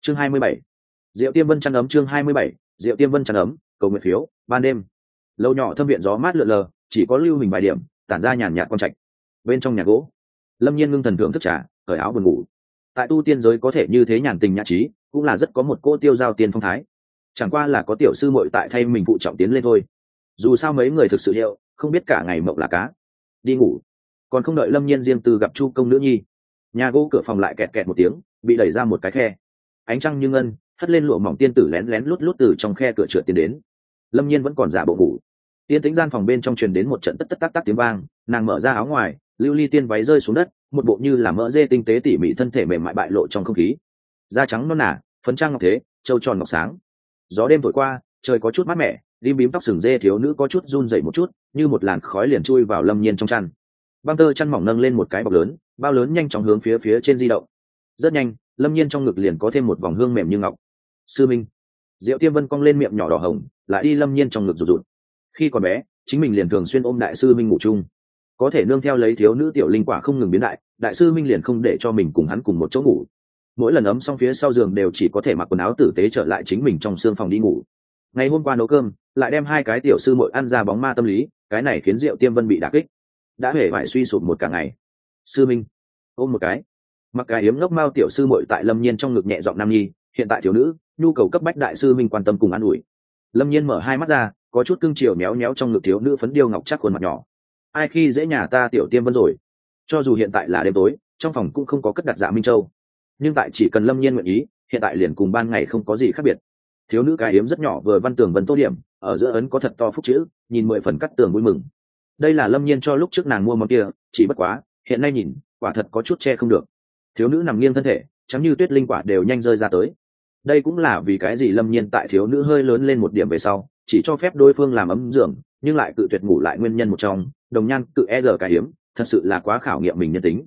Chương 27. Diệu Tiêm Vân chăn ấm. Chương 27. Diệu Tiêm Vân chăn ấm. Cầu nguyện phiếu. Ban đêm, lâu nhỏ thâm viện gió mát lượn lờ, chỉ có lưu hình vài điểm tản ra nhàn nhạt quang trạch. Bên trong nhà gỗ, Lâm Nhiên ngưng thần thưởng thức trà, cởi áo buồn ngủ. Tại tu tiên giới có thể như thế nhàn tình nhã trí, cũng là rất có một cô tiêu giao tiên phong thái. Chẳng qua là có tiểu sư muội tại thay mình phụ trọng tiến lên thôi. Dù sao mấy người thực sự hiệu, không biết cả ngày mộng là cá. Đi ngủ. Còn không đợi Lâm Nhiên riêng từ gặp Chu công nữ nhi, nhà gỗ cửa phòng lại kẹt kẹt một tiếng, bị đẩy ra một cái khe. Ánh trăng như ngân hất lên lụa mỏng, tiên tử lén lén lút lút từ trong khe cửa trượt tiến đến. Lâm Nhiên vẫn còn giả bộ ngủ. Tiên tĩnh gian phòng bên trong truyền đến một trận tất tất tác tác tiếng vang, nàng mở ra áo ngoài, lưu ly tiên váy rơi xuống đất, một bộ như là mỡ dê tinh tế tỉ mỉ thân thể mềm mại bại lộ trong không khí. Da trắng non nả, phấn trang ngọc thế, trâu tròn ngọc sáng. Gió đêm thổi qua, trời có chút mát mẻ, lim bím tóc sừng dê thiếu nữ có chút run rẩy một chút, như một làn khói liền chui vào Lâm Nhiên trong chăn. Băng tơ chăn mỏng nâng lên một cái bọc lớn, bao lớn nhanh chóng hướng phía trên di động. Rất nhanh, Lâm Nhiên trong ngực liền có thêm một vòng hương mềm như ngọc. Sư minh. Diệu Tiêm Vân cong lên miệng nhỏ đỏ hồng, lại đi Lâm Nhiên trong ngực rụt rụt. Khi còn bé, chính mình liền thường xuyên ôm đại sư minh ngủ chung. Có thể nương theo lấy thiếu nữ tiểu linh quả không ngừng biến đại, đại sư minh liền không để cho mình cùng hắn cùng một chỗ ngủ. Mỗi lần ấm xong phía sau giường đều chỉ có thể mặc quần áo tử tế trở lại chính mình trong xương phòng đi ngủ. Ngày hôm qua nấu cơm, lại đem hai cái tiểu sư muội ăn ra bóng ma tâm lý, cái này khiến Diệu Tiêm Vân bị đả kích, đã hề vải suy sụp một cả ngày. Sư minh, ôm một cái. Mặc cái yếm ngốc mao tiểu sư muội tại Lâm Nhiên trong ngực nhẹ giọng nam nhi, hiện tại thiếu nữ nhu cầu cấp bách, đại sư minh quan tâm cùng an ủi. Lâm Nhiên mở hai mắt ra, có chút cưng chiều méo méo trong ngực thiếu nữ phấn điêu ngọc chắc khuôn mặt nhỏ. Ai khi dễ nhà ta Tiểu Tiêm Vân rồi? Cho dù hiện tại là đêm tối, trong phòng cũng không có cất đặt Dạ Minh Châu, nhưng tại chỉ cần Lâm Nhiên nguyện ý, hiện tại liền cùng ban ngày không có gì khác biệt. Thiếu nữ cái yếm rất nhỏ vừa văn tường vân tô điểm, ở giữa ấn có thật to phúc chữ, nhìn 10 phần cắt tường vui mừng. Đây là Lâm Nhiên cho lúc trước nàng mua món kia, chỉ bất quá hiện nay nhìn quả thật có chút che không được. Thiếu nữ nằm nghiêng thân thể, trắng như tuyết linh quả đều nhanh rơi ra tới. Đây cũng là vì cái gì Lâm Nhiên tại thiếu nữ hơi lớn lên một điểm về sau, chỉ cho phép đối phương làm ấm giường, nhưng lại cự tuyệt ngủ lại nguyên nhân một trong. Đồng nhan cự e giờ cái hiếm, thật sự là quá khảo nghiệm mình nhân tính.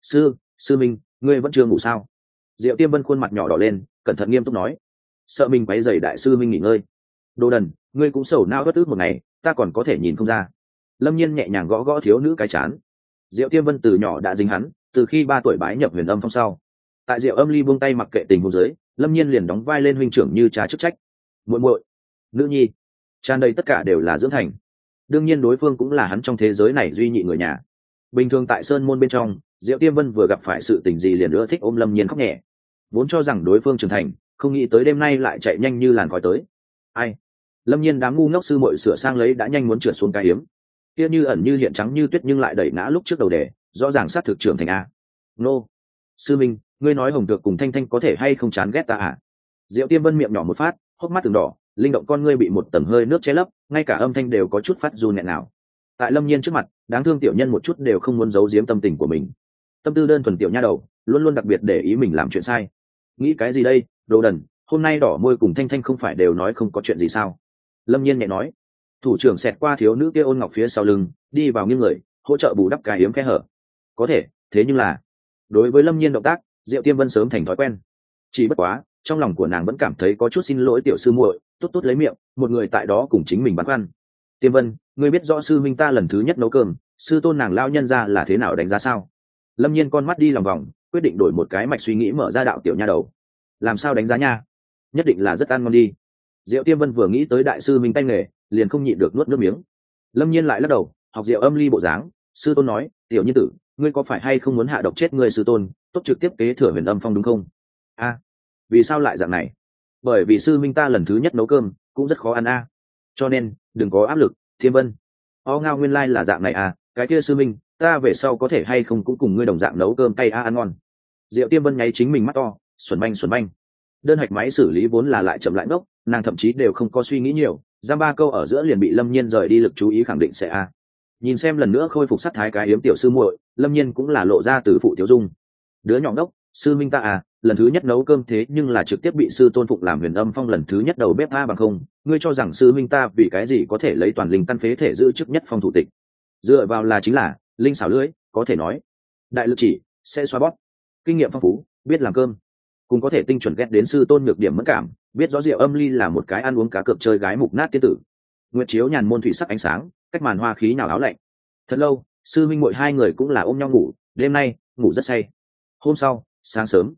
Sư minh, ngươi vẫn chưa ngủ sao? Diệu Tiêm Vân khuôn mặt nhỏ đỏ lên, cẩn thận nghiêm túc nói. Sợ mình quấy rầy đại sư minh nghỉ ngơi. Đồ đần, ngươi cũng sầu não bất ức một ngày, ta còn có thể nhìn không ra. Lâm Nhiên nhẹ nhàng gõ gõ thiếu nữ cái chán. Diệu Tiêm Vân từ nhỏ đã dính hắn, từ khi 3 tuổi bái nhập Huyền Âm Phong sau. Tại Diệu Âm Ly buông tay mặc kệ tình huống dưới, Lâm Nhiên liền đóng vai lên huynh trưởng như cha chức trách. Muội muội, nữ nhi, tràn đầy tất cả đều là dưỡng thành. Đương nhiên đối phương cũng là hắn trong thế giới này duy nhị người nhà. Bình thường tại sơn môn bên trong, Diệu Tiêm Vân vừa gặp phải sự tình gì liền nữa thích ôm Lâm Nhiên khóc nhẹ, vốn cho rằng đối phương trưởng thành, không nghĩ tới đêm nay lại chạy nhanh như làn khói tới. Ai? Lâm Nhiên đám ngu ngốc sư muội sửa sang lấy đã nhanh muốn trượt xuống cái hiếm. Kia như ẩn như hiện trắng như tuyết nhưng lại đẩy ngã lúc trước đầu đề, rõ ràng sát thực trưởng thành a. Nô, sư minh, ngươi nói Hồng Thược cùng Thanh Thanh có thể hay không chán ghét ta à? Diệu Tiêm Vân miệng nhỏ một phát, hốc mắt từng đỏ, linh động con ngươi bị một tầng hơi nước che lấp, ngay cả âm thanh đều có chút phát run nhẹ nào. Tại Lâm Nhiên trước mặt, đáng thương tiểu nhân một chút đều không muốn giấu giếm tâm tình của mình. Tâm tư đơn thuần tiểu nha đầu, luôn luôn đặc biệt để ý mình làm chuyện sai. Nghĩ cái gì đây, đồ đần, hôm nay đỏ môi cùng Thanh Thanh không phải đều nói không có chuyện gì sao? Lâm Nhiên nhẹ nói. Thủ trưởng xẹt qua thiếu nữ kia ôn ngọc phía sau lưng, đi vào nghiêng người, hỗ trợ bù đắp cái yếm khe hở. Có thể, thế nhưng là, đối với Lâm Nhiên động tác, Diệu Tiêm Vân sớm thành thói quen. Chỉ bất quá, trong lòng của nàng vẫn cảm thấy có chút xin lỗi tiểu sư muội, tốt tốt lấy miệng, một người tại đó cùng chính mình băn khoăn. Tiêm Vân, ngươi biết rõ sư minh ta lần thứ nhất nấu cơm, sư tôn nàng lao nhân ra là thế nào đánh giá sao? Lâm Nhiên con mắt đi lòng vòng, quyết định đổi một cái mạch suy nghĩ, mở ra đạo tiểu nha đầu. Làm sao đánh giá nha? Nhất định là rất ăn ngon đi. Diệu Tiêm Vân vừa nghĩ tới đại sư minh tay nghề, liền không nhịn được nuốt nước miếng. Lâm Nhiên lại lắc đầu, học Diệu Âm Ly bộ dáng, sư tôn nói, tiểu nhi tử, ngươi có phải hay không muốn hạ độc chết ngươi sư tôn, tốt trực tiếp kế thừa Huyền Âm Phong đúng không? A, vì sao lại dạng này? Bởi vì sư minh ta lần thứ nhất nấu cơm cũng rất khó ăn a, cho nên đừng có áp lực. Thiêm Vân, ngao nguyên lai là dạng này à, cái kia sư minh, ta về sau có thể hay không cũng cùng ngươi đồng dạng nấu cơm cay ăn ngon. Diệu Tiêm Vân nháy chính mình mắt to, xuẩn banh. Đơn hạch máy xử lý vốn là lại chậm lại ngốc, nàng thậm chí đều không có suy nghĩ nhiều, giam 3 câu ở giữa liền bị Lâm Nhiên rời đi lực chú ý khẳng định sẽ a. Nhìn xem lần nữa khôi phục sát thái cái yếm tiểu sư muội, Lâm Nhiên cũng là lộ ra từ phụ tiểu dung. Đứa nhỏ ngốc, sư minh ta à, lần thứ nhất nấu cơm thế nhưng là trực tiếp bị sư tôn phụng làm Huyền Âm Phong lần thứ nhất đầu bếp a bằng không, ngươi cho rằng sư minh ta vì cái gì có thể lấy toàn linh căn phế thể giữ chức nhất phong thủ tịch? Dựa vào là chính là linh xảo lưỡi, có thể nói đại lực chỉ sẽ xoa bóp, kinh nghiệm phong phú, biết làm cơm, cũng có thể tinh chuẩn ghét đến sư tôn nhược điểm mất cảm, biết rõ Diệu Âm Ly là một cái ăn uống cá cược chơi gái mục nát tiên tử. Nguyệt chiếu nhàn môn thủy sắc ánh sáng, cách màn hoa khí nào áo lạnh. Thật lâu, sư minh muội hai người cũng là ôm nhau ngủ, đêm nay ngủ rất say. Hôm sau sáng sớm,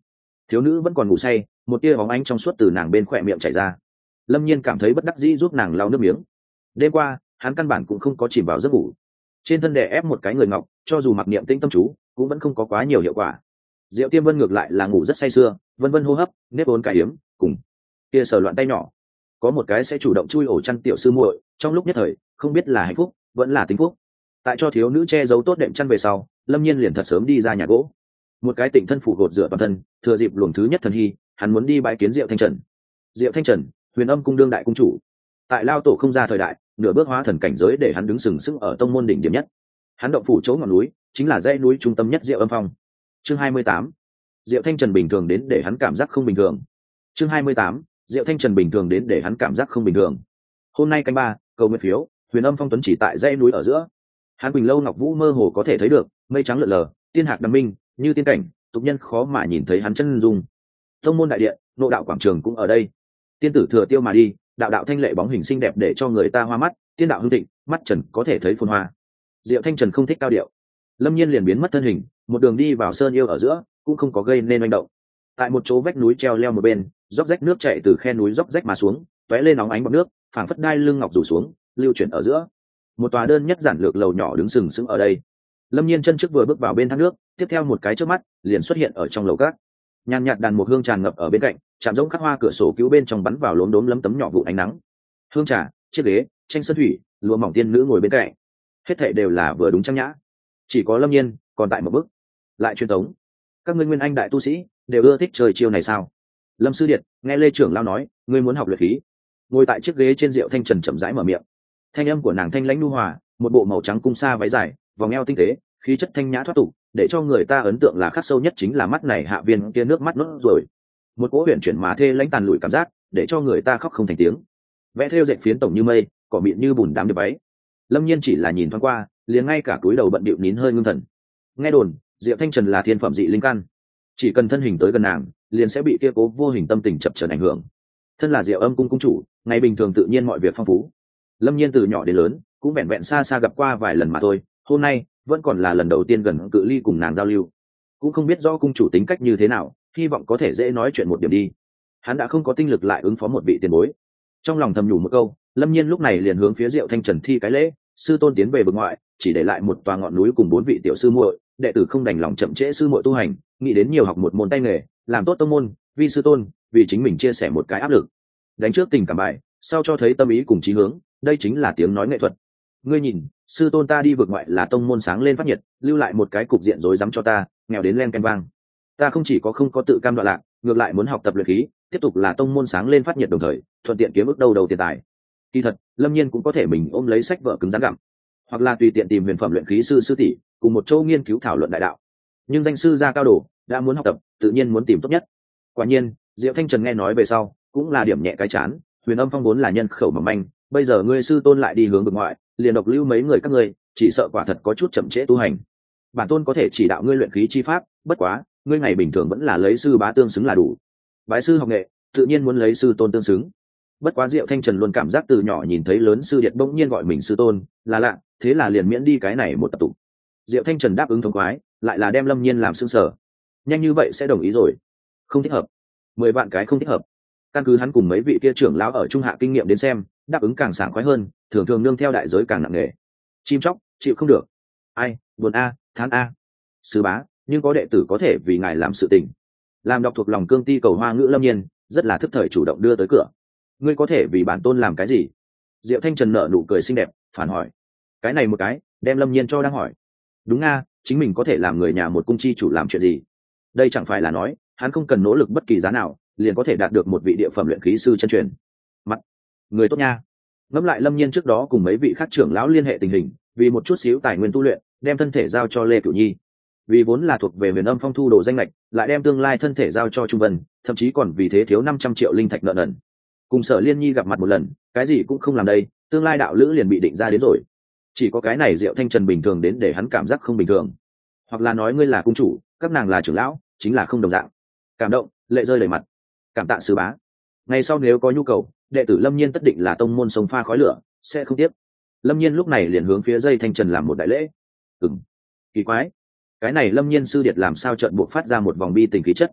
thiếu nữ vẫn còn ngủ say, một tia bóng ánh trong suốt từ nàng bên khỏe miệng chảy ra. Lâm Nhiên cảm thấy bất đắc dĩ giúp nàng lau nước miếng. Đêm qua hắn căn bản cũng không có chìm vào giấc ngủ, trên thân đè ép một cái người ngọc, cho dù mặc niệm tĩnh tâm chú cũng vẫn không có quá nhiều hiệu quả. Diệu Tiêm Vân ngược lại là ngủ rất say sưa, vân vân hô hấp, nếp vốn cải hiếm cùng kia sờ loạn tay nhỏ, có một cái sẽ chủ động chui ổ chăn tiểu sư muội, trong lúc nhất thời không biết là hạnh phúc vẫn là tính phúc. Tại cho thiếu nữ che giấu tốt đệm chăn về sau, Lâm Nhiên liền thật sớm đi ra nhà gỗ, một cái tịnh thân phủ gột rửa toàn thân, thừa dịp luồng thứ nhất thần hy, hắn muốn đi bái kiến Diệu Thanh Trần. Diệu Thanh Trần, Huyền Âm cung đương đại cung chủ, tại lao tổ không ra thời đại, nửa bước hóa thần cảnh giới để hắn đứng sừng sững ở tông môn đỉnh điểm nhất. Hắn động phủ chỗ ngọn núi chính là dãy núi trung tâm nhất Diệu Âm Phong. Chương 28. Diệu Thanh Trần bình thường đến để hắn cảm giác không bình thường. Chương 28. Diệu Thanh Trần bình thường đến để hắn cảm giác không bình thường. Hôm nay canh ba, cầu nguyện phiếu, Huyền Âm Phong tuấn chỉ tại dãy núi ở giữa. Hàn Quỳnh lâu Ngọc Vũ mơ hồ có thể thấy được, mây trắng lượn lờ, tiên hạc đằng minh, như tiên cảnh, tục nhân khó mà nhìn thấy hắn chân dung. Tông môn đại điện, Nộ đạo quảng trường cũng ở đây. Tiên tử thừa tiêu mà đi, đạo đạo thanh lệ bóng hình xinh đẹp để cho người ta hoa mắt, tiên đạo hưng thịnh, mắt trần có thể thấy phồn hoa. Diệu Thanh Trần không thích cao điệu, Lâm Nhiên liền biến mất thân hình, một đường đi vào sơn yêu ở giữa, cũng không có gây nên manh động. Tại một chỗ vách núi treo leo một bên, róc rách nước chảy từ khe núi róc rách mà xuống, tóe lên nóng ánh bọt nước, phảng phất đai lưng ngọc rủ xuống, lưu chuyển ở giữa. Một tòa đơn nhất giản lược lầu nhỏ đứng sừng sững ở đây. Lâm Nhiên chân trước vừa bước vào bên thác nước, tiếp theo một cái trước mắt liền xuất hiện ở trong lầu cát. Nhàn nhạt đàn một hương tràn ngập ở bên cạnh, chạm giống khắc hoa cửa sổ cứu bên trong bắn vào lốm đốm lấm tấm nhỏ vụ ánh nắng. Hương trà, chiếc ghế, tranh sơn thủy, lụa mỏng tiên nữ ngồi bên cạnh, hết thảy đều là vừa đúng trang nhã. Chỉ có Lâm Nhiên còn tại một bước lại truyền tống. Các ngươi nguyên anh đại tu sĩ đều ưa thích chơi chiêu này sao? Lâm sư điệt nghe Lê trưởng lao nói, ngươi muốn học luyện khí. Ngồi tại chiếc ghế trên Diệu Thanh Trần chậm rãi mở miệng. Thanh âm của nàng thanh lãnh nhu hòa, một bộ màu trắng cung sa váy dài, vòng eo tinh tế, khí chất thanh nhã thoát tục, để cho người ta ấn tượng là khắc sâu nhất chính là mắt này hạ viên kia nước mắt nốt rồi. Một cỗ huyền chuyển mà thê lãnh tàn lụi cảm giác, để cho người ta khóc không thành tiếng. Vẽ thêu dệt phiến tổng như mây, cỏ mịn như bùn đám điệp váy. Lâm Nhiên chỉ là nhìn thoáng qua, liền ngay cả túi đầu bận bịu nín hơi ngưng thần. Nghe đồn, Diệu Thanh Trần là thiên phẩm dị linh căn, chỉ cần thân hình tới gần nàng, liền sẽ bị kia cố vô hình tâm tình chập chờn ảnh hưởng. Thân là Diệu Âm cung cung chủ, ngày bình thường tự nhiên mọi việc phong phú. Lâm Nhiên từ nhỏ đến lớn cũng vẹn vẹn xa xa gặp qua vài lần mà thôi, hôm nay vẫn còn là lần đầu tiên gần cự ly cùng nàng giao lưu, cũng không biết rõ cung chủ tính cách như thế nào, hy vọng có thể dễ nói chuyện một điểm đi. Hắn đã không có tinh lực lại ứng phó một vị tiền bối, trong lòng thầm nhủ một câu. Lâm Nhiên lúc này liền hướng phía Diệu Thanh Trần thi cái lễ, sư tôn tiến về vực ngoại, chỉ để lại một tòa ngọn núi cùng 4 vị tiểu sư muội, đệ tử không đành lòng chậm trễ sư muội tu hành, nghĩ đến nhiều học một môn tay nghề, làm tốt tông môn, vì sư tôn, vì chính mình chia sẻ một cái áp lực. Đánh trước tình cảm bài, sau cho thấy tâm ý cùng chí hướng, đây chính là tiếng nói nghệ thuật. Ngươi nhìn, sư tôn ta đi vực ngoại là tông môn sáng lên phát nhiệt, lưu lại một cái cục diện rối rắm cho ta, nghèo đến len ken vang. Ta không chỉ có không có tự cam đoạn lạc, ngược lại muốn học tập luyện khí, tiếp tục là tông môn sáng lên phát nhiệt đồng thời, thuận tiện kiếm ước đầu tiền tài. Kỳ thật, Lâm Nhiên cũng có thể mình ôm lấy sách vở cứng rắn gặm, hoặc là tùy tiện tìm huyền phẩm luyện khí sư sư tỷ cùng một chỗ nghiên cứu thảo luận đại đạo. Nhưng danh sư gia cao đồ, đã muốn học tập, tự nhiên muốn tìm tốt nhất. Quả nhiên, Diệu Thanh Trần nghe nói về sau, cũng là điểm nhẹ cái chán. Huyền Âm Phong vốn là nhân khẩu mỏng manh, bây giờ ngươi sư tôn lại đi hướng vực ngoại, liền độc lưu mấy người các ngươi, chỉ sợ quả thật có chút chậm trễ tu hành. Bản tôn có thể chỉ đạo ngươi luyện khí chi pháp, bất quá, ngươi ngày bình thường vẫn là lấy sư bá tương xứng là đủ. Bái sư học nghệ, tự nhiên muốn lấy sư tôn tương xứng. Bất quá Diệu Thanh Trần luôn cảm giác từ nhỏ nhìn thấy lớn sư điệt bỗng nhiên gọi mình sư tôn, là lạ, thế là liền miễn đi cái này một tập tụ. Diệu Thanh Trần đáp ứng thông khoái, lại là đem Lâm Nhiên làm sương sở. Nhanh như vậy sẽ đồng ý rồi? Không thích hợp. 10 vạn cái không thích hợp. Căn cứ hắn cùng mấy vị kia trưởng lão ở trung hạ kinh nghiệm đến xem, đáp ứng càng sảng khoái hơn, thường thường nương theo đại giới càng nặng nề. Chim chóc, chịu không được. Ai, buồn a, thán a. Sư bá, nhưng có đệ tử có thể vì ngài làm sự tình. Làm đọc thuộc lòng cương ti cầu hoa ngữ Lâm Nhiên, rất là thức thời chủ động đưa tới cửa. Ngươi có thể vì bản tôn làm cái gì? Diệu Thanh Trần nở nụ cười xinh đẹp, phản hỏi. Cái này một cái, đem Lâm Nhiên cho đang hỏi. Đúng nga, chính mình có thể làm người nhà một cung chi chủ làm chuyện gì? Đây chẳng phải là nói, hắn không cần nỗ lực bất kỳ giá nào, liền có thể đạt được một vị địa phẩm luyện khí sư chân truyền. Mặt, người tốt nha. Ngẫm lại Lâm Nhiên trước đó cùng mấy vị khác trưởng lão liên hệ tình hình, vì một chút xíu tài nguyên tu luyện, đem thân thể giao cho Lê Cửu Nhi. Vì vốn là thuộc về Huyền Âm Phong thu đồ danh lệch, lại đem tương lai thân thể giao cho Trung Vân, thậm chí còn vì thế thiếu 500 triệu linh thạch nợ nần. Cùng Sở Liên Nhi gặp mặt một lần, cái gì cũng không làm đây, tương lai đạo lữ liền bị định ra đến rồi. Chỉ có cái này Diệu Thanh Trần bình thường đến để hắn cảm giác không bình thường. Hoặc là nói ngươi là cung chủ, các nàng là trưởng lão, chính là không đồng dạng. Cảm động, lệ rơi đầy mặt. Cảm tạ sư bá. Ngày sau nếu có nhu cầu, đệ tử Lâm Nhiên tất định là tông môn sông pha khói lửa, sẽ không tiếp. Lâm Nhiên lúc này liền hướng phía dây Thanh Trần làm một đại lễ. Kỳ quái, cái này Lâm Nhiên sư điệt làm sao chợt buộc phát ra một vòng bi tình khí chất.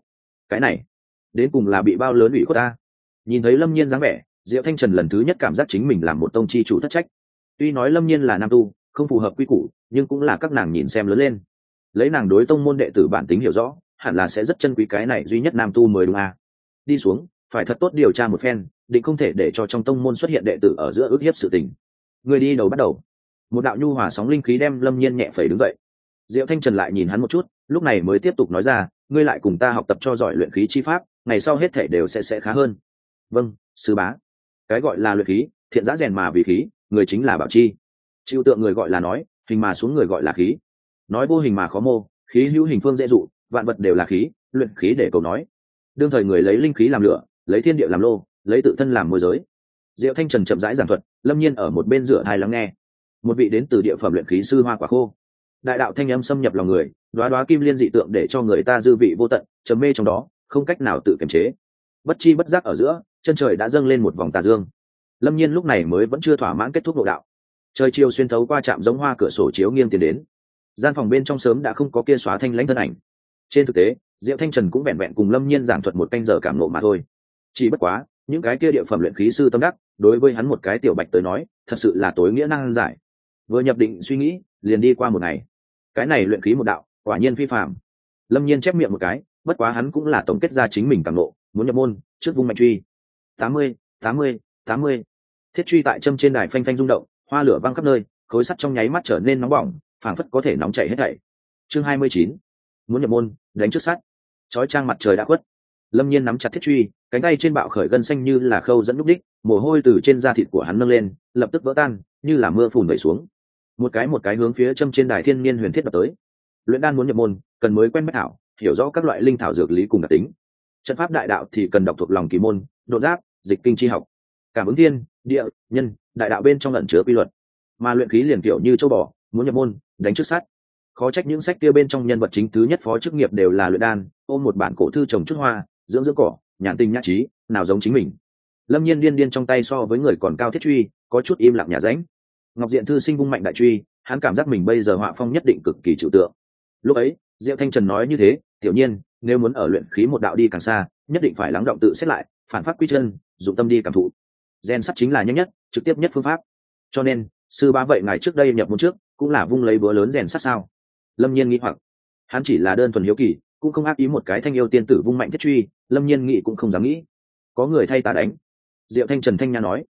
cái này đến cùng là bị bao lớn ủy khuất ta. Nhìn thấy Lâm Nhiên dáng vẻ, Diệu Thanh Trần lần thứ nhất cảm giác chính mình làm một tông chi chủ thất trách. Tuy nói Lâm Nhiên là nam tu, không phù hợp quy củ, nhưng cũng là các nàng nhìn xem lớn lên, lấy nàng đối tông môn đệ tử bản tính hiểu rõ, hẳn là sẽ rất trân quý cái này duy nhất nam tu mới đúng à. Đi xuống phải thật tốt điều tra một phen, định không thể để cho trong tông môn xuất hiện đệ tử ở giữa ức hiếp sự tình. Người đi đầu bắt đầu. Một đạo nhu hòa sóng linh khí đem Lâm Nhiên nhẹ phẩy đứng dậy. Diệu Thanh Trần lại nhìn hắn một chút, lúc này mới tiếp tục nói ra, ngươi lại cùng ta học tập cho giỏi luyện khí chi pháp, ngày sau hết thể đều sẽ khá hơn. Vâng, sư bá. Cái gọi là luyện khí, thiện giá rèn mà vì khí, người chính là bảo chi. Chịu tượng người gọi là nói, hình mà xuống người gọi là khí. Nói vô hình mà khó mô, khí hữu hình phương dễ dụ, vạn vật đều là khí, luyện khí để cầu nói. Đương thời người lấy linh khí làm lửa, lấy thiên địa làm lô, lấy tự thân làm môi giới. Diệu Thanh Trần chậm rãi giảng thuật, Lâm Nhiên ở một bên rửa tai lắng nghe. Một vị đến từ địa phẩm luyện khí sư Hoa Quả Khô, đại đạo thanh âm xâm nhập lòng người, đóa đóa kim liên dị tượng để cho người ta dư vị vô tận, trầm mê trong đó, không cách nào tự kiềm chế. Bất chi bất giác ở giữa, chân trời đã dâng lên một vòng tà dương. Lâm Nhiên lúc này mới vẫn chưa thỏa mãn kết thúc nội đạo. Trời chiều xuyên thấu qua trạm giống hoa cửa sổ chiếu nghiêng tiến đến. Gian phòng bên trong sớm đã không có kia xóa thanh lãnh thân ảnh. Trên thực tế, Diệu Thanh Trần cũng vẹn vẹn cùng Lâm Nhiên giảng thuật một canh giờ cảm ngộ mà thôi. Chỉ bất quá, những cái kia địa phẩm luyện khí sư tâm đắc, đối với hắn một cái tiểu bạch tới nói, thật sự là tối nghĩa năng giải. Vừa nhập định suy nghĩ, liền đi qua một ngày. Cái này luyện khí một đạo, quả nhiên phi phàm. Lâm Nhiên chép miệng một cái, bất quá hắn cũng là tổng kết ra chính mình cảm ngộ, muốn nhập môn, trước vung mạnh truy. 80, 80, 80. Thiết truy tại châm trên đài phanh phanh rung động, hoa lửa văng khắp nơi, khối sắt trong nháy mắt trở nên nóng bỏng, phảng phất có thể nóng chảy hết thảy. Chương 29. Muốn nhập môn, đánh trước sắt. Chói chang mặt trời đã khuất. Lâm Nhiên nắm chặt thiết truy, cánh tay trên bạo khởi gân xanh như là khâu dẫn lúc đích, mồ hôi từ trên da thịt của hắn nâng lên, lập tức vỡ tan, như là mưa phùn vẩy xuống. Một cái hướng phía châm trên đài thiên niên huyền thiết đập tới. Luyện đan muốn nhập môn, cần mới quen bách thảo, hiểu rõ các loại linh thảo dược lý cùng đặc tính. Trận pháp đại đạo thì cần đọc thuộc lòng kỳ môn, độ giáp, dịch kinh chi học. Cảm ứng thiên, địa, nhân, đại đạo bên trong ẩn chứa quy luật. Mà luyện khí liền kiểu như châu bò, muốn nhập môn, đánh trước sắt. Khó trách những sách kia bên trong nhân vật chính thứ nhất phó chức nghiệp đều là luyện đan, ôm một bản cổ thư trồng chút hoa, dưỡng dưỡng cỏ, nhàn tinh nhã trí, nào giống chính mình. Lâm Nhiên điên điên trong tay so với người còn cao thiết truy, có chút im lặng nhà ránh. Ngọc Diện thư sinh vung mạnh đại truy, hắn cảm giác mình bây giờ họa phong nhất định cực kỳ trừu tượng. Lúc ấy, Diệu Thanh Trần nói như thế, tiểu nhiên, nếu muốn ở luyện khí một đạo đi càng xa, nhất định phải lắng động tự xét lại, phản phát quy chân, dụng tâm đi cảm thụ. Gen sắt chính là nhanh nhất, trực tiếp nhất phương pháp. Cho nên, sư bá vậy ngày trước đây nhập môn trước, cũng là vung lấy búa lớn rèn sắt sao? Lâm Nhiên nghĩ hoặc, hắn chỉ là đơn thuần hiếu kỳ, cũng không ác ý một cái thanh yêu tiên tử vung mạnh thiết truy, Lâm Nhiên nghĩ cũng không dám nghĩ. Có người thay ta đánh. Diệu Thanh Trần thanh nha nói,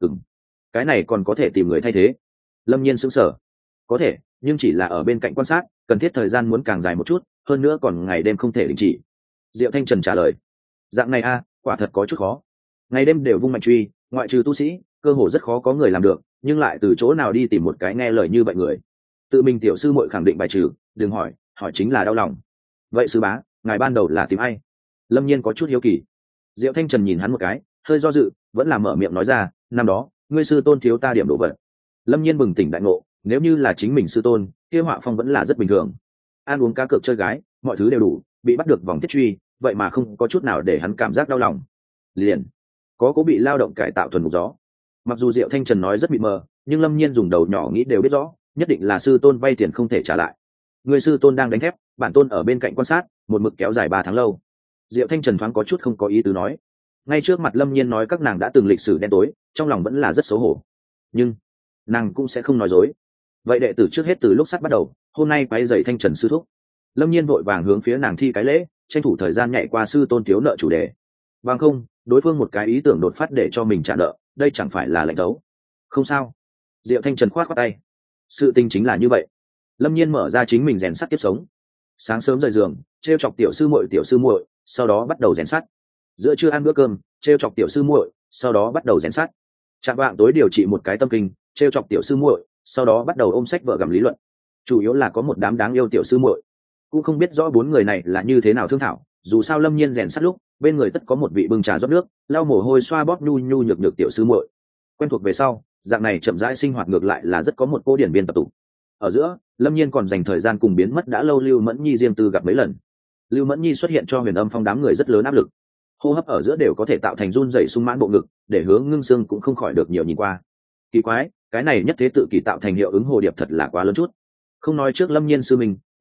cái này còn có thể tìm người thay thế. Lâm Nhiên sững sờ, có thể, nhưng chỉ là ở bên cạnh quan sát, cần thiết thời gian muốn càng dài một chút, hơn nữa còn ngày đêm không thể đình chỉ. Diệu Thanh Trần trả lời, dạng này a, quả thật có chút khó. Ngày đêm đều vung mạnh truy, ngoại trừ tu sĩ, cơ hồ rất khó có người làm được, nhưng lại từ chỗ nào đi tìm một cái nghe lời như vậy người. Tự mình tiểu sư muội khẳng định bài trừ, đừng hỏi, hỏi chính là đau lòng. Vậy sư bá, ngài ban đầu là tìm ai? Lâm Nhiên có chút hiếu kỳ. Diệu Thanh Trần nhìn hắn một cái, hơi do dự, vẫn là mở miệng nói ra, năm đó, ngươi sư tôn thiếu ta điểm đồ vật. Lâm Nhiên bừng tỉnh đại ngộ, nếu như là chính mình sư tôn, kia họa phong vẫn là rất bình thường. Ăn uống cá cược chơi gái, mọi thứ đều đủ, bị bắt được vòng thiết truy, vậy mà không có chút nào để hắn cảm giác đau lòng. Liền có cố bị lao động cải tạo thuần mục gió. Mặc dù Diệu Thanh Trần nói rất bị mờ, nhưng Lâm Nhiên dùng đầu nhỏ nghĩ đều biết rõ, nhất định là sư tôn vay tiền không thể trả lại. Người sư tôn đang đánh thép, bản tôn ở bên cạnh quan sát, một mực kéo dài 3 tháng lâu. Diệu Thanh Trần thoáng có chút không có ý tứ nói. Ngay trước mặt Lâm Nhiên nói các nàng đã từng lịch sử đen tối, trong lòng vẫn là rất xấu hổ. Nhưng nàng cũng sẽ không nói dối. Vậy đệ tử trước hết từ lúc sắt bắt đầu, hôm nay quay dậy Thanh Trần sư thúc. Lâm Nhiên vội vàng hướng phía nàng thi cái lễ, tranh thủ thời gian nhảy qua sư tôn thiếu nợ chủ đề. Bằng không, đối phương một cái ý tưởng đột phát để cho mình trả nợ, đây chẳng phải là lệnh đấu. Không sao. Diệu Thanh Trần khoát qua tay. Sự tình chính là như vậy. Lâm Nhiên mở ra chính mình rèn sắt kiếp sống. Sáng sớm rời giường, trêu chọc tiểu sư muội, sau đó bắt đầu rèn sắt. Giữa trưa ăn bữa cơm, trêu chọc tiểu sư muội, sau đó bắt đầu rèn sắt. Chạng vạng tối điều trị một cái tâm kinh, trêu chọc tiểu sư muội, sau đó bắt đầu ôm sách vợ gặm lý luận. Chủ yếu là có một đám đáng yêu tiểu sư muội, cũng không biết rõ 4 người này là như thế nào thương thảo. Dù sao Lâm Nhiên rèn sắt lúc, bên người tất có một vị bưng trà rót nước, lau mồ hôi xoa bóp nhu nhu nhược nhược tiểu sư muội. Quen thuộc về sau, dạng này chậm rãi sinh hoạt ngược lại là rất có một cô điển biên tập tụ. Ở giữa, Lâm Nhiên còn dành thời gian cùng biến mất đã lâu Lưu Mẫn Nhi riêng tư gặp mấy lần. Lưu Mẫn Nhi xuất hiện cho Huyền Âm Phong đám người rất lớn áp lực, hô hấp ở giữa đều có thể tạo thành run rẩy sung mãn bộ ngực, để Hướng Ngưng Sương cũng không khỏi được nhiều nhìn qua. Kỳ quái, cái này nhất thế tự kỳ tạo thành hiệu ứng hồ điệp thật là quá lớn chút. Không nói trước Lâm Nhiên sư mình,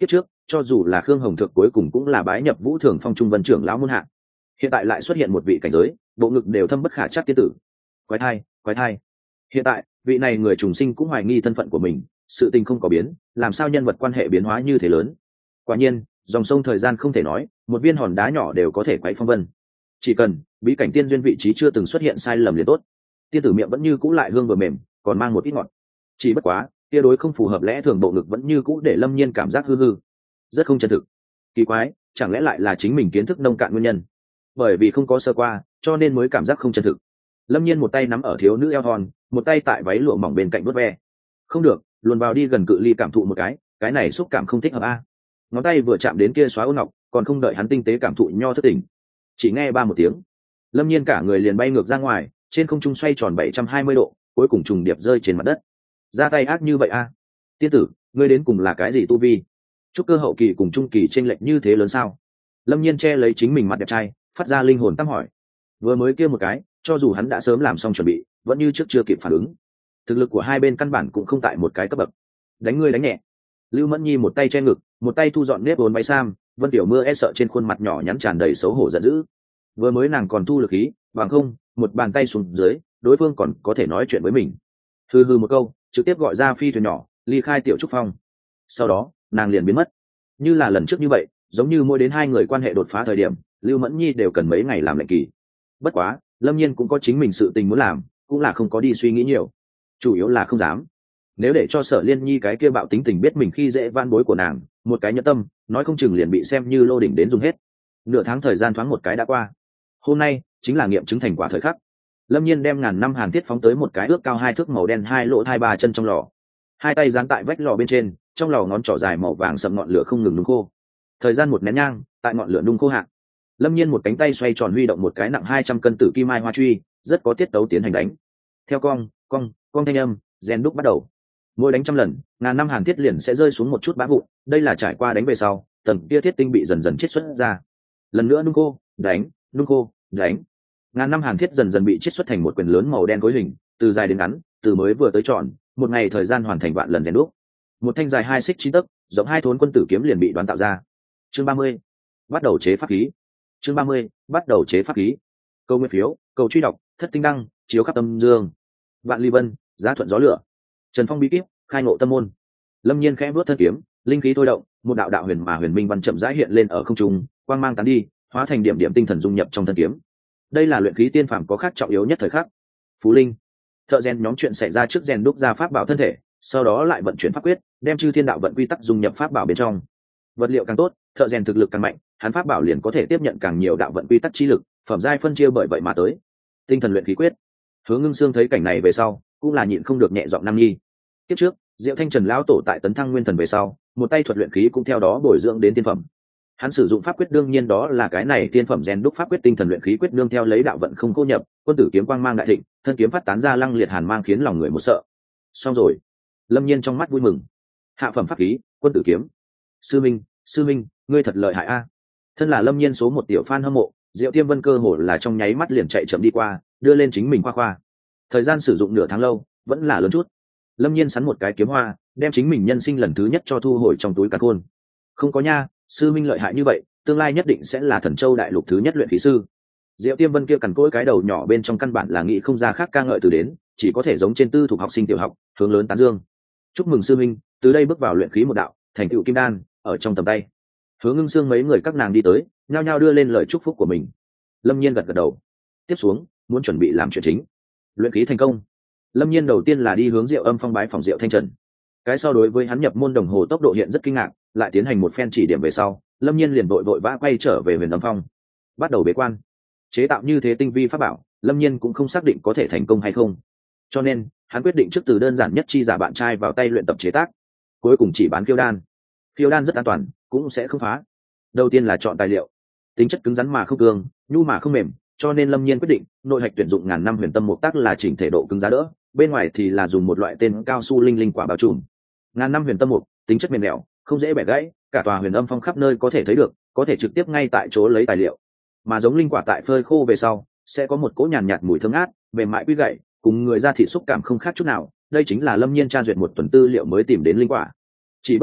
kiếp trước cho dù là Khương Hồng Thược cuối cùng cũng là bái nhập Vũ Thường Phong Trung Vân trưởng lão môn hạ, hiện tại lại xuất hiện một vị cảnh giới bộ ngực đều thâm bất khả trắc tiên tử. Quái thai hiện tại vị này người trùng sinh cũng hoài nghi thân phận của mình, sự tình không có biến, làm sao nhân vật quan hệ biến hóa như thế lớn. Quả nhiên dòng sông thời gian không thể nói, một viên hòn đá nhỏ đều có thể quấy phong vân. Chỉ cần bí cảnh tiên duyên vị trí chưa từng xuất hiện sai lầm liền tốt. Tiên tử miệng vẫn như cũ lại hương vừa mềm, còn mang một ít ngọt. Chỉ bất quá tia đối không phù hợp lẽ thường bộ ngực vẫn như cũ để Lâm Nhiên cảm giác hư hư, rất không chân thực. Kỳ quái, chẳng lẽ lại là chính mình kiến thức nông cạn nguyên nhân? Bởi vì không có sơ qua cho nên mới cảm giác không chân thực. Lâm Nhiên một tay nắm ở thiếu nữ eo thon, một tay tại váy lụa mỏng bên cạnh vuốt ve. Không được, luồn vào đi gần cự ly cảm thụ một cái này xúc cảm không thích hợp a. Ngón tay vừa chạm đến kia xóa ôn ngọc, còn không đợi hắn tinh tế cảm thụ nho thất tỉnh, chỉ nghe ba một tiếng, Lâm Nhiên cả người liền bay ngược ra ngoài, trên không trung xoay tròn 720 độ, cuối cùng trùng điệp rơi trên mặt đất. Ra tay ác như vậy a. Tiên tử, ngươi đến cùng là cái gì tu vi? Trúc cơ hậu kỳ cùng trung kỳ chênh lệch như thế lớn sao? Lâm Nhiên che lấy chính mình mặt đẹp trai, phát ra linh hồn tăm hỏi. Vừa mới kia một cái, cho dù hắn đã sớm làm xong chuẩn bị, vẫn như trước chưa kịp phản ứng. Thực lực của hai bên căn bản cũng không tại một cái cấp bậc. Đánh ngươi đánh nhẹ. Lưu Mẫn Nhi một tay che ngực, một tay thu dọn nếp vốn váy sam, Vân Tiểu Mưa e sợ trên khuôn mặt nhỏ nhắn tràn đầy xấu hổ giận dữ. Vừa mới nàng còn thu lực khí, bằng không, một bàn tay xuống dưới, đối phương còn có thể nói chuyện với mình. Hư hư một câu, trực tiếp gọi ra phi thuyền nhỏ, ly khai Tiểu Trúc Phong. Sau đó, nàng liền biến mất. Như là lần trước như vậy, giống như mỗi đến hai người quan hệ đột phá thời điểm, Lưu Mẫn Nhi đều cần mấy ngày làm lệnh kỳ. Bất quá, Lâm Nhiên cũng có chính mình sự tình muốn làm, cũng là không có đi suy nghĩ nhiều, chủ yếu là không dám. Nếu để cho Sở Liên Nhi cái kia bạo tính tình biết mình khi dễ van bối của nàng, một cái nhẫn tâm, nói không chừng liền bị xem như lô đỉnh đến dùng hết. Nửa tháng thời gian thoáng một cái đã qua, hôm nay chính là nghiệm chứng thành quả thời khắc. Lâm Nhiên đem ngàn năm hàn thiết phóng tới một cái ước cao 2 thước màu đen 2 lỗ 2 chân trong lò, hai tay dán tại vách lò bên trên, trong lò ngón trỏ dài màu vàng sậm ngọn lửa không ngừng nung khô. Thời gian một nén nhang, tại ngọn lửa nung khô hạn, Lâm Nhiên một cánh tay xoay tròn huy động một cái nặng 200 cân tử kim mai hoa truy, rất có tiết tấu tiến hành đánh. Theo cong thanh âm, rèn đúc bắt đầu. Mỗi đánh trăm lần, ngàn năm hàn thiết liền sẽ rơi xuống một chút bã vụn, đây là trải qua đánh về sau, tầng kia thiết tinh bị dần dần chiết xuất ra. Lần nữa nung khô, đánh, nung khô, đánh. Ngàn năm hàn thiết dần dần bị chiết xuất thành một quyền lớn màu đen khối hình, từ dài đến ngắn, từ mới vừa tới tròn, một ngày thời gian hoàn thành vạn lần rèn đúc. Một thanh dài 2 xích 9 tấc, rộng 2 thốn quân tử kiếm liền bị đoán tạo ra. Chương 30, bắt đầu chế pháp khí. Chương 30, bắt đầu chế pháp khí. Câu nguyên phiếu, cầu truy đọc, thất tinh đăng, chiếu khắp tâm dương. Vạn ly vân, giá thuận gió lửa. Trần Phong bí kíp, khai ngộ tâm môn. Lâm Nhiên khẽ vuốt thân kiếm, linh khí thôi động, một đạo đạo huyền minh văn chậm rãi hiện lên ở không trung, quang mang tán đi, hóa thành điểm điểm tinh thần dung nhập trong thân kiếm. Đây là luyện khí tiên phàm có khác trọng yếu nhất thời khắc. Phú linh, thợ rèn nhóm chuyện xảy ra trước rèn đúc ra pháp bảo thân thể, sau đó lại vận chuyển pháp quyết, đem chư thiên đạo vận quy tắc dung nhập pháp bảo bên trong. Vật liệu càng tốt, thợ rèn thực lực càng mạnh, hắn pháp bảo liền có thể tiếp nhận càng nhiều đạo vận quy tắc chi lực, phẩm giai phân chia bởi vậy mà tới. Tinh thần luyện khí quyết. Hứa Ngưng Sương thấy cảnh này về sau, cũng là nhịn không được nhẹ giọng năm nhi. Tiếp trước, Diệu Thanh Trần lão tổ tại tấn thăng nguyên thần về sau, một tay thuật luyện khí cũng theo đó bồi dưỡng đến tiên phẩm. Hắn sử dụng pháp quyết đương nhiên đó là cái này tiên phẩm rèn đúc pháp quyết tinh thần luyện khí quyết đương theo lấy đạo vận không cô nhập, quân tử kiếm quang mang đại thịnh, thân kiếm phát tán ra lăng liệt hàn mang khiến lòng người một sợ. Xong rồi. Lâm Nhiên trong mắt vui mừng. Hạ phẩm pháp khí, quân tử kiếm. Sư minh, ngươi thật lợi hại a. Thân là Lâm Nhiên số một tiểu fan hâm mộ, Diệu Tiêm Vân cơ hồ là trong nháy mắt liền chạy chậm đi qua, đưa lên chính mình khoa. Thời gian sử dụng nửa tháng lâu, vẫn là lớn chút. Lâm Nhiên sắn một cái kiếm hoa, đem chính mình nhân sinh lần thứ nhất cho thu hồi trong túi càn khôn. Không có nha, sư minh lợi hại như vậy, tương lai nhất định sẽ là Thần Châu đại lục thứ nhất luyện khí sư. Diệu Tiêm Vân kia cằn cỗi cái đầu nhỏ bên trong căn bản là nghĩ không ra khác ca ngợi từ đến, chỉ có thể giống trên tư thuộc học sinh tiểu học, hướng lớn tán dương. Chúc mừng sư minh, từ đây bước vào luyện khí một đạo, thành tựu kim đan, ở trong tầm tay. Hứa Ngưng Sương mấy người các nàng đi tới, nhao nhao đưa lên lời chúc phúc của mình. Lâm Nhiên gật đầu. Tiếp xuống, muốn chuẩn bị làm chuyện chính. Luyện khí thành công. Lâm Nhiên đầu tiên là đi hướng Diệu Âm Phong bái phòng Diệu Thanh Trần. Cái sau đối với hắn nhập môn đồng hồ tốc độ hiện rất kinh ngạc, lại tiến hành một phen chỉ điểm về sau, Lâm Nhiên liền vội vã quay trở về Huyền Âm Phong, bắt đầu bế quan. Chế tạo như thế tinh vi pháp bảo, Lâm Nhiên cũng không xác định có thể thành công hay không, cho nên hắn quyết định trước từ đơn giản nhất chi giả bạn trai vào tay luyện tập chế tác, cuối cùng chỉ bán phiêu đan. Phiêu đan rất an toàn, cũng sẽ không phá. Đầu tiên là chọn tài liệu, tính chất cứng rắn mà không cương, nhu mà không mềm, cho nên Lâm Nhiên quyết định nội hạch tuyển dụng ngàn năm huyền tâm mục tác là chỉnh thể độ cứng giá đỡ, bên ngoài thì là dùng một loại tên cao su linh linh quả bao trùm. Ngàn năm huyền tâm mục, tính chất mềm dẻo, không dễ bẻ gãy, cả tòa Huyền Âm Phong khắp nơi có thể thấy được, có thể trực tiếp ngay tại chỗ lấy tài liệu. Mà giống linh quả tại phơi khô về sau, sẽ có một cỗ nhàn nhạt mùi thơm ngát, mềm mại quý gậy, cùng người da thịt xúc cảm không khác chút nào. Đây chính là Lâm Nhiên tra duyệt một tuần tư liệu mới tìm đến linh quả. Chỉ bất quá,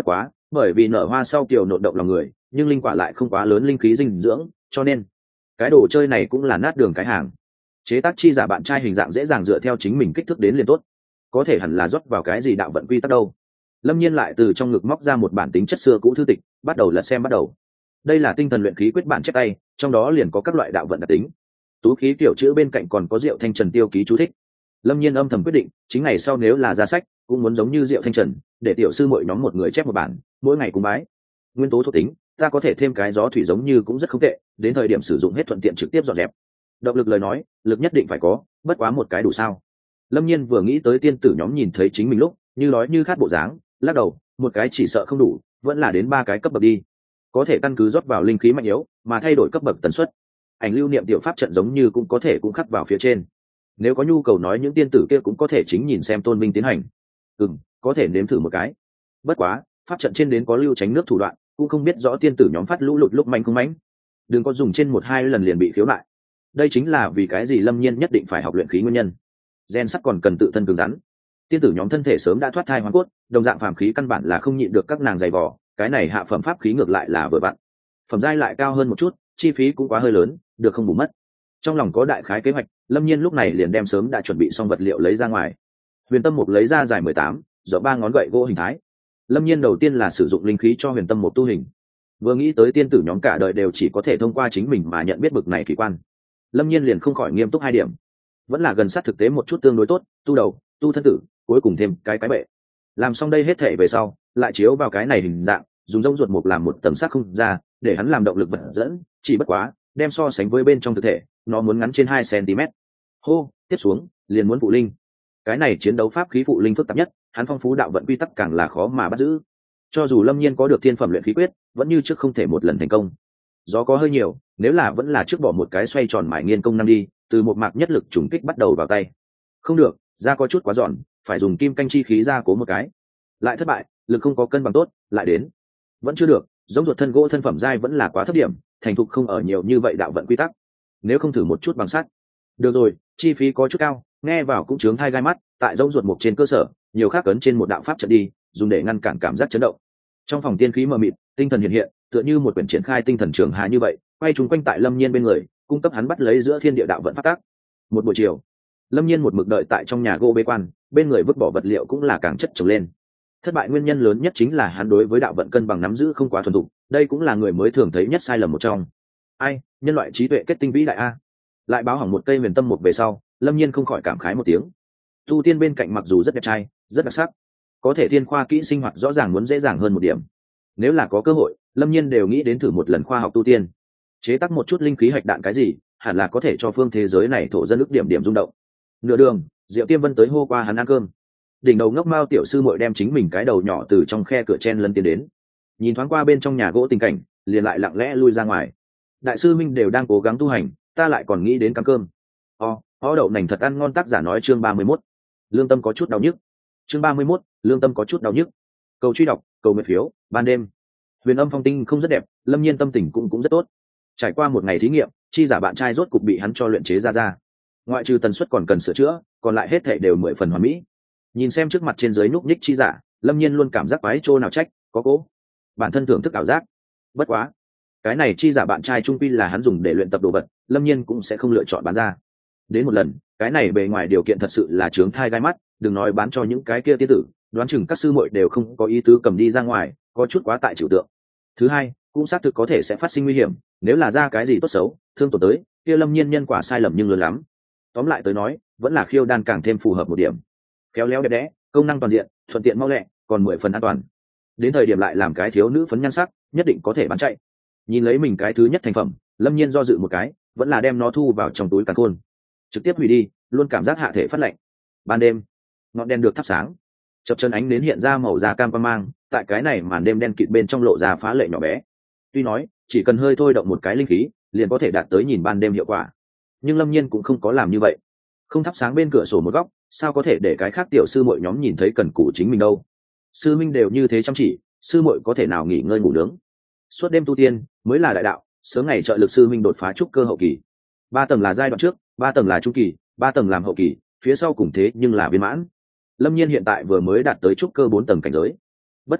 bởi vì nở hoa sau kiểu nộn động lòng người, nhưng linh quả lại không quá lớn linh khí dinh dưỡng, cho nên cái đồ chơi này cũng là nát đường cái hàng. Chế tác chi giả bạn trai hình dạng dễ dàng dựa theo chính mình kích thước đến liền tốt, có thể hẳn là rót vào cái gì đạo vận quy tắc đâu. Lâm Nhiên lại từ trong ngực móc ra một bản tính chất xưa cũ thư tịch, bắt đầu lật xem. Đây là tinh thần luyện khí quyết bản chép tay, trong đó liền có các loại đạo vận đặc tính. Tú khí kiểu chữ bên cạnh còn có Diệu Thanh Trần tiêu ký chú thích. Lâm Nhiên âm thầm quyết định, chính ngày sau nếu là ra sách, cũng muốn giống như Diệu Thanh Trần, để tiểu sư mỗi nhóm một người chép một bản, mỗi ngày cùng bái. Nguyên tố thuộc tính, ta có thể thêm cái gió thủy giống như cũng rất không tệ, đến thời điểm sử dụng hết thuận tiện trực tiếp dọn dẹp. Động lực lời nói, lực nhất định phải có, bất quá một cái đủ sao? Lâm Nhiên vừa nghĩ tới tiên tử nhóm nhìn thấy chính mình lúc như nói như khát bộ dáng, lắc đầu, một cái chỉ sợ không đủ, vẫn là đến 3 cái cấp bậc đi. Có thể căn cứ rót vào linh khí mạnh yếu mà thay đổi cấp bậc tần suất. Ảnh lưu niệm tiểu pháp trận giống như cũng có thể khắc vào phía trên. Nếu có nhu cầu nói những tiên tử kia cũng có thể chính nhìn xem tôn minh tiến hành. Có thể nếm thử một cái. Bất quá, pháp trận trên đến có lưu tránh nước thủ đoạn, cũng không biết rõ tiên tử nhóm phát lũ lụt lúc mạnh không mạnh. Đừng có dùng trên 1-2 lần liền bị khiếu lại. Đây chính là vì cái gì Lâm Nhiên nhất định phải học luyện khí nguyên nhân. Gen sắt còn cần tự thân cứng rắn. Tiên tử nhóm thân thể sớm đã thoát thai hoàn cốt, đồng dạng phàm khí căn bản là không nhịn được các nàng dày vò, cái này hạ phẩm pháp khí ngược lại là vừa vặn. Phẩm giai lại cao hơn một chút, chi phí cũng quá hơi lớn, được không bù mất. Trong lòng có đại khái kế hoạch, Lâm Nhiên lúc này liền đem sớm đã chuẩn bị xong vật liệu lấy ra ngoài. Huyền Tâm Mục lấy ra dài 18, rộng 3 ngón gậy gỗ hình thái. Lâm Nhiên đầu tiên là sử dụng linh khí cho Huyền Tâm Mục tu hình. Vừa nghĩ tới tiên tử nhóm cả đời đều chỉ có thể thông qua chính mình mà nhận biết bực này kỳ quan, Lâm Nhiên liền không khỏi nghiêm túc 2 điểm. Vẫn là gần sát thực tế một chút tương đối tốt, tu đầu, tu thân tử, cuối cùng thêm cái bệ. Làm xong đây hết thể về sau, lại chiếu vào cái này hình dạng, dùng rông ruột mục làm một tầng sắc không ra, để hắn làm động lực vật dẫn, chỉ bất quá, đem so sánh với bên trong thực thể, nó muốn ngắn trên 2 cm. Hô, tiếp xuống, liền muốn phụ linh. Cái này chiến đấu pháp khí phụ linh phức tạp nhất, hắn phong phú đạo vận quy tắc càng là khó mà bắt giữ. Cho dù Lâm Nhiên có được thiên phẩm luyện khí quyết, vẫn như trước không thể một lần thành công. Gió có hơi nhiều, nếu là vẫn là trước bỏ một cái xoay tròn mải nghiên công năng đi, từ một mạc nhất lực trùng kích bắt đầu vào tay. Không được, ra có chút quá giòn, phải dùng kim canh chi khí ra cố một cái. Lại thất bại, lực không có cân bằng tốt, lại đến. Vẫn chưa được, giống ruột thân gỗ thân phẩm giai vẫn là quá thấp điểm, thành thục không ở nhiều như vậy đạo vận quy tắc. Nếu không thử một chút bằng sắt. Được rồi, chi phí có chút cao, nghe vào cũng chướng thai gai mắt, tại giống ruột mục trên cơ sở, nhiều khác cấn trên một đạo pháp trận đi, dùng để ngăn cản cảm giác chấn động. Trong phòng tiên khí mờ mịt, tinh thần hiện hiện, tựa như một quyển triển khai tinh thần trường hà như vậy, quay chúng quanh tại Lâm Nhiên bên người, cung cấp hắn bắt lấy giữa thiên địa đạo vận pháp tắc. Một buổi chiều, Lâm Nhiên một mực đợi tại trong nhà gỗ bế quan, bên người vứt bỏ vật liệu cũng là càng chất chồng lên. Thất bại nguyên nhân lớn nhất chính là hắn đối với đạo vận cân bằng nắm giữ không quá thuần thục, đây cũng là người mới thường thấy nhất sai lầm một trong. Ai, nhân loại trí tuệ kết tinh vĩ đại a. Lại báo hỏng một cây Huyền Tâm Mục về sau, Lâm Nhiên không khỏi cảm khái một tiếng. Tu tiên bên cạnh mặc dù rất đẹp trai, rất đặc sắc, có thể thiên khoa kỹ sinh hoạt rõ ràng muốn dễ dàng hơn một điểm. Nếu là có cơ hội, Lâm Nhiên đều nghĩ đến thử một lần khoa học tu tiên, chế tác một chút linh khí hạch đạn cái gì, hẳn là có thể cho phương thế giới này thổ dân ức điểm điểm rung động. Nửa đường, Diệu Tiêm Vân tới hô qua hắn ăn cơm. Đỉnh đầu ngốc mao tiểu sư muội đem chính mình cái đầu nhỏ từ trong khe cửa chen lấn tiến đến, nhìn thoáng qua bên trong nhà gỗ tình cảnh, liền lại lặng lẽ lui ra ngoài. Đại sư minh đều đang cố gắng tu hành, ta lại còn nghĩ đến cắm cơm. Đậu nành thật ăn ngon. Tác giả nói chương 31. Lương tâm có chút đau nhức. Chương 31, lương tâm có chút đau nhức. Cầu truy đọc, cầu nguyện phiếu, ban đêm. Huyền Âm Phong tinh không rất đẹp, Lâm Nhiên tâm tình cũng rất tốt. Trải qua một ngày thí nghiệm, chi giả bạn trai rốt cục bị hắn cho luyện chế ra. Ngoại trừ tần suất còn cần sửa chữa, còn lại hết thảy đều 10 phần hoàn mỹ. Nhìn xem trước mặt trên dưới núc ních chi giả, Lâm Nhiên luôn cảm giác quái trô nào trách, có cố. Bản thân thưởng thức ảo giác. Bất quá, cái này chi giả bạn trai trung quy là hắn dùng để luyện tập đồ vật, Lâm Nhiên cũng sẽ không lựa chọn bán ra. Đến một lần, cái này bề ngoài điều kiện thật sự là chướng thai gai mắt, đừng nói bán cho những cái kia tiên tử, đoán chừng các sư muội đều không có ý tứ cầm đi ra ngoài, có chút quá tại trừu tượng. Thứ hai, cũng xác thực có thể sẽ phát sinh nguy hiểm, nếu là ra cái gì tốt xấu, thương tổn tới, kia Lâm Nhiên nhân quả sai lầm nhưng lớn lắm. Tóm lại tới nói, vẫn là khiêu đan càng thêm phù hợp một điểm. Khéo léo đẹp đẽ, công năng toàn diện, thuận tiện mau lẹ, còn 10 phần an toàn. Đến thời điểm lại làm cái thiếu nữ phấn nhan sắc, nhất định có thể bán chạy. Nhìn lấy mình cái thứ nhất thành phẩm, Lâm Nhiên do dự một cái, vẫn là đem nó thu vào trong túi càn khôn, trực tiếp hủy đi, luôn cảm giác hạ thể phát lạnh. Ban đêm, ngọn đèn được thắp sáng, chập chân ánh nến hiện ra màu da cam mang, tại cái này màn đêm đen kịt bên trong lộ ra phá lệ nhỏ bé. Tuy nói chỉ cần hơi thôi động một cái linh khí, liền có thể đạt tới nhìn ban đêm hiệu quả, nhưng Lâm Nhiên cũng không có làm như vậy. Không thắp sáng bên cửa sổ một góc, sao có thể để cái khác tiểu sư muội nhóm nhìn thấy cần cù chính mình đâu. Sư minh đều như thế chăm chỉ, sư muội có thể nào nghỉ ngơi ngủ nướng. Suốt đêm tu tiên mới là đại đạo, sớm ngày trợ lực sư minh đột phá trúc cơ hậu kỳ. 3 tầng là giai đoạn trước, 3 tầng là trung kỳ, 3 tầng làm hậu kỳ, phía sau cùng thế nhưng là viên mãn. Lâm Nhiên hiện tại vừa mới đạt tới trúc cơ 4 tầng cảnh giới. Bất quá,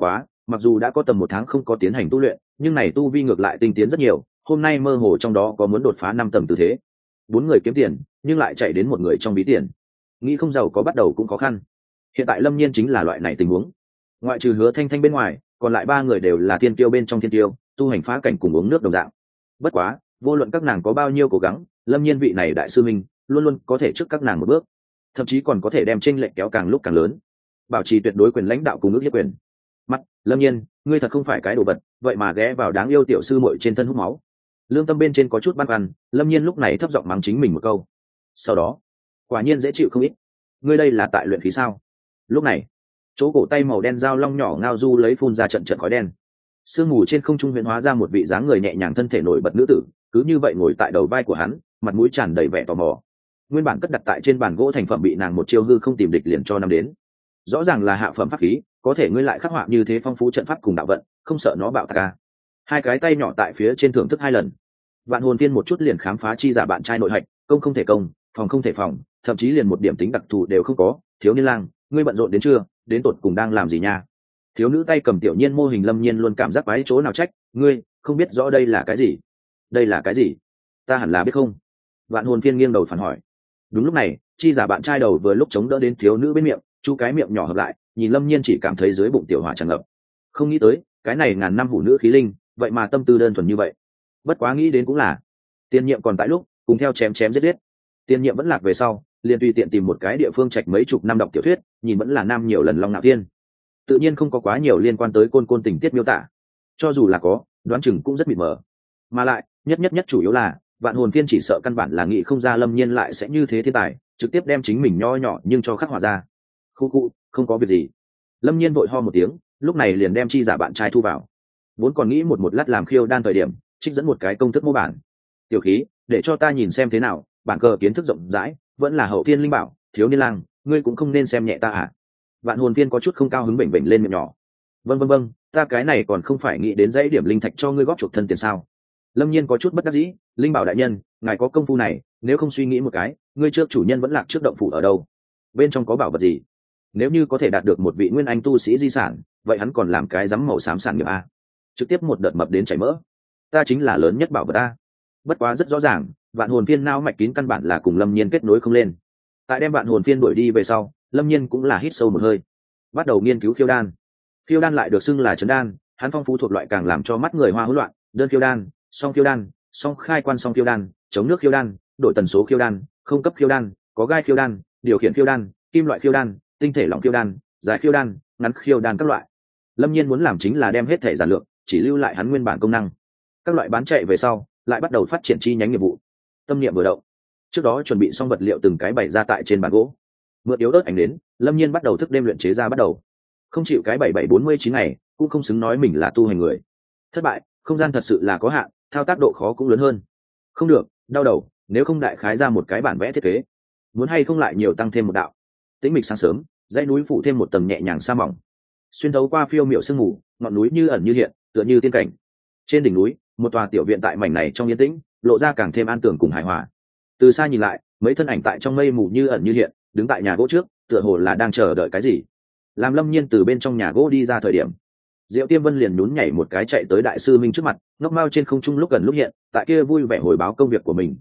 mặc dù đã có tầm 1 tháng không có tiến hành tu luyện, nhưng này tu vi ngược lại tinh tiến rất nhiều, hôm nay mơ hồ trong đó có muốn đột phá 5 tầng tư thế. 4 người kiếm tiền, nhưng lại chạy đến một người trong ví tiền. Nghĩ không giàu có bắt đầu cũng khó khăn. Hiện tại Lâm Nhiên chính là loại này tình huống. Ngoại trừ Hứa Thanh Thanh bên ngoài, còn lại 3 người đều là thiên tiêu bên trong thiên tiêu, tu hành phá cảnh cùng uống nước đồng dạng. Bất quá, vô luận các nàng có bao nhiêu cố gắng, Lâm Nhiên vị này đại sư minh luôn luôn có thể trước các nàng một bước, thậm chí còn có thể đem chênh lệch kéo càng lúc càng lớn, bảo trì tuyệt đối quyền lãnh đạo cùng ước hiếp quyền. Mắt, Lâm Nhiên, ngươi thật không phải cái đồ vật, vậy mà ghé vào đáng yêu tiểu sư muội trên thân hút máu. Lương tâm bên trên có chút băn khoăn, Lâm Nhiên lúc này thấp giọng mắng chính mình một câu. Sau đó, quả nhiên dễ chịu không ít. Ngươi đây là tại luyện khí sao? Lúc này, chỗ cổ tay màu đen dao long nhỏ ngao du lấy phun ra trận trận khói đen. Sương mù trên không trung huyễn hóa ra một vị dáng người nhẹ nhàng thân thể nổi bật nữ tử, cứ như vậy ngồi tại đầu vai của hắn, mặt mũi tràn đầy vẻ tò mò. Nguyên bản cất đặt tại trên bàn gỗ thành phẩm bị nàng một chiêu hư không tìm địch liền cho năm đến. Rõ ràng là hạ phẩm pháp khí, có thể ngươi lại khắc họa như thế phong phú trận pháp cùng đạo vận, không sợ nó bạo tạc à? Hai cái tay nhỏ tại phía trên thưởng thức 2 lần. Vạn hồn viên một chút liền khám phá chi giả bạn trai nội hạch, công không thể công, phòng không thể phòng, thậm chí liền một điểm tính đặc thù đều không có. Thiếu niên lang, ngươi bận rộn đến chưa? Đến tột cùng đang làm gì nha? Thiếu nữ tay cầm tiểu nhiên mô hình Lâm Nhiên luôn cảm giác quái chỗ nào trách, ngươi không biết rõ đây là cái gì? Đây là cái gì? Ta hẳn là biết không? Vạn hồn viên nghiêng đầu phản hỏi. Đúng lúc này, chi giả bạn trai đầu vừa lúc chống đỡ đến thiếu nữ bên miệng, chu cái miệng nhỏ hợp lại, nhìn Lâm Nhiên chỉ cảm thấy dưới bụng tiểu hỏa tràn ngập. Không nghĩ tới, cái này ngàn năm hủ nữ khí linh, vậy mà tâm tư đơn thuần như vậy. Bất quá nghĩ đến cũng là, tiên nhiệm còn tại lúc, cùng theo chém chém giết giết. Tiên nhiệm vẫn lạc về sau, liền tùy tiện tìm một cái địa phương trạch mấy chục năm đọc tiểu thuyết, nhìn vẫn là nam nhiều lần long nạo thiên. Tự nhiên không có quá nhiều liên quan tới côn tình tiết miêu tả. Cho dù là có, đoán chừng cũng rất mịt mờ. Mà lại, nhất chủ yếu là, vạn hồn phiên chỉ sợ căn bản là nghĩ không ra Lâm Nhiên lại sẽ như thế thiên tài, trực tiếp đem chính mình nho nhỏ nhưng cho khắc họa ra. Khu, không có việc gì. Lâm Nhiên vội ho một tiếng, lúc này liền đem chi giả bạn trai thu vào. Vốn còn nghĩ một lát làm khiêu đan thời điểm, trích dẫn một cái công thức mô bản. Tiểu khí, để cho ta nhìn xem thế nào, bản cờ kiến thức rộng rãi, vẫn là hậu thiên linh bảo, thiếu niên lang, ngươi cũng không nên xem nhẹ ta à? Vạn hồn viên có chút không cao hứng bệnh lên miệng nhỏ. Vâng, ta cái này còn không phải nghĩ đến dãy điểm linh thạch cho ngươi góp chuộc thân tiền sao? Lâm Nhiên có chút bất đắc dĩ, linh bảo đại nhân, ngài có công phu này, nếu không suy nghĩ một cái, ngươi trước chủ nhân vẫn lạc trước động phủ ở đâu? Bên trong có bảo vật gì? Nếu như có thể đạt được một vị nguyên anh tu sĩ di sản, vậy hắn còn làm cái rắm màu xám sản nghiệp a? Trực tiếp một đợt mập đến chảy mỡ. Ta chính là lớn nhất bảo vật ta. Bất quá rất rõ ràng, vạn hồn phiên não mạch kín căn bản là cùng Lâm Nhiên kết nối không lên. Tại đem vạn hồn phiên đuổi đi về sau, Lâm Nhiên cũng là hít sâu một hơi, bắt đầu nghiên cứu khiêu đan. Khiêu đan lại được xưng là trấn đan, hắn phong phú thuộc loại càng làm cho mắt người hoa hỗn loạn, đơn khiêu đan, song khiêu đan, song khai quan song khiêu đan, chống nước khiêu đan, đổi tần số khiêu đan, không cấp khiêu đan, có gai khiêu đan, điều khiển khiêu đan, kim loại khiêu đan, tinh thể lỏng khiêu đan, dài khiêu đan, ngắn khiêu đan các loại. Lâm Nhiên muốn làm chính là đem hết thể giản lược, chỉ lưu lại hắn nguyên bản công năng. Các loại bán chạy về sau, lại bắt đầu phát triển chi nhánh nghiệp vụ. Tâm niệm vừa động, trước đó chuẩn bị xong vật liệu từng cái bày ra tại trên bàn gỗ. Mượn yếu ớt ảnh đến, Lâm Nhiên bắt đầu thức đêm luyện chế ra bắt đầu. Không chịu cái 7749 ngày, cũng không xứng nói mình là tu hành người. Thất bại, không gian thật sự là có hạn, thao tác độ khó cũng lớn hơn. Không được, đau đầu, nếu không đại khái ra một cái bản vẽ thiết kế. Muốn hay không lại nhiều tăng thêm một đạo. Tĩnh mịch sáng sớm, dãy núi phủ thêm một tầng nhẹ nhàng sa mỏng. Xuyên thấu qua phiêu miểu sương mù, ngọn núi như ẩn như hiện, tựa như tiên cảnh. Trên đỉnh núi, một tòa tiểu viện tại mảnh này trong yên tĩnh, lộ ra càng thêm an tường cùng hài hòa. Từ xa nhìn lại, mấy thân ảnh tại trong mây mù như ẩn như hiện, đứng tại nhà gỗ trước, tựa hồ là đang chờ đợi cái gì. Làm Lâm Nhiên từ bên trong nhà gỗ đi ra thời điểm, Diệu Tiêm Vân liền nhún nhảy một cái chạy tới đại sư minh trước mặt, ngóc mao trên không trung lúc gần lúc hiện, tại kia vui vẻ hồi báo công việc của mình.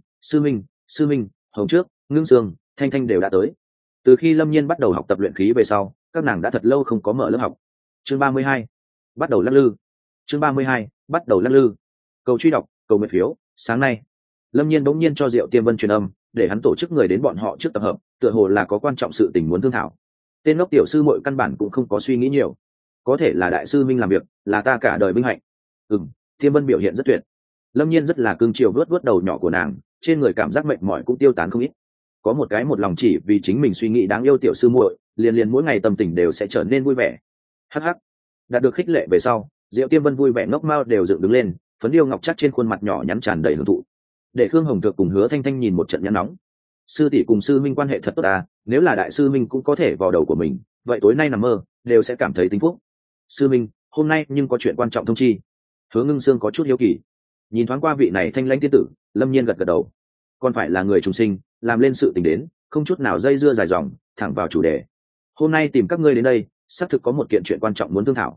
Sư minh, Hồng trước, Ngưng Sương, Thanh Thanh đều đã tới. Từ khi Lâm Nhiên bắt đầu học tập luyện khí về sau, các nàng đã thật lâu không có mở lớp học. Chương 32, bắt đầu lắc lư. Chương 32, bắt đầu lắc lư. Cầu truy đọc, cầu nguyện phiếu. Sáng nay, Lâm Nhiên bỗng nhiên cho Diệu Tiêm Vân truyền âm, để hắn tổ chức người đến bọn họ trước tập hợp, tựa hồ là có quan trọng sự tình muốn thương thảo. Tên ngốc tiểu sư muội căn bản cũng không có suy nghĩ nhiều, có thể là đại sư minh làm việc, là ta cả đời vinh hạnh. Tiêm Vân biểu hiện rất tuyệt. Lâm Nhiên rất là cưng chiều vuốt đầu nhỏ của nàng, trên người cảm giác mệt mỏi cũng tiêu tán không ít. Có một cái một lòng chỉ vì chính mình suy nghĩ đáng yêu tiểu sư muội, liền mỗi ngày tâm tình đều sẽ trở nên vui vẻ. Hắc hắc. Đạt được khích lệ về sau, Diệu Tiêm Vân vui vẻ ngốc mao đều dựng đứng lên, phấn điêu ngọc chắc trên khuôn mặt nhỏ nhắn tràn đầy hưởng thụ. Để Khương Hồng Thược cùng Hứa Thanh Thanh nhìn một trận nhăn nóng. Sư tỷ cùng sư minh quan hệ thật tốt à, nếu là đại sư minh cũng có thể vào đầu của mình, vậy tối nay nằm mơ đều sẽ cảm thấy tính phúc. Sư minh, hôm nay nhưng có chuyện quan trọng thông chi. Hứa Ngưng Sương có chút hiếu kỳ, nhìn thoáng qua vị này thanh lãnh tiên tử, Lâm Nhiên gật gật đầu. Còn phải là người trùng sinh, làm lên sự tình đến, không chút nào dây dưa dài dòng, thẳng vào chủ đề. Hôm nay tìm các ngươi đến đây, xác thực có một kiện chuyện quan trọng muốn thương thảo.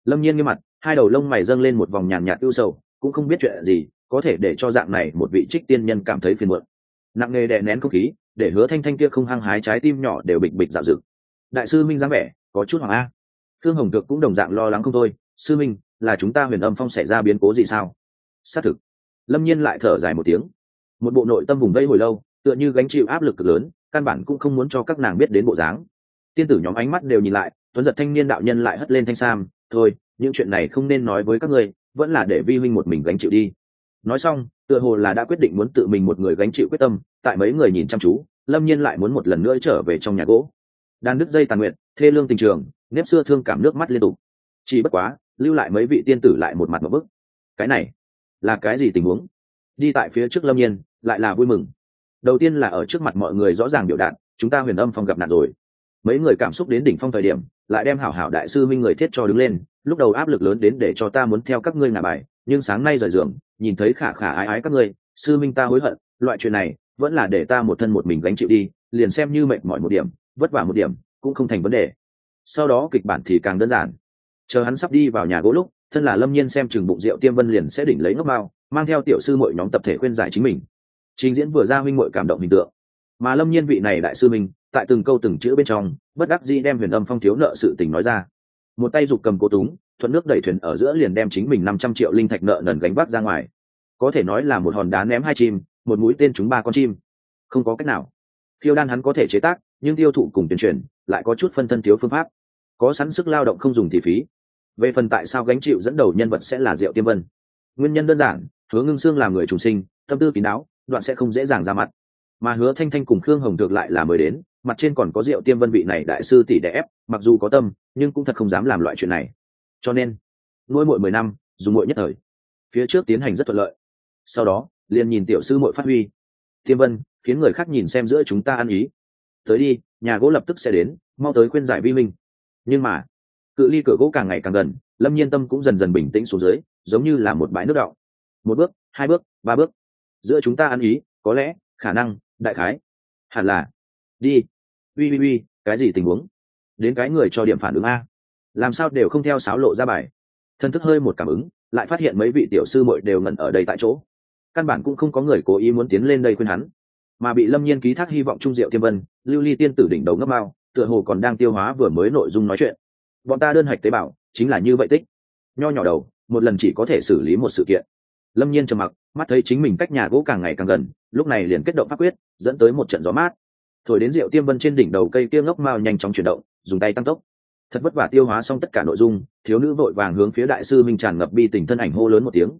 Lâm Nhiên nghiêm mặt, hai đầu lông mày dâng lên một vòng nhàn nhạt ưu sầu, cũng không biết chuyện gì có thể để cho dạng này một vị trích tiên nhân cảm thấy phiền muộn. Nặng nề đè nén không khí, để Hứa Thanh Thanh kia không hăng hái trái tim nhỏ đều bịch bịch dạo dực. Đại sư Minh dáng vẻ có chút hoàng a. Thương Hồng Thược cũng đồng dạng lo lắng không thôi, sư Minh, là chúng ta Huyền Âm Phong xảy ra biến cố gì sao? Xác thực. Lâm Nhiên lại thở dài một tiếng. Một bộ nội tâm vùng vây hồi lâu, tựa như gánh chịu áp lực cực lớn, căn bản cũng không muốn cho các nàng biết đến bộ dáng. Tiên tử nhóm ánh mắt đều nhìn lại, tuấn giật thanh niên đạo nhân lại hất lên thanh sam, thôi, những chuyện này không nên nói với các ngươi, vẫn là để vi huynh một mình gánh chịu đi. Nói xong, tựa hồ là đã quyết định muốn tự mình một người gánh chịu quyết tâm, tại mấy người nhìn chăm chú, Lâm Nhiên lại muốn một lần nữa trở về trong nhà gỗ. Đan đứt dây tàn nguyện, thê lương tình trường, nếp xưa thương cảm nước mắt liên tục. Chỉ bất quá, lưu lại mấy vị tiên tử lại một mặt một bức. Cái này là cái gì tình huống? Đi tại phía trước Lâm Nhiên, lại là vui mừng. Đầu tiên là ở trước mặt mọi người rõ ràng biểu đạt, chúng ta Huyền Âm Phong gặp nạn rồi. Mấy người cảm xúc đến đỉnh phong thời điểm, lại đem hảo hảo đại sư minh người thiết cho đứng lên, lúc đầu áp lực lớn đến để cho ta muốn theo các ngươi ngả bài, nhưng sáng nay rời giường, nhìn thấy khả khả ái ái các ngươi, sư minh ta hối hận, loại chuyện này vẫn là để ta một thân một mình gánh chịu đi, liền xem như mệt mỏi một điểm, vất vả một điểm, cũng không thành vấn đề. Sau đó kịch bản thì càng đơn giản. Chờ hắn sắp đi vào nhà gỗ lúc, thân là Lâm Nhiên xem chừng bụng rượu Tiêm Vân liền sẽ đỉnh lấy ngốc mao, mang theo tiểu sư muội nhóm tập thể khuyên giải chính mình. Trình diễn vừa ra huynh muội cảm động hình tượng, mà Lâm Nhiên vị này đại sư minh, tại từng câu từng chữ bên trong, bất đắc dĩ đem Huyền Âm Phong thiếu nợ sự tình nói ra. Một tay giục cầm cố túng, thuận nước đẩy thuyền ở giữa liền đem chính mình 500 triệu linh thạch nợ nần gánh vác ra ngoài. Có thể nói là một hòn đá ném hai chim, một mũi tên trúng ba con chim. Không có cách nào. Phiêu đan hắn có thể chế tác, nhưng tiêu thụ cùng tuyên truyền lại có chút phân thân thiếu phương pháp. Có sẵn sức lao động không dùng thì phí. Về phần tại sao gánh chịu dẫn đầu nhân vật sẽ là Diệu Tiêm Vân, nguyên nhân đơn giản, Hứa Ngưng Sương làm người trùng sinh, tâm tư kín đáo, đoạn sẽ không dễ dàng ra mặt. Mà Hứa Thanh Thanh cùng Khương Hồng Thược lại là mới đến, mặt trên còn có Diệu Tiêm Vân vị này đại sư tỷ đè ép, mặc dù có tâm, nhưng cũng thật không dám làm loại chuyện này. Cho nên, nuôi muội 10 năm, dùng muội nhất thời. Phía trước tiến hành rất thuận lợi. Sau đó, liền nhìn tiểu sư muội phát huy. Tiêm Vân, khiến người khác nhìn xem giữa chúng ta ăn ý. Tới đi, nhà gỗ lập tức sẽ đến, mau tới khuyên giải vi minh. Nhưng mà, cự ly cửa gỗ càng ngày càng gần, Lâm Nhiên tâm cũng dần dần bình tĩnh xuống dưới, giống như là một bãi nước đọng. Một bước, hai bước, ba bước. Giữa chúng ta ăn ý, có lẽ, khả năng, đại khái, hẳn là. Đi. Uy, cái gì tình huống? Đến cái người cho điểm phản ứng a. Làm sao đều không theo sáo lộ ra bài. Thân thức hơi một cảm ứng, lại phát hiện mấy vị tiểu sư muội đều ngẩn ở đây tại chỗ. Căn bản cũng không có người cố ý muốn tiến lên đây khuyên hắn, mà bị Lâm Nhiên ký thác hy vọng trung Diệu Tiêm Vân, lưu ly tiên tử đỉnh đầu ngấp mao, tựa hồ còn đang tiêu hóa vừa mới nội dung nói chuyện. Bọn ta đơn hạch tế bào chính là như vậy tích, nho nhỏ đầu, một lần chỉ có thể xử lý một sự kiện. Lâm Nhiên trầm mặc, mắt thấy chính mình cách nhà gỗ càng ngày càng gần, lúc này liền kết động pháp quyết, dẫn tới một trận gió mát, thổi đến Diệu Tiêm Vân trên đỉnh đầu cây kia ngốc mao nhanh chóng chuyển động, dùng tay tăng tốc. Thật vất vả tiêu hóa xong tất cả nội dung, thiếu nữ vội vàng hướng phía đại sư minh tràn ngập bi tình thân ảnh hô lớn một tiếng,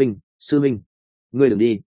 sư minh, ngươi đừng đi.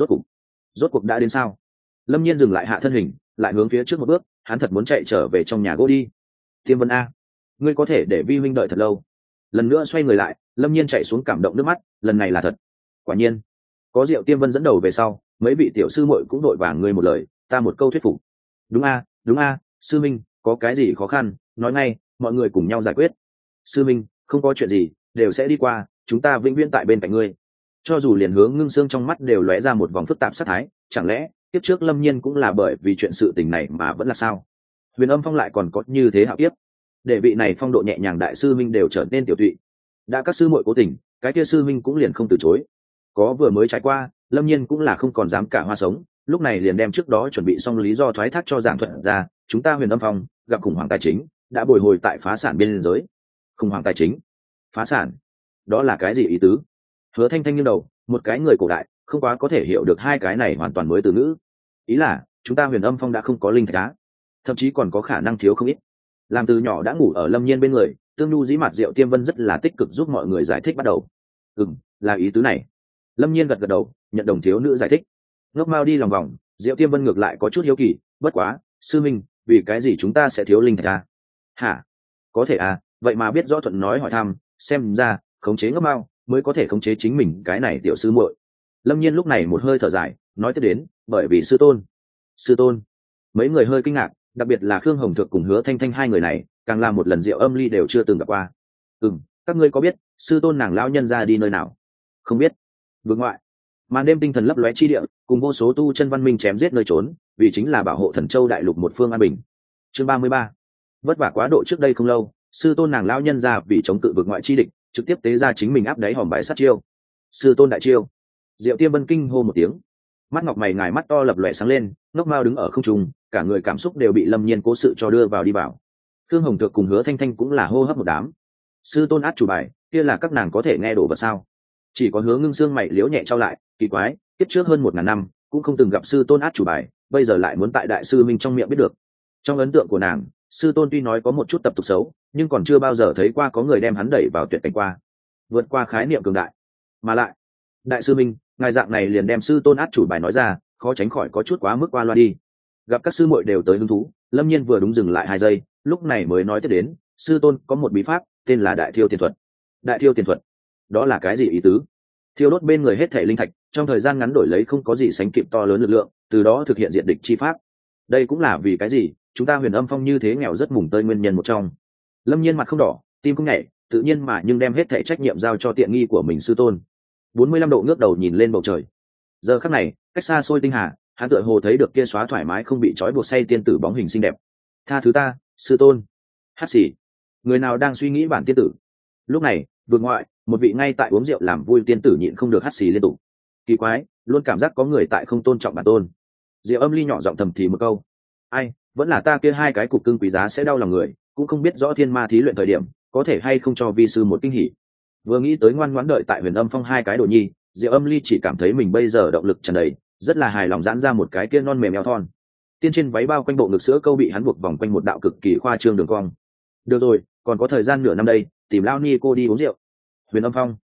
Rốt cuộc đã đến sao? Lâm Nhiên dừng lại hạ thân hình, lại hướng phía trước một bước, hắn thật muốn chạy trở về trong nhà gỗ đi. Tiêm Vân a, ngươi có thể để vi huynh đợi thật lâu. Lần nữa xoay người lại, Lâm Nhiên chạy xuống cảm động nước mắt, lần này là thật. Quả nhiên, có Diệu Tiêm Vân dẫn đầu về sau, mấy vị tiểu sư muội cũng đội vàng ngươi một lời, ta một câu thuyết phục. Đúng a, sư minh, có cái gì khó khăn, nói ngay, mọi người cùng nhau giải quyết. Sư minh, không có chuyện gì, đều sẽ đi qua, chúng ta vĩnh viễn tại bên cạnh ngươi. Cho dù liền Hướng Ngưng Sương trong mắt đều lóe ra một vòng phức tạp sát thái, chẳng lẽ tiếp trước Lâm Nhiên cũng là bởi vì chuyện sự tình này mà vẫn là sao? Huyền Âm Phong lại còn có như thế hạo kiếp, để vị này phong độ nhẹ nhàng đại sư minh đều trở nên tiểu tụy. Đã các sư muội cố tình, cái kia sư minh cũng liền không từ chối. Có vừa mới trải qua, Lâm Nhiên cũng là không còn dám cả hoa sống, lúc này liền đem trước đó chuẩn bị xong lý do thoái thác cho giảng thuận ra, chúng ta Huyền Âm Phong gặp khủng hoảng tài chính, đã bồi hồi tại phá sản biên giới. Khủng hoảng tài chính, phá sản, đó là cái gì ý tứ? Hứa Thanh Thanh nghiêng đầu, một cái người cổ đại không quá có thể hiểu được hai cái này hoàn toàn mới từ ngữ. Ý là chúng ta Huyền Âm Phong đã không có linh thạch á, thậm chí còn có khả năng thiếu không ít. Làm từ nhỏ đã ngủ ở Lâm Nhiên bên người, tương nhu dĩ mặt Diệu Tiêm Vân rất là tích cực giúp mọi người giải thích bắt đầu. Là ý tứ này. Lâm Nhiên gật gật đầu, nhận đồng thiếu nữ giải thích. Ngốc mao đi lòng vòng, Diệu Tiêm Vân ngược lại có chút hiếu kỳ, bất quá, sư minh, vì cái gì chúng ta sẽ thiếu linh thạch à? Hả? Có thể à, vậy mà biết rõ thuận nói hỏi thăm, xem ra khống chế ngốc mao mới có thể khống chế chính mình cái này tiểu sư muội. Lâm Nhiên lúc này một hơi thở dài, nói tiếp đến, bởi vì sư tôn. Mấy người hơi kinh ngạc, đặc biệt là Khương Hồng Thược cùng Hứa Thanh Thanh hai người này, càng làm một lần Diệu Âm Ly đều chưa từng gặp qua. Các ngươi có biết sư tôn nàng lão nhân ra đi nơi nào? Không biết. Vương ngoại. Màn đêm tinh thần lấp lóe chi địa, cùng vô số tu chân văn minh chém giết nơi trốn, vì chính là bảo hộ Thần Châu đại lục một phương an bình. Chương 33. Vất vả quá độ trước đây không lâu, sư tôn nàng lão nhân ra vì chống cự vực ngoại chi địch trực tiếp tế ra chính mình áp đáy hòm bài sát chiêu. Sư tôn đại chiêu. Diệu Tiêm Vân kinh hô một tiếng, mắt ngọc mày ngài mắt to lập lòe sáng lên, ngốc mao đứng ở không trung, cả người cảm xúc đều bị Lâm Nhiên cố sự cho đưa vào đi vào. Thương Hồng Thược cùng Hứa Thanh Thanh cũng là hô hấp một đám. Sư tôn át chủ bài, kia là các nàng có thể nghe đổ vật sao? Chỉ có Hứa Ngưng Sương mày liễu nhẹ trao lại, kỳ quái, kiếp trước hơn 1000 năm cũng không từng gặp sư tôn át chủ bài, bây giờ lại muốn tại đại sư minh trong miệng biết được. Trong ấn tượng của nàng, sư tôn tuy nói có một chút tập tục xấu, nhưng còn chưa bao giờ thấy qua có người đem hắn đẩy vào tuyệt cảnh qua, vượt qua khái niệm cường đại. Mà lại, đại sư minh, ngài dạng này liền đem sư tôn át chủ bài nói ra, khó tránh khỏi có chút quá mức qua loa đi. Gặp các sư muội đều tới hứng thú, Lâm Nhiên vừa đúng dừng lại 2 giây, lúc này mới nói tiếp đến, sư tôn có một bí pháp tên là đại thiêu tiền thuật. Đại thiêu tiền thuật, đó là cái gì ý tứ? Thiêu đốt bên người hết thể linh thạch, trong thời gian ngắn đổi lấy không có gì sánh kịp to lớn lực lượng, từ đó thực hiện diện địch chi pháp. Đây cũng là vì cái gì chúng ta Huyền Âm Phong như thế nghèo rất mùng tơi nguyên nhân một trong. Lâm Nhiên mặt không đỏ, tim cũng nhảy, tự nhiên mà nhưng đem hết thể trách nhiệm giao cho tiện nghi của mình sư tôn. 45 độ ngước đầu nhìn lên bầu trời. Giờ khắc này, cách xa xôi tinh hà, hắn tựa hồ thấy được kia xóa thoải mái không bị trói buộc say tiên tử bóng hình xinh đẹp. Tha thứ ta, sư tôn. Hát xì. Người nào đang suy nghĩ bản tiên tử? Lúc này, vượt ngoại, một vị ngay tại uống rượu làm vui tiên tử nhịn không được hắt xì liên tục. Kỳ quái, luôn cảm giác có người tại không tôn trọng bản tôn. Diệu Âm Ly nhỏ giọng thầm thì một câu. Ai, vẫn là ta kia 2 cái cục cưng quý giá sẽ đau lòng người, cũng không biết rõ thiên ma thí luyện thời điểm có thể hay không cho vi sư một kinh hỉ. Vừa nghĩ tới ngoan ngoãn đợi tại Huyền Âm Phong 2 cái đồ nhi, Diệu Âm Ly chỉ cảm thấy mình bây giờ động lực tràn đầy, rất là hài lòng giãn ra một cái kia non mềm eo thon. Tiên trên váy bao quanh bộ ngực sữa câu bị hắn buộc vòng quanh một đạo cực kỳ khoa trương đường cong. Được rồi, còn có thời gian nửa năm đây, tìm lao ni cô đi uống rượu. Huyền Âm Phong.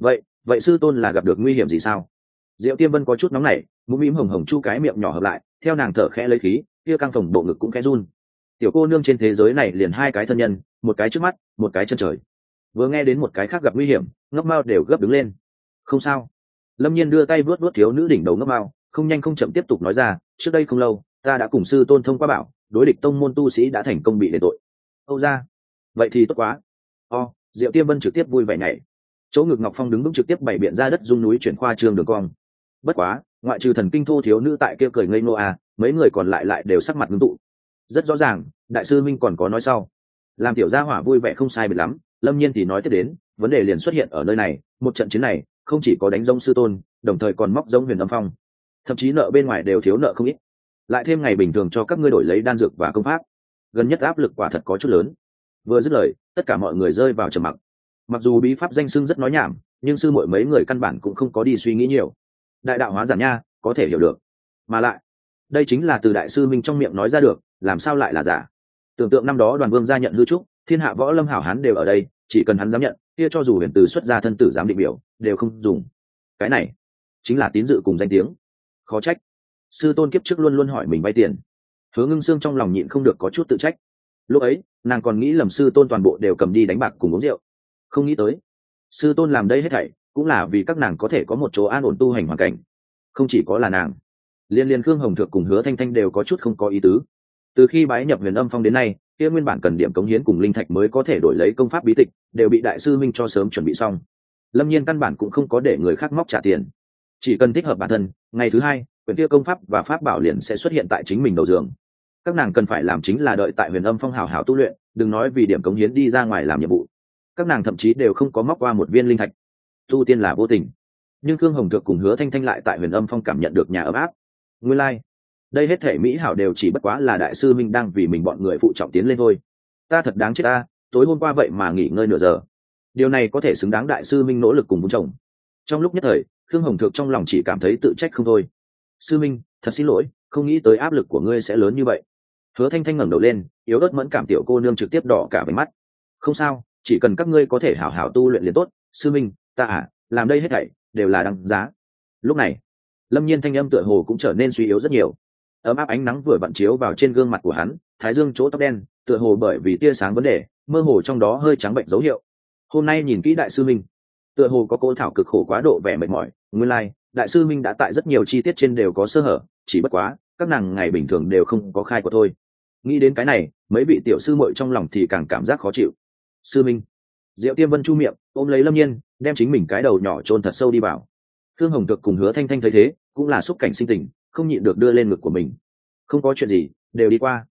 Vậy sư tôn là gặp được nguy hiểm gì sao? Diệu Tiêm Vân có chút nóng nảy, mũm mĩm hồng hồng chu cái miệng nhỏ hợp lại, theo nàng thở khẽ lấy khí, kia căng phồng bộ ngực cũng khẽ run. Tiểu cô nương trên thế giới này liền 2 cái thân nhân, một cái trước mắt, một cái chân trời. Vừa nghe đến một cái khác gặp nguy hiểm, ngốc mao đều gấp đứng lên. Không sao. Lâm Nhiên đưa tay vuốt vuốt thiếu nữ đỉnh đầu ngốc mao, không nhanh không chậm tiếp tục nói ra, trước đây không lâu, ta đã cùng sư tôn thông qua bảo, đối địch tông môn tu sĩ đã thành công bị đền tội. Âu ra. Vậy thì tốt quá. Diệu Tiêm Vân trực tiếp vui vẻ nhảy. Chỗ ngực Ngọc Phong đứng vững trực tiếp bày biện ra đất dung núi chuyển khoa trương đường cong. Bất quá, ngoại trừ thần kinh thô thiếu nữ tại kia cười ngây ngô mấy người còn lại đều sắc mặt ngưng tụ. Rất rõ ràng, đại sư minh còn có nói sau. Làm tiểu gia hỏa vui vẻ không sai biệt lắm, Lâm Nhiên thì nói tiếp đến, vấn đề liền xuất hiện ở nơi này, một trận chiến này, không chỉ có đánh giống sư tôn, đồng thời còn móc giống Huyền Âm Phong. Thậm chí nợ bên ngoài đều thiếu nợ không ít. Lại thêm ngày bình thường cho các ngươi đổi lấy đan dược và công pháp. Gần nhất áp lực quả thật có chút lớn. Vừa dứt lời, tất cả mọi người rơi vào trầm mặc. Mặc dù bí pháp danh xưng rất nói nhảm, nhưng sư muội mấy người căn bản cũng không có đi suy nghĩ nhiều. Đại đạo hóa giản nha, có thể hiểu được. Mà lại, đây chính là từ đại sư minh trong miệng nói ra được, làm sao lại là giả? Tưởng tượng năm đó Đoàn Vương gia nhận hư trúc, thiên hạ võ lâm hảo hán đều ở đây, chỉ cần hắn dám nhận, kia cho dù huyền từ xuất gia thân tử dám định biểu, đều không dùng. Cái này chính là tín dự cùng danh tiếng. Khó trách sư tôn kiếp trước luôn luôn hỏi mình vay tiền. Hứa Ngưng Sương trong lòng nhịn không được có chút tự trách. Lúc ấy, nàng còn nghĩ lầm sư tôn toàn bộ đều cầm đi đánh bạc cùng uống rượu. Không nghĩ tới, sư tôn làm đây hết thảy cũng là vì các nàng có thể có một chỗ an ổn tu hành hoàn cảnh. Không chỉ có là nàng, liên Khương Hồng Thược cùng Hứa Thanh Thanh đều có chút không có ý tứ. Từ khi bái nhập Huyền Âm Phong đến nay, kia nguyên bản cần điểm cống hiến cùng linh thạch mới có thể đổi lấy công pháp bí tịch, đều bị đại sư minh cho sớm chuẩn bị xong. Lâm Nhiên căn bản cũng không có để người khác móc trả tiền, chỉ cần thích hợp bản thân, ngày thứ 2, quyển kia công pháp và pháp bảo liền sẽ xuất hiện tại chính mình đầu giường. Các nàng cần phải làm chính là đợi tại Huyền Âm Phong hảo hảo tu luyện, đừng nói vì điểm cống hiến đi ra ngoài làm nhiệm vụ. Các nàng thậm chí đều không có móc qua một viên linh thạch. Tu tiên là vô tình, nhưng Khương Hồng Thược cùng Hứa Thanh Thanh lại tại Huyền Âm Phong cảm nhận được nhà ấm áp. Nguyên lai, đây hết thể mỹ hảo đều chỉ bất quá là đại sư minh đang vì mình bọn người phụ trọng tiến lên thôi. Ta thật đáng chết ta, tối hôm qua vậy mà nghỉ ngơi nửa giờ. Điều này có thể xứng đáng đại sư minh nỗ lực cùng vun trồng. Trong lúc nhất thời, Khương Hồng Thược trong lòng chỉ cảm thấy tự trách không thôi. Sư minh, thật xin lỗi, không nghĩ tới áp lực của ngươi sẽ lớn như vậy. Hứa Thanh Thanh ngẩng đầu lên, yếu ớt mẫn cảm tiểu cô nương trực tiếp đỏ cả váy mắt. Không sao, chỉ cần các ngươi có thể hảo hảo tu luyện liền tốt. Sư minh, ta làm đây hết thảy đều là đáng giá. Lúc này, Lâm Nhiên thanh âm tựa hồ cũng trở nên suy yếu rất nhiều. Ấm áp ánh nắng vừa vặn chiếu vào trên gương mặt của hắn, thái dương chỗ tóc đen, tựa hồ bởi vì tia sáng vấn đề, mơ hồ trong đó hơi trắng bệnh dấu hiệu. Hôm nay nhìn kỹ đại sư minh, tựa hồ có cô thảo cực khổ quá độ vẻ mệt mỏi. Nguyên lai, đại sư minh đã tại rất nhiều chi tiết trên đều có sơ hở, chỉ bất quá các nàng ngày bình thường đều không có khai của thôi. Nghĩ đến cái này, mấy vị tiểu sư muội trong lòng thì càng cảm giác khó chịu. Sư minh. Diệu Tiêm Vân chu miệng ôm lấy Lâm Nhiên, đem chính mình cái đầu nhỏ chôn thật sâu đi vào. Khương Hồng Thược cùng Hứa Thanh Thanh thấy thế, cũng là xúc cảnh sinh tình, không nhịn được đưa lên ngực của mình. Không có chuyện gì, đều đi qua.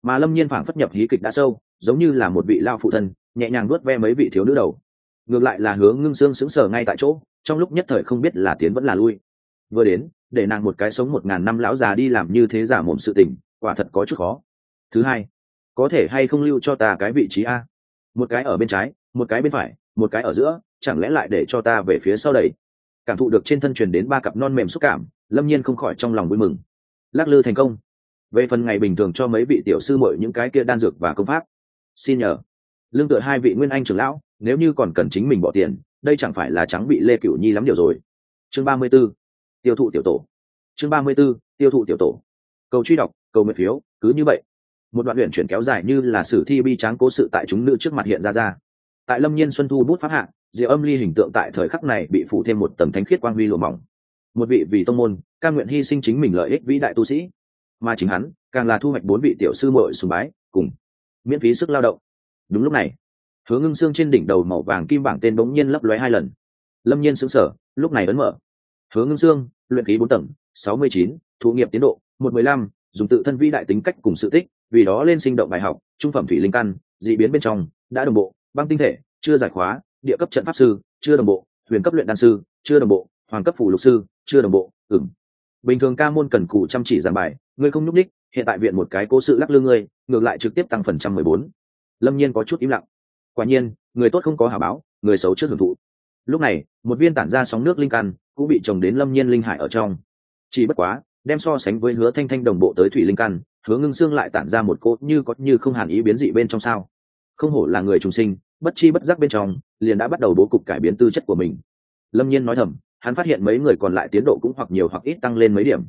mà Lâm Nhiên phảng phất nhập hí kịch đã sâu, giống như là một vị lao phụ thân nhẹ nhàng vuốt ve mấy vị thiếu nữ đầu. Ngược lại là Hứa Ngưng Sương sững sờ ngay tại chỗ, trong lúc nhất thời không biết là tiến vẫn là lui. Vừa đến, để nàng một cái sống 1000 năm lão già đi làm như thế giả mồm sự tình, quả thật có chút khó. Thứ hai, có thể hay không lưu cho ta cái vị trí a? Một cái ở bên trái, một cái bên phải, một cái ở giữa, chẳng lẽ lại để cho ta về phía sau đẩy? Cảm thụ được trên thân truyền đến 3 cặp non mềm xúc cảm, Lâm Nhiên không khỏi trong lòng vui mừng. Lắc lư thành công. Về phần ngày bình thường cho mấy vị tiểu sư muội những cái kia đan dược và công pháp, xin nhờ lương tựa 2 vị nguyên anh trưởng lão, nếu như còn cần chính mình bỏ tiền, đây chẳng phải là trắng bị Lê Cửu Nhi lắm điều rồi. Chương 34, tiêu thụ tiểu tổ. Chương 34, tiêu thụ tiểu tổ. Cầu truy đọc, cầu nguyện phiếu, cứ như vậy. Một đoạn luyện chuyển kéo dài như là sử thi bi tráng cố sự tại chúng nữ trước mặt hiện ra. Tại Lâm Nhiên Xuân Thu bút pháp hạ, Diệu Âm Ly hình tượng tại thời khắc này bị phủ thêm một tầng thánh khiết quang huy lụa mỏng. Một vị vì tông môn, cam nguyện hy sinh chính mình lợi ích vĩ đại tu sĩ, mà chính hắn càng là thu hoạch 4 vị tiểu sư muội sùng bái, cùng miễn phí sức lao động. Đúng lúc này, Hứa Ngưng Sương trên đỉnh đầu màu vàng kim bảng tên bỗng nhiên lấp lóe 2 lần. Lâm Nhiên sững sờ, lúc này ấn mở. Hứa Ngưng Sương, luyện khí 4 tầng, 69, thụ nghiệp tiến độ 115, dùng tự thân vĩ đại tính cách cùng sự tích, vì đó lên sinh động bài học, trung phẩm thủy linh căn, dị biến bên trong đã đồng bộ, băng tinh thể chưa giải khóa, địa cấp trận pháp sư chưa đồng bộ, huyền cấp luyện đan sư chưa đồng bộ, hoàng cấp phù lục sư chưa đồng bộ. Bình thường ca môn cần cù chăm chỉ giảng bài, ngươi không nhúc đích, hiện tại viện một cái cố sự lắc lư ngươi, ngược lại trực tiếp tăng phần trăm 14. Lâm Nhiên có chút im lặng. Quả nhiên, người tốt không có hảo báo, người xấu trước hưởng thụ. Lúc này, một viên tản ra sóng nước linh căn cũng bị trồng đến Lâm Nhiên linh hải ở trong. Chỉ bất quá, đem so sánh với Hứa Thanh Thanh đồng bộ tới thủy linh căn, Hứa Ngưng Sương lại tản ra một cỗ như có như không hàn ý biến dị bên trong sao. Không hổ là người trùng sinh, bất chi bất giác bên trong liền đã bắt đầu bố cục cải biến tư chất của mình. Lâm Nhiên nói thầm, hắn phát hiện mấy người còn lại tiến độ cũng hoặc nhiều hoặc ít tăng lên mấy điểm.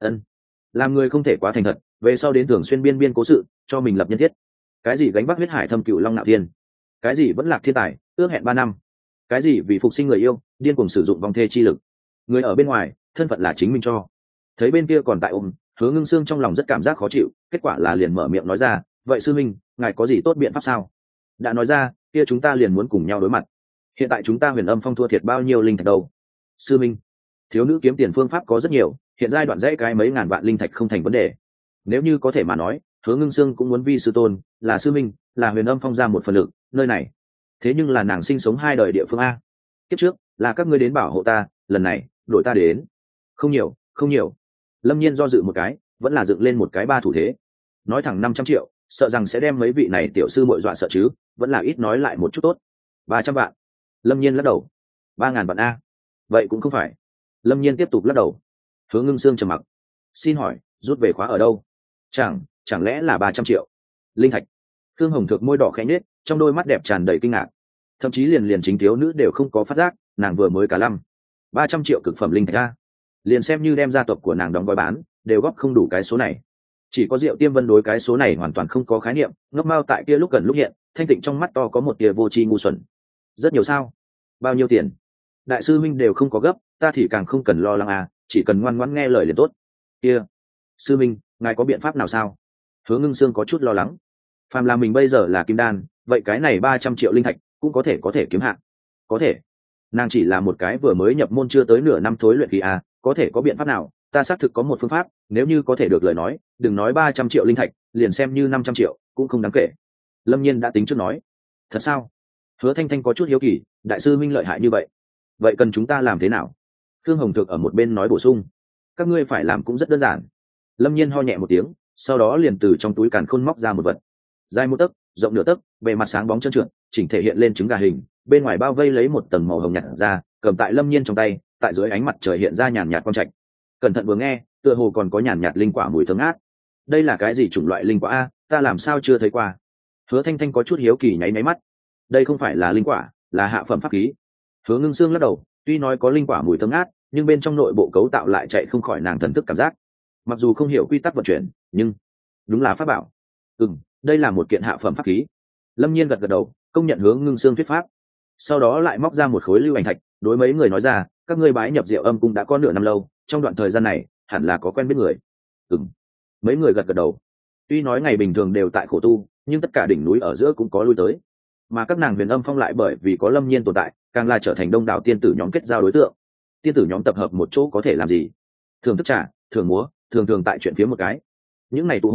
Làm người không thể quá thành thật, về sau đến thường xuyên biên cố sự cho mình lập nhân thiết. Cái gì gánh vác huyết hải thâm cửu long nạo thiên, cái gì vẫn lạc thiên tài ước hẹn 3 năm, cái gì vì phục sinh người yêu điên cuồng sử dụng vong thê chi lực. Người ở bên ngoài thân phận là chính mình cho. Thấy bên kia còn tại ôm, Hứa Ngưng Sương trong lòng rất cảm giác khó chịu, kết quả là liền mở miệng nói ra, vậy sư minh, ngài có gì tốt biện pháp sao? Đã nói ra, kia chúng ta liền muốn cùng nhau đối mặt. Hiện tại chúng ta Huyền Âm Phong thua thiệt bao nhiêu linh thạch đâu? Sư minh, thiếu nữ kiếm tiền phương pháp có rất nhiều, hiện giai đoạn dãy cái mấy ngàn vạn linh thạch không thành vấn đề. Nếu như có thể mà nói, Hứa Ngưng Sương cũng muốn vi sư tôn, là sư minh, là Huyền Âm Phong ra một phần lực, nơi này thế nhưng là nàng sinh sống 2 đời địa phương a. Kiếp trước là các ngươi đến bảo hộ ta, lần này đội ta đến. Không nhiều, không nhiều. Lâm Nhiên do dự một cái, vẫn là dựng lên một cái 3 thủ thế. Nói thẳng 500 triệu, sợ rằng sẽ đem mấy vị này tiểu sư muội dọa sợ chứ, vẫn là ít nói lại một chút tốt. 300 vạn. Lâm Nhiên lắc đầu. 3000 vạn a. Vậy cũng không phải. Lâm Nhiên tiếp tục lắc đầu. Hứa Ngưng Sương trầm mặc. Xin hỏi, rút về khóa ở đâu? Chẳng lẽ là 300 triệu? Linh thạch. Khương Hồng Thược môi đỏ khẽ nhếch, trong đôi mắt đẹp tràn đầy kinh ngạc. Thậm chí liền chính thiếu nữ đều không có phát giác, nàng vừa mới cả lâm. 300 triệu cực phẩm linh thạch a. Liền xem như đem gia tộc của nàng đóng gói bán, đều góp không đủ cái số này. Chỉ có Diệu Tiêm Vân đối cái số này hoàn toàn không có khái niệm, ngốc mao tại kia lúc gần lúc hiện, thanh tịnh trong mắt to có một tia vô tri ngu xuẩn. Rất nhiều sao? Bao nhiêu tiền? Đại sư huynh đều không có gấp, ta thì càng không cần lo lắng à, chỉ cần ngoan ngoãn nghe lời liền tốt. Kia, sư huynh, ngài có biện pháp nào sao? Hứa Ngưng Sương có chút lo lắng. Phàm là mình bây giờ là kim đan, vậy cái này 300 triệu linh thạch cũng có thể kiếm hạ. Có thể. Nàng chỉ là một cái vừa mới nhập môn chưa tới nửa năm thối luyện khí à, có thể có biện pháp nào? Ta xác thực có một phương pháp, nếu như có thể được lời nói, đừng nói 300 triệu linh thạch, liền xem như 500 triệu cũng không đáng kể. Lâm Nhiên đã tính trước nói. Thật sao? Hứa Thanh Thanh có chút hiếu kỳ, đại sư minh lợi hại như vậy, vậy cần chúng ta làm thế nào? Thương Hồng Thược ở một bên nói bổ sung. Các ngươi phải làm cũng rất đơn giản. Lâm Nhiên ho nhẹ một tiếng, sau đó liền từ trong túi càn khôn móc ra một vật. Dài 1 tấc, rộng nửa tấc, bề mặt sáng bóng trơn trượt, chỉnh thể hiện lên trứng gà hình, bên ngoài bao vây lấy một tầng màu hồng nhạt ra, cầm tại Lâm Nhiên trong tay, tại dưới ánh mặt trời hiện ra nhàn nhạt quang trạch. Cẩn thận vừa nghe, tựa hồ còn có nhàn nhạt linh quả mùi thơm ngát. Đây là cái gì chủng loại linh quả a, ta làm sao chưa thấy qua? Hứa Thanh Thanh có chút hiếu kỳ nháy mắt. Đây không phải là linh quả, là hạ phẩm pháp khí. Hứa Ngưng Sương lắc đầu, tuy nói có linh quả mùi thơm ngát, nhưng bên trong nội bộ cấu tạo lại chạy không khỏi nàng thần thức cảm giác. Mặc dù không hiểu quy tắc vận chuyển, nhưng đúng là pháp bảo. Đây là một kiện hạ phẩm pháp khí. Lâm Nhiên gật đầu, công nhận Hứa Ngưng Sương thuyết pháp. Sau đó lại móc ra một khối lưu ảnh thạch, đối mấy người nói ra, các ngươi bái nhập Diệu Âm cung đã có nửa năm lâu, trong đoạn thời gian này hẳn là có quen biết người. Mấy người gật đầu. Tuy nói ngày bình thường đều tại khổ tu, nhưng tất cả đỉnh núi ở giữa cũng có lui tới, mà các nàng Huyền Âm Phong lại bởi vì có Lâm Nhiên tồn tại, càng là trở thành đông đảo tiên tử nhóm kết giao đối tượng. Tiên tử nhóm tập hợp một chỗ có thể làm gì? Thường thức trà, thường múa, thường tại chuyện phía một cái. Những ngày tụ hội,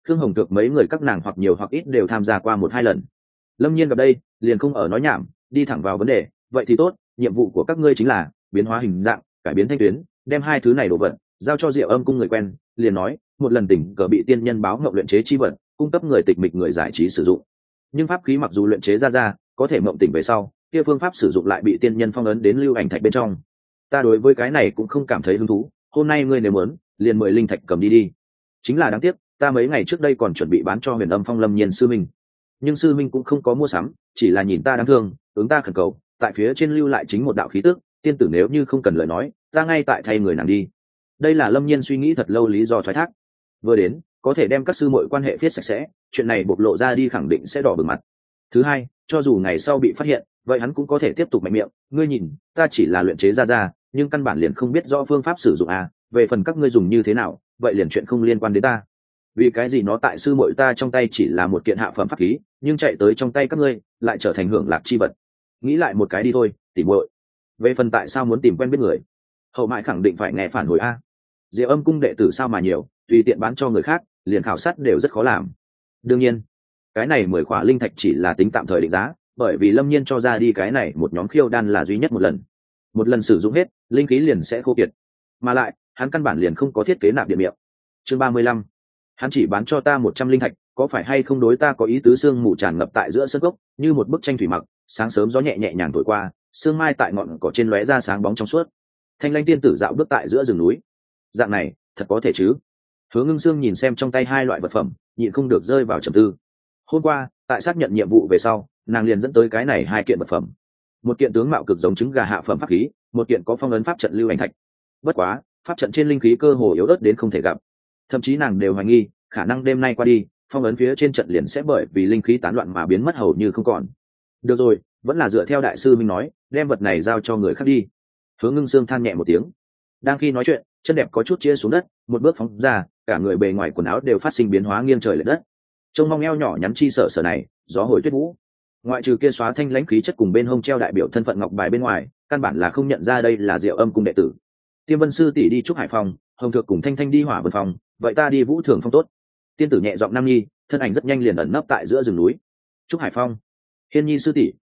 Khương Hồng Thược mấy người các nàng hoặc nhiều hoặc ít đều tham gia qua một hai lần. Lâm Nhiên gặp đây liền không ở nói nhảm, đi thẳng vào vấn đề. Vậy thì tốt, nhiệm vụ của các ngươi chính là biến hóa hình dạng, cải biến thanh tuyến, đem hai thứ này đồ vật giao cho Diệu Âm cung người quen. Liền nói một lần tình cờ bị tiên nhân báo ngọc luyện chế chi vật, cung cấp người tịch mịch người giải trí sử dụng. Nhưng pháp khí mặc dù luyện chế ra có thể mộng tỉnh về sau, kia phương pháp sử dụng lại bị tiên nhân phong ấn đến lưu ảnh thạch bên trong. Ta đối với cái này cũng không cảm thấy hứng thú, hôm nay ngươi nếu muốn liền mời linh thạch cầm đi đi. Chính là đáng tiếc, ta mấy ngày trước đây còn chuẩn bị bán cho Huyền Âm Phong Lâm Nhiên sư minh, nhưng sư minh cũng không có mua sắm, chỉ là nhìn ta đáng thương, ứng ta khẩn cầu, tại phía trên lưu lại chính một đạo khí tức, tiên tử nếu như không cần lời nói, ta ngay tại thay người nàng đi. Đây là Lâm Nhiên suy nghĩ thật lâu lý do thoái thác. Vừa đến, có thể đem các sư muội quan hệ viết sạch sẽ, chuyện này bộc lộ ra đi khẳng định sẽ đỏ bừng mặt. Thứ hai, cho dù ngày sau bị phát hiện, vậy hắn cũng có thể tiếp tục mạnh miệng, ngươi nhìn, ta chỉ là luyện chế ra, nhưng căn bản liền không biết rõ phương pháp sử dụng à, về phần các ngươi dùng như thế nào, vậy liền chuyện không liên quan đến ta. Vì cái gì nó tại sư muội ta trong tay chỉ là một kiện hạ phẩm pháp khí, nhưng chạy tới trong tay các ngươi lại trở thành hưởng lạc chi vật. Nghĩ lại một cái đi thôi, tỉ muội. Về phần tại sao muốn tìm quen biết người, hậu mại khẳng định phải nghe phản hồi a. Diệu Âm cung đệ tử sao mà nhiều, tùy tiện bán cho người khác, liền khảo sát đều rất khó làm. Đương nhiên, cái này 10 khỏa linh thạch chỉ là tính tạm thời định giá, bởi vì Lâm Nhiên cho ra đi cái này một nhóm khiêu đan là duy nhất một lần sử dụng hết, linh khí liền sẽ khô kiệt. Mà lại, hắn căn bản liền không có thiết kế nạp điện miệng. Chương 35. Hắn chỉ bán cho ta 100 linh thạch, có phải hay không đối ta có ý tứ? Sương mù tràn ngập tại giữa sân gốc, như một bức tranh thủy mặc, sáng sớm gió nhẹ nhẹ nhàng thổi qua, sương mai tại ngọn cỏ trên lóe ra sáng bóng trong suốt. Thanh Lanh tiên tử dạo bước tại giữa rừng núi. Dạng này, thật có thể chứ? Hứa Ngưng Sương nhìn xem trong tay hai loại vật phẩm, nhịn không được rơi vào trầm tư. Hôm qua, tại xác nhận nhiệm vụ về sau, nàng liền dẫn tới cái này hai kiện vật phẩm. Một kiện tướng mạo cực giống trứng gà hạ phẩm pháp khí, một kiện có phong ấn pháp trận lưu ảnh thạch. Bất quá, pháp trận trên linh khí cơ hồ yếu ớt đến không thể gặp. Thậm chí nàng đều hoài nghi, khả năng đêm nay qua đi, phong ấn phía trên trận liền sẽ bởi vì linh khí tán loạn mà biến mất hầu như không còn. Được rồi, vẫn là dựa theo đại sư minh nói, đem vật này giao cho người khác đi. Hứa Ngưng Sương than nhẹ một tiếng. Đang khi nói chuyện, chân đẹp có chút chia xuống đất, một bước phóng ra, cả người bề ngoài quần áo đều phát sinh biến hóa nghiêng trời lệch đất. Trông mong eo nhỏ nhắn chi sở sở này, gió hồi tuyết vũ. Ngoại trừ kia xóa thanh lãnh khí chất cùng bên hông treo đại biểu thân phận ngọc bài bên ngoài, căn bản là không nhận ra đây là Diệu Âm cung đệ tử. Tiêm Vân sư tỷ đi Trúc Hải Phong, Hồng Thược cùng Thanh Thanh đi Hỏa Vân Phong, vậy ta đi Vũ Thường Phong tốt. Tiên tử nhẹ giọng nam nhi, thân ảnh rất nhanh liền ẩn nấp tại giữa rừng núi. Trúc Hải Phong. Hiên Nhi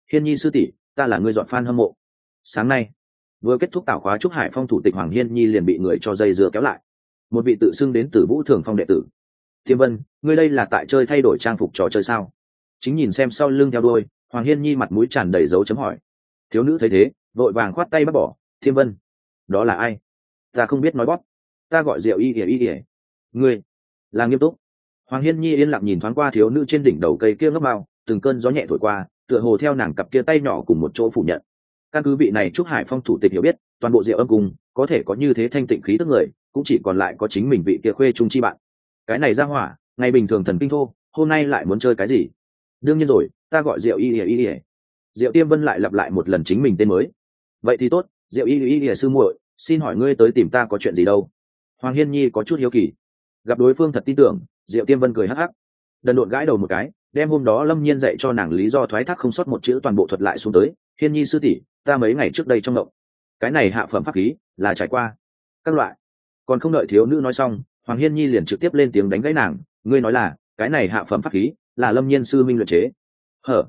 sư tỷ, ta là người dọn fan hâm mộ. Sáng nay, vừa kết thúc tảo khóa Trúc Hải Phong thủ tịch Hoàng Hiên Nhi liền bị người cho dây dưa kéo lại. Một vị tự xưng đến từ Vũ Thường Phong đệ tử. Tiêm Vân, ngươi đây là tại chơi thay đổi trang phục trò chơi sao? Chính nhìn xem sau lưng theo đuôi, Hoàng Hiên Nhi mặt mũi tràn đầy dấu chấm hỏi. Thiếu nữ thấy thế, vội vàng khoát tay bắt bỏ. Tiêm Vân, đó là ai? Ta không biết nói bóp. Ta gọi Diệu y ỉa. Ngươi là nghiêm túc? Hoàng Hiên Nhi yên lặng nhìn thoáng qua thiếu nữ trên đỉnh đầu cây kia ngấp mao, từng cơn gió nhẹ thổi qua, tựa hồ theo nàng cặp kia tay nhỏ cùng một chỗ phủ nhận. Căn cứ vị này Trúc Hải Phong thủ tịch hiểu biết, toàn bộ Diệu Âm cung có thể có như thế thanh tịnh khí tức người, cũng chỉ còn lại có chính mình vị kia khuê trung chi bạn. Cái này ra hỏa, ngày bình thường thần kinh thô, hôm nay lại muốn chơi cái gì? Đương nhiên rồi, ta gọi Diệu y ỉa. Diệu Tiêm Vân lại lặp lại một lần chính mình tên mới. Vậy thì tốt, Diệu y ỉa sư muội, xin hỏi ngươi tới tìm ta có chuyện gì đâu? Hoàng Hiên Nhi có chút hiếu kỳ. Gặp đối phương thật tin tưởng, Diệu Tiêm Vân cười hắc hắc, đần độn gãi đầu một cái, đem hôm đó Lâm Nhiên dạy cho nàng lý do thoái thác không sót một chữ toàn bộ thuật lại xuống tới. Hiên Nhi sư tỷ, ta mấy ngày trước đây trong động, cái này hạ phẩm pháp khí là trải qua các loại. Còn không đợi thiếu nữ nói xong, Hoàng Hiên Nhi liền trực tiếp lên tiếng đánh gãy nàng. Ngươi nói là cái này hạ phẩm pháp khí là Lâm Nhiên sư minh luyện chế? Hở?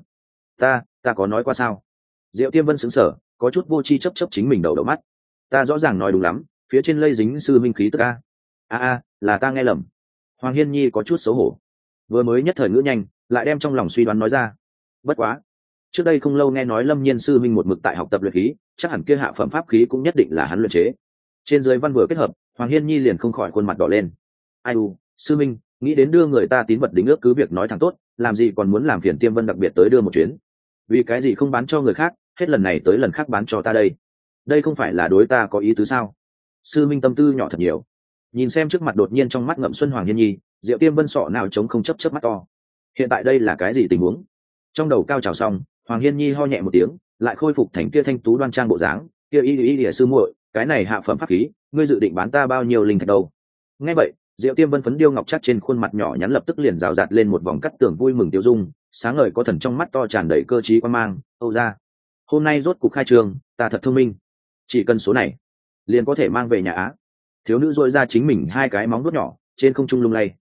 Ta có nói qua sao? Diệu Tiêm Vân sững sờ, có chút vô tri chấp chính mình đầu mắt. Ta rõ ràng nói đúng lắm, phía trên lây dính sư minh khí tức a. Là ta nghe lầm. Hoàng Hiên Nhi có chút xấu hổ, vừa mới nhất thời ngữ nhanh, lại đem trong lòng suy đoán nói ra. Bất quá, trước đây không lâu nghe nói Lâm Nhiên sư minh một mực tại học tập luyện khí, chắc hẳn kia hạ phẩm pháp khí cũng nhất định là hắn luyện chế. Trên dưới văn vừa kết hợp, Hoàng Hiên Nhi liền không khỏi khuôn mặt đỏ lên. Ai u, sư minh, nghĩ đến đưa người ta tín vật đính ước cứ việc nói thẳng tốt, làm gì còn muốn làm phiền Tiêm Vân đặc biệt tới đưa một chuyến? Vì cái gì không bán cho người khác, hết lần này tới lần khác bán cho ta đây? Đây không phải là đối ta có ý tứ sao? Sư minh tâm tư nhỏ thật nhiều. Nhìn xem trước mặt đột nhiên trong mắt ngậm xuân Hoàng Hiên Nhi, Diệu Tiêm Vân sọ nào trống không chớp mắt to. Hiện tại đây là cái gì tình huống? Trong đầu cao trào xong, Hoàng Hiên Nhi ho nhẹ một tiếng, lại khôi phục thành kia thanh tú đoan trang bộ dáng. Kia y sư muội, cái này hạ phẩm pháp khí, ngươi dự định bán ta bao nhiêu linh thạch đâu? Nghe vậy, Diệu Tiêm Vân phấn điêu ngọc chắc trên khuôn mặt nhỏ nhắn lập tức liền rào rạt lên một vòng cắt tường vui mừng tiêu dung, sáng ngời có thần trong mắt to tràn đầy cơ trí quan mang. Âu ra, hôm nay rốt cục khai trường, ta thật thông minh, chỉ cần số này liền có thể mang về nhà á. Thiếu nữ dội ra chính mình hai cái móng vuốt nhỏ trên không trung lung lay.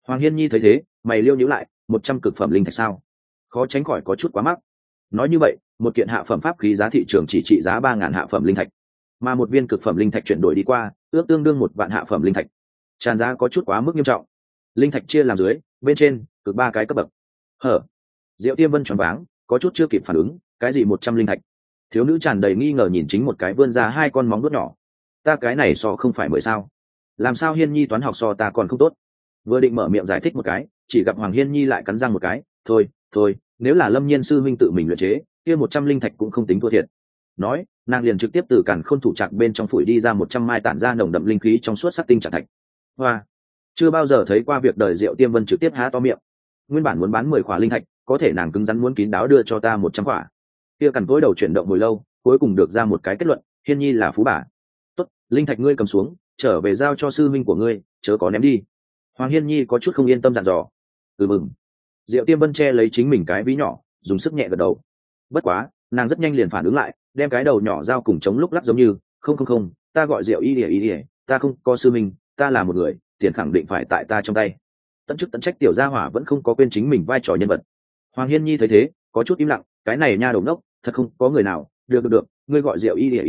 Hoàng Hiên Nhi thấy thế, mày liêu nhíu lại, 100 cực phẩm linh thạch sao? Khó tránh khỏi có chút quá mắc. Nói như vậy, một kiện hạ phẩm pháp khí giá thị trường chỉ trị giá 3.000 hạ phẩm linh thạch, mà một viên cực phẩm linh thạch chuyển đổi đi qua, ước tương đương 1 vạn hạ phẩm linh thạch. Tràn giá có chút quá mức nghiêm trọng. Linh thạch chia làm dưới, bên trên, cực 3 cái cấp bậc. Hở? Diệu Tiêm Vân choáng váng, có chút chưa kịp phản ứng, cái gì 100 linh thạch? Thiếu nữ tràn đầy nghi ngờ nhìn chính một cái vươn ra 2 con móng vuốt nhỏ. Ta cái này so không phải 10 sao? Làm sao Hiên Nhi toán học so ta còn không tốt? Vừa định mở miệng giải thích một cái, chỉ gặp Hoàng Hiên Nhi lại cắn răng một cái, thôi, nếu là Lâm Nhiên sư huynh tự mình luyện chế, kia 100 linh thạch cũng không tính thua thiệt. Nói, nàng liền trực tiếp từ càn khôn thủ trạc bên trong phủi đi ra 100 mai tản ra nồng đậm linh khí trong suốt sắc tinh trạng thạch. Hoa, chưa bao giờ thấy qua việc đời Diệu Tiêm Vân trực tiếp há to miệng. Nguyên bản muốn bán 10 khỏa linh thạch, có thể nàng cứng rắn muốn kín đáo đưa cho ta 100 khỏa. Kia cằn cối đầu chuyển động hồi lâu, cuối cùng được ra một cái kết luận, Hiên Nhi là phú bà. Tốt, linh thạch ngươi cầm xuống, trở về giao cho sư huynh của ngươi, chớ có ném đi. Hoàng Hiên Nhi có chút không yên tâm dặn dò. Mừng. Diệu Tiêm Vân che lấy chính mình cái ví nhỏ, dùng sức nhẹ gật đầu. Bất quá, nàng rất nhanh liền phản ứng lại, đem cái đầu nhỏ dao cùng chống lúc lắc giống như, không, ta gọi Diệu y ỉa, ta không có sư minh, ta là một người, tiền khẳng định phải tại ta trong tay. Tận chức tận trách tiểu gia hỏa vẫn không có quên chính mình vai trò nhân vật. Hoàng Hiên Nhi thấy thế, có chút im lặng, cái này nha đầu đốc, thật không có người nào, được, ngươi gọi Diệu y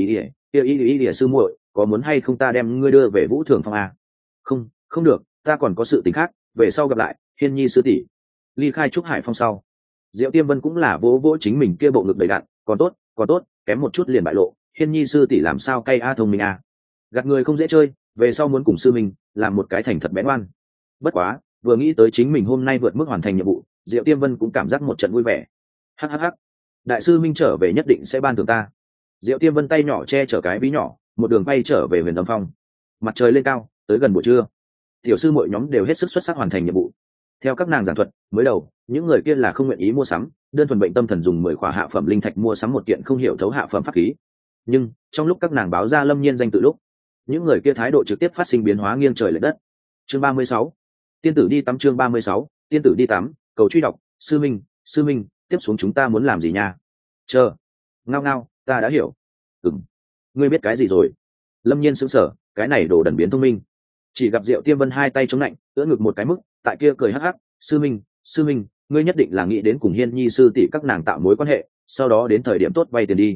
ỉa sư muội, có muốn hay không ta đem ngươi đưa về Vũ Thường Phong à? Không được, ta còn có sự tình khác, về sau gặp lại, Hiên Nhi sư tỷ. Ly khai Trúc Hải Phong sau, Diệu Tiêm Vân cũng là vỗ chính mình kia bộ ngực đầy đặn, còn tốt, kém một chút liền bại lộ, Hiên Nhi sư tỷ làm sao cay thông minh a. Gạt người không dễ chơi, về sau muốn cùng sư mình làm một cái thành thật bén oan. Bất quá, vừa nghĩ tới chính mình hôm nay vượt mức hoàn thành nhiệm vụ, Diệu Tiêm Vân cũng cảm giác một trận vui vẻ. Hắc, đại sư minh trở về nhất định sẽ ban thưởng ta. Diệu Tiêm Vân tay nhỏ che chở cái ví nhỏ, một đường bay trở về Huyền Âm Phong. Mặt trời lên cao, tới gần buổi trưa, tiểu sư mỗi nhóm đều hết sức xuất sắc hoàn thành nhiệm vụ. Theo các nàng giảng thuật, mới đầu những người kia là không nguyện ý mua sắm, đơn thuần bệnh tâm thần dùng 10 khỏa hạ phẩm linh thạch mua sắm một kiện không hiểu thấu hạ phẩm pháp khí. Nhưng trong lúc các nàng báo ra Lâm Nhiên danh tự lúc, những người kia thái độ trực tiếp phát sinh biến hóa nghiêng trời lệch đất. Chương 36, tiên tử đi tắm. Chương 36, tiên tử đi tắm. Cầu truy đọc. Sư minh, tiếp xuống chúng ta muốn làm gì nha? Chờ. Ngao, ta đã hiểu. Ngươi biết cái gì rồi? Lâm Nhiên sững sờ, cái này đồ đần biến thông minh. Chỉ gặp Diệu Tiêm Vân hai tay chống lạnh, ưỡn ngực một cái mức, tại kia cười hắc, sư minh, ngươi nhất định là nghĩ đến cùng Hiên Nhi sư tỷ các nàng tạo mối quan hệ, sau đó đến thời điểm tốt vay tiền đi.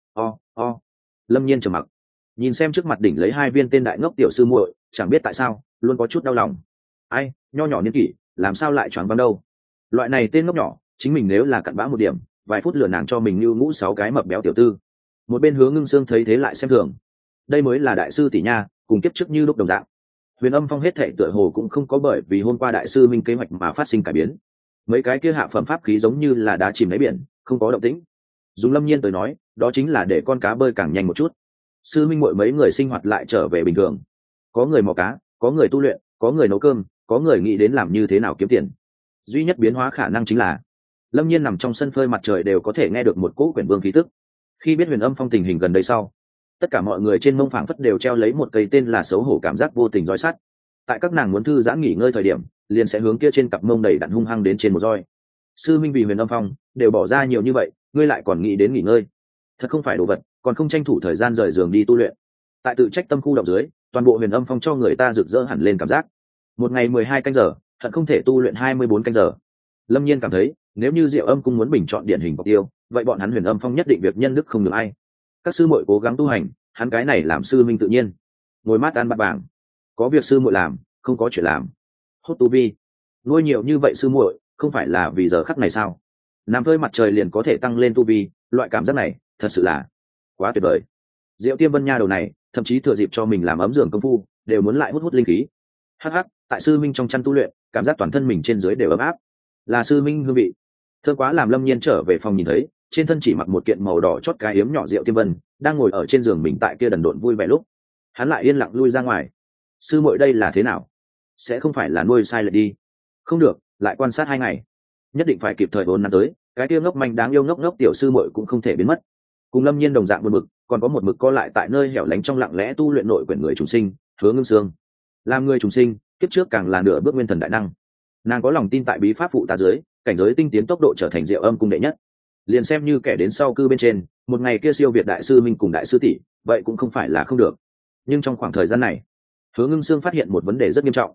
Lâm Nhiên trầm mặc, nhìn xem trước mặt đỉnh lấy 2 viên tên đại ngốc tiểu sư muội, chẳng biết tại sao luôn có chút đau lòng. Ai, nho nhỏ niên kỷ, làm sao lại choáng váng đâu? Loại này tên ngốc nhỏ, chính mình nếu là cặn bã một điểm, vài phút lừa nàng cho mình như ngũ 6 cái mập béo tiểu tư. Một bên Hứa Ngưng Sương thấy thế lại xem thường. Đây mới là đại sư tỷ nha, cùng kiếp trước như lúc đồng dạng. Huyền Âm Phong hết thảy tựa hồ cũng không có bởi vì hôm qua đại sư minh kế hoạch mà phát sinh cải biến. Mấy cái kia hạ phẩm pháp khí giống như là đá chìm đáy biển, không có động tĩnh. Dùng Lâm Nhiên tới nói, đó chính là để con cá bơi càng nhanh một chút. Sư minh muội mấy người sinh hoạt lại trở về bình thường. Có người mò cá, có người tu luyện, có người nấu cơm, có người nghĩ đến làm như thế nào kiếm tiền. Duy nhất biến hóa khả năng chính là Lâm Nhiên nằm trong sân phơi mặt trời đều có thể nghe được một cỗ quyển vương khí tức. Khi biết Huyền Âm Phong tình hình gần đây sau, tất cả mọi người trên mông phảng phất đều treo lấy một cây tên là xấu hổ cảm giác vô tình roi sắt. Tại các nàng muốn thư giãn nghỉ ngơi thời điểm, liền sẽ hướng kia trên cặp mông đầy đặn hung hăng đến trên một roi. Sư minh vì Huyền Âm Phong đều bỏ ra nhiều như vậy, ngươi lại còn nghĩ đến nghỉ ngơi, thật không phải đồ vật, còn không tranh thủ thời gian rời giường đi tu luyện. Tại tự trách tâm khu động dưới, toàn bộ Huyền Âm Phong cho người ta rực rỡ hẳn lên cảm giác. Một ngày 12 canh giờ, thật không thể tu luyện 24 canh giờ. Lâm Nhiên cảm thấy, nếu như Diệu Âm cung muốn bình chọn điển hình mục tiêu, vậy bọn hắn Huyền Âm Phong nhất định việc nhân đức không được ai. Các sư muội cố gắng tu hành, hắn cái này làm sư minh tự nhiên. Ngồi mát ăn bát vàng, có việc sư muội làm, không có chuyện làm. Hốt tu vi, nuôi nhiều như vậy sư muội, không phải là vì giờ khắc này sao? Nằm phơi mặt trời liền có thể tăng lên tu vi, loại cảm giác này, thật sự là quá tuyệt vời. Diệu Tiêm Vân nha đầu này, thậm chí thừa dịp cho mình làm ấm giường công phu, đều muốn lại hút linh khí. Hắc, tại sư minh trong chăn tu luyện, cảm giác toàn thân mình trên dưới đều ấm áp. Là sư minh hương vị. Thơm quá làm Lâm Nhiên trở về phòng nhìn thấy, trên thân chỉ mặc một kiện màu đỏ chót cái yếm nhỏ Diệu Tiêm Vân, đang ngồi ở trên giường mình tại kia đần độn vui vẻ lúc, hắn lại yên lặng lui ra ngoài. Sư muội đây là thế nào? Sẽ không phải là nuôi sai lệch đi? Không được, lại quan sát 2 ngày, nhất định phải kịp thời vốn năm tới, cái kia ngốc manh đáng yêu ngốc tiểu sư muội cũng không thể biến mất. Cùng Lâm Nhiên đồng dạng một mực, còn có một mực co lại tại nơi hẻo lánh trong lặng lẽ tu luyện nội quyển người trùng sinh, Hứa Ngưng Sương. Làm người trùng sinh, kiếp trước càng là nửa bước nguyên thần đại năng. Nàng có lòng tin tại bí pháp phụ tá dưới, cảnh giới tinh tiến tốc độ trở thành Diệu Âm cung đệ nhất. Liền xem như kẻ đến sau cư bên trên, một ngày kia siêu việt đại sư minh cùng đại sư tỷ, vậy cũng không phải là không được. Nhưng trong khoảng thời gian này, Hứa Ngưng Sương phát hiện một vấn đề rất nghiêm trọng.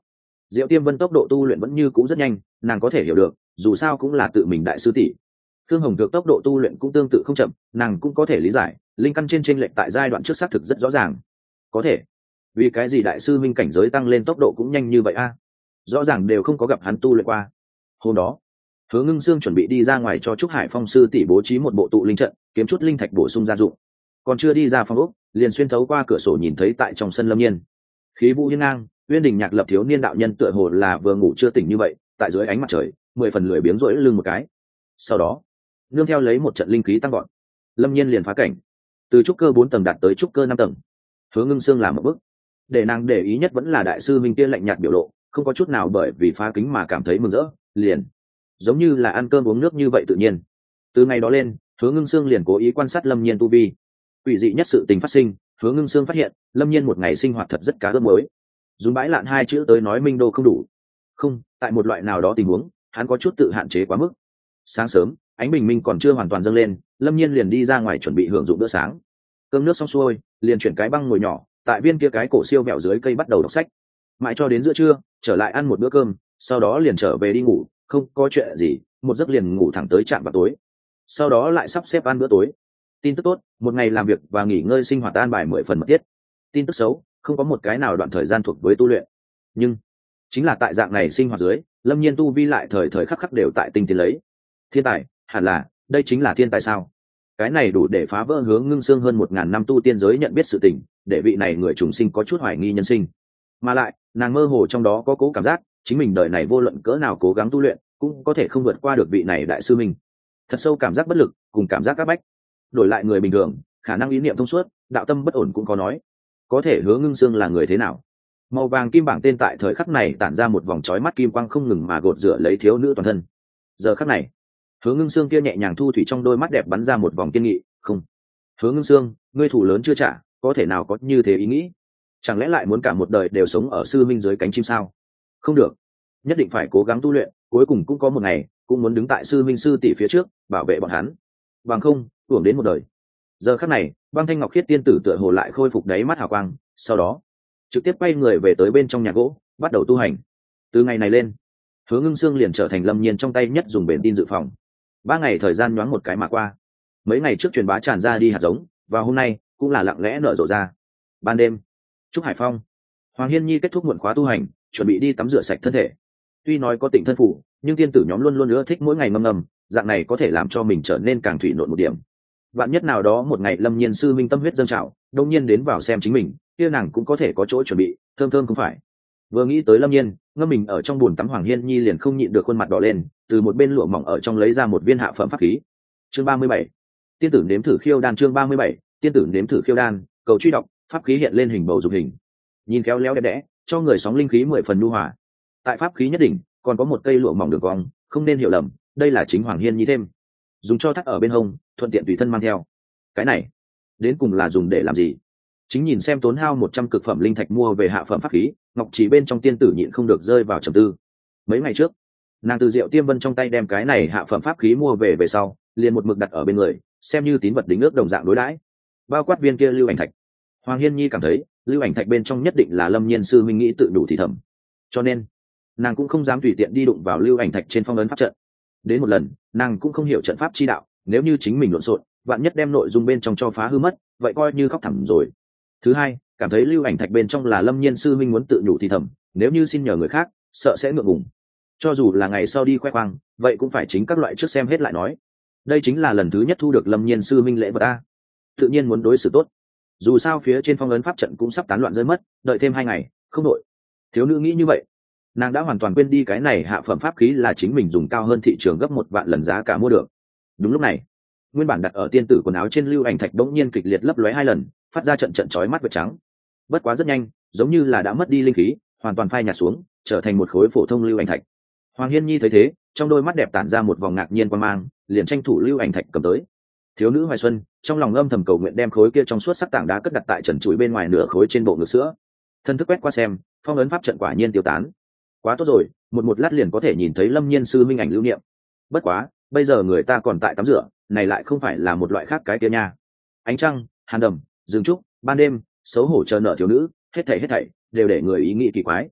Diệu Tiêm Vân tốc độ tu luyện vẫn như cũ rất nhanh, nàng có thể hiểu được, dù sao cũng là tự mình đại sư tỷ. Thương Hồng Thược tốc độ tu luyện cũng tương tự không chậm, nàng cũng có thể lý giải, linh căn trên chênh lệch tại giai đoạn trước xác thực rất rõ ràng. Có thể, vì cái gì đại sư minh cảnh giới tăng lên tốc độ cũng nhanh như vậy a? Rõ ràng đều không có gặp hắn tu luyện qua. Hôm đó, Hứa Ngưng Sương chuẩn bị đi ra ngoài cho Trúc Hải Phong sư tỷ bố trí một bộ tụ linh trận, kiếm chút linh thạch bổ sung gia dụng. Còn chưa đi ra phòng ốc, liền xuyên thấu qua cửa sổ nhìn thấy tại trong sân Lâm Nhiên. Khí vũ hiên ngang, Uyên Đình Nhạc Lập thiếu niên đạo nhân tựa hồ là vừa ngủ chưa tỉnh như vậy, tại dưới ánh mặt trời, 10 phần lười biếng rỗi lưng một cái. Sau đó, nương theo lấy một trận linh khí tăng gọn, Lâm Nhiên liền phá cảnh, từ trúc cơ 4 tầng đạt tới trúc cơ 5 tầng. Hứa Ngưng Sương làm một bước, để nàng để ý nhất vẫn là đại sư minh kia lạnh nhạt biểu lộ, không có chút nào bởi vì phá kính mà cảm thấy mừng rỡ, liền giống như là ăn cơm uống nước như vậy tự nhiên. Từ ngày đó lên, Hứa Ngưng Sương liền cố ý quan sát Lâm Nhiên tu vi. Quỷ dị nhất sự tình phát sinh, Hứa Ngưng Sương phát hiện Lâm Nhiên một ngày sinh hoạt thật rất cá ướp mới. Dùng bãi lạn hai chữ tới nói minh đô không đủ. Không, tại một loại nào đó tình huống, hắn có chút tự hạn chế quá mức. Sáng sớm, ánh bình minh còn chưa hoàn toàn dâng lên, Lâm Nhiên liền đi ra ngoài chuẩn bị hưởng dụng bữa sáng. Cơm nước xong xuôi, liền chuyển cái băng ngồi nhỏ, tại viên kia cái cổ siêu vẹo dưới cây bắt đầu đọc sách. Mãi cho đến giữa trưa, trở lại ăn một bữa cơm, sau đó liền trở về đi ngủ, không có chuyện gì, một giấc liền ngủ thẳng tới trạm vào tối. Sau đó lại sắp xếp ăn bữa tối. Tin tức tốt, một ngày làm việc và nghỉ ngơi sinh hoạt an bài 10 phần mật thiết. Tin tức xấu, không có một cái nào đoạn thời gian thuộc với tu luyện. Nhưng chính là tại dạng này sinh hoạt dưới, Lâm Nhiên tu vi lại thời thời khắc khắc đều tại tinh tiến lấy. Thiên tài, hẳn là, đây chính là thiên tài sao? Cái này đủ để phá vỡ Hướng Ngưng Sương hơn 1000 năm tu tiên giới nhận biết sự tình, để vị này người trùng sinh có chút hoài nghi nhân sinh. Mà lại, nàng mơ hồ trong đó có cố cảm giác, chính mình đời này vô luận cỡ nào cố gắng tu luyện, cũng có thể không vượt qua được vị này đại sư mình. Thật sâu cảm giác bất lực, cùng cảm giác áp bách. Đổi lại người bình thường, khả năng ý niệm thông suốt, đạo tâm bất ổn cũng có nói. Có thể Hứa Ngưng Sương là người thế nào? Màu vàng kim bảng tên tại thời khắc này tản ra một vòng chói mắt kim quang không ngừng mà gột rửa lấy thiếu nữ toàn thân. Giờ khắc này, Hứa Ngưng Sương kia nhẹ nhàng thu thủy trong đôi mắt đẹp bắn ra một vòng kiên nghị. Không, Hứa Ngưng Sương, ngươi thủ lớn chưa trả, có thể nào có như thế ý nghĩ? Chẳng lẽ lại muốn cả một đời đều sống ở sư minh dưới cánh chim sao? Không được, nhất định phải cố gắng tu luyện, cuối cùng cũng có một ngày cũng muốn đứng tại sư minh sư tỷ phía trước, bảo vệ bọn hắn. Bằng không, uổng đến một đời. Giờ khắc này, Băng Thanh Ngọc Khiết tiên tử tựa hồ lại khôi phục đáy mắt hào quang, sau đó trực tiếp quay người về tới bên trong nhà gỗ, bắt đầu tu hành. Từ ngày này lên, Hứa Ngưng Sương liền trở thành Lâm Nhiên trong tay nhất dùng bền tin dự phòng. 3 ngày thời gian nhoáng một cái mà qua. Mấy ngày trước truyền bá tràn ra đi hạt giống, và hôm nay cũng là lặng lẽ nở rộ ra. Ban đêm, Trúc Hải Phong, Hoàng Hiên Nhi kết thúc muộn khóa tu hành, chuẩn bị đi tắm rửa sạch thân thể. Tuy nói có Tịnh thân phủ, nhưng tiên tử nhóm luôn luôn ưa thích mỗi ngày ngâm ngâm, dạng này có thể làm cho mình trở nên càng thủy nộn một điểm. Vạn nhất nào đó một ngày Lâm Nhiên sư minh tâm huyết dâng trào, đông nhiên đến vào xem chính mình, kia nàng cũng có thể có chỗ chuẩn bị, thơm thơm không phải. Vừa nghĩ tới Lâm Nhiên, ngâm mình ở trong bùn tắm, Hoàng Hiên Nhi liền không nhịn được khuôn mặt đỏ lên, từ một bên lụa mỏng ở trong lấy ra một viên hạ phẩm pháp khí. Chương 37. Tiên tử nếm thử khiêu đan. Chương 37. Tiên tử nếm thử khiêu đan. Cầu truy đọc, pháp khí hiện lên hình bầu dục hình, nhìn khéo léo đẹp đẽ, cho người sóng linh khí 10 phần nhu hòa. Tại pháp khí nhất định còn có một cây lụa mỏng đường cong, không nên hiểu lầm, đây là chính Hoàng Hiên Nhi thêm, dùng cho thắt ở bên hông, thuận tiện tùy thân mang theo. Cái này đến cùng là dùng để làm gì? Chính nhìn xem tốn hao 100 cực phẩm linh thạch mua về hạ phẩm pháp khí, Ngọc Chỉ bên trong tiên tử nhịn không được rơi vào trầm tư. Mấy ngày trước, nàng từ Diệu Tiêm Vân trong tay đem cái này hạ phẩm pháp khí mua về sau, liền một mực đặt ở bên người, xem như tín vật đính ước đồng dạng đối đãi. Bao quát viên kia lưu ảnh thạch, Hoàng Hiên Nhi cảm thấy lưu ảnh thạch bên trong nhất định là Lâm Nhiên sư minh nghĩ tự đủ thì thầm, cho nên nàng cũng không dám tùy tiện đi đụng vào lưu ảnh thạch trên phong ấn pháp trận. Đến một lần, nàng cũng không hiểu trận pháp chi đạo, nếu như chính mình lộn xộn, vạn nhất đem nội dung bên trong cho phá hư mất, vậy coi như khóc thẳm rồi. Thứ hai, cảm thấy lưu ảnh thạch bên trong là Lâm Nhiên sư minh muốn tự nhủ thì thầm, nếu như xin nhờ người khác, sợ sẽ ngượng ngùng. Cho dù là ngày sau đi khoe khoang, vậy cũng phải chính các loại trước xem hết lại nói. Đây chính là lần thứ nhất thu được Lâm Nhiên sư minh lễ vật a, tự nhiên muốn đối xử tốt. Dù sao phía trên phong ấn pháp trận cũng sắp tán loạn rơi mất, đợi thêm 2 ngày, không đội. Thiếu nữ nghĩ như vậy, nàng đã hoàn toàn quên đi cái này hạ phẩm pháp khí là chính mình dùng cao hơn thị trường gấp 1 vạn lần giá cả mua được. Đúng lúc này, nguyên bản đặt ở tiên tử quần áo trên lưu ảnh thạch bỗng nhiên kịch liệt lấp lóe 2 lần, phát ra trận trận chói mắt vệt trắng. Bất quá rất nhanh, giống như là đã mất đi linh khí, hoàn toàn phai nhạt xuống, trở thành một khối phổ thông lưu ảnh thạch. Hoàng Hiên Nhi thấy thế, trong đôi mắt đẹp tản ra một vòng ngạc nhiên quan mang, liền tranh thủ lưu ảnh thạch cầm tới. Thiếu nữ Hoài Xuân trong lòng âm thầm cầu nguyện đem khối kia trong suốt sắc tảng đá cất đặt tại trần chuối bên ngoài nửa khối trên bộ ngực sữa. Thân thức quét qua xem, phong ấn pháp trận quả nhiên tiêu tán. Quá tốt rồi, một lát liền có thể nhìn thấy Lâm Nhiên sư minh ảnh lưu niệm. Bất quá, bây giờ người ta còn tại tắm rửa, này lại không phải là một loại khác cái kia nha. Ánh trăng, hàn đầm, rừng trúc, ban đêm, xấu hổ chờ nợ thiếu nữ, hết thảy đều để người ý nghĩ kỳ quái.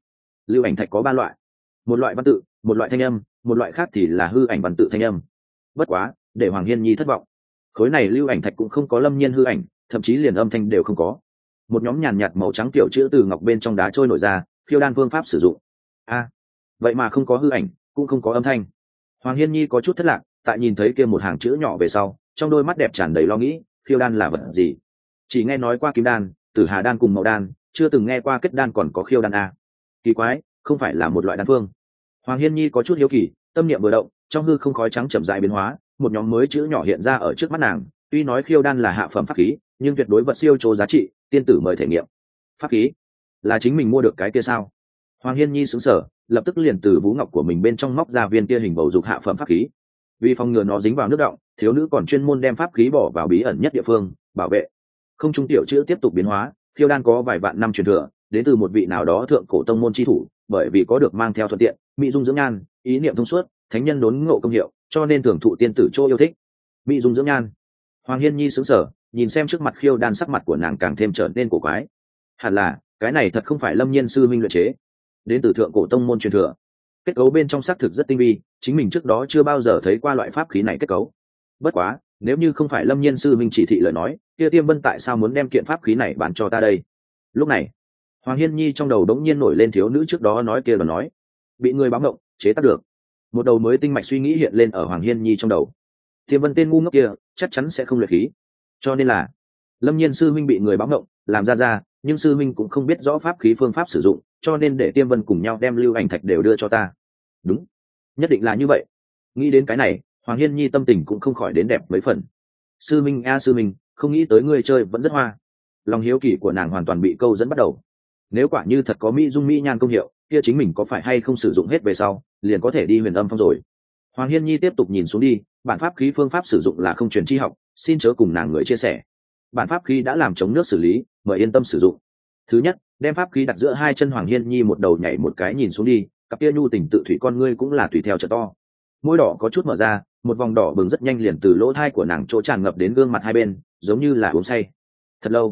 lưu ảnh thạch có ba loại: một loại văn tự, một loại thanh âm, một loại khác thì là hư ảnh văn tự thanh âm. Bất quá để Hoàng Hiên Nhi thất vọng, khối này lưu ảnh thạch cũng không có Lâm Nhiên hư ảnh, thậm chí liền âm thanh đều không có. Một nhóm nhàn nhạt màu trắng tiểu chữ từ ngọc bên trong đá trôi nổi ra, khiêu đan phương pháp sử dụng. Vậy mà không có hư ảnh, cũng không có âm thanh. Hoàng Hiên Nhi có chút thất lạc, tại nhìn thấy kia một hàng chữ nhỏ về sau, trong đôi mắt đẹp tràn đầy lo nghĩ, khiêu đan là vật gì? Chỉ nghe nói qua kim đan, tử hà đan cùng màu đan, chưa từng nghe qua kết đan còn có khiêu đan a. Kỳ quái, không phải là một loại đan phương. Hoàng Hiên Nhi có chút hiếu kỳ, tâm niệm vừa động, trong hư không khói trắng chậm rãi biến hóa, một nhóm mới chữ nhỏ hiện ra ở trước mắt nàng. Tuy nói khiêu đan là hạ phẩm pháp khí, nhưng tuyệt đối vật siêu trố giá trị, tiên tử mời thể nghiệm. Pháp khí? Là chính mình mua được cái kia sao? Hoàng Hiên Nhi sững sờ, lập tức liền từ vú ngọc của mình bên trong móc ra viên kia hình bầu dục hạ phẩm pháp khí. Vì phòng ngừa nó dính vào nước động, thiếu nữ còn chuyên môn đem pháp khí bỏ vào bí ẩn nhất địa phương, bảo vệ. Không trung tiểu chữ tiếp tục biến hóa, khiêu đan có vài vạn năm truyền thừa, đến từ một vị nào đó thượng cổ tông môn chi thủ, bởi vì có được mang theo thuận tiện, mỹ dung dưỡng nhan, ý niệm thông suốt, thánh nhân đốn ngộ công hiệu, cho nên thường thụ tiên tử chỗ yêu thích. Mỹ dung dưỡng nhan. Hoàng Hiên Nhi sững sờ, nhìn xem trước mặt khiêu đan, sắc mặt của nàng càng thêm trở nên cổ quái. Hẳn là cái này thật không phải Lâm Nhiên sư minh luyện chế, đến từ thượng cổ tông môn truyền thừa. Kết cấu bên trong xác thực rất tinh vi, chính mình trước đó chưa bao giờ thấy qua loại pháp khí này kết cấu. Bất quá nếu như không phải Lâm Nhiên sư minh chỉ thị lời nói, kia Tiêm Vân tại sao muốn đem kiện pháp khí này bán cho ta đây? Lúc này Hoàng Hiên Nhi trong đầu đống nhiên nổi lên thiếu nữ trước đó nói kia và nói bị người báo động chế tác được. Một đầu mới tinh mạch suy nghĩ hiện lên ở Hoàng Hiên Nhi trong đầu. Tiêm Vân tên ngu ngốc kia chắc chắn sẽ không luyện khí, cho nên là Lâm Nhiên sư minh bị người báo động làm ra, nhưng sư minh cũng không biết rõ pháp khí phương pháp sử dụng, cho nên để Tiêm Vân cùng nhau đem lưu ảnh thạch đều đưa cho ta. Đúng, nhất định là như vậy. Nghĩ đến cái này, Hoàng Hiên Nhi tâm tình cũng không khỏi đến đẹp mấy phần. Sư minh a sư minh, không nghĩ tới ngươi chơi vẫn rất hoa. Lòng hiếu kỳ của nàng hoàn toàn bị câu dẫn bắt đầu. Nếu quả như thật có mỹ dung mỹ nhan công hiệu, kia chính mình có phải hay không sử dụng hết về sau liền có thể đi Huyền Âm Phong rồi. Hoàng Hiên Nhi tiếp tục nhìn xuống đi, bản pháp khí phương pháp sử dụng là không truyền chi học, xin chớ cùng nàng người chia sẻ. Bản pháp khí đã làm chống nước xử lý, mời yên tâm sử dụng. Thứ nhất, đem pháp khí đặt giữa hai chân. Hoàng Hiên Nhi một đầu nhảy một cái nhìn xuống đi, cặp kia nhu tình tự thủy con ngươi cũng là tùy theo trợ to. Môi đỏ có chút mở ra, một vòng đỏ bừng rất nhanh liền từ lỗ thai của nàng chỗ tràn ngập đến gương mặt hai bên, giống như là uống say. Thật lâu.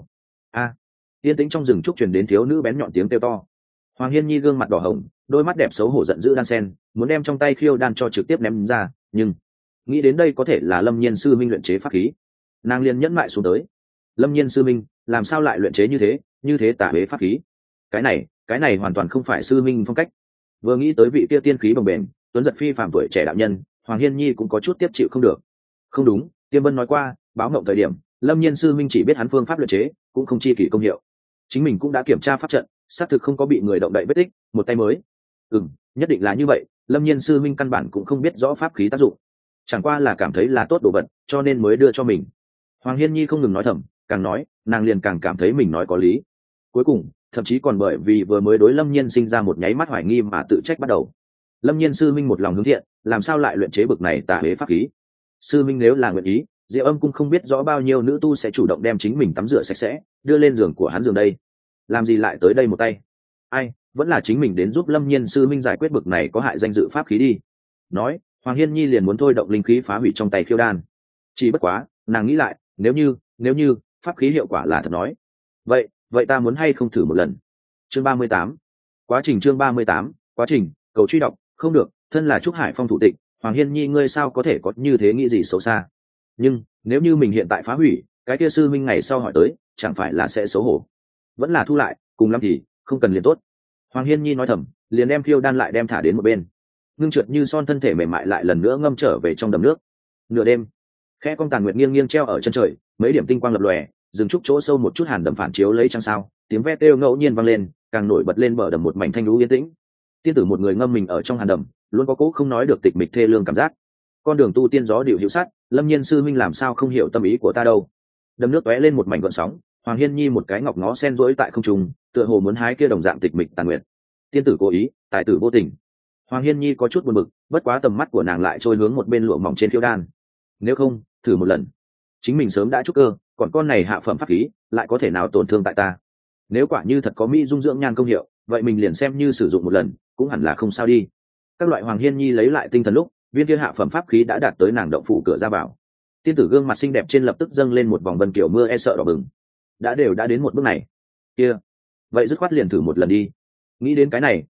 Yên tĩnh trong rừng trúc truyền đến thiếu nữ bén nhọn tiếng kêu to. Hoàng Hiên Nhi gương mặt đỏ hồng, đôi mắt đẹp xấu hổ giận dữ đan sen, muốn đem trong tay khiêu đan cho trực tiếp ném ra, nhưng nghĩ đến đây có thể là Lâm Nhiên sư minh luyện chế pháp khí, nàng liền nhẫn mại xuống tới. Lâm Nhiên sư minh làm sao lại luyện chế như thế tả huế pháp khí? Cái này hoàn toàn không phải sư minh phong cách. Vừa nghĩ tới vị kia tiên khí bồng bềnh, tuấn giật phi phàm tuổi trẻ đạo nhân, Hoàng Hiên Nhi cũng có chút tiếp chịu không được. Không đúng, Tiêm Vân nói qua, báo ngộng thời điểm Lâm Nhiên sư minh chỉ biết hắn phương pháp luyện chế, cũng không chi kỷ công hiệu. Chính mình cũng đã kiểm tra pháp trận, xác thực không có bị người động đậy vết tích, một tay mới. Nhất định là như vậy. Lâm Nhiên sư minh căn bản cũng không biết rõ pháp khí tác dụng, chẳng qua là cảm thấy là tốt đồ vật, cho nên mới đưa cho mình. Hoàng Hiên Nhi không ngừng nói thầm, càng nói nàng liền càng cảm thấy mình nói có lý. Cuối cùng thậm chí còn bởi vì vừa mới đối Lâm Nhiên sinh ra một nháy mắt hoài nghi mà tự trách bắt đầu. Lâm Nhiên sư minh một lòng hướng thiện, làm sao lại luyện chế bực này tà huế pháp khí? Sư minh nếu là nguyện ý, Diệu Âm cũng không biết rõ bao nhiêu nữ tu sẽ chủ động đem chính mình tắm rửa sạch sẽ, đưa lên giường của hắn giường đây. Làm gì lại tới đây một tay? Vẫn là chính mình đến giúp Lâm Nhiên sư minh giải quyết bực này có hại danh dự pháp khí đi. Nói, Hoàng Hiên Nhi liền muốn thôi động linh khí phá hủy trong tay khiêu đan. Chỉ bất quá nàng nghĩ lại, nếu như pháp khí hiệu quả là thật nói, vậy ta muốn hay không thử một lần. Chương 38. Quá trình cầu truy đọc. Không được, thân là Trúc Hải Phong thủ tịch, Hoàng Hiên Nhi ngươi sao có thể có như thế nghĩ gì xấu xa? Nhưng nếu như mình hiện tại phá hủy, cái kia sư minh ngày sau hỏi tới, chẳng phải là sẽ xấu hổ? Vẫn là thu lại, cùng lắm thì không cần liền tốt. Hoàng Hiên Nhi nói thầm, liền đem khiêu đan lại đem thả đến một bên. Ngưng trượt như son thân thể mềm mại lại lần nữa ngâm trở về trong đầm nước. Nửa đêm, khẽ cong tàn nguyệt nghiêng nghiêng treo ở chân trời, mấy điểm tinh quang lập lòe, dừng trúc chỗ sâu một chút hàn đầm phản chiếu lấy trăng sao, tiếng ve kêu ngẫu nhiên vang lên, càng nổi bật lên bờ đầm một mảnh thanh lũ yên tĩnh. Tiên tử một người ngâm mình ở trong hàn đầm, luôn có cố không nói được tịch mịch thê lương cảm giác. Con đường tu tiên gió điệu hữu sát, Lâm Nhiên sư minh làm sao không hiểu tâm ý của ta đâu? Đầm nước tóe lên một mảnh gợn sóng, Hoàng Hiên Nhi một cái ngọc ngó sen rỗi tại không trung, tựa hồ muốn hái kia đồng dạng tịch mịch tàn nguyện. Tiên tử cố ý, tài tử vô tình. Hoàng Hiên Nhi có chút buồn bực, bất quá tầm mắt của nàng lại trôi hướng một bên lụa mỏng trên khiêu đan. Nếu không, thử một lần. Chính mình sớm đã trúc cơ, còn con này hạ phẩm pháp khí, lại có thể nào tổn thương tại ta? Nếu quả như thật có mỹ dung dưỡng nhan công hiệu, vậy mình liền xem như sử dụng một lần, cũng hẳn là không sao đi. Các loại Hoàng Hiên Nhi lấy lại tinh thần lúc, viên kia hạ phẩm pháp khí đã đạt tới nàng động phủ cửa ra vào. Tiên tử gương mặt xinh đẹp trên lập tức dâng lên một vòng vân kiểu mưa e sợ đỏ bừng. Đã đến một bước này, kia vậy dứt khoát liền thử một lần đi. Nghĩ đến cái này,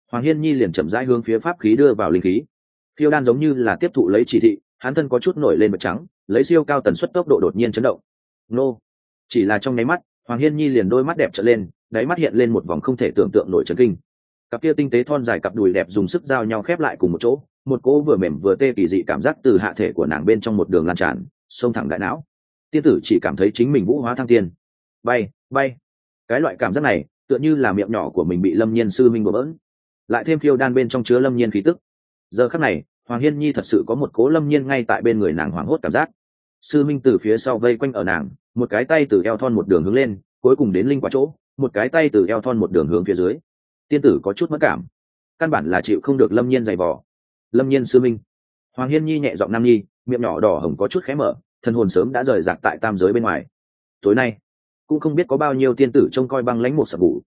Hoàng Hiên Nhi liền chậm rãi hướng phía pháp khí đưa vào linh khí. Phiêu đan giống như là tiếp thụ lấy chỉ thị, hắn thân có chút nổi lên bật trắng, lấy siêu cao tần suất tốc độ đột nhiên chấn động. Nô! Chỉ là trong nháy mắt, Hoàng Hiên Nhi liền đôi mắt đẹp trợn lên, đáy mắt hiện lên một vòng không thể tưởng tượng nổi chấn kinh. Cặp kia tinh tế thon dài cặp đùi đẹp dùng sức giao nhau khép lại cùng một chỗ, một cỗ vừa mềm vừa tê kỳ dị cảm giác từ hạ thể của nàng bên trong một đường lan tràn, xông thẳng đại não. Tiên tử chỉ cảm thấy chính mình vũ hóa thăng tiên, bay bay. Cái loại cảm giác này tựa như là miệng nhỏ của mình bị Lâm Nhiên sư minh bừa bỡn, lại thêm khiêu đan bên trong chứa Lâm Nhiên khí tức. Giờ khắc này, Hoàng Hiên Nhi thật sự có một cố Lâm Nhiên ngay tại bên người nàng hoảng hốt cảm giác. Sư minh từ phía sau vây quanh ở nàng, một cái tay từ eo thon một đường hướng lên, cuối cùng đến linh quả chỗ, một cái tay từ eo thon một đường hướng phía dưới. Tiên tử có chút mất cảm, căn bản là chịu không được Lâm Nhiên giày vò. Lâm Nhiên sư minh. Hoàng Hiên Nhi nhẹ giọng nam nhi, miệng nhỏ đỏ hồng có chút khẽ mở, thần hồn sớm đã rời rạc tại tam giới bên ngoài. Tối nay cũng không biết có bao nhiêu tiên tử trông coi băng lãnh một sập ngủ.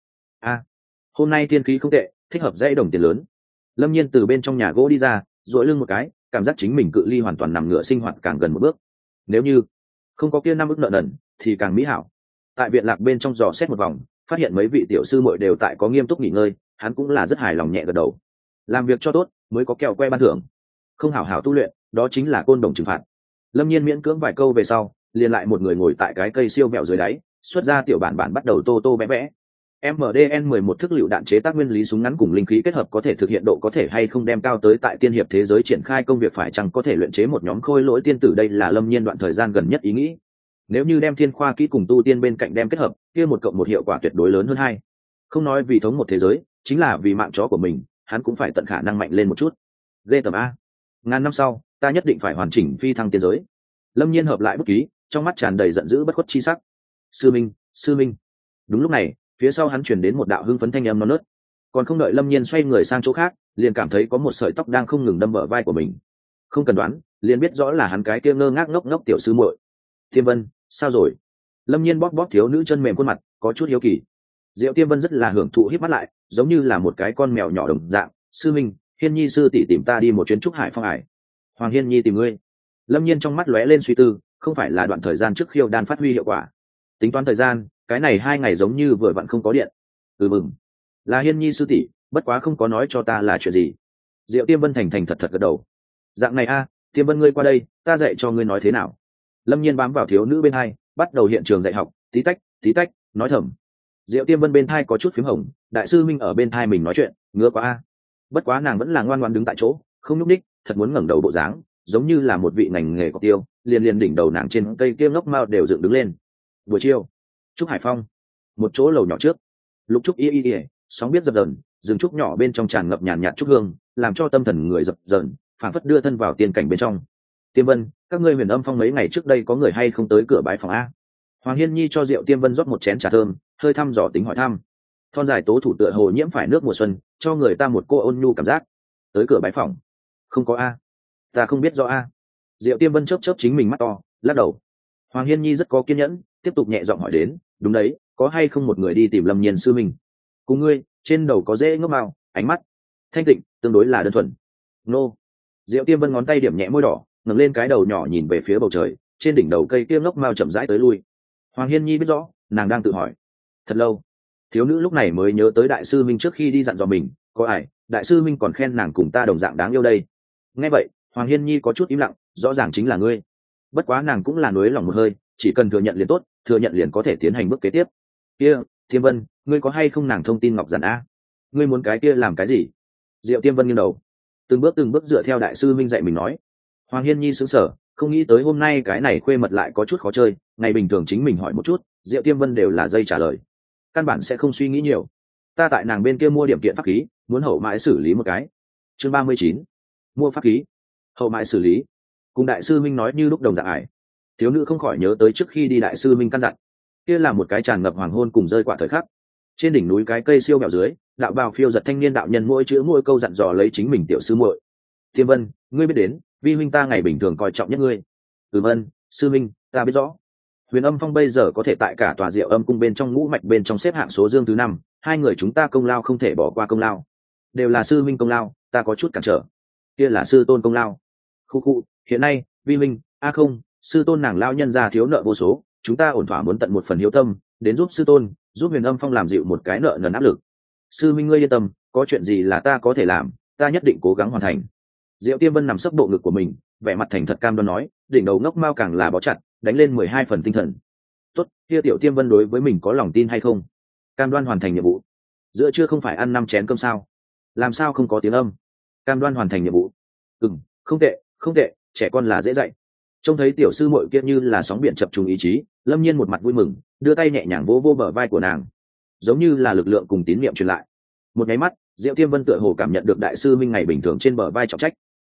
Hôm nay tiên khí không tệ, thích hợp dãy đồng tiền lớn. Lâm Nhiên từ bên trong nhà gỗ đi ra, duỗi lưng một cái, cảm giác chính mình cự ly hoàn toàn nằm ngửa sinh hoạt càng gần một bước. Nếu như không có kia 5 ức nợ nần thì càng mỹ hảo. Tại viện lạc bên trong dò xét một vòng, phát hiện mấy vị tiểu sư muội đều tại có nghiêm túc nghỉ ngơi, hắn cũng là rất hài lòng nhẹ gật đầu. Làm việc cho tốt mới có kẹo que ban thưởng, không hảo hảo tu luyện, đó chính là côn đồng trừng phạt. Lâm Nhiên miễn cưỡng vài câu về sau, liền lại một người ngồi tại cái cây siêu mẹo dưới đáy, xuất ra tiểu bản bản bắt đầu tô tô vẽ vẽ. MDN 11 thức lựu đạn chế tác nguyên lý súng ngắn cùng linh khí kết hợp có thể thực hiện độ có thể hay không đem cao tới tại tiên hiệp thế giới triển khai công việc phải chăng có thể luyện chế một nhóm khôi lỗi tiên tử, đây là Lâm Nhiên đoạn thời gian gần nhất ý nghĩ. Nếu như đem thiên khoa kỹ cùng tu tiên bên cạnh đem kết hợp, kia 1+1 hiệu quả tuyệt đối lớn hơn 2. Không nói vì thống một thế giới, chính là vì mạng chó của mình, hắn cũng phải tận khả năng mạnh lên một chút. Ghê tởm a. Ngàn năm sau, ta nhất định phải hoàn chỉnh phi thăng tiên giới. Lâm Nhiên hợp lại bút ký, trong mắt tràn đầy giận dữ bất khuất chi sắc. Sư minh, sư minh. Đúng lúc này, phía sau hắn truyền đến một đạo hưng phấn thanh âm non nớt. Còn không đợi Lâm Nhiên xoay người sang chỗ khác, liền cảm thấy có một sợi tóc đang không ngừng đâm bờ vai của mình. Không cần đoán, liền biết rõ là hắn cái kia ngơ ngác ngốc ngốc tiểu sư muội. Tiêm Vân, sao rồi? Lâm Nhiên bóp bóp thiếu nữ chân mềm khuôn mặt, có chút hiếu kỳ. Diệu Tiêm Vân rất là hưởng thụ híp mắt lại, giống như là một cái con mèo nhỏ đồng dạng. Sư minh, Hiên Nhi sư tỷ tìm ta đi một chuyến trúc hải phong ải. Hoàng Hiên Nhi tìm ngươi. Lâm Nhiên trong mắt lóe lên suy tư, không phải là đoạn thời gian trước khiêu đan phát huy hiệu quả. Tính toán thời gian, cái này 2 ngày giống như vừa vặn không có điện. Mừng, là Hiên Nhi sư tỷ, bất quá không có nói cho ta là chuyện gì. Diệu Tiêm Vân thành thành thật thật gật đầu. Dạng này a, Tiêm Vân ngươi qua đây, ta dạy cho ngươi nói thế nào. Lâm Nhiên bám vào thiếu nữ bên hai, bắt đầu hiện trường dạy học, tí tách, nói thầm. Diệu Tiêm Vân bên thai có chút phím hồng, đại sư minh ở bên thai mình nói chuyện, ngứa quá a. Bất quá nàng vẫn là ngoan ngoãn đứng tại chỗ, không nhúc nhích, thật muốn ngẩng đầu bộ dáng, giống như là một vị ngành nghề cọc tiêu, liền đỉnh đầu nàng trên cây kia ngốc mao đều dựng đứng lên. Buổi chiều, trúc hải phong, một chỗ lầu nhỏ trước, lục trúc y sóng biết dập dờn, rừng trúc nhỏ bên trong tràn ngập nhàn nhạt trúc hương, làm cho tâm thần người dập dờn, phảng phất đưa thân vào tiên cảnh bên trong. Tiêm Vân, các ngươi Huyền Âm Phong mấy ngày trước đây có người hay không tới cửa bái phòng a? Hoàng Hiên Nhi cho Diệu Tiêm Vân rót một chén trà thơm, hơi thăm dò tính hỏi thăm. Thon dài tố thủ tựa hồ nhiễm phải nước mùa xuân, cho người ta một cô ôn nhu cảm giác. Tới cửa bái phòng? Không có a. Ta không biết rõ a. Diệu Tiêm Vân chớp chớp chính mình mắt to, lắc đầu. Hoàng Hiên Nhi rất có kiên nhẫn, tiếp tục nhẹ giọng hỏi đến, đúng đấy, có hay không một người đi tìm Lâm Nhiên sư mình? Cùng ngươi, trên đầu có rễ ngốc mao, ánh mắt thanh tịnh, tương đối là đơn thuần. Nô. Diệu Tiêm Vân ngón tay điểm nhẹ môi đỏ, ngẩng lên cái đầu nhỏ nhìn về phía bầu trời, trên đỉnh đầu cây kia ngốc mao chậm rãi tới lui. Hoàng Hiên Nhi biết rõ, nàng đang tự hỏi. Thật lâu, thiếu nữ lúc này mới nhớ tới đại sư minh trước khi đi dặn dò mình, có ai, đại sư minh còn khen nàng cùng ta đồng dạng đáng yêu đây. Nghe vậy, Hoàng Hiên Nhi có chút im lặng, rõ ràng chính là ngươi. Bất quá nàng cũng là nuối lòng một hơi, chỉ cần thừa nhận liền tốt, thừa nhận liền có thể tiến hành bước kế tiếp. Kia, Tiêm Vân, ngươi có hay không nàng thông tin ngọc giản a? Ngươi muốn cái kia làm cái gì? Diệu Tiêm Vân nghiêng đầu, từng bước dựa theo đại sư minh dạy mình nói. Hoàng Hiên Nhi sững sờ, không nghĩ tới hôm nay cái này khuê mật lại có chút khó chơi, ngày bình thường chính mình hỏi một chút, Diệu Tiêm Vân đều là dây trả lời, căn bản sẽ không suy nghĩ nhiều. Ta tại nàng bên kia mua điểm kiện pháp khí, muốn hậu mãi xử lý một cái. Chương 39. Mua pháp khí, hậu mãi xử lý. Cùng đại sư minh nói như lúc đồng dạng ải. Thiếu nữ không khỏi nhớ tới trước khi đi đại sư minh căn dặn, kia là một cái tràn ngập hoàng hôn cùng rơi quả thời khắc. Trên đỉnh núi cái cây siêu mẹo dưới, đạo bào phiêu giật thanh niên đạo nhân mỗi chữ mỗi câu dặn dò lấy chính mình tiểu sư muội. Tiêm Vân, ngươi biết đến, vi huynh ta ngày bình thường coi trọng nhất ngươi. Vân, sư minh, ta biết rõ. Huyền Âm Phong bây giờ có thể tại cả tòa Diệu Âm cung bên trong ngũ mạch bên trong xếp hạng số dương thứ 5, hai người chúng ta công lao không thể bỏ qua công lao. Đều là sư minh công lao, ta có chút cản trở. Kia là sư tôn công lao. Khu, hiện nay, vi huynh, không, sư tôn nàng lao nhân ra thiếu nợ vô số, chúng ta ổn thỏa muốn tận một phần hiếu tâm, đến giúp sư tôn, giúp Huyền Âm Phong làm dịu một cái nợ nần áp lực. Sư minh ngươi yên tâm, có chuyện gì là ta có thể làm, ta nhất định cố gắng hoàn thành. Diệu Tiêm Vân nằm sấp bộ ngực của mình, vẻ mặt thành thật cam đoan nói, đỉnh đầu ngốc mao càng là bó chặt, đánh lên 12 phần tinh thần. Tốt, kia Tiểu Tiêm Vân đối với mình có lòng tin hay không? Cam đoan hoàn thành nhiệm vụ. Giữa trưa không phải ăn 5 chén cơm sao? Làm sao không có tiếng âm? Cam đoan hoàn thành nhiệm vụ. Không tệ, không tệ, trẻ con là dễ dạy. Trông thấy tiểu sư muội kia như là sóng biển chập trùng ý chí, Lâm Nhiên một mặt vui mừng, đưa tay nhẹ nhàng vỗ vỗ bờ vai của nàng, giống như là lực lượng cùng tín niệm truyền lại. Một nháy mắt, Diệu Tiêm Vân tựa hồ cảm nhận được đại sư minh ngày bình thường trên bờ vai trọng trách.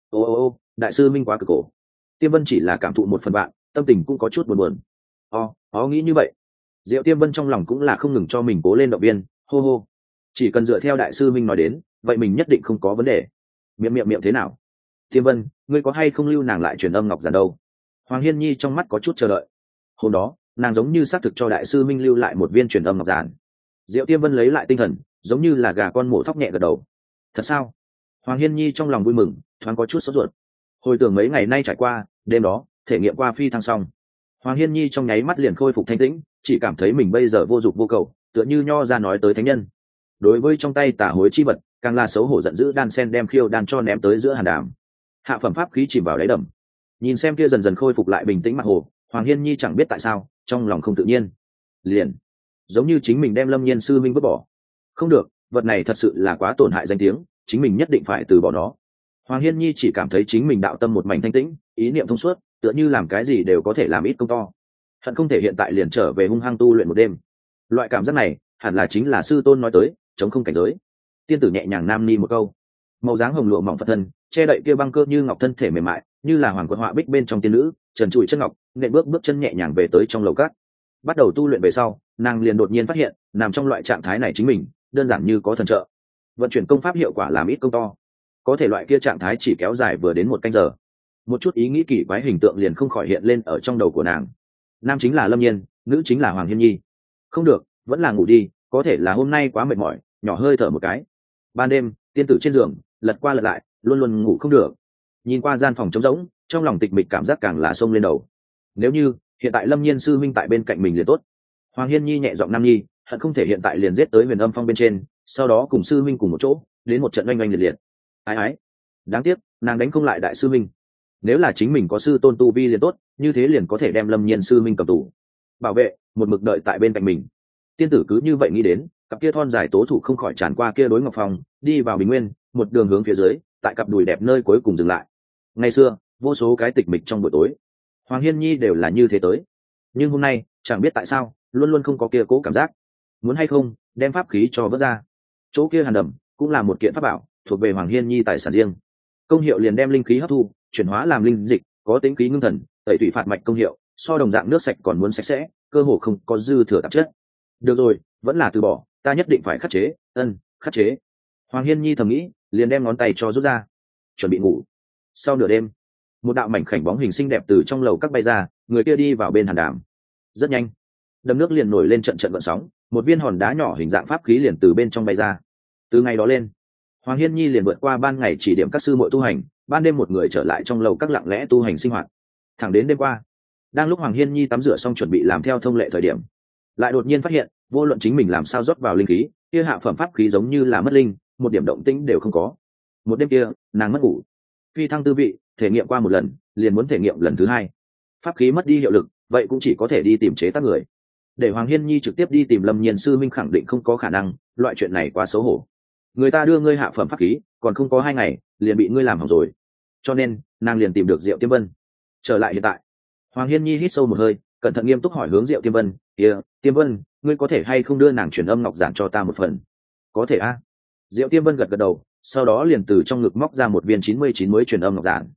Ô, đại sư minh quá cực khổ. Tiêm Vân chỉ là cảm thụ một phần bạn, tâm tình cũng có chút buồn buồn. Nghĩ như vậy. Diệu Tiêm Vân trong lòng cũng là không ngừng cho mình cố lên động viên, hô. Chỉ cần dựa theo đại sư minh nói đến, vậy mình nhất định không có vấn đề. Miệng thế nào? Tiêm Vân, ngươi có hay không lưu nàng lại truyền âm ngọc giản đâu? Hoàng Hiên Nhi trong mắt có chút chờ đợi. Hôm đó, nàng giống như xác thực cho đại sư minh lưu lại một viên truyền âm ngọc giản. Diệu Tiêm Vân lấy lại tinh thần, giống như là gà con mổ thóc nhẹ gật đầu. Thật sao? Hoàng Hiên Nhi trong lòng vui mừng, thoáng có chút sốt ruột. Hồi tưởng mấy ngày nay trải qua, đêm đó thể nghiệm qua phi thăng xong, Hoàng Hiên Nhi trong nháy mắt liền khôi phục thanh tĩnh, chỉ cảm thấy mình bây giờ vô dục vô cầu, tựa như Nho ra nói tới thánh nhân. Đối với trong tay tả hối chi vật, càng là xấu hổ giận dữ đan sen đem khiêu đan cho ném tới giữa hàn đàm. Hạ phẩm pháp khí chìm vào đáy đầm. Nhìn xem kia dần dần khôi phục lại bình tĩnh mặt hồ, Hoàng Hiên Nhi chẳng biết tại sao trong lòng không tự nhiên, liền giống như chính mình đem Lâm Nhiên sư minh vứt bỏ. Không được, vật này thật sự là quá tổn hại danh tiếng, chính mình nhất định phải từ bỏ nó. Hoàng Hiên Nhi chỉ cảm thấy chính mình đạo tâm một mảnh thanh tĩnh, ý niệm thông suốt, tựa như làm cái gì đều có thể làm ít công to. Hận không thể hiện tại liền trở về hung hăng tu luyện một đêm. Loại cảm giác này hẳn là chính là sư tôn nói tới chống không cảnh giới. Tiên tử nhẹ nhàng nam ni một câu, màu dáng hồng lụa mỏng phật thân che đậy kia băng cơ như ngọc thân thể mềm mại, như là hoàng quân họa bích bên trong tiên nữ trần trụi chân ngọc, nện bước chân nhẹ nhàng về tới trong lầu cát. Bắt đầu tu luyện về sau, nàng liền đột nhiên phát hiện nằm trong loại trạng thái này chính mình đơn giản như có thần trợ, vận chuyển công pháp hiệu quả làm ít công to. Có thể loại kia trạng thái chỉ kéo dài vừa đến 1 canh giờ, một chút ý nghĩ kỳ quái hình tượng liền không khỏi hiện lên ở trong đầu của nàng. Nam chính là Lâm Nhiên, nữ chính là Hoàng Hiên Nhi. Không được, vẫn là ngủ đi, có thể là hôm nay quá mệt mỏi, nhỏ hơi thở một cái. Ban đêm, tiên tử trên giường lật qua lật lại, luôn luôn ngủ không được. Nhìn qua gian phòng trống rỗng, trong lòng tịch mịch cảm giác càng là xông lên đầu. Nếu như hiện tại Lâm Nhiên sư minh tại bên cạnh mình liền tốt. Hoàng Hiên Nhi nhẹ giọng nam nhi, hận không thể hiện tại liền giết tới Huyền Âm Phong bên trên, sau đó cùng sư minh cùng một chỗ đến một trận oanh oanh liệt liệt. Ái, đáng tiếc nàng đánh không lại đại sư minh. Nếu là chính mình có sư tôn tu vi liền tốt, như thế liền có thể đem Lâm Nhiên sư minh cầm tù bảo vệ, một mực đợi tại bên cạnh mình. Tiên tử cứ như vậy nghĩ đến, cặp kia thon dài tố thủ không khỏi tràn qua kia đối ngọc phòng, đi vào bình nguyên, một đường hướng phía dưới, tại cặp đùi đẹp nơi cuối cùng dừng lại. Ngày xưa, vô số cái tịch mịch trong buổi tối, Hoàng Hiên Nhi đều là như thế tới, nhưng hôm nay chẳng biết tại sao luôn luôn không có kia cố cảm giác. Muốn hay không đem pháp khí cho vớt ra. Chỗ kia hàn đầm cũng là một kiện pháp bảo, thuộc về Hoàng Hiên Nhi tài sản riêng. Công hiệu liền đem linh khí hấp thu, chuyển hóa làm linh dịch, có tính khí ngưng thần, tẩy tủy phạt mạch công hiệu, so đồng dạng nước sạch còn muốn sạch sẽ, cơ hồ không có dư thừa tạp chất. Được rồi, vẫn là từ bỏ, ta nhất định phải khắc chế. Khắc chế. Hoàng Hiên Nhi thầm nghĩ, liền đem ngón tay cho rút ra, chuẩn bị ngủ. Sau nửa đêm, một đạo mảnh khảnh bóng hình xinh đẹp từ trong lầu các bay ra, người kia đi vào bên hàn đàm. Rất nhanh, đầm nước liền nổi lên trận trận gợn sóng, một viên hòn đá nhỏ hình dạng pháp khí liền từ bên trong bay ra. Từ ngày đó lên, Hoàng Hiên Nhi liền vượt qua ban ngày chỉ điểm các sư muội tu hành, ban đêm một người trở lại trong lầu các lặng lẽ tu hành sinh hoạt. Thẳng đến đêm qua, đang lúc Hoàng Hiên Nhi tắm rửa xong chuẩn bị làm theo thông lệ thời điểm, lại đột nhiên phát hiện, vô luận chính mình làm sao rót vào linh khí, kia hạ phẩm pháp khí giống như là mất linh, một điểm động tĩnh đều không có. Một đêm kia, nàng mất ngủ. Phi thăng tư vị, thể nghiệm qua một lần, liền muốn thể nghiệm lần thứ hai. Pháp khí mất đi hiệu lực, vậy cũng chỉ có thể đi tìm chế tác người. Để Hoàng Hiên Nhi trực tiếp đi tìm Lâm Nhiên sư minh khẳng định không có khả năng, loại chuyện này quá xấu hổ. Người ta đưa ngươi hạ phẩm pháp khí, còn không có 2 ngày, liền bị ngươi làm hỏng rồi. Cho nên, nàng liền tìm được Diệu Tiêm Vân. Trở lại hiện tại, Hoàng Hiên Nhi hít sâu một hơi, cẩn thận nghiêm túc hỏi hướng Diệu Tiêm Vân, Tiêm Vân, ngươi có thể hay không đưa nàng truyền âm ngọc giản cho ta một phần?" "Có thể a." Diệu Tiêm Vân gật gật đầu, sau đó liền từ trong ngực móc ra một viên 99 mới truyền âm ngọc giản.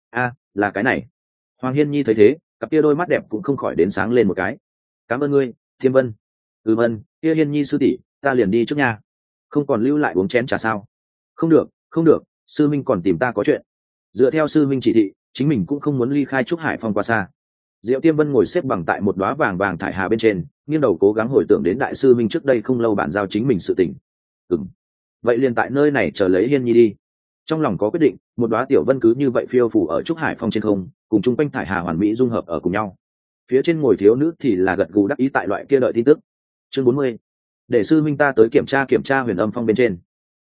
Là cái này." Hoàng Hiên Nhi thấy thế, cặp kia đôi mắt đẹp cũng không khỏi đến sáng lên một cái. "Cảm ơn ngươi, Tiêm Vân." Vân, kia Hiên Nhi sư tỷ, ta liền đi trước nha." "Không còn lưu lại uống chén trà sao?" Không được, sư minh còn tìm ta có chuyện." Dựa theo sư minh chỉ thị, chính mình cũng không muốn ly khai Trúc Hải Phong quá xa. Diệu Tiêm Vân ngồi xếp bằng tại một đóa vàng vàng thải hà bên trên, nghiêng đầu cố gắng hồi tưởng đến đại sư minh trước đây không lâu bản giao chính mình sự tình. Vậy liền tại nơi này chờ lấy Hiên Nhi đi. Trong lòng có quyết định, một đóa tiểu vân cứ như vậy phiêu phủ ở Trúc Hải Phong trên không, cùng chung quanh thải hà hoàn mỹ dung hợp ở cùng nhau. Phía trên ngồi thiếu nữ thì là gật gù đắc ý tại loại kia đợi tin tức. Chương 40. Để sư minh ta tới kiểm tra Huyền Âm Phong bên trên.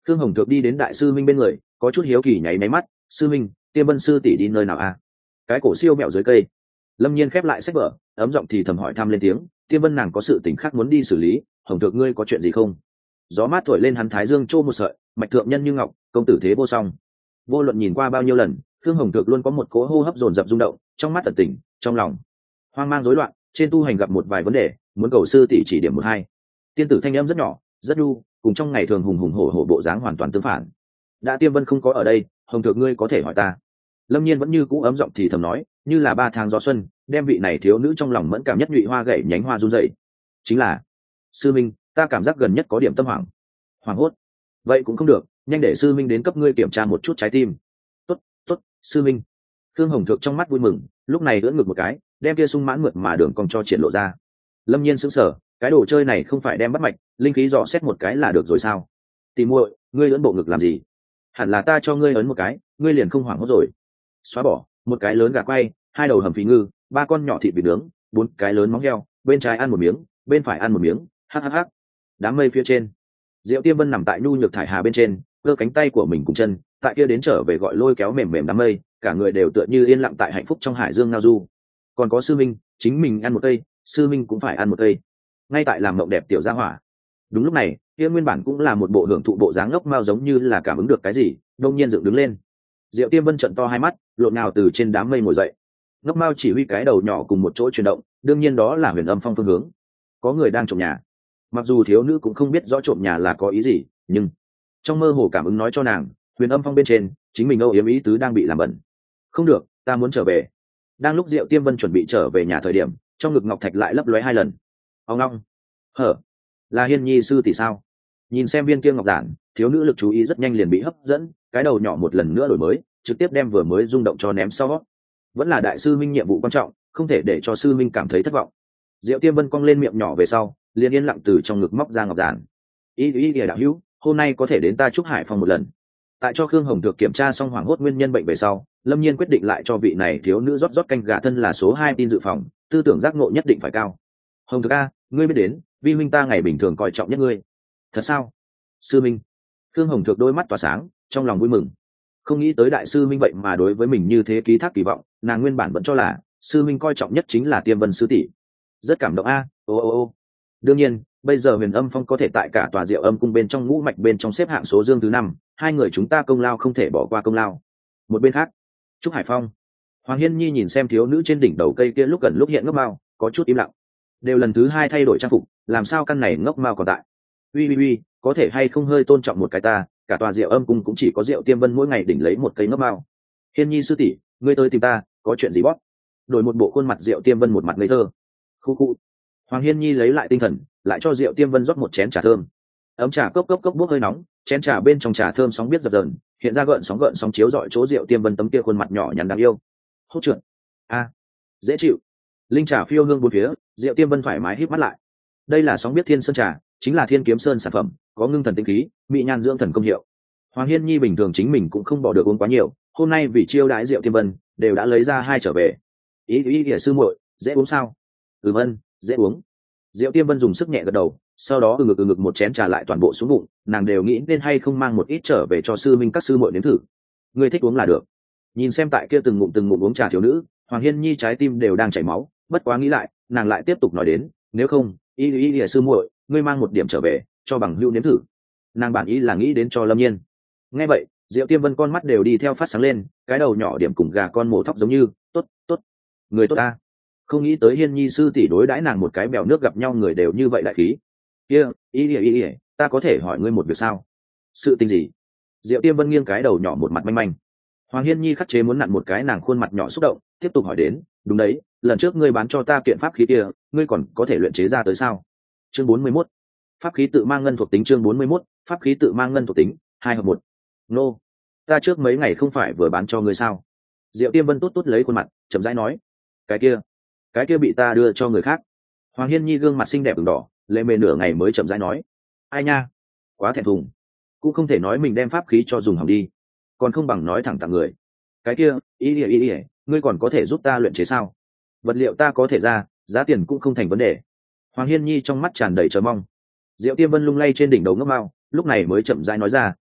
Khương Hồng Thược đi đến đại sư minh bên người, có chút hiếu kỳ nháy máy mắt. Sư minh, Tiêm Vân sư tỷ đi nơi nào à? Cái cổ siêu mẹo dưới cây. Lâm Nhiên khép lại sách vở, ấm giọng thì thầm hỏi thăm lên tiếng. Tiêm Vân nàng có sự tình khác muốn đi xử lý, Hồng Thược ngươi có chuyện gì không? Gió mát thổi lên hắn thái dương trô một sợi, mạch thượng nhân như ngọc, công tử thế vô song. Vô luận nhìn qua bao nhiêu lần, Khương Hồng Thược luôn có một cỗ hô hấp dồn dập rung động, trong mắt tận tỉnh, trong lòng hoang mang rối loạn. Trên tu hành gặp một vài vấn đề, muốn cầu sư tỷ chỉ điểm một hai. Tiên tử thanh âm rất nhỏ, rất nhu, cùng trong ngày thường hùng hùng hổ hổ bộ dáng hoàn toàn tương phản. Đã Tiêm Vân không có ở đây, Hồng Thược ngươi có thể hỏi ta. Lâm Nhiên vẫn như cũ ấm giọng thì thầm nói, như là 3 tháng gió xuân, đem vị này thiếu nữ trong lòng mẫn cảm nhất nhụy hoa gậy nhánh hoa run rẩy. Chính là sư minh, ta cảm giác gần nhất có điểm tâm hoảng hốt. Vậy cũng không được, nhanh để sư minh đến cấp ngươi kiểm tra một chút trái tim. Tốt, tốt, sư minh. Khương Hồng Thược trong mắt vui mừng, lúc này ưỡn ngực một cái, đem kia sung mãn mượt mà đường cong cho triển lộ ra. Lâm Nhiên sững sờ, cái đồ chơi này không phải đem bắt mạch, linh khí dò xét một cái là được rồi sao? Tỷ muội, ngươi ưỡn bộ ngực làm gì? Hẳn là ta cho ngươi ấn một cái, ngươi liền không hoảng hốt rồi. Xóa bỏ, một cái lớn gà quay, 2 đầu hầm phí ngư, 3 con nhỏ thịt vịt nướng, 4 cái lớn móng heo, bên trái ăn một miếng, bên phải ăn một miếng, hắc. Đám mây phía trên, Diệu Tiêm Vân nằm tại nhu nhược thải hà bên trên, cơ cánh tay của mình cùng chân, tại kia đến trở về gọi lôi kéo mềm mềm đám mây, cả người đều tựa như yên lặng tại hạnh phúc trong hải dương ngao du. Còn có sư minh, chính mình ăn một cây, sư minh cũng phải ăn một cây. Ngay tại làm mộng đẹp tiểu gia hỏa. Đúng lúc này, kia nguyên bản cũng là một bộ hưởng thụ bộ dáng ngốc mao giống như là cảm ứng được cái gì, đông nhiên dựng đứng lên. Diệu Tiêm Vân trợn to hai mắt, lộn nào từ trên đám mây ngồi dậy. Ngốc mao chỉ huy cái đầu nhỏ cùng một chỗ chuyển động, đương nhiên đó là Huyền Âm Phong phương hướng. Có người đang trộm nhà. Mặc dù thiếu nữ cũng không biết rõ trộm nhà là có ý gì, nhưng trong mơ hồ cảm ứng nói cho nàng, Huyền Âm Phong bên trên chính mình âu yếm ý tứ đang bị làm bẩn. Không được, ta muốn trở về. Đang lúc Diệu Tiêm Vân chuẩn bị trở về nhà thời điểm, trong ngực ngọc thạch lại lấp lóe 2 lần. Ông long hở, là Hiên Nhi sư tỷ sao? Nhìn xem viên kia ngọc giản, thiếu nữ lực chú ý rất nhanh liền bị hấp dẫn, cái đầu nhỏ một lần nữa đổi mới, trực tiếp đem vừa mới rung động cho ném sau. Vẫn là đại sư minh nhiệm vụ quan trọng, không thể để cho sư minh cảm thấy thất vọng. Diệu Tiêm Vân cong lên miệng nhỏ về sau, liền yên lặng từ trong ngực móc ra ngọc giản. Ý đạo hữu, hôm nay có thể đến ta Trúc Hải Phong một lần. Tại cho Khương Hồng Thược kiểm tra xong hoảng hốt nguyên nhân bệnh về sau, Lâm Nhiên quyết định lại cho vị này thiếu nữ rót canh gà thân là số 2 tin dự phòng, tư tưởng giác ngộ nhất định phải cao. Hồng Thược a, ngươi biết đến, vi huynh ta ngày bình thường coi trọng nhất ngươi. Thật sao? Sư minh. Khương Hồng Thược đôi mắt tỏa sáng, trong lòng vui mừng. Không nghĩ tới đại sư minh vậy mà đối với mình như thế ký thác kỳ vọng, nàng nguyên bản vẫn cho là sư minh coi trọng nhất chính là Tiêm Vân sư tỷ. Rất cảm động a. Ô. Đương nhiên, bây giờ Huyền Âm Phong có thể tại cả tòa Diệu Âm cung bên trong ngũ mạch bên trong xếp hạng số dương thứ 5, 2 người chúng ta công lao không thể bỏ qua công lao. Một bên khác, Trúc Hải Phong, Hoàng Hiên Nhi nhìn xem thiếu nữ trên đỉnh đầu cây kia lúc gần lúc hiện ngốc mao, có chút im lặng. Đều lần thứ 2 thay đổi trang phục, làm sao căn này ngốc mao còn tại? Uy, có thể hay không hơi tôn trọng một cái ta, cả tòa Diệu Âm cung cũng chỉ có Diệu Tiêm Vân mỗi ngày đỉnh lấy một cây ngốc mao. Hiên Nhi sư tỷ, ngươi tới tìm ta, có chuyện gì bóp? Đổi một bộ khuôn mặt Diệu Tiêm Vân một mặt ngây thơ. Khu. Hoàng Hiên Nhi lấy lại tinh thần, lại cho Diệu Tiêm Vân rót một chén trà thơm. Ấm trà cốc bốc hơi nóng, chén trà bên trong trà thơm sóng biết dập dờn, hiện ra gợn sóng chiếu rọi chỗ Diệu Tiêm Vân tấm kia khuôn mặt nhỏ nhắn đáng yêu. Hốt trượt. A, dễ chịu. Linh trà phiêu hương bốn phía, Diệu Tiêm Vân thoải mái híp mắt lại. Đây là sóng biết thiên sơn trà, chính là Thiên Kiếm Sơn sản phẩm, có ngưng thần tinh khí, mỹ nhan dưỡng thần công hiệu. Hoàng Hiên Nhi bình thường chính mình cũng không bỏ được uống quá nhiều, hôm nay vì chiêu đãi Diệu Tiêm Vân, đều đã lấy ra 2 trở về. Ý sư muội, dễ uống sao? Vân, dễ uống. Diệu Tiêm Vân dùng sức nhẹ gật đầu, sau đó ngực một chén trà lại toàn bộ xuống bụng, nàng đều nghĩ nên hay không mang một ít trở về cho sư minh các sư muội nếm thử. Ngươi thích uống là được. Nhìn xem tại kia từng ngụm uống trà thiếu nữ, Hoàng Hiên Nhi trái tim đều đang chảy máu, bất quá nghĩ lại, nàng lại tiếp tục nói đến, nếu không, ý sư muội, ngươi mang một điểm trở về, cho bằng hữu nếm thử. Nàng bản ý là nghĩ đến cho Lâm Nhiên. Nghe vậy, Diệu Tiêm Vân con mắt đều đi theo phát sáng lên, cái đầu nhỏ điểm cùng gà con mổ thóc giống như, tốt, người tốt ta. Không nghĩ tới Hiên Nhi sư tỷ đối đãi nàng một cái bèo nước gặp nhau người đều như vậy đại khí. Kia, ý, ta có thể hỏi ngươi một việc sao? Sự tình gì? Diệu Tiêm Vân nghiêng cái đầu nhỏ một mặt manh. Hoàng Hiên Nhi khắc chế muốn nặn một cái nàng khuôn mặt nhỏ xúc động, tiếp tục hỏi đến, đúng đấy, lần trước ngươi bán cho ta kiện pháp khí kia, ngươi còn có thể luyện chế ra tới sao? Chương 41. Pháp khí tự mang ngân thuộc tính. Chương 41. Pháp khí tự mang ngân thuộc tính, 2 hợp 1. Nô, ta trước mấy ngày không phải vừa bán cho ngươi sao? Diệu Tiêm Vân tốt lấy khuôn mặt, chậm rãi nói, cái kia bị ta đưa cho người khác. Hoàng Hiên Nhi gương mặt xinh đẹp ửng đỏ, lệ mề nửa ngày mới chậm rãi nói, ai nha, quá thẹn thùng, cũng không thể nói mình đem pháp khí cho dùng hỏng đi, còn không bằng nói thẳng tặng người. Cái kia, ý, ngươi còn có thể giúp ta luyện chế sao? Vật liệu ta có thể ra, giá tiền cũng không thành vấn đề. Hoàng Hiên Nhi trong mắt tràn đầy chờ mong. Diệu Tiêm Vân lung lay trên đỉnh đầu ngốc mao, lúc này mới chậm rãi nói ra,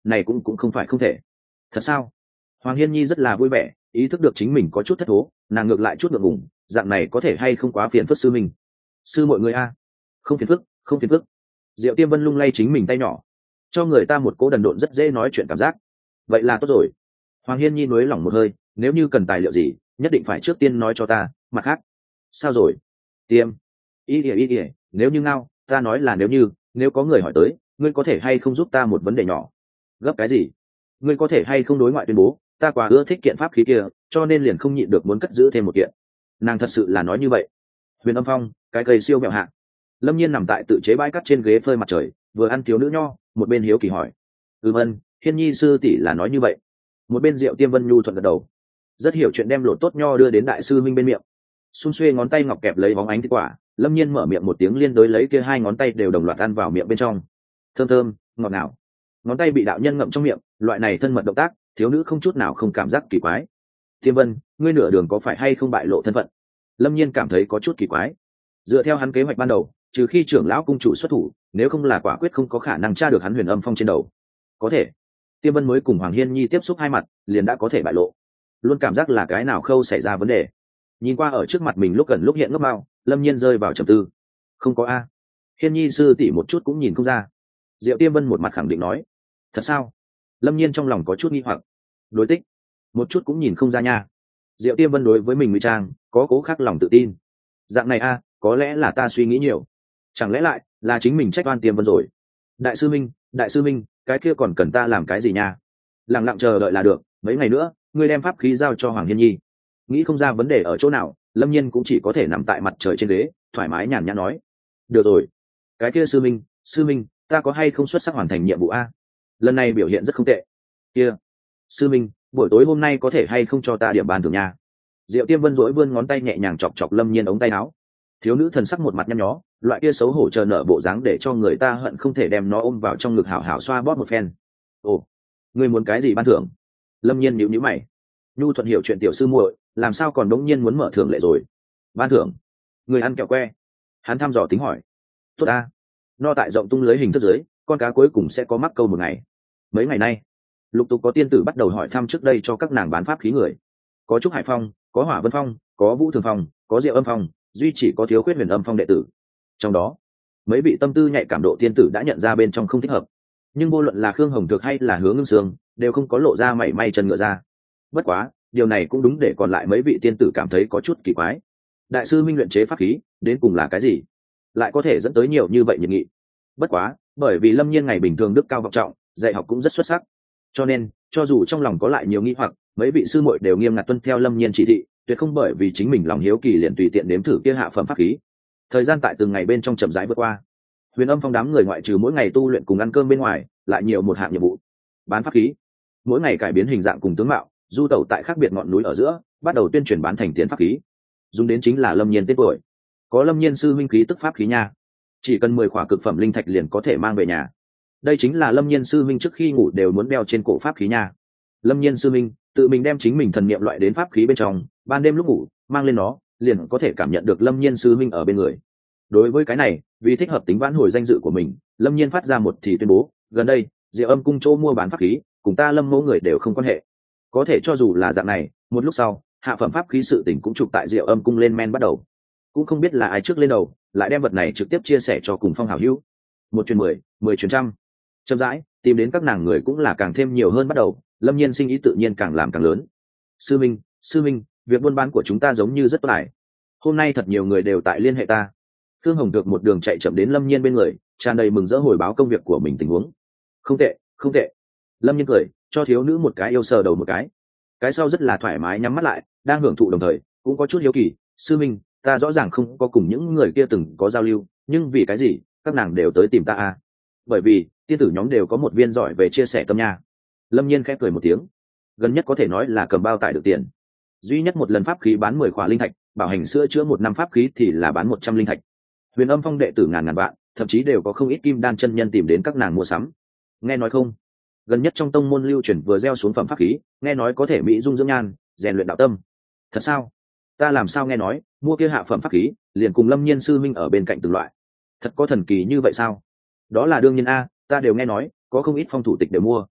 này cũng không phải không thể. Thật sao? Hoàng Hiên Nhi rất là vui vẻ, ý thức được chính mình có chút thất thố, nàng ngược lại chút ngượng ngùng, dạng này có thể hay không quá phiền phức sư mình. Sư mọi người a, không phiền phức, không phiền phức. Diệu Tiêm Vân lung lay chính mình tay nhỏ, cho người ta một cố đần độn rất dễ nói chuyện cảm giác. Vậy là tốt rồi. Hoàng Hiên Nhi nuối lỏng một hơi, nếu như cần tài liệu gì, nhất định phải trước tiên nói cho ta, mặt khác. Sao rồi? Tiêm. Ý ỉa, nếu như ngao, ta nói là nếu có người hỏi tới, ngươi có thể hay không giúp ta một vấn đề nhỏ. Gấp cái gì? Ngươi có thể hay không đối ngoại tuyên bố, ta quá ưa thích kiện pháp khí kia, cho nên liền không nhịn được muốn cất giữ thêm một kiện. Nàng thật sự là nói như vậy. Huyền Âm Phong, cái cây siêu mẹo hạ. Lâm Nhiên nằm tại tự chế bãi cắt trên ghế phơi mặt trời, vừa ăn thiếu nữ nho, một bên hiếu kỳ hỏi. Vân, Hiên Nhi sư tỷ là nói như vậy. Một bên Diệu Tiêm Vân nhu thuận gật đầu, rất hiểu chuyện, đem lột tốt nho đưa đến đại sư minh bên miệng. Xung xuê ngón tay ngọc kẹp lấy bóng ánh thịt quả, Lâm Nhiên mở miệng một tiếng liên đối lấy kia hai ngón tay đều đồng loạt ăn vào miệng bên trong. Thơm thơm, ngọt ngào. Ngón tay bị đạo nhân ngậm trong miệng, loại này thân mật động tác, thiếu nữ không chút nào không cảm giác kỳ quái. Tiêm Vân, ngươi nửa đường có phải hay không bại lộ thân phận? Lâm Nhiên cảm thấy có chút kỳ quái. Dựa theo hắn kế hoạch ban đầu, trừ khi trưởng lão cung chủ xuất thủ, nếu không là quả quyết không có khả năng tra được hắn Huyền Âm Phong trên đầu. Có thể. Tiêm Vân mới cùng Hoàng Hiên Nhi tiếp xúc hai mặt, liền đã có thể bại lộ. Luôn cảm giác là cái nào khâu xảy ra vấn đề. Nhìn qua ở trước mặt mình lúc gần lúc hiện ngấp mao, Lâm Nhiên rơi vào trầm tư. Không có a. Hiên Nhi sư tỷ một chút cũng nhìn không ra. Diệu Tiêm Vân một mặt khẳng định nói. Thật sao? Lâm Nhiên trong lòng có chút nghi hoặc. Đối tích, một chút cũng nhìn không ra nha. Diệu Tiêm Vân đối với mình ngụy trang có cố khắc lòng tự tin. Dạng này a, có lẽ là ta suy nghĩ nhiều. Chẳng lẽ lại là chính mình trách oan Tiêm Vân rồi? Đại sư minh, cái kia còn cần ta làm cái gì nha? Lặng lặng chờ đợi là được, mấy ngày nữa ngươi đem pháp khí giao cho Hoàng Hiên Nhi. Nghĩ không ra vấn đề ở chỗ nào, Lâm Nhiên cũng chỉ có thể nằm tại mặt trời trên ghế, thoải mái nhàn nhã nói. Được rồi. Cái kia sư minh, ta có hay không xuất sắc hoàn thành nhiệm vụ a? Lần này biểu hiện rất không tệ. Kia, sư minh, buổi tối hôm nay có thể hay không cho ta điểm ban thưởng nha? Diệu Tiêm Vân rỗi vươn ngón tay nhẹ nhàng chọc chọc Lâm Nhiên ống tay áo. Thiếu nữ thần sắc một mặt nhăn nhó, loại kia xấu hổ chờ nở bộ dáng để cho người ta hận không thể đem nó ôm vào trong ngực hảo hảo xoa bóp một phen. Ồ, ngươi muốn cái gì ban thưởng? Lâm Nhiên nhíu nhíu mày. Nhu thuận hiểu chuyện tiểu sư muội, làm sao còn đống nhiên muốn mở thưởng lệ rồi? Ban thưởng? Người ăn kẹo que? Hắn thăm dò tính hỏi. Tốt a. No tại rộng tung lưới hình thức dưới, con cá cuối cùng sẽ có mắc câu một ngày. Mấy ngày nay, lục tục có tiên tử bắt đầu hỏi thăm trước đây cho các nàng bán pháp khí người. Có Trúc Hải Phong, có Hỏa Vân Phong, có Vũ Thường Phong, có Diệu Âm Phong, duy chỉ có thiếu khuyết Huyền Âm Phong đệ tử. Trong đó, mấy vị tâm tư nhạy cảm độ tiên tử đã nhận ra bên trong không thích hợp, nhưng vô luận là Khương Hồng Thược hay là Hướng Ngưng Sương đều không có lộ ra mảy may chân ngựa ra. Bất quá, điều này cũng đúng để còn lại mấy vị tiên tử cảm thấy có chút kỳ quái. Đại sư minh luyện chế pháp khí, đến cùng là cái gì? Lại có thể dẫn tới nhiều như vậy nhiệt nghị. Bất quá, bởi vì Lâm Nhiên ngày bình thường đức cao vọng trọng, dạy học cũng rất xuất sắc, cho nên cho dù trong lòng có lại nhiều nghi hoặc, mấy vị sư muội đều nghiêm ngặt tuân theo Lâm Nhiên chỉ thị, tuyệt không bởi vì chính mình lòng hiếu kỳ liền tùy tiện đếm thử kia hạ phẩm pháp khí. Thời gian tại từng ngày bên trong chậm rãi vượt qua. Huyền Âm Phong đám người ngoại trừ mỗi ngày tu luyện cùng ăn cơm bên ngoài, lại nhiều một hạng nhiệm vụ: bán pháp khí. Mỗi ngày cải biến hình dạng cùng tướng mạo, du tẩu tại khác biệt ngọn núi ở giữa, bắt đầu tuyên truyền bán thành tiền pháp khí. Dùng đến chính là Lâm Nhiên tên tuổi. Có Lâm Nhiên sư huynh khí tức pháp khí nha, chỉ cần 10 khỏa cực phẩm linh thạch liền có thể mang về nhà. Đây chính là Lâm Nhiên sư huynh trước khi ngủ đều muốn đeo trên cổ pháp khí nha. Lâm Nhiên sư huynh tự mình đem chính mình thần niệm loại đến pháp khí bên trong, ban đêm lúc ngủ mang lên nó, liền có thể cảm nhận được Lâm Nhiên sư huynh ở bên người. Đối với cái này, vì thích hợp tính vãn hồi danh dự của mình, Lâm Nhiên phát ra một thì tuyên bố, gần đây Diệu Âm cung chỗ mua bán pháp khí cùng ta Lâm mẫu người đều không quan hệ. Có thể cho dù là dạng này, một lúc sau hạ phẩm pháp khí sự tình cũng chụp tại Diệu Âm cung lên men bắt đầu. Cũng không biết là ai trước lên đầu, lại đem vật này trực tiếp chia sẻ cho cùng phong hảo hữu. 1 truyền 10, 10 truyền trăm. Chậm rãi tìm đến các nàng người cũng là càng thêm nhiều hơn bắt đầu. Lâm Nhiên sinh ý tự nhiên càng làm càng lớn. Sư minh, việc buôn bán của chúng ta giống như rất tốt ải. Hôm nay thật nhiều người đều tại liên hệ ta. Thương Hồng được một đường chạy chậm đến Lâm Nhiên bên người, tràn đầy mừng rỡ hồi báo công việc của mình tình huống. Không tệ. Lâm Nhiên cười, cho thiếu nữ một cái yêu sờ đầu một cái sau rất là thoải mái nhắm mắt lại, đang hưởng thụ đồng thời cũng có chút hiếu kỳ. Sư minh, ta rõ ràng không có cùng những người kia từng có giao lưu, nhưng vì cái gì các nàng đều tới tìm ta à? Bởi vì tiên tử nhóm đều có một viên giỏi về chia sẻ tâm nha. Lâm Nhiên khẽ cười một tiếng, gần nhất có thể nói là cầm bao tải được tiền. Duy nhất một lần pháp khí bán 10 khỏa linh thạch, bảo hành sữa chữa 1 năm pháp khí thì là bán 100 linh thạch. Huyền Âm Phong đệ tử ngàn vạn, thậm chí đều có không ít kim đan chân nhân tìm đến các nàng mua sắm. Nghe nói không, gần nhất trong tông môn lưu truyền vừa gieo xuống phẩm pháp khí, nghe nói có thể mỹ dung dưỡng nhan, rèn luyện đạo tâm. Thật sao? Ta làm sao nghe nói mua kia hạ phẩm pháp khí liền cùng Lâm Nhiên sư minh ở bên cạnh từng loại. Thật có thần kỳ như vậy sao? Đó là đương nhiên a, ta đều nghe nói có không ít phong thủ tịch đều mua.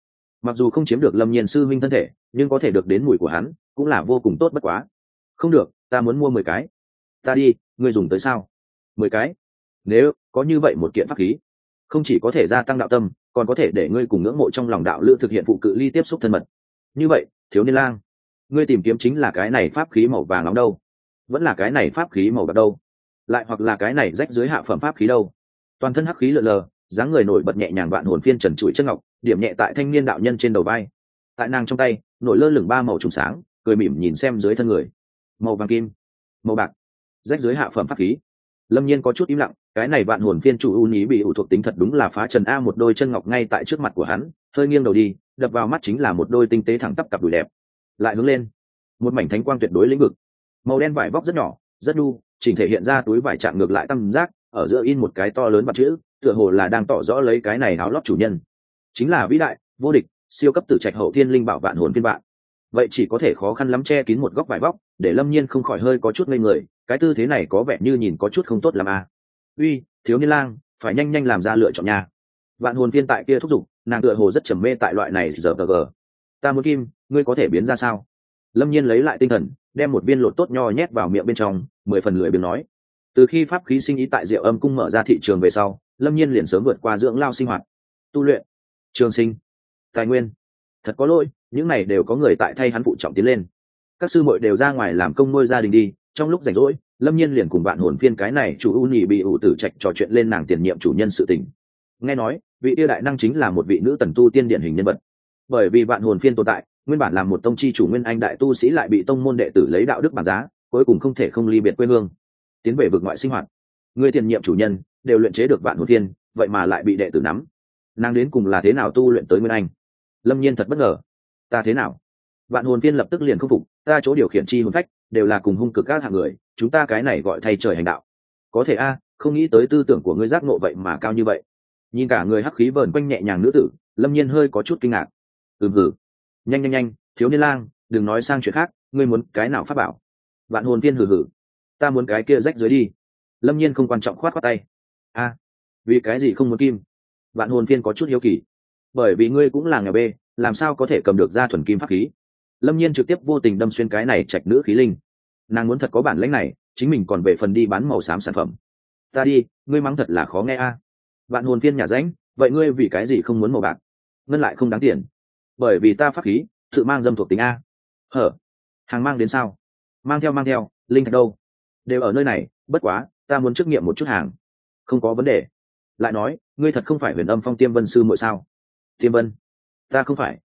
mặc dù không chiếm được Lâm Nhiên sư huynh thân thể, nhưng có thể được đến mùi của hắn cũng là vô cùng tốt bất quá. Không được, ta muốn mua 10 cái. Ta đi, ngươi dùng tới sao? 10 cái? Nếu có như vậy một kiện pháp khí, không chỉ có thể gia tăng đạo tâm, còn có thể để ngươi cùng ngưỡng mộ trong lòng đạo lữ thực hiện phụ cự ly tiếp xúc thân mật. Như vậy, thiếu niên lang, ngươi tìm kiếm chính là cái này pháp khí màu vàng nóng đâu, vẫn là cái này pháp khí màu bạc đâu, lại hoặc là cái này rách dưới hạ phẩm pháp khí đâu? Toàn thân hắc khí lượn lờ, dáng người nổi bật nhẹ nhàng, Vạn Hồn Phiên trần trụi chân ngọc điểm nhẹ tại thanh niên đạo nhân trên đầu vai. Tại nàng trong tay nổi lơ lửng 3 màu trùng sáng, cười mỉm nhìn xem dưới thân người. Màu vàng kim, màu bạc, rách dưới hạ phẩm pháp khí. Lâm Nhiên có chút im lặng, cái này Vạn Hồn Phiên chủ ưu ý bị ủ thuộc tính thật đúng là phá trần a. Một đôi chân ngọc ngay tại trước mặt của hắn, hơi nghiêng đầu đi, đập vào mắt chính là một đôi tinh tế thẳng tắp cặp đùi đẹp. Lại hướng lên, một mảnh thánh quang tuyệt đối lĩnh vực. Màu đen vải vóc rất nhỏ, rất nhu, chỉnh thể hiện ra túi vải chạm ngược lại tam giác, ở giữa in một cái to lớn mặt chữ, tựa hồ là đang tỏ rõ lấy cái này áo lót chủ nhân chính là vĩ đại, vô địch, siêu cấp tử trạch hậu thiên linh bảo Vạn Hồn Phiên bạn. Vậy chỉ có thể khó khăn lắm che kín một góc vải vóc, để Lâm Nhiên không khỏi hơi có chút ngây người, cái tư thế này có vẻ như nhìn có chút không tốt lắm à. Uy, thiếu niên lang, phải nhanh nhanh làm ra lựa chọn nha. Vạn Hồn Phiên tại kia thúc giục, nàng tựa hồ rất trầm mê tại loại này giờ gờ. Ta muốn kim, ngươi có thể biến ra sao? Lâm Nhiên lấy lại tinh thần, đem một viên lột tốt nho nhét vào miệng bên trong, 10 phần lười biếng nói. Từ khi pháp khí sinh ý tại Diệu Âm cung mở ra thị trường về sau, Lâm Nhiên liền sớm vượt qua dưỡng lao sinh hoạt, tu luyện, trường sinh, tài nguyên. Thật có lỗi, những này đều có người tại thay hắn phụ trọng tiến lên. Các sư muội đều ra ngoài làm công nuôi gia đình đi, trong lúc rảnh rỗi, Lâm Nhiên liền cùng Vạn Hồn Phiên cái này chủ ưu nhị bị ủ tử trạch trò chuyện lên nàng tiền nhiệm chủ nhân sự tình. Nghe nói, vị tiêu đại năng chính là một vị nữ tần tu tiên điển hình nhân vật. Bởi vì Vạn Hồn Phiên tồn tại, nguyên bản là một tông chi chủ nguyên anh đại tu sĩ lại bị tông môn đệ tử lấy đạo đức bảng giá, cuối cùng không thể không ly biệt quê hương, tiến về vực ngoại sinh hoạt. Người tiền nhiệm chủ nhân đều luyện chế được Vạn Hồn Phiên, vậy mà lại bị đệ tử nắm. Nàng đến cùng là thế nào tu luyện tới nguyên anh? Lâm Nhiên thật bất ngờ. Ta thế nào? Vạn Hồn Phiên lập tức liền khâm phục, ta chỗ điều khiển chi hồn phách đều là cùng hung cực các hạng người, chúng ta cái này gọi thay trời hành đạo. Có thể a, không nghĩ tới tư tưởng của ngươi giác ngộ vậy mà cao như vậy. Nhìn cả người hắc khí vờn quanh nhẹ nhàng nữ tử, Lâm Nhiên hơi có chút kinh ngạc. Hừ, nhanh nhanh nhanh, thiếu niên lang, đừng nói sang chuyện khác, ngươi muốn cái nào pháp bảo? Vạn Hồn Phiên hừ, ta muốn cái kia rách dưới đi. Lâm Nhiên không quan trọng khoát khoát tay. A, vì cái gì không muốn kim? Vạn Hồn Phiên có chút hiếu kỳ. Bởi vì ngươi cũng là nghèo bê, làm sao có thể cầm được ra thuần kim pháp khí? Lâm Nhiên trực tiếp vô tình đâm xuyên cái này trạch nữ khí linh. Nàng muốn thật có bản lĩnh này, chính mình còn về phần đi bán màu xám sản phẩm. Ta đi, ngươi mắng thật là khó nghe a. Vạn Hồn Phiên nhà ránh, vậy ngươi vì cái gì không muốn màu bạc? Ngân lại không đáng tiền. Bởi vì ta pháp khí tự mang dâm thuộc tính a. Hở? Hàng mang đến sao? Mang theo, linh thạch đâu? Đều ở nơi này, bất quá, ta muốn trước nghiệm một chút hàng. Không có vấn đề. Lại nói, ngươi thật không phải Huyền Âm Phong Tiêm Vân sư muội sao? Tiêm Vân? Ta không phải,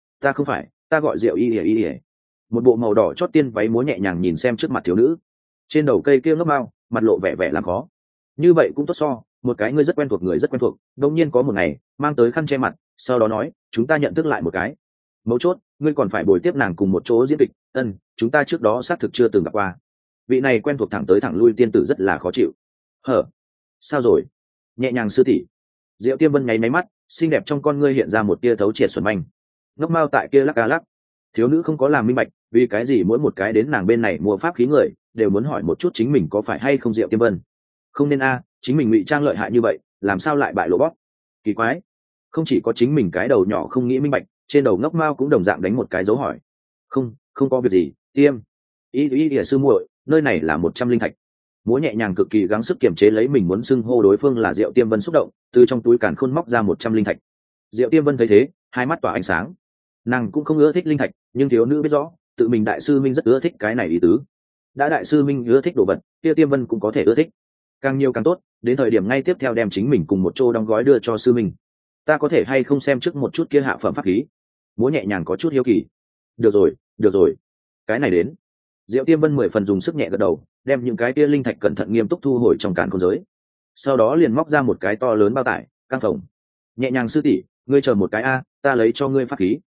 ta gọi Diệu Y Y. Một bộ màu đỏ chót tiên váy múa nhẹ nhàng nhìn xem trước mặt thiếu nữ. Trên đầu cây kia ngấp mao, mặt lộ vẻ vẻ làm khó. Như vậy cũng tốt so, một cái ngươi rất quen thuộc người rất quen thuộc, đột nhiên có một ngày, mang tới khăn che mặt, sau đó nói, chúng ta nhận thức lại một cái. Mấu chốt, ngươi còn phải bồi tiếp nàng cùng một chỗ diễn kịch, chúng ta trước đó xác thực chưa từng gặp qua. Vị này quen thuộc thẳng tới thẳng lui tiên tử rất là khó chịu. Hở? Sao rồi? Nhẹ nhàng sư tỷ. Diệu Tiêm Vân nháy máy mắt, xinh đẹp trong con ngươi hiện ra một tia thấu triệt xuẩn manh. Ngốc mao tại kia lắc a lắc. Thiếu nữ không có làm minh bạch, vì cái gì mỗi một cái đến nàng bên này mua pháp khí người đều muốn hỏi một chút chính mình có phải hay không Diệu Tiêm Vân. Không nên a, chính mình ngụy trang lợi hại như vậy, làm sao lại bại lộ bóp? Kỳ quái. Không chỉ có chính mình cái đầu nhỏ không nghĩ minh bạch, trên đầu ngốc mao cũng đồng dạng đánh một cái dấu hỏi. Không có việc gì, Tiêm. Y sư muội, nơi này là 100 linh thạch. Múa nhẹ nhàng cực kỳ gắng sức kiềm chế lấy mình muốn xưng hô đối phương là Diệu Tiêm Vân xúc động, từ trong túi càn khôn móc ra 100 linh thạch. Diệu Tiêm Vân thấy thế, hai mắt tỏa ánh sáng. Nàng cũng không ưa thích linh thạch, nhưng thiếu nữ biết rõ, tự mình đại sư minh rất ưa thích cái này ý tứ. Đã đại sư minh ưa thích đồ vật, kia Tiêm Vân cũng có thể ưa thích. Càng nhiều càng tốt, đến thời điểm ngay tiếp theo đem chính mình cùng một chỗ đóng gói đưa cho sư minh. Ta có thể hay không xem trước một chút kia hạ phẩm pháp khí? Múa nhẹ nhàng có chút hiếu kỳ. Được rồi, cái này đến. Diệu Tiêm Vân 10 phần dùng sức nhẹ gật đầu, đem những cái kia linh thạch cẩn thận nghiêm túc thu hồi trong càn khôn giới. Sau đó liền móc ra một cái to lớn bao tải, căng phòng. Nhẹ nhàng sư tỷ, ngươi chờ một cái a, ta lấy cho ngươi pháp khí.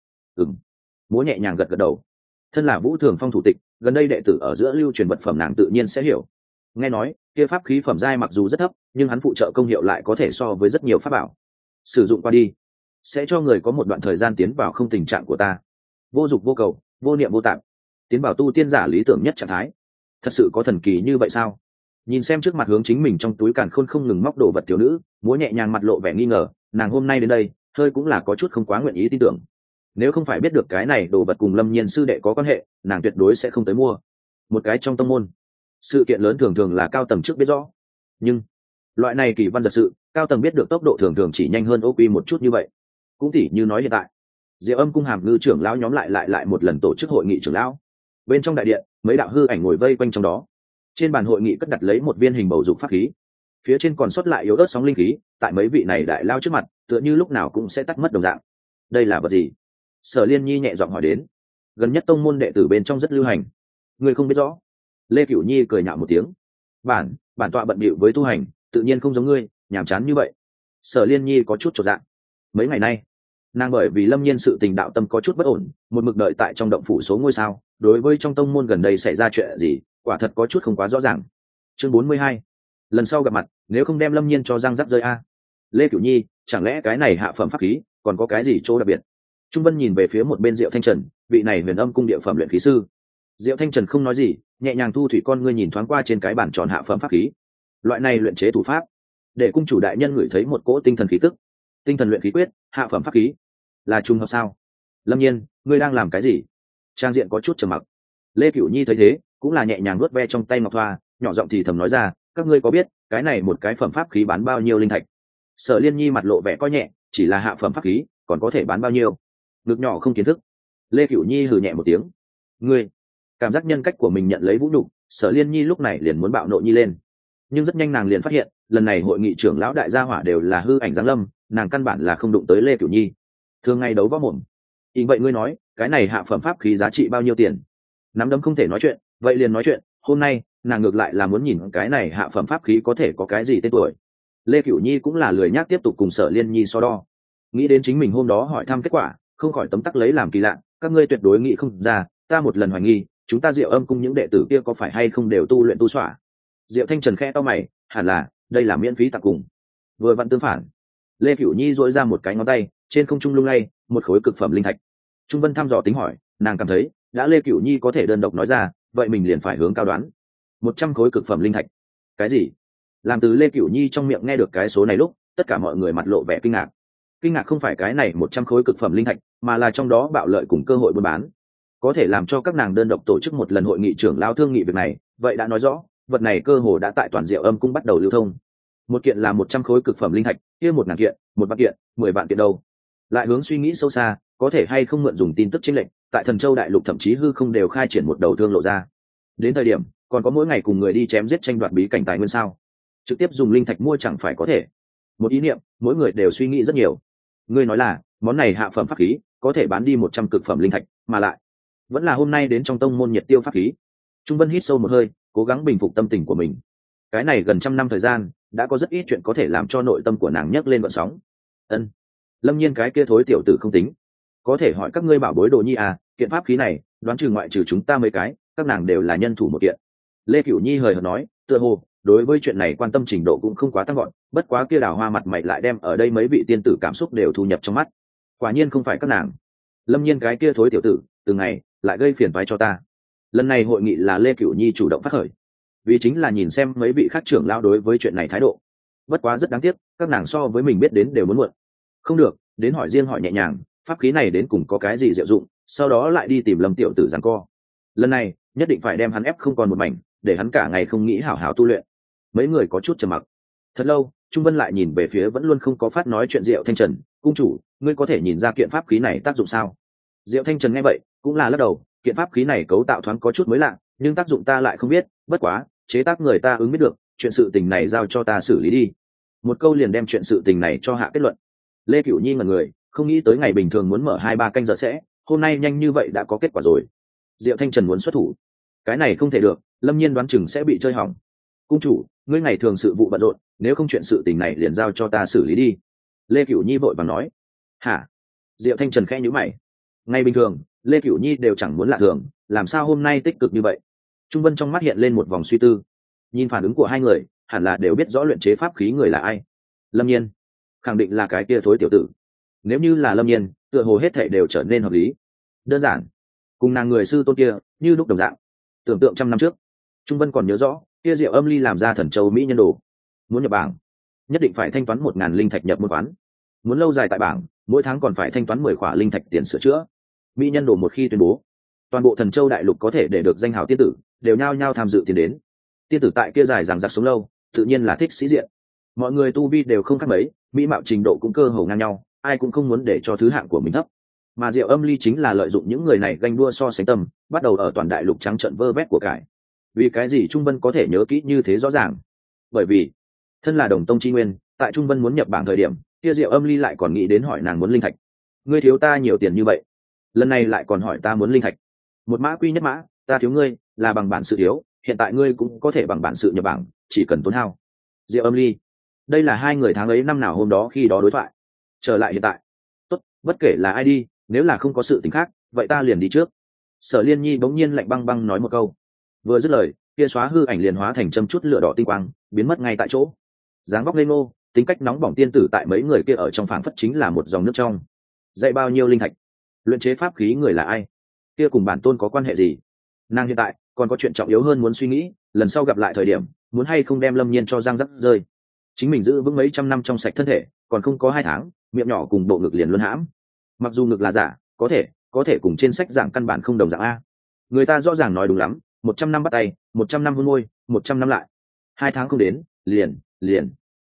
Múa nhẹ nhàng gật gật đầu. Thân là Vũ Thường Phong thủ tịch, gần đây đệ tử ở giữa lưu truyền vật phẩm nàng tự nhiên sẽ hiểu. Nghe nói, kia pháp khí phẩm giai mặc dù rất thấp, nhưng hắn phụ trợ công hiệu lại có thể so với rất nhiều pháp bảo. Sử dụng qua đi, sẽ cho người có một đoạn thời gian tiến vào không tình trạng của ta. Vô dục vô cầu, vô niệm vô tạm, tiến vào tu tiên giả lý tưởng nhất trạng thái. Thật sự có thần kỳ như vậy sao? Nhìn xem trước mặt hướng chính mình trong túi càn khôn không ngừng móc đồ vật thiếu nữ, múa nhẹ nhàng mặt lộ vẻ nghi ngờ, nàng hôm nay đến đây hơi cũng là có chút không quá nguyện ý tin tưởng. nếu không phải biết được cái này đồ vật cùng Lâm Nhiên sư đệ có quan hệ, nàng tuyệt đối sẽ không tới mua. Một cái trong tông môn, sự kiện lớn thường thường là cao tầng trước biết rõ, nhưng loại này kỳ văn giật sự, cao tầng biết được tốc độ thường thường chỉ nhanh hơn OP một chút như vậy. Cũng tỉ như nói hiện tại, Diệu Âm cung Hàm Ngư trưởng lão nhóm lại một lần tổ chức hội nghị trưởng lão. Bên trong đại điện, mấy đạo hư ảnh ngồi vây quanh trong đó. Trên bàn hội nghị cất đặt lấy một viên hình bầu dục pháp khí, phía trên còn sót lại yếu ớt sóng linh khí, tại mấy vị này đại lao trước mặt, tựa như lúc nào cũng sẽ tắt mất đồng dạng. Đây là vật gì? Sở Liên Nhi nhẹ giọng hỏi đến. Gần nhất tông môn đệ tử bên trong rất lưu hành, người không biết rõ. Lê Cửu Nhi cười nhạo một tiếng. Bản tọa bận bịu với tu hành, tự nhiên không giống ngươi nhàm chán như vậy. Sở Liên Nhi có chút chột dạ. Mấy ngày nay, nàng bởi vì Lâm Nhiên sự tình đạo tâm có chút bất ổn, một mực đợi tại trong động phủ số ngôi sao. Đối với trong tông môn gần đây xảy ra chuyện gì, quả thật có chút không quá rõ ràng. Chương 42. Lần sau gặp mặt, nếu không đem Lâm Nhiên cho răng rắc rơi a. Lê Cửu Nhi, chẳng lẽ cái này hạ phẩm pháp khí còn có cái gì chỗ đặc biệt? Trung Vân nhìn về phía một bên Diệu Thanh Trần, vị này Huyền Âm cung địa phẩm luyện khí sư. Diệu Thanh Trần không nói gì, nhẹ nhàng thu thủy con ngươi nhìn thoáng qua trên cái bản tròn hạ phẩm pháp khí. Loại này luyện chế thủ pháp, để cung chủ đại nhân ngửi thấy một cỗ tinh thần khí tức. Tinh thần luyện khí quyết, hạ phẩm pháp khí, là trùng hợp sao? Lâm Nhiên, ngươi đang làm cái gì? Trang diện có chút trầm mặc. Lê Cửu Nhi thấy thế, cũng là nhẹ nhàng nuốt ve trong tay ngọc thoa, nhỏ giọng thì thầm nói ra, các ngươi có biết cái này một cái phẩm pháp khí bán bao nhiêu linh thạch? Sở Liên Nhi mặt lộ vẻ coi nhẹ, chỉ là hạ phẩm pháp khí, còn có thể bán bao nhiêu? Ngực nhỏ không kiến thức. Lê Cửu Nhi hừ nhẹ một tiếng. Ngươi, cảm giác nhân cách của mình nhận lấy vũ nhục, Sở Liên Nhi lúc này liền muốn bạo nộ nhi lên. Nhưng rất nhanh nàng liền phát hiện, lần này hội nghị trưởng lão đại gia hỏa đều là hư ảnh giáng lâm, nàng căn bản là không đụng tới Lê Cửu Nhi. Thường ngày đấu võ mồm. Ý vậy ngươi nói, cái này hạ phẩm pháp khí giá trị bao nhiêu tiền? Nắm đấm không thể nói chuyện, vậy liền nói chuyện, hôm nay, nàng ngược lại là muốn nhìn cái này hạ phẩm pháp khí có thể có cái gì tên tuổi. Lê Cửu Nhi cũng là lười nhác tiếp tục cùng Sở Liên Nhi so đo. Nghĩ đến chính mình hôm đó hỏi thăm kết quả, không khỏi tấm tắc lấy làm kỳ lạ, các ngươi tuyệt đối nghĩ không ra, ta một lần hoài nghi, chúng ta Diệu Âm cung những đệ tử kia có phải hay không đều tu luyện tu xỏa. Diệu Thanh Trần khẽ to mày, hẳn là, đây là miễn phí tặng cùng. Vừa vặn tương phản. Lê Cửu Nhi duỗi ra một cái ngón tay, trên không trung lung lay, một khối cực phẩm linh thạch. Trung Vân thăm dò tính hỏi, nàng cảm thấy, đã Lê Cửu Nhi có thể đơn độc nói ra, vậy mình liền phải hướng cao đoán. 100 khối cực phẩm linh thạch. Cái gì? Làm từ Lê Cửu Nhi trong miệng nghe được cái số này lúc, tất cả mọi người mặt lộ vẻ kinh ngạc. Kinh ngạc không phải cái này 100 khối cực phẩm linh thạch, mà là trong đó bạo lợi cùng cơ hội buôn bán. Có thể làm cho các nàng đơn độc tổ chức một lần hội nghị trưởng lao thương nghị việc này, vậy đã nói rõ, vật này cơ hồ đã tại toàn Diệu Âm cung bắt đầu lưu thông. Một kiện là 100 khối cực phẩm linh thạch, kia 1000 kiện, 1 vạn kiện, 10 vạn kiện đâu? Lại hướng suy nghĩ sâu xa, có thể hay không mượn dùng tin tức chênh lệnh, tại Thần Châu đại lục thậm chí hư không đều khai triển một đầu thương lộ ra. Đến thời điểm, còn có mỗi ngày cùng người đi chém giết tranh đoạt bí cảnh tài nguyên sao? Trực tiếp dùng linh thạch mua chẳng phải có thể. Một ý niệm, mỗi người đều suy nghĩ rất nhiều. Ngươi nói là, món này hạ phẩm pháp khí, có thể bán đi 100 cực phẩm linh thạch, mà lại vẫn là hôm nay đến trong tông môn nhiệt tiêu pháp khí. Trung Vân hít sâu một hơi, cố gắng bình phục tâm tình của mình. Cái này gần 100 năm thời gian, đã có rất ít chuyện có thể làm cho nội tâm của nàng nhấc lên gợn sóng. Ân, Lâm Nhiên cái kia thối tiểu tử không tính. Có thể hỏi các ngươi bảo bối đồ nhi à, kiện pháp khí này, đoán chừng ngoại trừ chúng ta mấy cái, các nàng đều là nhân thủ một kiện. Lê Cửu Nhi hời hợt nói, tựa hồ đối với chuyện này quan tâm trình độ cũng không quá tăng gọn, bất quá kia Đào Hoa mặt mày lại đem ở đây mấy vị tiên tử cảm xúc đều thu nhập trong mắt. Quả nhiên không phải các nàng. Lâm Nhiên cái kia thối tiểu tử, từng ngày lại gây phiền toái cho ta. Lần này hội nghị là Lê Cửu Nhi chủ động phát khởi, vì chính là nhìn xem mấy vị khác trưởng lão đối với chuyện này thái độ. Bất quá rất đáng tiếc, các nàng so với mình biết đến đều muốn muộn. Không được, đến hỏi riêng hỏi nhẹ nhàng, pháp khí này đến cùng có cái gì diệu dụng, sau đó lại đi tìm Lâm tiểu tử giằng co. Lần này nhất định phải đem hắn ép không còn một mảnh, để hắn cả ngày không nghĩ hảo hảo tu luyện. Mấy người có chút trầm mặc. Thật lâu, Trung Vân lại nhìn về phía vẫn luôn không có phát nói chuyện Diệu Thanh Trần, cung chủ, ngươi có thể nhìn ra kiện pháp khí này tác dụng sao? Diệu Thanh Trần nghe vậy, cũng là lắc đầu, kiện pháp khí này cấu tạo thoáng có chút mới lạ, nhưng tác dụng ta lại không biết, bất quá, chế tác người ta ứng biết được, chuyện sự tình này giao cho ta xử lý đi. Một câu liền đem chuyện sự tình này cho hạ kết luận. Lê Cửu Nhi ngẩn người, không nghĩ tới ngày bình thường muốn mở 2-3 canh giờ sẽ, hôm nay nhanh như vậy đã có kết quả rồi. Diệu Thanh Trần muốn xuất thủ, cái này không thể được, Lâm Nhiên đoán chừng sẽ bị chơi hỏng. Cung chủ, ngươi ngày thường sự vụ bận rộn, nếu không chuyện sự tình này liền giao cho ta xử lý đi. Lê Cửu Nhi vội vàng nói. Hả? Diệu Thanh Trần khẽ nhíu mày. Ngày bình thường, Lê Cửu Nhi đều chẳng muốn lạ thường, làm sao hôm nay tích cực như vậy? Trung Vân trong mắt hiện lên một vòng suy tư. Nhìn phản ứng của hai người, hẳn là đều biết rõ luyện chế pháp khí người là ai. Lâm Nhiên, khẳng định là cái kia thối tiểu tử. Nếu như là Lâm Nhiên, tựa hồ hết thảy đều trở nên hợp lý. Đơn giản, cùng nàng người sư tôn kia, như lúc đồng dạng. Tưởng tượng 100 năm trước, Trung Vân còn nhớ rõ, kia Diệu Âm Ly làm ra Thần Châu mỹ nhân đồ, muốn nhập bảng, nhất định phải thanh toán 1000 linh thạch nhập môn quán. muốn lâu dài tại bảng, mỗi tháng còn phải thanh toán 10 khỏa linh thạch tiền sửa chữa. Mỹ nhân đồ một khi tuyên bố toàn bộ Thần Châu đại lục có thể để được danh hào tiên tử, đều nhao nhao tham dự tiền đến. Tiên tử tại kia dài rằng giặc sống lâu, tự nhiên là thích sĩ diện. Mọi người tu vi đều không khác mấy, mỹ mạo trình độ cũng cơ hồ ngang nhau, ai cũng không muốn để cho thứ hạng của mình thấp. Mà Diệu Âm Ly chính là lợi dụng những người này ganh đua so sánh tâm, bắt đầu ở toàn đại lục trắng trợn vơ vét của cải. Vì cái gì Trung Vân có thể nhớ kỹ như thế rõ ràng? Bởi vì thân là đồng tông chi nguyên, tại Trung Vân muốn nhập bảng thời điểm, kia Diệu Âm Ly lại còn nghĩ đến hỏi nàng muốn linh thạch. Ngươi thiếu ta nhiều tiền như vậy, lần này lại còn hỏi ta muốn linh thạch. Một mã quy nhất mã, ta thiếu ngươi là bằng bản sự thiếu, hiện tại ngươi cũng có thể bằng bản sự nhập bảng, chỉ cần tốn hao. Diệu Âm Ly, đây là hai người tháng ấy năm nào hôm đó khi đó đối thoại. Trở lại hiện tại, tốt, bất kể là ai đi, nếu là không có sự tình khác, vậy ta liền đi trước. Sở Liên Nhi bỗng nhiên lạnh băng băng nói một câu, vừa dứt lời, kia xóa hư ảnh liền hóa thành châm chút lửa đỏ tinh quang, biến mất ngay tại chỗ. Dáng vóc lên ngô, tính cách nóng bỏng tiên tử tại mấy người kia ở trong phảng phất chính là một dòng nước trong. Dạy bao nhiêu linh thạch, luyện chế pháp khí người là ai, kia cùng bản tôn có quan hệ gì? Nàng hiện tại còn có chuyện trọng yếu hơn muốn suy nghĩ, lần sau gặp lại thời điểm, muốn hay không đem Lâm Nhiên cho răng rắc rơi. Chính mình giữ vững mấy trăm năm trong sạch thân thể, còn không có 2 tháng, miệng nhỏ cùng bộ ngực liền luân hãm. Mặc dù ngực là giả, có thể cùng trên sách giảng căn bản không đồng dạng a. Người ta rõ ràng nói đúng lắm, 100 năm bắt tay, 100 năm hôn môi, 100 năm lại. 2 tháng không đến, liền.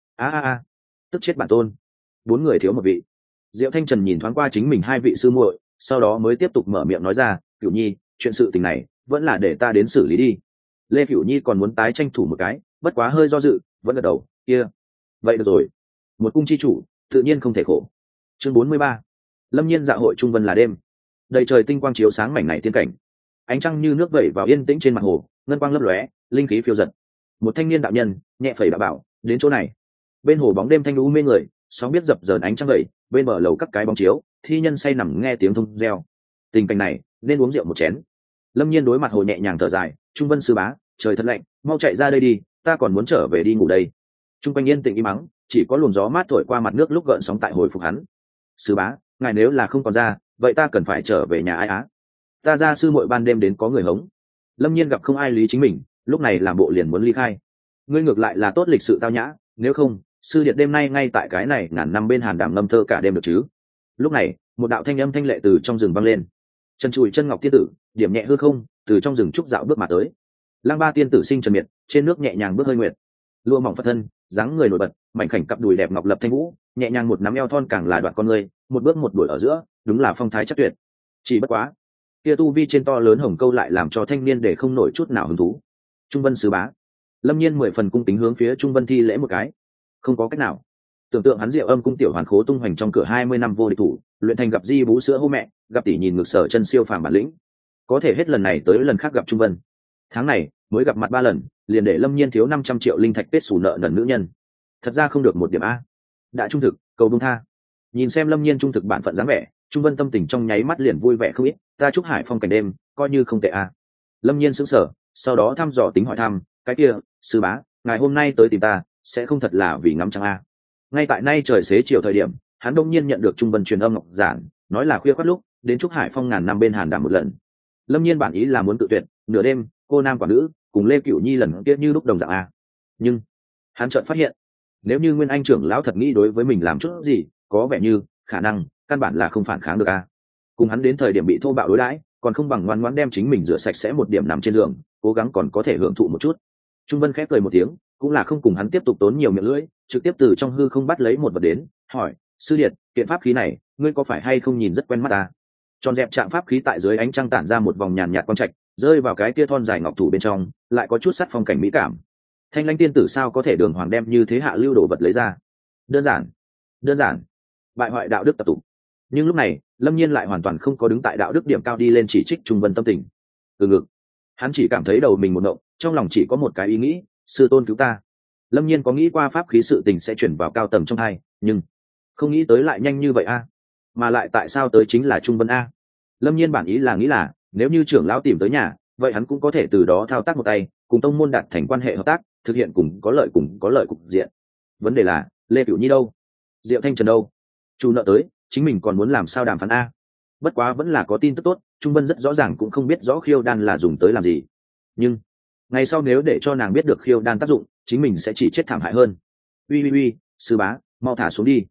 A. Tức chết bản tôn. 4 người thiếu một vị. Diệu Thanh Trần nhìn thoáng qua chính mình 2 vị sư muội, sau đó mới tiếp tục mở miệng nói ra, Cửu Nhi, chuyện sự tình này vẫn là để ta đến xử lý đi. Lê Cửu Nhi còn muốn tái tranh thủ một cái, bất quá hơi do dự, vẫn gật đầu, kia. Vậy được rồi. Một cung chi chủ, tự nhiên không thể khổ. Chương 43. Lâm Nhiên dạ hội trung vân là đêm. Đầy trời tinh quang chiếu sáng mảnh này tiên cảnh. Ánh trăng như nước vẩy vào yên tĩnh trên mặt hồ, ngân quang lấp lóe, linh khí phiêu dật. Một thanh niên đạo nhân nhẹ phẩy đạo bảo, đến chỗ này. Bên hồ bóng đêm thanh lũ mê người, sóng biết dập dờn ánh trăng vẩy, bên bờ lầu các cái bóng chiếu, thi nhân say nằm nghe tiếng thông reo. Tình cảnh này, nên uống rượu một chén. Lâm Nhiên đối mặt hồ nhẹ nhàng thở dài, Trung Vân sư bá, trời thật lạnh, mau chạy ra đây đi, ta còn muốn trở về đi ngủ đây. Trung quanh yên tĩnh im mắng, chỉ có luồng gió mát thổi qua mặt nước lúc gợn sóng tại hồi phục hắn. Sư bá, ngài nếu là không còn ra, vậy ta cần phải trở về nhà ai á? Ta ra sư muội ban đêm đến có người hống. Lâm Nhiên gặp không ai lý chính mình, lúc này làm bộ liền muốn ly khai. Ngươi ngược lại là tốt lịch sự tao nhã, nếu không, sư điệt đêm nay ngay tại cái này ngàn năm bên hàn đàm ngâm thơ cả đêm được chứ? Lúc này, một đạo thanh âm thanh lệ từ trong rừng vang lên. Chân chùi chân ngọc tiên tử, điểm nhẹ hư không, từ trong rừng trúc dạo bước mà tới. Lăng Ba tiên tử sinh trần miệt, trên nước nhẹ nhàng bước hơi nguyệt. Lụa mỏng phật thân, dáng người nổi bật, mảnh khảnh cặp đùi đẹp ngọc lập thanh vũ, nhẹ nhàng một nắm eo thon càng là đoạn con người, một bước một đuổi ở giữa, đúng là phong thái chắc tuyệt. Chỉ bất quá, kia tu vi trên to lớn hồng câu lại làm cho thanh niên để không nổi chút nào hứng thú. Trung Vân sứ bá. Lâm Nhiên 10 phần cung kính hướng phía Trung Vân thi lễ một cái. Không có cách nào. Tưởng tượng hắn Diệu Âm cung tiểu hoàn khố tung hoành trong cửa 20 năm vô địch thủ, luyện thành gặp di bú sữa hô mẹ, gặp tỷ nhìn ngược sở chân siêu phàm bản lĩnh. Có thể hết lần này tới lần khác gặp Trung Vân. Tháng này mới gặp mặt 3 lần, liền để Lâm Nhiên thiếu 500 triệu linh thạch kết sủ nợ nần nữ nhân. Thật ra không được một điểm a. Đã trung thực, cầu buông tha. Nhìn xem Lâm Nhiên trung thực bản phận dáng vẻ, Trung Vân tâm tình trong nháy mắt liền vui vẻ không ít, ta chúc Hải Phong cảnh đêm, coi như không tệ a. Lâm Nhiên sững sờ, sau đó thăm dò tính hỏi thăm, cái kia, sư bá, ngài hôm nay tới tìm ta, sẽ không thật là vì ngắm trăng a? Ngay tại nay trời xế chiều thời điểm, hắn đông nhiên nhận được Trung Vân truyền âm ngọc giản, nói là khuya khoắt lúc, đến chúc Hải Phong ngàn năm bên hàn đàm một lần. Lâm Nhiên bản ý là muốn tự tuyệt, nửa đêm, cô nam quả nữ, cùng Lê Cửu Nhi lần kia như lúc đồng dạng a. Nhưng hắn chợt phát hiện, nếu như Nguyên Anh trưởng lão thật nghĩ đối với mình làm chút gì, có vẻ như khả năng căn bản là không phản kháng được a. Cùng hắn đến thời điểm bị thô bạo đối đãi, còn không bằng ngoan ngoãn đem chính mình rửa sạch sẽ một điểm nằm trên giường, cố gắng còn có thể hưởng thụ một chút. Trung Vân khép cười một tiếng, cũng là không cùng hắn tiếp tục tốn nhiều miệng lưỡi, trực tiếp từ trong hư không bắt lấy một vật đến, hỏi, sư điệt, kiện pháp khí này, ngươi có phải hay không nhìn rất quen mắt ta? Tròn dẹp trạng pháp khí tại dưới ánh trăng tản ra một vòng nhàn nhạt quang trạch, rơi vào cái kia thon dài ngọc thủ bên trong, lại có chút sắt phong cảnh mỹ cảm. Thanh Lãnh tiên tử sao có thể đường hoàng đem như thế hạ lưu đồ vật lấy ra? Đơn giản, bại hoại đạo đức tập tục. Nhưng lúc này, Lâm Nhiên lại hoàn toàn không có đứng tại đạo đức điểm cao đi lên chỉ trích Trung Vân tâm tình. Từ ngực, hắn chỉ cảm thấy đầu mình một ngộng, trong lòng chỉ có một cái ý nghĩ, sư tôn cứu ta. Lâm Nhiên có nghĩ qua pháp khí sự tình sẽ chuyển vào cao tầng trong hai, nhưng không nghĩ tới lại nhanh như vậy a. Mà lại tại sao tới chính là Trung Vân a? Lâm Nhiên bản ý là nghĩ là, nếu như trưởng lão tìm tới nhà, vậy hắn cũng có thể từ đó thao tác một tay, cùng tông môn đạt thành quan hệ hợp tác, thực hiện cùng có lợi cục diện. Vấn đề là, Lê Cửu Nhi đâu? Diệu Thanh Trần đâu? Chủ nợ tới, chính mình còn muốn làm sao đàm phán a? Bất quá vẫn là có tin tức tốt, Trung Vân rất rõ ràng cũng không biết rõ khiêu đan là dùng tới làm gì. Nhưng ngày sau nếu để cho nàng biết được khiêu đan tác dụng, chính mình sẽ chỉ chết thảm hại hơn. Uy, sư bá, mau thả xuống đi.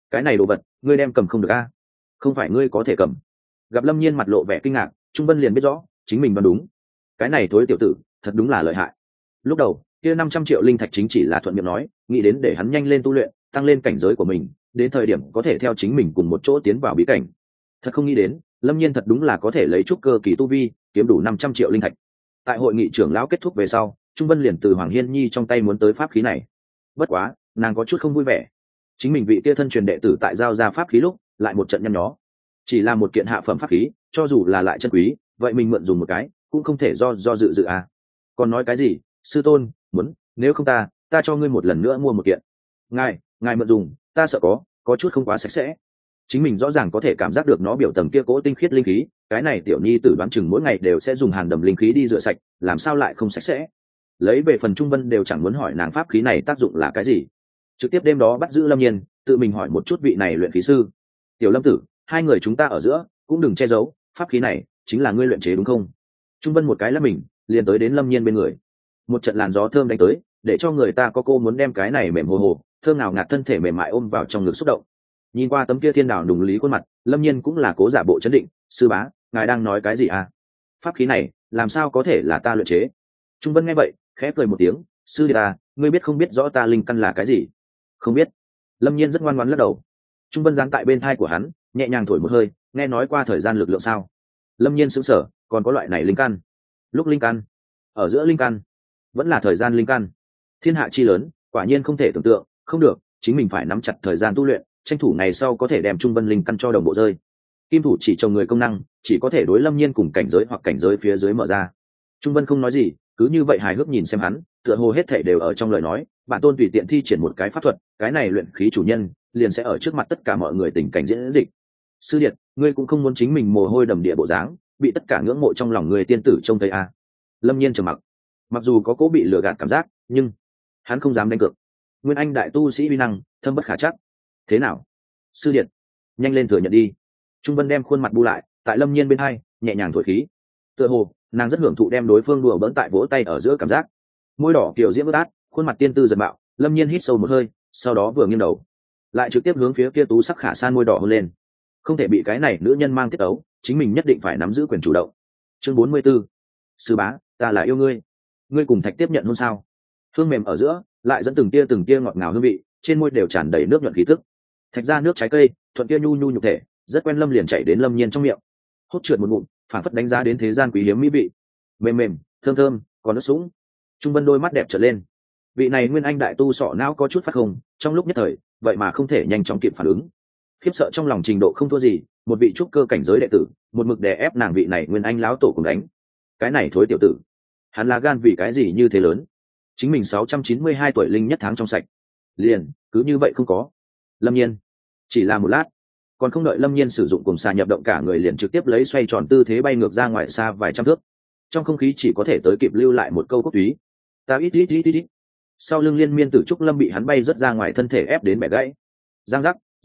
cái này đồ vật ngươi đem cầm không được a? Không phải ngươi có thể cầm. Gặp Lâm Nhiên mặt lộ vẻ kinh ngạc, Trung Vân liền biết rõ chính mình đoán đúng. Cái này thối tiểu tử thật đúng là lợi hại. Lúc đầu kia 500 triệu linh thạch chính chỉ là thuận miệng nói, nghĩ đến để hắn nhanh lên tu luyện, tăng lên cảnh giới của mình, đến thời điểm có thể theo chính mình cùng một chỗ tiến vào bí cảnh. Thật không nghĩ đến Lâm Nhiên thật đúng là có thể lấy trúc cơ kỳ tu vi kiếm đủ 500 triệu linh thạch. Tại hội nghị trưởng lão kết thúc về sau, Trung Vân liền từ Hoàng Hiên Nhi trong tay muốn tới pháp khí này. Bất quá nàng có chút không vui vẻ, chính mình vị kia thân truyền đệ tử tại giao ra pháp khí lúc lại một trận nhăn nhó. Chỉ là một kiện hạ phẩm pháp khí, cho dù là lại chân quý, vậy mình mượn dùng một cái cũng không thể do dự à. Còn nói cái gì sư tôn, muốn nếu không ta cho ngươi một lần nữa mua một kiện. Ngài mượn dùng, ta sợ có chút không quá sạch sẽ. Chính mình rõ ràng có thể cảm giác được nó biểu tầng kia cỗ tinh khiết linh khí, cái này tiểu nhi tử đoán chừng mỗi ngày đều sẽ dùng hàn đầm linh khí đi rửa sạch, làm sao lại không sạch sẽ. Lấy về phần Trung Vân đều chẳng muốn hỏi nàng pháp khí này tác dụng là cái gì, trực tiếp đêm đó bắt giữ Lâm Nhiên, tự mình hỏi một chút vị này luyện khí sư. Tiểu Lâm tử, hai người chúng ta ở giữa cũng đừng che giấu, pháp khí này chính là ngươi luyện chế đúng không? Trung Vân một cái lắc mình liền tới đến Lâm Nhiên bên người, một trận làn gió thơm đánh tới, để cho người ta có cô muốn đem cái này mềm hồ hồ thơm nào ngạt thân thể mềm mại ôm vào trong ngực xúc động. Nhìn qua tấm kia thiên đảo đùng lý khuôn mặt, Lâm Nhiên cũng là cố giả bộ chấn định. Sư bá, ngài đang nói cái gì à? Pháp khí này làm sao có thể là ta luyện chế? Trung Vân nghe vậy khẽ cười một tiếng. Sư đệ ta, ngươi biết không biết rõ ta linh căn là cái gì? Không biết. Lâm Nhiên rất ngoan ngoãn lắc đầu. Trung Vân giáng tại bên thai của hắn nhẹ nhàng thổi một hơi. Nghe nói qua thời gian lực lượng sao? Lâm Nhiên sững sờ, còn có loại này linh căn? Lúc linh căn, ở giữa linh căn, vẫn là thời gian linh căn. Thiên hạ chi lớn, quả nhiên không thể tưởng tượng. Không được, chính mình phải nắm chặt thời gian tu luyện, tranh thủ ngày sau có thể đem Trung Vân linh căn cho đồng bộ rơi. Kim thủ chỉ trồng người công năng chỉ có thể đối Lâm Nhiên cùng cảnh giới hoặc cảnh giới phía dưới mở ra. Trung Vân không nói gì, cứ như vậy hài hước nhìn xem hắn, tựa hồ hết thảy đều ở trong lời nói. Bản tôn tùy tiện thi triển một cái pháp thuật, cái này luyện khí chủ nhân liền sẽ ở trước mặt tất cả mọi người tình cảnh diễn dịch. Sư điệt, ngươi cũng không muốn chính mình mồ hôi đầm địa bộ dáng, bị tất cả ngưỡng mộ trong lòng người tiên tử trông thấy à? Lâm Nhiên trầm mặc, mặc dù có cố bị lừa gạt cảm giác, nhưng hắn không dám đánh cược. Nguyên Anh đại tu sĩ uy năng thâm bất khả chắc. Thế nào sư điện, nhanh lên thừa nhận đi. Trung Vân đem khuôn mặt bu lại, tại Lâm Nhiên bên hai nhẹ nhàng thổi khí, tựa hồ nàng rất hưởng thụ đem đối phương đùa bỡn tại vỗ tay ở giữa cảm giác. Môi đỏ kiểu diễm ướt át, khuôn mặt tiên tư giật bạo. Lâm Nhiên hít sâu một hơi, sau đó vừa nghiêng đầu lại trực tiếp hướng phía kia tú sắc khả san môi đỏ hôn lên. Không thể bị cái này nữ nhân mang tiết ấu, chính mình nhất định phải nắm giữ quyền chủ động. Chương 44. Sư bá, ta là yêu ngươi. Ngươi cùng Thạch tiếp nhận hôn sao? Hương mềm ở giữa lại dẫn từng tia ngọt ngào hương vị, trên môi đều tràn đầy nước nhuận khí tức. Thạch ra nước trái cây thuận kia nhu nhu nhục thể, rất quen Lâm liền chạy đến Lâm Nhiên trong miệng, hốt trượt một ngụm, phản phất đánh giá đến thế gian quý hiếm mỹ vị. Mềm mềm, thơm thơm, còn nước sũng. Trung Vân đôi mắt đẹp trở lên. Vị này Nguyên Anh đại tu sọ não có chút phát không, trong lúc nhất thời vậy mà không thể nhanh chóng kịp phản ứng. Khiếp sợ trong lòng trình độ không thua gì một vị trúc cơ cảnh giới đệ tử, một mực đè ép nàng vị này Nguyên Anh lão tổ cùng đánh. Cái này thối tiểu tử, hắn là gan vì cái gì như thế lớn? Chính mình 692 tuổi linh nhất tháng trong sạch, liền cứ như vậy không có. Lâm Nhiên chỉ là một lát, còn không đợi Lâm Nhiên sử dụng cùng xà nhập động, cả người liền trực tiếp lấy xoay tròn tư thế bay ngược ra ngoài xa vài trăm thước. Trong không khí chỉ có thể tới kịp lưu lại một câu cốt túy: ta ít. Sau lưng liên miên tử trúc lâm bị hắn bay rất ra ngoài, thân thể ép đến bẻ gãy. Giang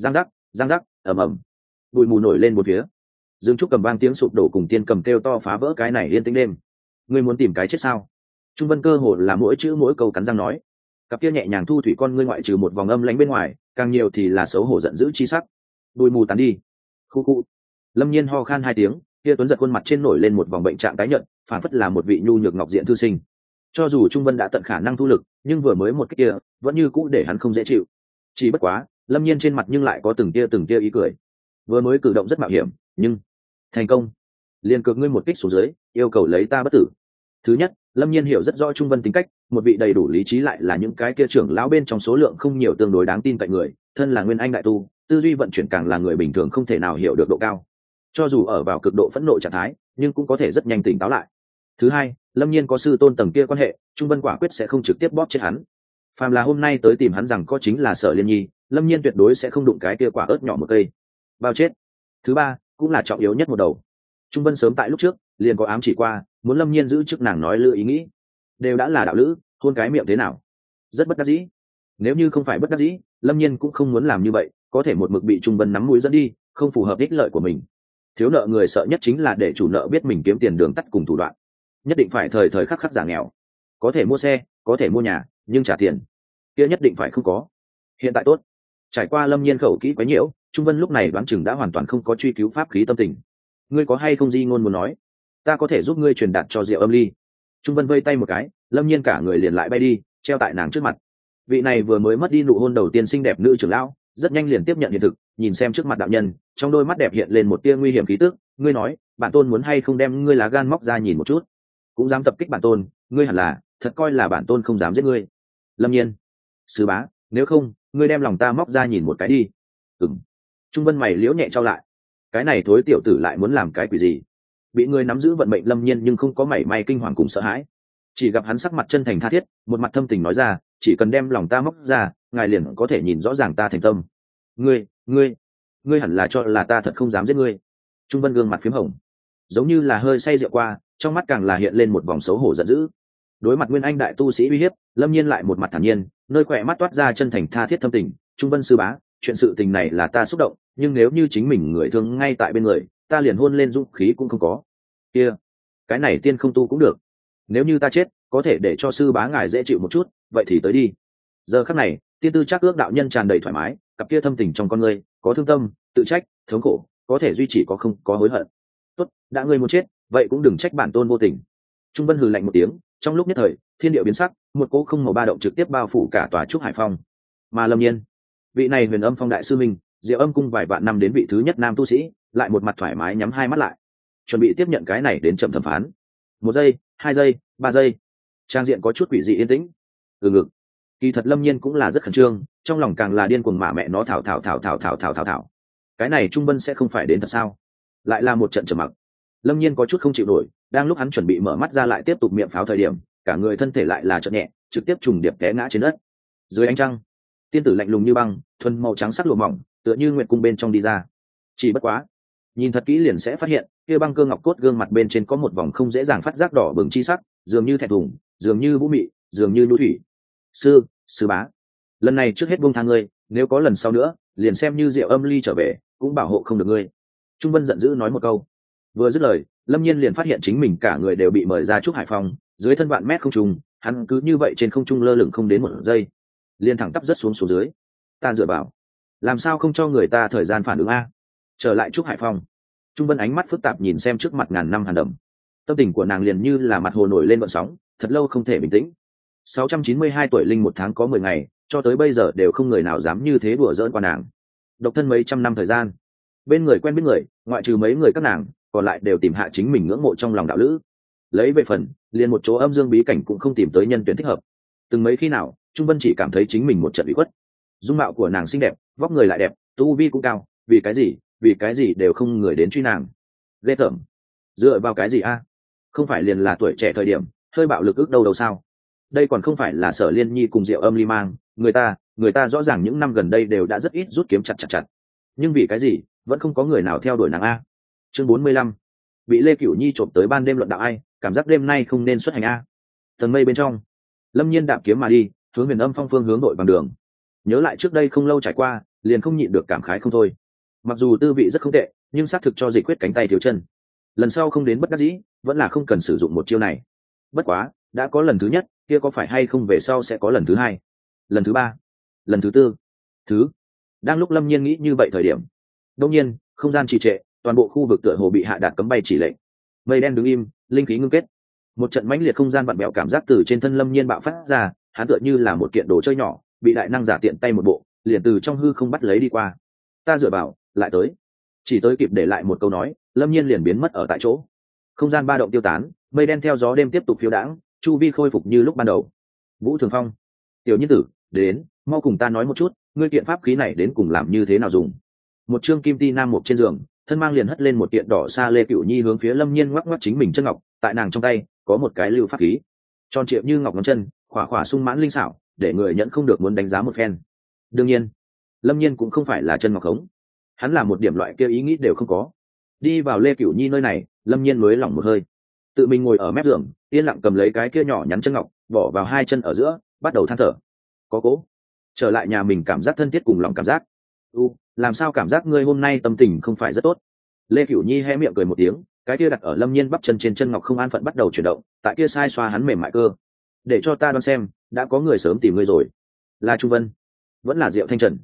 rắc, ầm ầm, bụi mù nổi lên một phía. Dương trúc cầm vang tiếng sụp đổ cùng tiên cầm kêu to phá vỡ cái này yên tĩnh đêm. Ngươi muốn tìm cái chết sao? Trung Vân cơ hồ là mỗi chữ mỗi câu cắn răng nói. Cặp kia nhẹ nhàng thu thủy con ngươi ngoại trừ một vòng âm lãnh bên ngoài, càng nhiều thì là xấu hổ giận dữ chi sắc. Bụi mù tán đi. Khu. Lâm Nhiên ho khan hai tiếng, kia tuấn giật khuôn mặt trên nổi lên một vòng bệnh trạng tái nhợt, phản phất là một vị nhu nhược ngọc diện thư sinh. Cho dù Trung Vân đã tận khả năng thu lực, nhưng vừa mới một cái kia vẫn như cũ để hắn không dễ chịu. Chỉ bất quá Lâm Nhiên trên mặt nhưng lại có từng tia ý cười. Vừa mới cử động rất mạo hiểm, nhưng thành công. Liên cược ngươi một kích xuống dưới, yêu cầu lấy ta bất tử. Thứ nhất, Lâm Nhiên hiểu rất rõ Trung Vân tính cách, một vị đầy đủ lý trí lại là những cái kia trưởng lão bên trong số lượng không nhiều, tương đối đáng tin cậy người, thân là Nguyên Anh đại tu, tư duy vận chuyển càng là người bình thường không thể nào hiểu được độ cao. Cho dù ở vào cực độ phẫn nộ trạng thái, nhưng cũng có thể rất nhanh tỉnh táo lại. Thứ hai, Lâm Nhiên có sư tôn tầng kia quan hệ, Trung Vân quả quyết sẽ không trực tiếp bóp chết hắn. Phàm là hôm nay tới tìm hắn rằng có chính là Sở Liên Nhi, Lâm Nhiên tuyệt đối sẽ không đụng cái kia quả ớt nhỏ một cây, bao chết. Thứ ba, cũng là trọng yếu nhất một đầu, Trung Vân sớm tại lúc trước liền có ám chỉ qua, muốn Lâm Nhiên giữ chức nàng nói lựa ý nghĩ. Đều đã là đạo lữ, hôn cái miệng thế nào? Rất bất đắc dĩ. Nếu như không phải bất đắc dĩ, Lâm Nhiên cũng không muốn làm như vậy, có thể một mực bị Trung Vân nắm mũi dẫn đi, không phù hợp ích lợi của mình. Thiếu nợ người sợ nhất chính là để chủ nợ biết mình kiếm tiền đường tắt cùng thủ đoạn. Nhất định phải thời thời khắc khắc giả nghèo. Có thể mua xe, có thể mua nhà, nhưng trả tiền kia nhất định phải không có. Hiện tại tốt, Trải qua Lâm Nhiên khẩu kỹ quấy nhiễu, Trung Vân lúc này đoán chừng đã hoàn toàn không có truy cứu pháp khí tâm tình. Ngươi có hay không di ngôn muốn nói, ta có thể giúp ngươi truyền đạt cho Diệu Âm Ly. Trung Vân vây tay một cái, Lâm Nhiên cả người liền lại bay đi, treo tại nàng trước mặt. Vị này vừa mới mất đi nụ hôn đầu tiên xinh đẹp nữ trưởng lão, rất nhanh liền tiếp nhận hiện thực, nhìn xem trước mặt đạo nhân, trong đôi mắt đẹp hiện lên một tia nguy hiểm khí tức. Ngươi nói, bản tôn muốn hay không đem ngươi lá gan móc ra nhìn một chút, cũng dám tập kích bản tôn, ngươi hẳn là thật coi là bản tôn không dám giết ngươi. Lâm Nhiên, sư bá, nếu không, ngươi đem lòng ta móc ra nhìn một cái đi. Trung Vân mày liễu nhẹ trao lại, cái này thối tiểu tử lại muốn làm cái quỷ gì? Bị người nắm giữ vận mệnh Lâm Nhiên nhưng không có mảy may kinh hoàng cùng sợ hãi, chỉ gặp hắn sắc mặt chân thành tha thiết, một mặt thâm tình nói ra, chỉ cần đem lòng ta móc ra, ngài liền có thể nhìn rõ ràng ta thành tâm. Ngươi hẳn là cho là ta thật không dám giết ngươi. Trung Vân gương mặt phím hồng, giống như là hơi say rượu qua, trong mắt càng là hiện lên một vòng xấu hổ giận dữ. Đối mặt Nguyên Anh đại tu sĩ uy hiếp, Lâm Nhiên lại một mặt thản nhiên, nơi khỏe mắt toát ra chân thành tha thiết thâm tình. Trung Vân sư bá, chuyện sự tình này là ta xúc động, nhưng nếu như chính mình người thương ngay tại bên người, ta liền hôn lên dũng khí cũng không có. Kia, cái này tiên không tu cũng được. Nếu như ta chết, có thể để cho sư bá ngài dễ chịu một chút, vậy thì tới đi. Giờ khắc này, tiên tư chắc ước đạo nhân tràn đầy thoải mái, cặp kia thâm tình trong con người, có thương tâm, tự trách, thống khổ, có thể duy trì có không có hối hận. Tốt, đã ngươi muốn chết, vậy cũng đừng trách bản tôn vô tình. Trung Vân hừ lạnh một tiếng, trong lúc nhất thời, thiên địa biến sắc, một cỗ không màu ba động trực tiếp bao phủ cả tòa trúc Hải Phong. Mà Lâm Nhiên, vị này Huyền Âm Phong đại sư minh, Diệu Âm cung vài vạn năm đến vị thứ nhất nam tu sĩ, lại một mặt thoải mái nhắm hai mắt lại, chuẩn bị tiếp nhận cái này đến chậm thẩm phán. 1 giây, 2 giây, 3 giây, trang diện có chút quỷ dị yên tĩnh. Ngực, kỳ thật Lâm Nhiên cũng là rất khẩn trương, trong lòng càng là điên cuồng mà mẹ nó thảo. Cái này Trung Vân sẽ không phải đến thật sao? Lại là một trận trầm mặc. Lâm Nhiên có chút không chịu nổi, đang lúc hắn chuẩn bị mở mắt ra lại tiếp tục miệng pháo thời điểm, cả người thân thể lại là chợt nhẹ, trực tiếp trùng điệp té ngã trên đất. Dưới ánh trăng, tiên tử lạnh lùng như băng, thuần màu trắng sắc lụa mỏng, tựa như nguyệt cung bên trong đi ra. Chỉ bất quá, nhìn thật kỹ liền sẽ phát hiện, kia băng cơ ngọc cốt gương mặt bên trên có một vòng không dễ dàng phát giác đỏ bừng chi sắc, dường như thẹn thùng, dường như vũ mị, dường như nhu thủy. Sư bá, lần này trước hết buông tha ngươi, nếu có lần sau nữa, liền xem như Diệu Âm Ly trở về, cũng bảo hộ không được ngươi. Trung Vân giận dữ nói một câu. Vừa dứt lời, Lâm Nhiên liền phát hiện chính mình cả người đều bị mời ra trúc Hải Phong, dưới thân vạn mét không trung, hắn cứ như vậy trên không trung lơ lửng không đến 1 giây, liền thẳng tắp rất xuống dưới. Ta dựa vào, làm sao không cho người ta thời gian phản ứng a? Trở lại trúc Hải Phong, Trung Vân ánh mắt phức tạp nhìn xem trước mặt ngàn năm hàn đầm, tâm tình của nàng liền như là mặt hồ nổi lên gợn sóng, thật lâu không thể bình tĩnh. 692 tuổi linh 1 tháng có 10 ngày, cho tới bây giờ đều không người nào dám như thế đùa giỡn qua nàng. Độc thân mấy trăm năm thời gian, bên người quen biết người, ngoại trừ mấy người các nàng, còn lại đều tìm hạ chính mình ngưỡng mộ trong lòng đạo lữ. Lấy về phần, liền một chỗ âm dương bí cảnh cũng không tìm tới nhân tuyển thích hợp. Từng mấy khi nào, Trung Vân chỉ cảm thấy chính mình một trận bị khuất. Dung mạo của nàng xinh đẹp, vóc người lại đẹp, tu vi cũng cao, vì cái gì đều không người đến truy nàng. Ghê tởm. Dựa vào cái gì a? Không phải liền là tuổi trẻ thời điểm, hơi bạo lực ước đâu sao? Đây còn không phải là Sở Liên Nhi cùng Diệu Âm Ly mang, người ta rõ ràng những năm gần đây đều đã rất ít rút kiếm chặt. Nhưng vì cái gì, vẫn không có người nào theo đuổi nàng a? Chương 45. Bị Lê Cửu Nhi trộm tới ban đêm luận đạo ai, cảm giác đêm nay không nên xuất hành a. Tầng mây bên trong, Lâm Nhiên đạp kiếm mà đi, hướng Huyền Âm Phong phương hướng đội bằng đường. Nhớ lại trước đây không lâu trải qua, liền không nhịn được cảm khái không thôi. Mặc dù tư vị rất không tệ, nhưng xác thực cho Dịch Quyết cánh tay thiếu chân. Lần sau không đến bất đắc dĩ, vẫn là không cần sử dụng một chiêu này. Bất quá, đã có lần thứ nhất, kia có phải hay không về sau sẽ có lần thứ hai, lần thứ ba, lần thứ tư, đang lúc Lâm Nhiên nghĩ như vậy thời điểm, đột nhiên không gian trì trệ, toàn bộ khu vực tựa hồ bị hạ đạt cấm bay chỉ lệnh. Mây đen đứng im, linh khí ngưng kết, một trận mãnh liệt không gian vặn bẹo cảm giác từ trên thân Lâm Nhiên bạo phát ra, hắn tựa như là một kiện đồ chơi nhỏ, bị đại năng giả tiện tay một bộ, liền từ trong hư không bắt lấy đi qua. Ta dựa vào, lại tới, chỉ tới kịp để lại một câu nói, Lâm Nhiên liền biến mất ở tại chỗ. Không gian ba động tiêu tán, mây đen theo gió đêm tiếp tục phiêu đãng, chu vi khôi phục như lúc ban đầu. Vũ Thường Phong, tiểu nhân tử, đến, mau cùng ta nói một chút, ngươi kiện pháp khí này đến cùng làm như thế nào dùng? Một trương kim ti nam mục trên giường, thân mang liền hất lên một kiện đỏ xa Lê Cửu Nhi hướng phía Lâm Nhiên ngoắc ngoắc chính mình chân ngọc, tại nàng trong tay có một cái lưu pháp khí, tròn trịa như ngọc ngón chân, khỏa khỏa sung mãn linh xảo, để người nhận không được muốn đánh giá một phen. Đương nhiên, Lâm Nhiên cũng không phải là chân ngọc khống, hắn là một điểm loại kia ý nghĩ đều không có. Đi vào Lê Cửu Nhi nơi này, Lâm Nhiên nới lỏng một hơi, tự mình ngồi ở mép giường, yên lặng cầm lấy cái kia nhỏ nhắn chân ngọc, bỏ vào hai chân ở giữa, bắt đầu than thở. Có cố trở lại nhà mình, cảm giác thân thiết cùng lòng cảm giác. Làm sao cảm giác ngươi hôm nay tâm tình không phải rất tốt? Lê Cửu Nhi hé miệng cười một tiếng, cái kia đặt ở Lâm Nhiên bắp chân trên chân ngọc không an phận bắt đầu chuyển động, tại kia sai xoa hắn mềm mại cơ. Để cho ta đoán xem, đã có người sớm tìm ngươi rồi. Là Trung Vân, vẫn là Diệu Thanh Trần?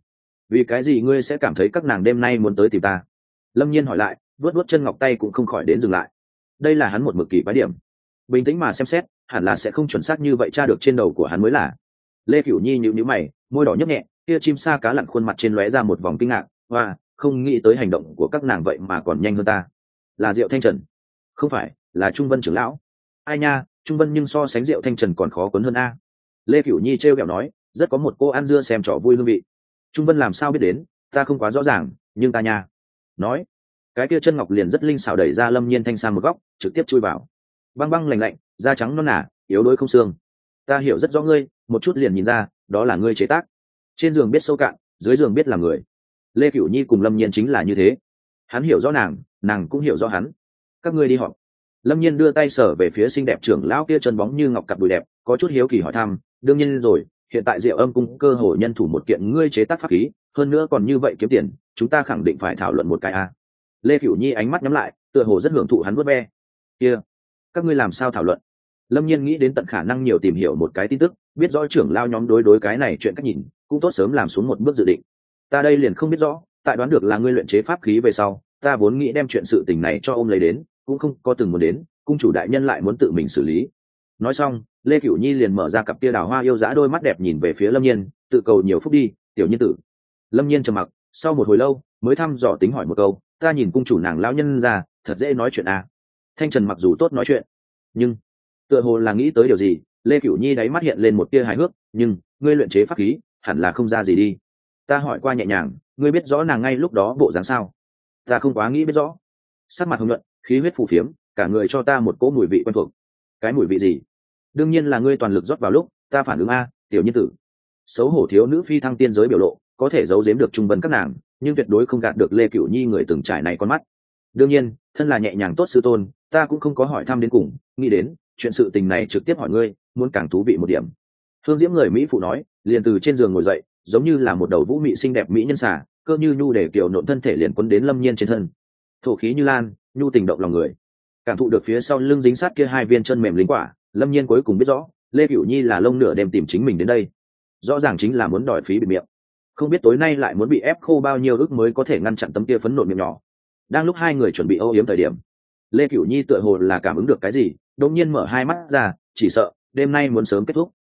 vì cái gì ngươi sẽ cảm thấy các nàng đêm nay muốn tới tìm ta? Lâm Nhiên hỏi lại, vuốt vuốt chân ngọc tay cũng không khỏi đến dừng lại. Đây là hắn một mực kỳ quái điểm, bình tĩnh mà xem xét hẳn là sẽ không chuẩn xác như vậy tra được trên đầu của hắn mới là. Lê Cửu Nhi nhíu nhíu mày, môi đỏ nhấp nhẹ, kia chim sa cá lặn khuôn mặt trên lóe ra một vòng kinh ngạc, và không nghĩ tới hành động của các nàng vậy mà còn nhanh hơn ta. Là Diệu Thanh Trần? Không phải, là Trung Vân trưởng lão. Ai nha, Trung Vân nhưng so sánh Diệu Thanh Trần còn khó quấn hơn a. Lê Cửu Nhi trêu ghẹo nói, rất có một cô ăn dưa xem trò vui hương vị. Trung Vân làm sao biết đến, ta không quá rõ ràng, nhưng ta nha. Nói, cái kia chân ngọc liền rất linh xảo đẩy ra Lâm Nhiên Thanh sang một góc, trực tiếp chui vào. Băng băng lạnh lạnh, da trắng non nả, yếu đuối không xương. Ta hiểu rất rõ ngươi, một chút liền nhìn ra, đó là ngươi chế tác. Trên giường biết sâu cạn, dưới giường biết là người. Lê Cửu Nhi cùng Lâm Nhiên chính là như thế. Hắn hiểu rõ nàng, nàng cũng hiểu rõ hắn. Các ngươi đi họp. Lâm Nhiên đưa tay sờ về phía xinh đẹp trưởng lão kia chân bóng như ngọc cặp đùi đẹp, có chút hiếu kỳ hỏi thăm, đương nhiên rồi, hiện tại Diệu Âm cung cơ hội nhân thủ một kiện ngươi chế tác pháp khí, hơn nữa còn như vậy kiếm tiền, chúng ta khẳng định phải thảo luận một cái a. Lê Cửu Nhi ánh mắt nhắm lại, tựa hồ rất hưởng thụ hắn vuốt ve. Kia, các ngươi làm sao thảo luận? Lâm Nhiên nghĩ đến tận khả năng nhiều tìm hiểu một cái tin tức, biết rõ trưởng lao nhóm đối cái này chuyện cách nhìn, cũng tốt sớm làm xuống một bước dự định. Ta đây liền không biết rõ, tại đoán được là ngươi luyện chế pháp khí về sau, ta vốn nghĩ đem chuyện sự tình này cho ôm lấy đến, cũng không có từng muốn đến, cung chủ đại nhân lại muốn tự mình xử lý. Nói xong, Lê Cửu Nhi liền mở ra cặp tia đào hoa yêu dã đôi mắt đẹp nhìn về phía Lâm Nhiên, tự cầu nhiều phúc đi, tiểu nhân tử. Lâm Nhiên trầm mặc, sau một hồi lâu, mới thăm dò tính hỏi một câu, ta nhìn cung chủ nàng lão nhân ra, thật dễ nói chuyện à? Thanh Trần mặc dù tốt nói chuyện, nhưng tựa hồ là nghĩ tới điều gì, Lê Cửu Nhi đáy mắt hiện lên một tia hài hước, nhưng ngươi luyện chế pháp khí, hẳn là không ra gì đi. Ta hỏi qua nhẹ nhàng, ngươi biết rõ nàng ngay lúc đó bộ dáng sao? Ta không quá nghĩ biết rõ. Sắc mặt hồng nhuận, khí huyết phù phiếm, cả người cho ta một cỗ mùi vị quen thuộc. Cái mùi vị gì? Đương nhiên là ngươi toàn lực rót vào lúc ta phản ứng a, tiểu nhân tử. Xấu hổ thiếu nữ phi thăng tiên giới biểu lộ, có thể giấu giếm được Trung Vân các nàng, nhưng tuyệt đối không gạt được Lê Cửu Nhi người từng trải này con mắt. Đương nhiên, thân là nhẹ nhàng tốt sư tôn, ta cũng không có hỏi thăm đến cùng, nghĩ đến chuyện sự tình này trực tiếp hỏi ngươi, muốn càng thú vị một điểm. Hương Diễm người Mỹ phụ nói, liền từ trên giường ngồi dậy, giống như là một đầu vũ mị xinh đẹp mỹ nhân xà, cơ như nhu để kiểu nộn thân thể liền quấn đến Lâm Nhiên trên thân. Thổ khí như lan, nhu tình động lòng người. Cảm thụ được phía sau lưng dính sát kia hai viên chân mềm linh quả, Lâm Nhiên cuối cùng biết rõ, Lê Cửu Nhi là lông nửa đêm tìm chính mình đến đây. Rõ ràng chính là muốn đòi phí bịt miệng. Không biết tối nay lại muốn bị ép khô bao nhiêu ức mới có thể ngăn chặn tấm kia phấn nộn miệng nhỏ. Đang lúc hai người chuẩn bị âu yếm thời điểm, Lê Cửu Nhi tựa hồ là cảm ứng được cái gì, đột nhiên mở hai mắt ra, chỉ sợ đêm nay muốn sớm kết thúc.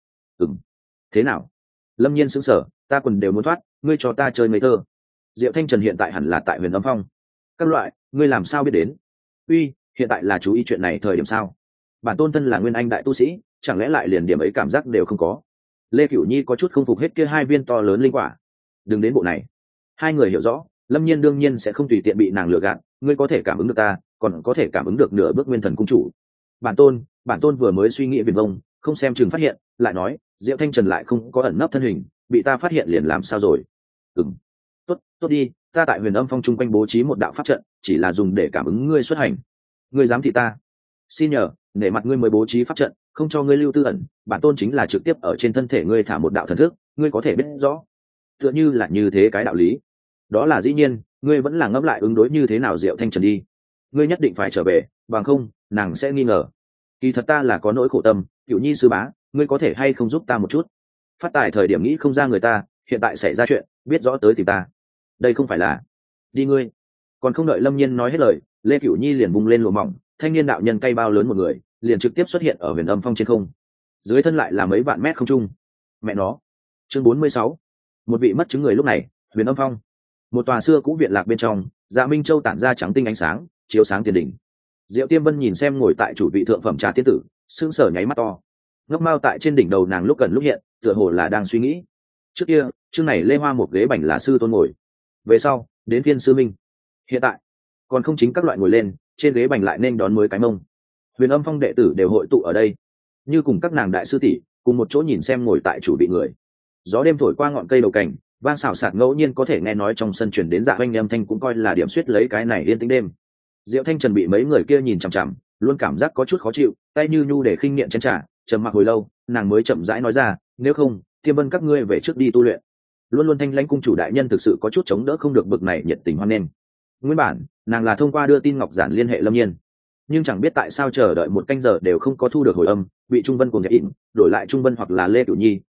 Thế nào? Lâm Nhiên sững sờ, ta quần đều muốn thoát, ngươi cho ta chơi ngây thơ. Diệu Thanh Trần hiện tại hẳn là tại Huyền Âm Phong. Các loại, ngươi làm sao biết đến? Uy, hiện tại là chú ý chuyện này thời điểm sao? Bản tôn thân là nguyên anh đại tu sĩ, chẳng lẽ lại liền điểm ấy cảm giác đều không có? Lê Cửu Nhi có chút không phục hết kia hai viên to lớn linh quả. Đừng đến bộ này. Hai người hiểu rõ, Lâm Nhiên đương nhiên sẽ không tùy tiện bị nàng lừa gạt, ngươi có thể cảm ứng được ta, còn có thể cảm ứng được nửa bước nguyên thần cung chủ. Bản tôn vừa mới suy nghĩ viển vông, không xem chừng phát hiện, lại nói, Diệu Thanh Trần lại không có ẩn nấp thân hình, bị ta phát hiện liền làm sao rồi? Tốt đi, ta tại Huyền Âm Phong chung quanh bố trí một đạo pháp trận, chỉ là dùng để cảm ứng ngươi xuất hành. Ngươi dám thị ta? Xin nhờ, nể mặt ngươi mới bố trí pháp trận, không cho ngươi lưu tư ẩn, bản tôn chính là trực tiếp ở trên thân thể ngươi thả một đạo thần thức, ngươi có thể biết rõ. Tựa như là như thế cái đạo lý. Đó là dĩ nhiên, ngươi vẫn là ngẫm lại ứng đối như thế nào Diệu Thanh Trần đi. Ngươi nhất định phải trở về, bằng không, nàng sẽ nghi ngờ. Kỳ thật ta là có nỗi khổ tâm, Cửu Nhi sư bá, ngươi có thể hay không giúp ta một chút? Phát tài thời điểm nghĩ không ra người ta, hiện tại xảy ra chuyện, biết rõ tới tìm ta. Đây không phải là đi ngươi. Còn không đợi Lâm Nhiên nói hết lời, Lê Cửu Nhi liền bung lên lụa mỏng, thanh niên đạo nhân cây bao lớn một người, liền trực tiếp xuất hiện ở Huyền Âm Phong trên không. Dưới thân lại là mấy vạn mét không trung. Mẹ nó. Chương 46. Một vị mất chứng người lúc này, Huyền Âm Phong. Một tòa xưa cũ viện lạc bên trong, Dạ Minh Châu tản ra trắng tinh ánh sáng, chiếu sáng tiền đỉnh. Diệu Tiêm Vân nhìn xem ngồi tại chủ vị thượng phẩm trà tiên tử, sững sờ nháy mắt to. Ngốc mao tại trên đỉnh đầu nàng lúc gần lúc hiện, tựa hồ là đang suy nghĩ. Trước kia, chương này Lê Hoa một ghế bành là sư tôn ngồi. Về sau, đến phiên sư minh. Hiện tại, còn không chính các loại ngồi lên, trên ghế bành lại nên đón mới cái mông. Huyền Âm Phong đệ tử đều hội tụ ở đây, như cùng các nàng đại sư tỷ cùng một chỗ nhìn xem ngồi tại chủ vị người. Gió đêm thổi qua ngọn cây đầu cảnh, vang xào xạc ngẫu nhiên có thể nghe nói trong sân truyền đến dạ oanh âm thanh, cũng coi là điểm suýt lấy cái này yên tĩnh đêm. Diệu Thanh Trần bị mấy người kia nhìn chằm chằm, luôn cảm giác có chút khó chịu, tay như nhu để khinh miệng chén trà, trầm mặc hồi lâu, nàng mới chậm rãi nói ra, nếu không, Tiêm Vân các ngươi về trước đi tu luyện. Luôn luôn thanh lãnh cung chủ đại nhân thực sự có chút chống đỡ không được bực này nhiệt tình hoan nghênh. Nguyên bản, nàng là thông qua đưa tin ngọc giản liên hệ Lâm Nhiên, nhưng chẳng biết tại sao chờ đợi một canh giờ đều không có thu được hồi âm, bị Trung Vân cùng nhật ỉn đổi lại Trung Vân hoặc là Lê Cửu Nhi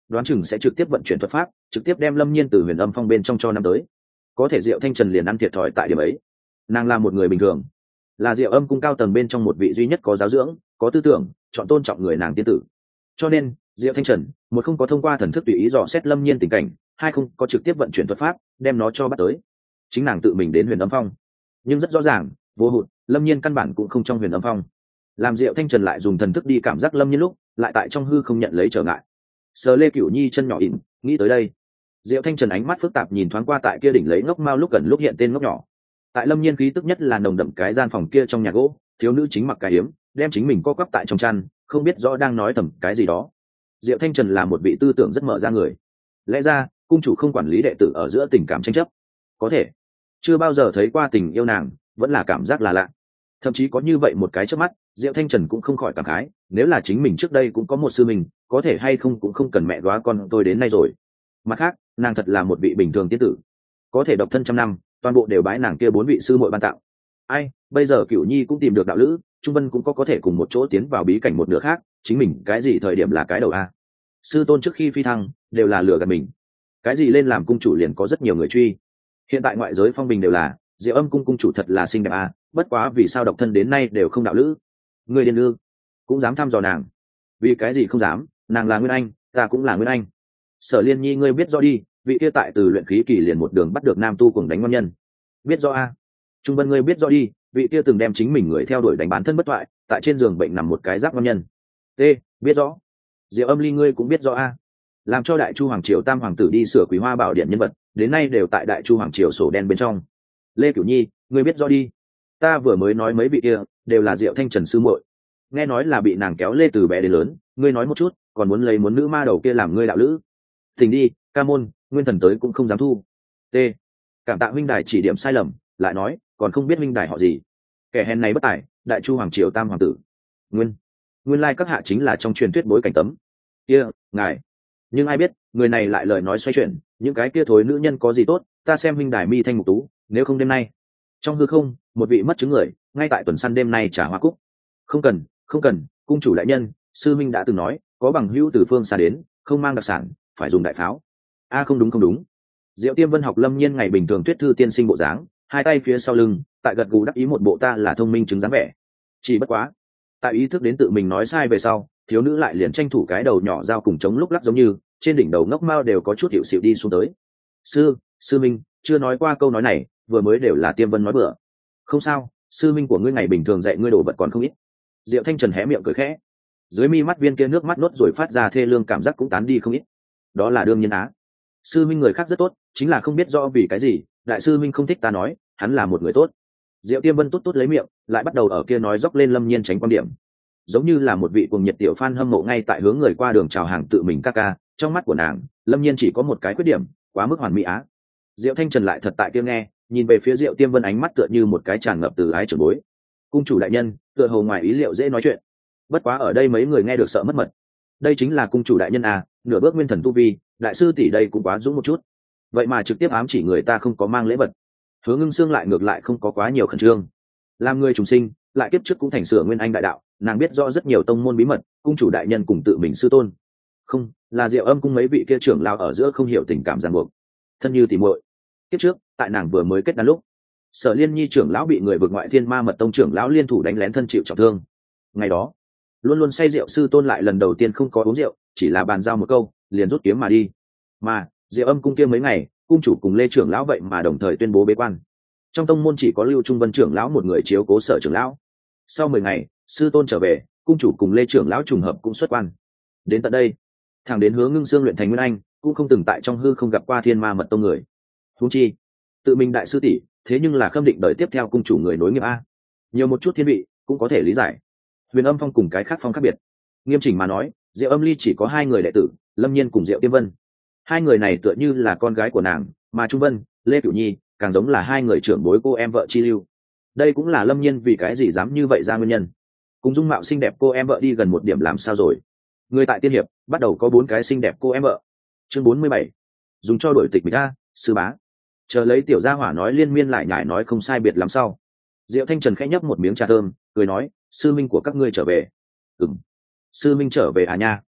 đoán chừng sẽ trực tiếp vận chuyển thuật pháp, trực tiếp đem Lâm Nhiên từ Huyền Âm Phong bên trong cho năm tới. Có thể Diệu Thanh Trần liền ăn thiệt thòi tại điểm ấy. Nàng là một người bình thường, là Diệu Âm cung cao tầng bên trong một vị duy nhất có giáo dưỡng, có tư tưởng, chọn tôn trọng người nàng tiên tử. Cho nên, Diệu Thanh Trần, một không có thông qua thần thức tùy ý dò xét Lâm Nhiên tình cảnh, hai không có trực tiếp vận chuyển thuật pháp, đem nó cho bắt tới. Chính nàng tự mình đến Huyền Âm Phong. Nhưng rất rõ ràng, vô hụt, Lâm Nhiên căn bản cũng không trong Huyền Âm Phong. Làm Diệu Thanh Trần lại dùng thần thức đi cảm giác Lâm Nhiên lúc, lại tại trong hư không nhận lấy trở ngại. Sờ Lê Cửu Nhi chân nhỏ ỉn, nghĩ tới đây, Diệu Thanh Trần ánh mắt phức tạp nhìn thoáng qua tại kia đỉnh lấy ngốc mao lúc gần lúc hiện tên ngốc nhỏ. Tại Lâm Nhiên khí tức nhất là nồng đậm cái gian phòng kia trong nhà gỗ, thiếu nữ chính mặc cái hiếm, đem chính mình co quắp tại trong chăn, không biết rõ đang nói thầm cái gì đó. Diệu Thanh Trần là một vị tư tưởng rất mở ra người. Lẽ ra, cung chủ không quản lý đệ tử ở giữa tình cảm tranh chấp. Có thể, chưa bao giờ thấy qua tình yêu nàng, vẫn là cảm giác là lạ. Thậm chí có như vậy một cái chớp mắt, Diệu Thanh Trần cũng không khỏi cảm khái, nếu là chính mình trước đây cũng có một sư mình, có thể hay không cũng không cần mẹ góa con tôi đến nay rồi. Mặt khác, nàng thật là một vị bình thường tiên tử, có thể độc thân trăm năm, toàn bộ đều bái nàng kia 4 vị sư muội ban tặng. Ai, bây giờ Cửu Nhi cũng tìm được đạo lữ, Trung Vân cũng có thể cùng một chỗ tiến vào bí cảnh một nửa khác, chính mình cái gì thời điểm là cái đầu a? Sư tôn trước khi phi thăng, đều là lừa gạt mình. Cái gì lên làm cung chủ liền có rất nhiều người truy. Hiện tại ngoại giới phong bình đều là, Diệu Âm cung cung chủ thật là xinh đẹp a, bất quá vì sao độc thân đến nay đều không đạo lữ? Người điên ư? Cũng dám thăm dò nàng? Vì cái gì không dám, nàng là Nguyên Anh, ta cũng là Nguyên Anh. Sở Liên Nhi ngươi biết rõ đi, vị kia tại từ luyện khí kỳ liền một đường bắt được nam tu cùng đánh ngon nhân. Biết rõ a? Trung Vân ngươi biết rõ đi, vị kia từng đem chính mình người theo đuổi đánh bán thân bất thoại, tại trên giường bệnh nằm một cái giáp ngon nhân. T, biết rõ. Diệu Âm Ly ngươi cũng biết rõ a? Làm cho Đại Chu hoàng triều tam hoàng tử đi sửa Quý Hoa Bảo Điện nhân vật, đến nay đều tại Đại Chu hoàng triều sổ đen bên trong. Lê Cửu Nhi, ngươi biết rõ đi. Ta vừa mới nói mấy vị kia đều là Diệu Thanh Trần sư muội. Nghe nói là bị nàng kéo lê từ bé đến lớn, ngươi nói một chút, còn muốn lấy muốn nữ ma đầu kia làm ngươi đạo lữ. Thỉnh đi, ca môn, nguyên thần tới cũng không dám thu. T, cảm tạ huynh đài chỉ điểm sai lầm, lại nói, còn không biết huynh đài họ gì. Kẻ hèn này bất tài, Đại Chu hoàng triều tam hoàng tử. Nguyên lai các hạ chính là trong truyền thuyết bối cảnh tấm. Kia, ngài. Nhưng ai biết, người này lại lời nói xoay chuyển, những cái kia thối nữ nhân có gì tốt, ta xem huynh đài mi thanh mục tú, nếu không đêm nay. Trong hư không, một vị mất chứng người, ngay tại tuần săn đêm nay trả hoa cúc. Không cần, cung chủ đại nhân, sư minh đã từng nói, có bằng hữu từ phương xa đến, không mang đặc sản, phải dùng đại pháo. A không đúng. Diệu Tiêm Vân học Lâm Nhiên ngày bình thường tuyết thư tiên sinh bộ dáng, hai tay phía sau lưng, tại gật gù đắc ý một bộ ta là thông minh chứng dáng vẻ. Chỉ bất quá, tại ý thức đến tự mình nói sai về sau, thiếu nữ lại liền tranh thủ cái đầu nhỏ dao cùng chống lúc lắc giống như, trên đỉnh đầu ngốc mao đều có chút hiệu xịu đi xuống tới. Sư minh, chưa nói qua câu nói này, vừa mới đều là Tiêm Vân nói bừa. Không sao, sư minh của ngươi ngày bình thường dạy ngươi đồ vật còn không ít. Diệu Thanh Trần hé miệng cười khẽ, dưới mi mắt viên kia nước mắt nốt rồi phát ra thê lương cảm giác cũng tán đi không ít. Đó là đương nhiên á. Sư minh người khác rất tốt, chính là không biết rõ vì cái gì, đại sư minh không thích ta nói, hắn là một người tốt. Diệu Tiêm Vân tốt lấy miệng, lại bắt đầu ở kia nói dốc lên Lâm Nhiên tránh quan điểm, giống như là một vị cuồng nhiệt tiểu fan hâm mộ ngay tại hướng người qua đường chào hàng tự mình ca ca. Trong mắt của nàng, Lâm Nhiên chỉ có một cái khuyết điểm, quá mức hoàn mỹ á. Diệu Thanh Trần lại thật tại kia nghe, nhìn về phía Diệu Tiêm Vân ánh mắt tựa như một cái tràn ngập từ ái trưởng bối. Cung chủ đại nhân, tựa hồ ngoài ý liệu dễ nói chuyện, bất quá ở đây mấy người nghe được sợ mất mật. Đây chính là cung chủ đại nhân à, nửa bước nguyên thần tu vi, đại sư tỷ đây cũng quá dũng một chút, vậy mà trực tiếp ám chỉ người ta không có mang lễ vật. Hứa Ngưng Sương lại ngược lại không có quá nhiều khẩn trương, làm người trùng sinh lại kiếp trước cũng thành sửa nguyên anh đại đạo, nàng biết rõ rất nhiều tông môn bí mật, cung chủ đại nhân cùng tự mình sư tôn, không là Diệu Âm cung mấy vị kia trưởng lao ở giữa không hiểu tình cảm ràng buộc, thân như tỉ muội. Kiếp trước tại nàng vừa mới kết đan lúc, Sở Liên Nhi trưởng lão bị người vượt ngoại Thiên Ma Mật tông trưởng lão liên thủ đánh lén thân chịu trọng thương. Ngày đó luôn luôn say rượu sư tôn lại lần đầu tiên không có uống rượu, chỉ là bàn giao một câu liền rút kiếm mà đi. Mà Diệu Âm cung kia mấy ngày, cung chủ cùng Lê trưởng lão vậy mà đồng thời tuyên bố bế quan, trong tông môn chỉ có Lưu Trung Vân trưởng lão một người chiếu cố Sở trưởng lão. Sau 10 ngày sư tôn trở về, cung chủ cùng Lê trưởng lão trùng hợp cũng xuất quan. Đến tận đây, thẳng đến Hứa Ngưng Sương luyện thành nguyên anh, cũng không từng tại trong hư không gặp qua Thiên Ma Mật tông người. Huống chi tự mình đại sư tỷ, thế nhưng là khâm định đợi tiếp theo cung chủ người nối nghiệp a. Nhiều một chút thiên vị cũng có thể lý giải. Huyền Âm phong cùng cái khác phong khác biệt, nghiêm chỉnh mà nói, Diệu Âm Ly chỉ có 2 người đệ tử, Lâm Nhiên cùng Diệu Tiêm Vân. 2 người này tựa như là con gái của nàng, mà Trung Vân, Lê Cửu Nhi càng giống là 2 người trưởng bối cô em vợ chi lưu. Đây cũng là Lâm Nhiên vì cái gì dám như vậy ra nguyên nhân. Cùng dung mạo xinh đẹp cô em vợ đi gần một điểm làm sao rồi? Người tại tiên hiệp bắt đầu có 4 cái xinh đẹp cô em vợ. Chương 47, dùng cho đổi tịch bị a, sư bá. Chờ lấy tiểu gia hỏa nói liên miên lại nhải nói không sai biệt lắm sau, Diệu Thanh Trần khẽ nhấp một miếng trà thơm, cười nói, sư minh của các ngươi trở về. Sư minh trở về à nha.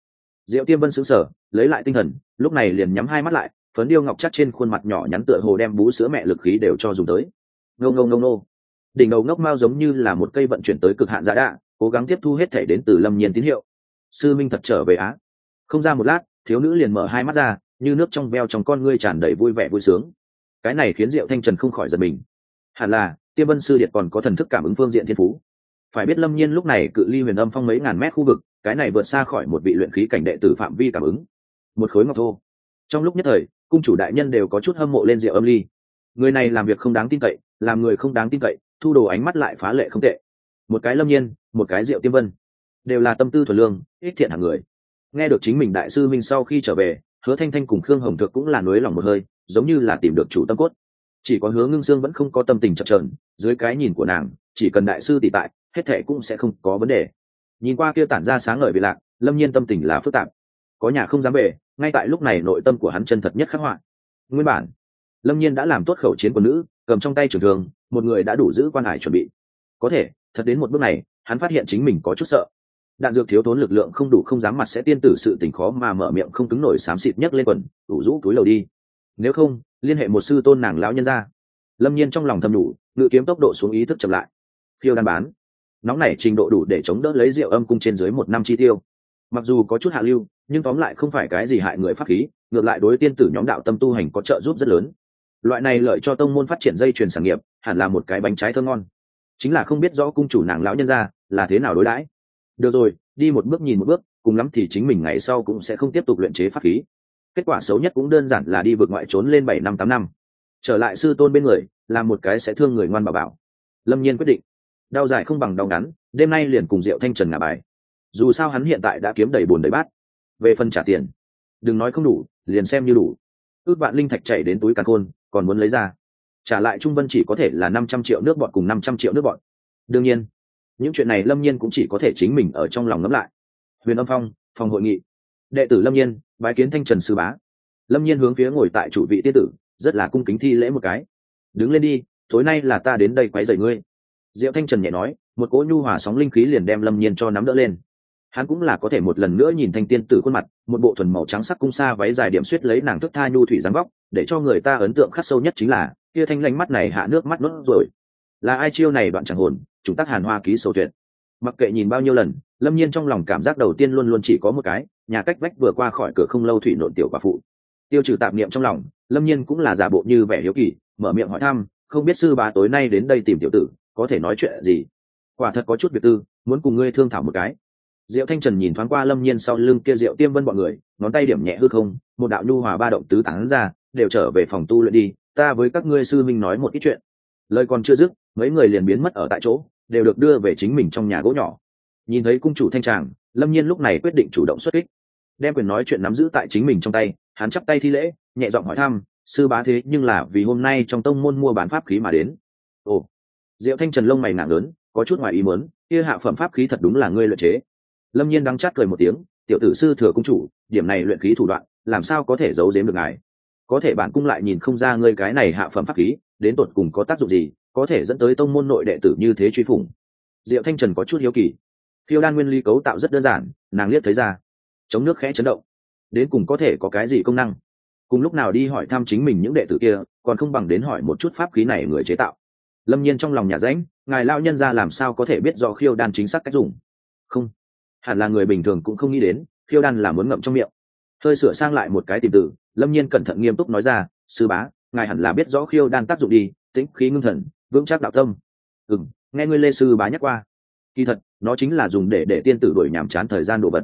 Diệu Tiêm Vân sững sờ, lấy lại tinh thần, lúc này liền nhắm hai mắt lại, phấn điêu ngọc chắc trên khuôn mặt nhỏ nhắn tựa hồ đem bú sữa mẹ lực khí đều cho dùng tới. Ngô ngô ngô ngô. Đỉnh đầu ngốc mao giống như là một cây vận chuyển tới cực hạn giá đạ, cố gắng tiếp thu hết thể đến từ Lâm Nhiên tín hiệu. Sư minh thật trở về á. Không ra một lát, thiếu nữ liền mở hai mắt ra, như nước trong veo trong con ngươi tràn đầy vui vẻ vui sướng. Cái này khiến Diệu Thanh Trần không khỏi giật mình. Hẳn là Tiêm Vân sư điệt còn có thần thức cảm ứng phương diện thiên phú. Phải biết Lâm Nhiên lúc này cự ly Huyền Âm Phong mấy ngàn mét khu vực, cái này vượt xa khỏi một vị luyện khí cảnh đệ tử phạm vi cảm ứng. Một khối ngọc thô. Trong lúc nhất thời, cung chủ đại nhân đều có chút hâm mộ lên Diệu Âm Ly. Người này làm việc không đáng tin cậy, làm người không đáng tin cậy, thu đồ ánh mắt lại phá lệ không tệ. Một cái Lâm Nhiên, một cái Diệu Tiêm Vân, đều là tâm tư thuần lương, ít thiện hạng người. Nghe được chính mình đại sư minh sau khi trở về, Hứa Thanh Thanh cùng Khương Hồng Thược cũng là nuối lòng một hơi, giống như là tìm được chủ tâm cốt. Chỉ có Hứa Ngưng Dương vẫn không có tâm tình chập chờn, dưới cái nhìn của nàng, chỉ cần đại sư tỷ tại, hết thảy cũng sẽ không có vấn đề. Nhìn qua kia tản ra sáng ngời vị lạc, Lâm Nhiên tâm tình là phức tạp. Có nhà không dám về, ngay tại lúc này nội tâm của hắn chân thật nhất khắc họa. Nguyên bản, Lâm Nhiên đã làm tốt khẩu chiến của nữ, cầm trong tay trường thương, một người đã đủ giữ quan hải chuẩn bị. Có thể, thật đến một bước này, hắn phát hiện chính mình có chút sợ. Đạn dược thiếu thốn lực lượng không đủ, không dám mặt sẽ tiên tử sự tình khó mà mở miệng không cứng nổi, xám xịt nhấc lên quần, ủ rũ túi lầu đi. Nếu không, liên hệ một sư tôn nàng lão nhân ra. Lâm Nhiên trong lòng thầm đủ, ngự kiếm tốc độ xuống, ý thức chậm lại. Khiêu đan bán, nóng nảy trình độ đủ để chống đỡ lấy Diệu Âm cung trên dưới một năm chi tiêu. Mặc dù có chút hạ lưu, nhưng tóm lại không phải cái gì hại người pháp khí, ngược lại đối tiên tử nhóm đạo tâm tu hành có trợ giúp rất lớn. Loại này lợi cho tông môn phát triển dây chuyền sản nghiệp, hẳn là một cái bánh trái thơm ngon. Chính là không biết rõ cung chủ nàng lão nhân ra là thế nào đối đãi. Được rồi, đi một bước nhìn một bước, cùng lắm thì chính mình ngày sau cũng sẽ không tiếp tục luyện chế pháp khí. Kết quả xấu nhất cũng đơn giản là đi vượt ngoại trốn lên 7 năm 8 năm, trở lại sư tôn bên người, làm một cái sẽ thương người ngoan bảo bảo. Lâm Nhiên quyết định, đau dài không bằng đau ngắn, đêm nay liền cùng Diệu Thanh Trần ngả bài. Dù sao hắn hiện tại đã kiếm đầy bồn đầy bát. Về phần trả tiền, đừng nói không đủ, liền xem như đủ. Ước vạn linh thạch chạy đến túi càn khôn, còn muốn lấy ra trả lại Trung Vân chỉ có thể là 500 triệu nước bọt cùng 500 triệu nước bọt. Đương nhiên, những chuyện này Lâm Nhiên cũng chỉ có thể chính mình ở trong lòng ngẫm lại. Huyền Âm Phong, phòng hội nghị. Đệ tử Lâm Nhiên bái kiến Thanh Trần sư bá. Lâm Nhiên hướng phía ngồi tại chủ vị tiên tử, rất là cung kính thi lễ một cái. Đứng lên đi, tối nay là ta đến đây quấy rầy ngươi. Diệu Thanh Trần nhẹ nói, một cỗ nhu hòa sóng linh khí liền đem Lâm Nhiên cho nắm đỡ lên. Hắn cũng là có thể một lần nữa nhìn thanh tiên tử khuôn mặt, một bộ thuần màu trắng sắc cung sa váy dài điểm xuyết lấy nàng thức tha nhu thủy dáng vóc, để cho người ta ấn tượng khắc sâu nhất chính là kia thanh lanh mắt này hạ nước mắt nốt rồi. Là ai chiêu này đoạn chẳng hồn, chúng tác Hàn Hoa ký sầu tuyệt. Mặc kệ nhìn bao nhiêu lần, Lâm Nhiên trong lòng cảm giác đầu tiên luôn luôn chỉ có một cái, nhà cách vách vừa qua khỏi cửa không lâu thủy nộn tiểu quả phụ. Tiêu trừ tạp niệm trong lòng, Lâm Nhiên cũng là giả bộ như vẻ hiếu kỳ, mở miệng hỏi thăm, không biết sư bá tối nay đến đây tìm tiểu tử, có thể nói chuyện gì? Quả thật có chút việc tư, muốn cùng ngươi thương thảo một cái. Diệu Thanh Trần nhìn thoáng qua Lâm Nhiên sau lưng kia Diệu Tiêm Vân bọn người, ngón tay điểm nhẹ hư không, một đạo nhu hòa ba động tứ tán ra, đều trở về phòng tu luyện đi, ta với các ngươi sư minh nói một ít chuyện. Lời còn chưa dứt, mấy người liền biến mất ở tại chỗ, đều được đưa về chính mình trong nhà gỗ nhỏ. Nhìn thấy cung chủ Thanh Tràng, Lâm Nhiên lúc này quyết định chủ động xuất kích, đem quyền nói chuyện nắm giữ tại chính mình trong tay. Hắn chắp tay thi lễ, nhẹ giọng hỏi thăm, sư bá thế nhưng là vì hôm nay trong tông môn mua bán pháp khí mà đến. Ồ. Diệu Thanh Trần lông mày nặng lớn, có chút ngoài ý muốn, kia hạ phẩm pháp khí thật đúng là ngươi luyện chế. Lâm Nhiên đắng chát cười một tiếng, tiểu tử sư thừa cung chủ, điểm này luyện khí thủ đoạn, làm sao có thể giấu giếm được ngài? Có thể bản cung lại nhìn không ra ngươi cái này hạ phẩm pháp khí, đến tột cùng có tác dụng gì, có thể dẫn tới tông môn nội đệ tử như thế truy phủng. Diệu Thanh Trần có chút hiếu kỳ. Khiêu đan nguyên lý cấu tạo rất đơn giản, nàng liếc thấy ra. Chống nước khẽ chấn động, đến cùng có thể có cái gì công năng? Cùng lúc nào đi hỏi thăm chính mình những đệ tử kia, còn không bằng đến hỏi một chút pháp khí này người chế tạo. Lâm Nhiên trong lòng nhà rãnh, ngài lão nhân gia làm sao có thể biết rõ khiêu đan chính xác cách dùng? Không, hẳn là người bình thường cũng không nghĩ đến, khiêu đan là muốn ngậm trong miệng. Hơi sửa sang lại một cái tìm từ, Lâm Nhiên cẩn thận nghiêm túc nói ra, sư bá, ngài hẳn là biết rõ khiêu đan tác dụng đi, tĩnh khí ngưng thần, vững chắc đạo tâm. Nghe ngươi Lê sư bá nhắc qua. Kỳ thật, nó chính là dùng để tiên tử đuổi nhàm chán thời gian đồ vật.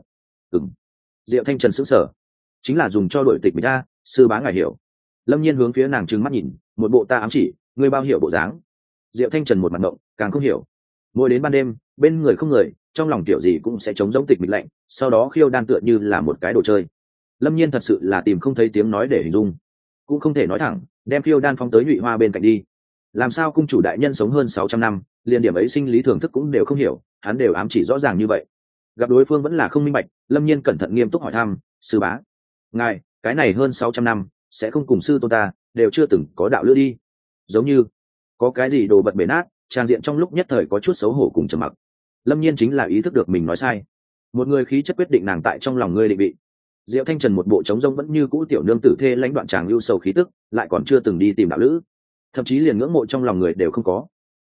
Diệu Thanh Trần sững sờ, chính là dùng cho đuổi tịch mình ta, sư bá ngài hiểu. Lâm Nhiên hướng phía nàng trừng mắt nhìn, một bộ ta ám chỉ, ngươi bao hiểu bộ dáng. Diệu Thanh Trần một mặt ngộng, càng không hiểu. Mỗi đến ban đêm, bên người không người, trong lòng tiểu gì cũng sẽ chống giống tịch mịch lạnh, sau đó khiêu đan tựa như là một cái đồ chơi. Lâm Nhiên thật sự là tìm không thấy tiếng nói để hình dung, cũng không thể nói thẳng, đem khiêu đan phóng tới Nhụy Hoa bên cạnh đi. Làm sao cung chủ đại nhân sống hơn 600 năm, liền điểm ấy sinh lý thưởng thức cũng đều không hiểu, hắn đều ám chỉ rõ ràng như vậy. Gặp đối phương vẫn là không minh bạch, Lâm Nhiên cẩn thận nghiêm túc hỏi thăm, sư bá, ngài cái này hơn 600 năm sẽ không cùng sư tôn ta đều chưa từng có đạo lữ đi, giống như có cái gì đồ vật bể nát. Trang diện trong lúc nhất thời có chút xấu hổ cùng trầm mặc. Lâm Nhiên chính là ý thức được mình nói sai, một người khí chất quyết định nàng tại trong lòng ngươi định vị. Diệu Thanh Trần một bộ trống rông vẫn như cũ tiểu nương tử thê lãnh đoạn tràng lưu sầu khí tức, lại còn chưa từng đi tìm đạo lữ, thậm chí liền ngưỡng mộ trong lòng người đều không có.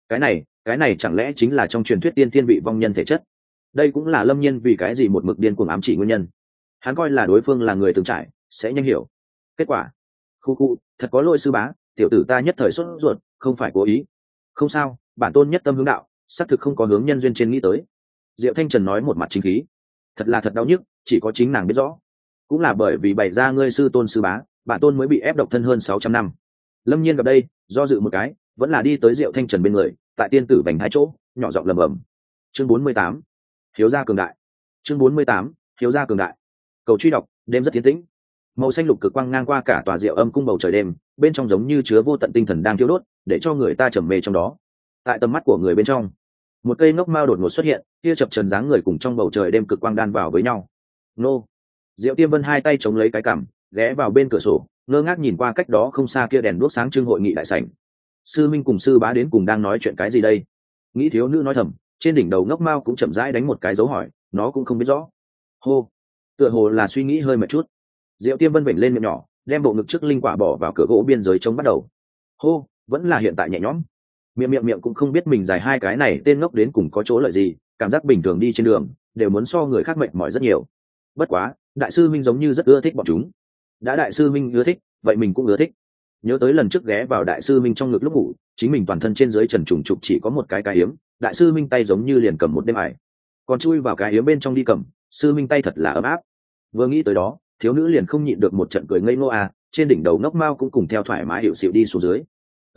Cái này chẳng lẽ chính là trong truyền thuyết tiên thiên vị vong nhân thể chất? Đây cũng là Lâm Nhiên vì cái gì một mực điên cuồng ám chỉ nguyên nhân. Hắn coi là đối phương là người từng trải, sẽ nhanh hiểu. Kết quả, khu thật có lỗi sư bá, tiểu tử ta nhất thời sốt ruột, không phải cố ý. Không sao, bản tôn nhất tâm hướng đạo, xác thực không có hướng nhân duyên trên nghĩ tới. Diệu Thanh Trần nói một mặt chính khí. Thật là thật đau nhức, chỉ có chính nàng biết rõ. Cũng là bởi vì bày ra ngươi sư tôn sư bá, bản tôn mới bị ép độc thân hơn 600 năm. Lâm Nhiên gặp đây, do dự một cái, vẫn là đi tới Diệu Thanh Trần bên người, tại tiên tử vành hai chỗ, nhỏ giọng lẩm bẩm. Chương 48. Hiếu gia cường đại. Chương 48. Hiếu gia cường đại. Cầu truy đọc, đêm rất tiến tĩnh. Màu xanh lục cực quang ngang qua cả tòa Diệu Âm cung bầu trời đêm, bên trong giống như chứa vô tận tinh thần đang thiêu đốt, để cho người ta trầm mê trong đó. Tại tầm mắt của người bên trong, một cây ngốc mao đột ngột xuất hiện, kia chập chờn dáng người cùng trong bầu trời đêm cực quang đan vào với nhau. Nô. Diệu Tiêm Vân hai tay chống lấy cái cằm, ghé vào bên cửa sổ, ngơ ngác nhìn qua cách đó không xa kia đèn đuốc sáng trưng hội nghị đại sảnh. Sư minh cùng sư bá đến cùng đang nói chuyện cái gì đây? Nghĩ thiếu nữ nói thầm, trên đỉnh đầu ngốc mao cũng chậm rãi đánh một cái dấu hỏi, nó cũng không biết rõ. Hô. Tựa hồ là suy nghĩ hơi một chút. Diệu Tiêm Vân vểnh lên miệng nhỏ, đem bộ ngực trước linh quả bỏ vào cửa gỗ biên giới chống bắt đầu. Hô, vẫn là hiện tại nhẹ nhõm. Miệng cũng không biết mình dài hai cái này tên ngốc đến cùng có chỗ lợi gì, cảm giác bình thường đi trên đường đều muốn so người khác mệt mỏi rất nhiều. Bất quá, đại sư minh giống như rất ưa thích bọn chúng. Đã đại sư minh ưa thích, vậy mình cũng ưa thích. Nhớ tới lần trước ghé vào đại sư minh trong ngực lúc ngủ, chính mình toàn thân trên dưới trần trùng trục chỉ có một cái yếm, đại sư minh tay giống như liền cầm một đêm ải, còn chui vào cái yếm bên trong đi cầm, sư minh tay thật là ấm áp. Vừa nghĩ tới đó, thiếu nữ liền không nhịn được một trận cười ngây ngô à, trên đỉnh đầu ngốc mao cũng cùng theo thoải mái hiệu xịu đi xuống dưới.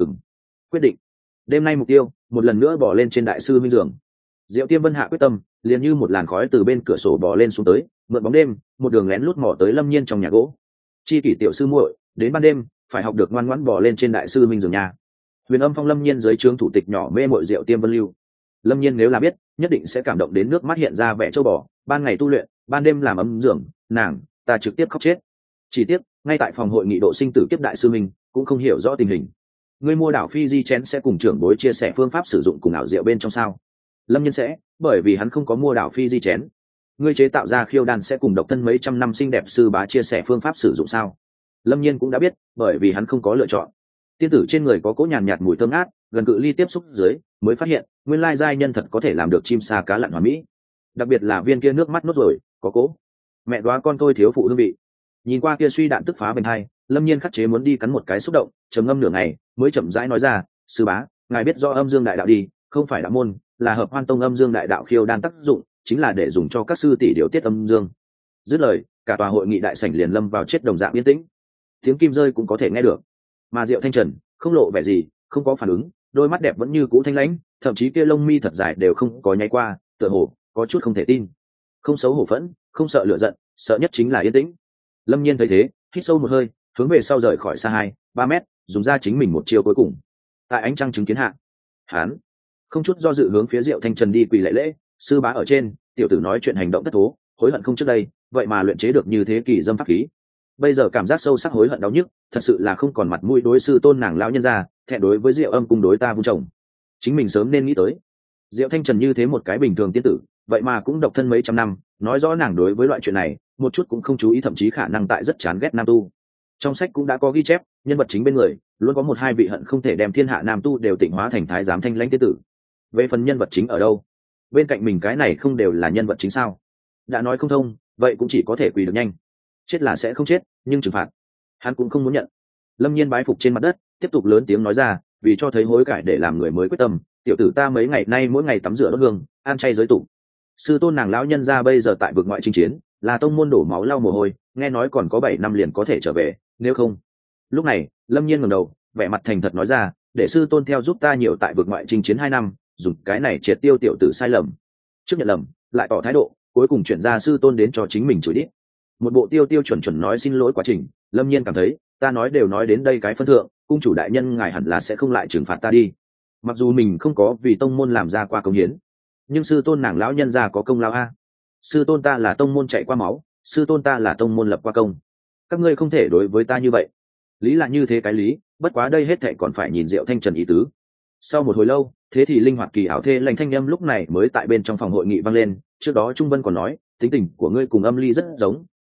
Quyết định đêm nay mục tiêu một lần nữa bỏ lên trên đại sư minh giường. Diệu Tiêm Vân hạ quyết tâm, liền như một làn khói từ bên cửa sổ bò lên xuống tới, mượn bóng đêm một đường lén lút mò tới Lâm Nhiên trong nhà gỗ. Chi kỷ tiểu sư muội, đến ban đêm phải học được ngoan ngoãn bò lên trên đại sư minh giường nhà. Huyền Âm Phong Lâm Nhiên dưới trướng thủ tịch nhỏ mê mội Diệu Tiêm Vân lưu. Lâm Nhiên nếu là biết, nhất định sẽ cảm động đến nước mắt hiện ra vẻ châu bò, ban ngày tu luyện, ban đêm làm ấm giường, nàng, ta trực tiếp khóc chết. Chỉ tiếc, ngay tại phòng hội nghị độ sinh tử kiếp đại sư minh cũng không hiểu rõ tình hình. Ngươi mua đảo phi di chén sẽ cùng trưởng bối chia sẻ phương pháp sử dụng cùng ảo diệu bên trong sao? Lâm Nhiên sẽ, bởi vì hắn không có mua đảo phi di chén. Ngươi chế tạo ra khiêu đan sẽ cùng độc thân mấy trăm năm xinh đẹp sư bá chia sẻ phương pháp sử dụng sao? Lâm Nhiên cũng đã biết, bởi vì hắn không có lựa chọn. Tiên tử trên người có cỗ nhàn nhạt mùi thơm ngát, gần cự ly tiếp xúc dưới mới phát hiện nguyên lai giai nhân thật có thể làm được chim sa cá lặn hoàn mỹ. Đặc biệt là viên kia nước mắt nốt rồi có cỗ mẹ đoá con tôi thiếu phụ hương vị. Nhìn qua kia suy đạn tức phá bên hai, Lâm Nhiên khắc chế muốn đi cắn một cái xúc động, trầm ngâm nửa ngày mới chậm rãi nói ra, sư bá, ngài biết do âm dương đại đạo đi, không phải đạo môn, là hợp hoan tông âm dương đại đạo khiêu đan tác dụng chính là để dùng cho các sư tỷ điều tiết âm dương. Dứt lời, cả tòa hội nghị đại sảnh liền lâm vào chết đồng dạng yên tĩnh, tiếng kim rơi cũng có thể nghe được. Mà Diệu Thanh Trần không lộ vẻ gì, không có phản ứng, đôi mắt đẹp vẫn như cũ thanh lãnh, thậm chí kia lông mi thật dài đều không có nháy qua, tựa hồ có chút không thể tin. Không xấu hổ phẫn, không sợ lửa giận, sợ nhất chính là yên tĩnh. Lâm Nhiên thấy thế, hít sâu một hơi, hướng về sau rời khỏi xa 2-3 mét, dùng ra chính mình một chiêu cuối cùng. Tại ánh trăng chứng kiến hạ, hắn không chút do dự hướng phía Diệu Thanh Trần đi quỳ lễ lễ, sư bá ở trên, tiểu tử nói chuyện hành động thất thố, hối hận không trước đây, vậy mà luyện chế được như thế kỳ dâm pháp khí. Bây giờ cảm giác sâu sắc hối hận đau nhức, thật sự là không còn mặt mũi đối sư tôn nàng lão nhân gia, thẹn đối với Diệu Âm cung đối ta vun trồng. Chính mình sớm nên nghĩ tới. Diệu Thanh Trần như thế một cái bình thường tiên tử, vậy mà cũng độc thân mấy trăm năm, nói rõ nàng đối với loại chuyện này một chút cũng không chú ý, thậm chí khả năng tại rất chán ghét nam tu. Trong sách cũng đã có ghi chép, nhân vật chính bên người luôn có một hai vị hận không thể đem thiên hạ nam tu đều tịnh hóa thành thái giám thanh lãnh tiên tử. Về phần nhân vật chính ở đâu, bên cạnh mình cái này không đều là nhân vật chính sao? Đã nói không thông, vậy cũng chỉ có thể quỳ được nhanh. Chết là sẽ không chết, nhưng trừng phạt hắn cũng không muốn nhận. Lâm Nhiên bái phục trên mặt đất, tiếp tục lớn tiếng nói ra, vì cho thấy hối cải để làm người mới quyết tâm, tiểu tử ta mấy ngày nay mỗi ngày tắm rửa đốt hương, ăn chay giới tụng. Sư tôn nàng lão nhân gia bây giờ tại vực ngoại chinh chiến, là tông môn đổ máu lau mồ hôi, nghe nói còn có 7 năm liền có thể trở về, nếu không. Lúc này, Lâm Nhiên ngẩng đầu, vẻ mặt thành thật nói ra, để sư tôn theo giúp ta nhiều tại vực ngoại chinh chiến 2 năm, dùng cái này triệt tiêu tiểu tử sai lầm. Trước nhận lầm, lại tỏ thái độ, cuối cùng chuyển ra sư tôn đến cho chính mình chửi đít. Một bộ tiêu chuẩn nói xin lỗi quá trình, Lâm Nhiên cảm thấy, ta nói đều nói đến đây cái phân thượng, cung chủ đại nhân ngài hẳn là sẽ không lại trừng phạt ta đi. Mặc dù mình không có vì tông môn làm ra qua công hiến, nhưng sư tôn nàng lão nhân gia có công lao a. Sư tôn ta là tông môn chạy qua máu, sư tôn ta là tông môn lập qua công, các ngươi không thể đối với ta như vậy. Lý là như thế cái lý, bất quá đây hết thệ còn phải nhìn Diệu Thanh Trần ý tứ. Sau một hồi lâu, thế thì linh hoạt kỳ ảo thê lành thanh âm lúc này mới tại bên trong phòng hội nghị vang lên. Trước đó Trung Vân còn nói, tính tình của ngươi cùng Âm Ly rất giống,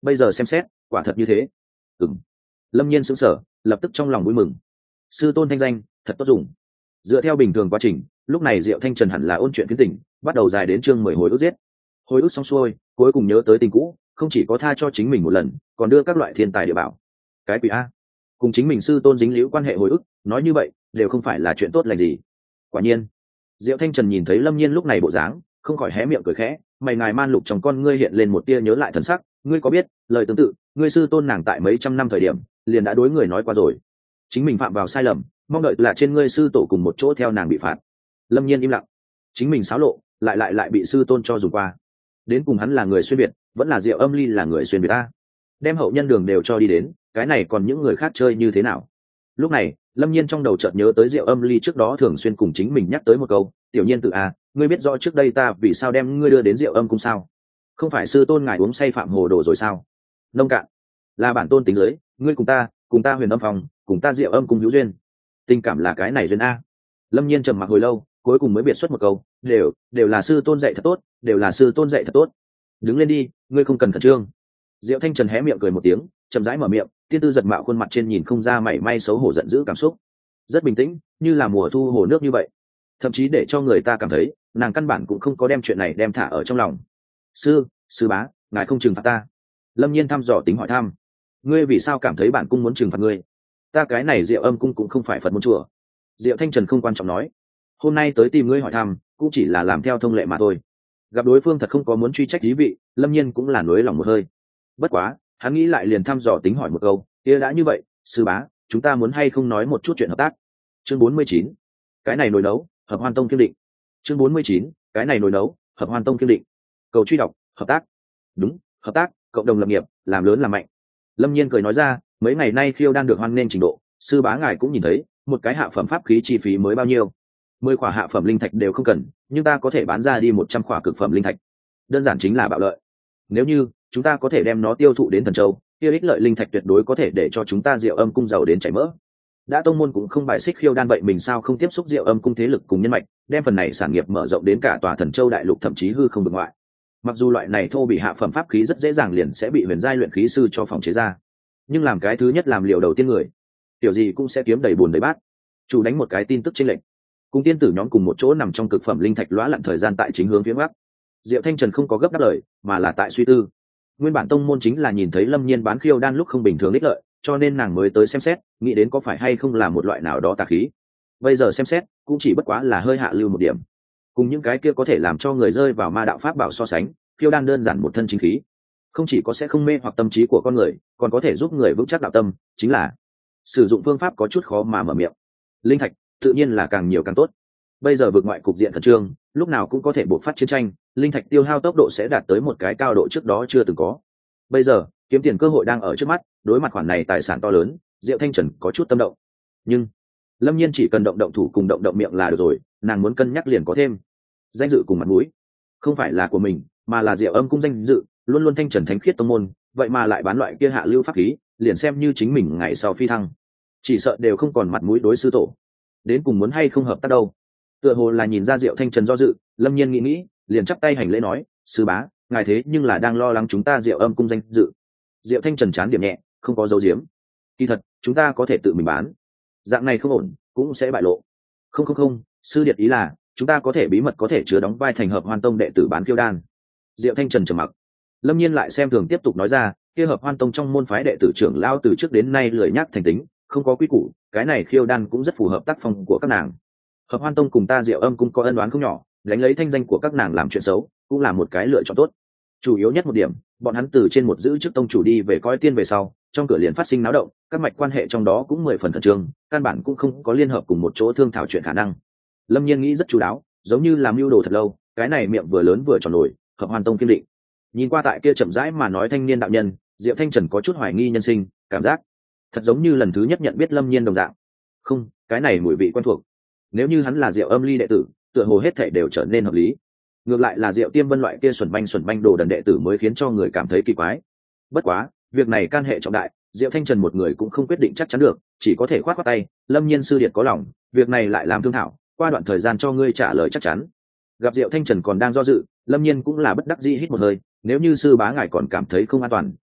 bây giờ xem xét quả thật như thế. Lâm Nhiên sững sờ, lập tức trong lòng vui mừng. Sư tôn thanh danh thật tốt dùng. Dựa theo bình thường quá trình, lúc này Diệu Thanh Trần hẳn là ôn chuyện phiến tình, bắt đầu dài đến chương 10 hồi ức giết. Hồi ức xong xuôi, cuối cùng nhớ tới tình cũ, không chỉ có tha cho chính mình một lần, còn đưa các loại thiên tài địa bảo. Cái quỷ a, cùng chính mình sư tôn dính líu quan hệ hồi ức, nói như vậy đều không phải là chuyện tốt lành gì. Quả nhiên, Diệu Thanh Trần nhìn thấy Lâm Nhiên lúc này bộ dáng, không khỏi hé miệng cười khẽ, mày ngài man lục trong con ngươi hiện lên một tia nhớ lại thần sắc, ngươi có biết, lời tương tự, ngươi sư tôn nàng tại mấy trăm năm thời điểm, liền đã đối người nói qua rồi. Chính mình phạm vào sai lầm, mong đợi là trên ngươi sư tổ cùng một chỗ theo nàng bị phạt. Lâm Nhiên im lặng, chính mình xáo lộ, lại bị sư tôn cho dùng qua. Đến cùng hắn là người xuyên biệt, vẫn là Diệu Âm Ly là người xuyên biệt ta. Đem hậu nhân đường đều cho đi đến, cái này còn những người khác chơi như thế nào? Lúc này, Lâm Nhiên trong đầu chợt nhớ tới Diệu Âm Ly trước đó thường xuyên cùng chính mình nhắc tới một câu, "Tiểu Nhiên tự à, ngươi biết rõ trước đây ta vì sao đem ngươi đưa đến Diệu Âm cung sao? Không phải sư tôn ngài uống say phạm hồ đồ rồi sao?" Nông cạn, là bản tôn tính lưới, ngươi cùng ta Huyền Âm phòng, cùng ta Diệu Âm cung hữu duyên. Tình cảm là cái này duyên a. Lâm Nhiên trầm mặc hồi lâu, cuối cùng mới biệt xuất một câu, đều là sư tôn dạy thật tốt, đều là sư tôn dạy thật tốt. Đứng lên đi, ngươi không cần khẩn trương. Diệu Thanh Trần hé miệng cười một tiếng, chậm rãi mở miệng, tiên tư giật mạo khuôn mặt trên nhìn không ra mảy may xấu hổ giận dữ cảm xúc, rất bình tĩnh, như là mùa thu hồ nước như vậy, thậm chí để cho người ta cảm thấy nàng căn bản cũng không có đem chuyện này đem thả ở trong lòng. Sư bá, ngài không trừng phạt ta? Lâm Nhiên thăm dò tính hỏi thăm. Ngươi vì sao cảm thấy bản cung muốn trừng phạt ngươi? Ta cái này Diệu Âm cung cũng không phải Phật môn chùa. Diệu Thanh Trần không quan trọng nói, hôm nay tới tìm ngươi hỏi thăm cũng chỉ là làm theo thông lệ mà thôi. Gặp đối phương thật không có muốn truy trách ý vị, Lâm Nhiên cũng là nới lòng một hơi. Bất quá hắn nghĩ lại liền thăm dò tính hỏi một câu, kia đã như vậy, sư bá, chúng ta muốn hay không nói một chút chuyện hợp tác? Chương 49, cái này nồi nấu, Hợp Hoan Tông kiên định. Chương 49, cái này nồi nấu, Hợp Hoan Tông kiên định. Cầu truy đọc, hợp tác. Đúng, hợp tác, cộng đồng lập nghiệp, làm lớn làm mạnh. Lâm Nhiên cười nói ra, mấy ngày nay khiêu đan được hoan nên trình độ, sư bá ngài cũng nhìn thấy, một cái hạ phẩm pháp khí chi phí mới bao nhiêu? 10 khỏa hạ phẩm linh thạch đều không cần, nhưng ta có thể bán ra đi 100 khỏa cực phẩm linh thạch. Đơn giản chính là bạo lợi. Nếu như chúng ta có thể đem nó tiêu thụ đến Thần Châu, kia ích lợi linh thạch tuyệt đối có thể để cho chúng ta Diệu Âm cung giàu đến chảy mỡ. Đã tông môn cũng không bài xích khiêu đan, vậy mình sao không tiếp xúc Diệu Âm cung thế lực cùng nhân mạch, đem phần này sản nghiệp mở rộng đến cả tòa Thần Châu đại lục, thậm chí hư không vực ngoại. Mặc dù loại này thô bị hạ phẩm pháp khí rất dễ dàng liền sẽ bị huyền giai luyện khí sư cho phòng chế ra, nhưng làm cái thứ nhất làm liều đầu tiên người, tiểu gì cũng sẽ kiếm đầy bùn đầy bát. Chủ đánh một cái tin tức chênh lệch, cùng tiên tử nhóm cùng một chỗ nằm trong cực phẩm linh thạch lóa lặn thời gian tại chính hướng phía bắc. Diệu Thanh Trần không có gấp đáp lời, mà là tại suy tư. Nguyên bản tông môn chính là nhìn thấy Lâm Nhiên bán khiêu đan lúc không bình thường ích lợi, cho nên nàng mới tới xem xét, nghĩ đến có phải hay không là một loại nào đó tà khí. Bây giờ xem xét, cũng chỉ bất quá là hơi hạ lưu một điểm. Cùng những cái kia có thể làm cho người rơi vào ma đạo pháp bảo so sánh, khiêu đan đơn giản một thân chính khí, không chỉ có sẽ không mê hoặc tâm trí của con người, còn có thể giúp người vững chắc đạo tâm, chính là sử dụng phương pháp có chút khó mà mở miệng. Linh thạch tự nhiên là càng nhiều càng tốt. Bây giờ vượt ngoại cục diện khẩn trương, lúc nào cũng có thể bộc phát chiến tranh, linh thạch tiêu hao tốc độ sẽ đạt tới một cái cao độ trước đó chưa từng có. Bây giờ kiếm tiền cơ hội đang ở trước mắt, đối mặt khoản này tài sản to lớn, Diệu Thanh Trần có chút tâm động. Nhưng Lâm Nhiên chỉ cần động thủ cùng động miệng là được rồi, nàng muốn cân nhắc liền có thêm danh dự cùng mặt mũi, không phải là của mình, mà là Diệu Âm cung danh dự, luôn luôn thanh trần thánh khiết tông môn, vậy mà lại bán loại kia hạ lưu pháp khí, liền xem như chính mình ngày sau phi thăng, chỉ sợ đều không còn mặt mũi đối sư tổ. Đến cùng muốn hay không hợp tác đâu? Tựa hồ là nhìn ra Diệu Thanh Trần do dự, Lâm Nhiên nghĩ, liền chắp tay hành lễ nói, sư bá, ngài thế nhưng là đang lo lắng chúng ta Diệu Âm cung danh dự. Diệu Thanh Trần chán điểm nhẹ, không có dấu diếm. Kỳ thật, chúng ta có thể tự mình bán. Dạng này không ổn, cũng sẽ bại lộ. Không, sư điệt ý là, chúng ta có thể bí mật có thể chứa đóng vai thành Hợp Hoan Tông đệ tử bán khiêu đan. Diệu Thanh Trần trầm mặc. Lâm Nhiên lại xem thường tiếp tục nói ra, kia Hợp Hoan Tông trong môn phái đệ tử trưởng lao từ trước đến nay lười nhác thành tính, không có quy củ, cái này khiêu đan cũng rất phù hợp tác phong của các nàng. Hợp Hoan Tông cùng ta Diệu Âm cung có ân oán không nhỏ, đánh lấy thanh danh của các nàng làm chuyện xấu, cũng là một cái lựa chọn tốt. Chủ yếu nhất một điểm, bọn hắn từ trên một giữ chức tông chủ đi về coi tiên về sau, trong cửa liền phát sinh náo động, các mạch quan hệ trong đó cũng 10 phần khẩn trương, căn bản cũng không có liên hợp cùng một chỗ thương thảo chuyện khả năng. Lâm Nhiên nghĩ rất chú đáo, giống như làm mưu đồ thật lâu, cái này miệng vừa lớn vừa tròn nổi, Hợp Hoan Tông kiên định. Nhìn qua tại kia chậm rãi mà nói thanh niên đạo nhân, Diệu Thanh Trần có chút hoài nghi nhân sinh, cảm giác thật giống như lần thứ nhất nhận biết Lâm Nhiên đồng dạng. Không, cái này mùi vị quen thuộc. Nếu như hắn là Diệu Âm Ly đệ tử, tựa hồ hết thảy đều trở nên hợp lý. Ngược lại là Diệu Tiêm Vân loại kia xuẩn banh đồ đần đệ tử mới khiến cho người cảm thấy kỳ quái. Bất quá, việc này can hệ trọng đại, Diệu Thanh Trần một người cũng không quyết định chắc chắn được, chỉ có thể khoát khoát tay, Lâm Nhiên sư điệt có lòng, việc này lại làm thương thảo, qua đoạn thời gian cho ngươi trả lời chắc chắn. Gặp Diệu Thanh Trần còn đang do dự, Lâm Nhiên cũng là bất đắc dĩ hít một hơi, nếu như sư bá ngài còn cảm thấy không an toàn,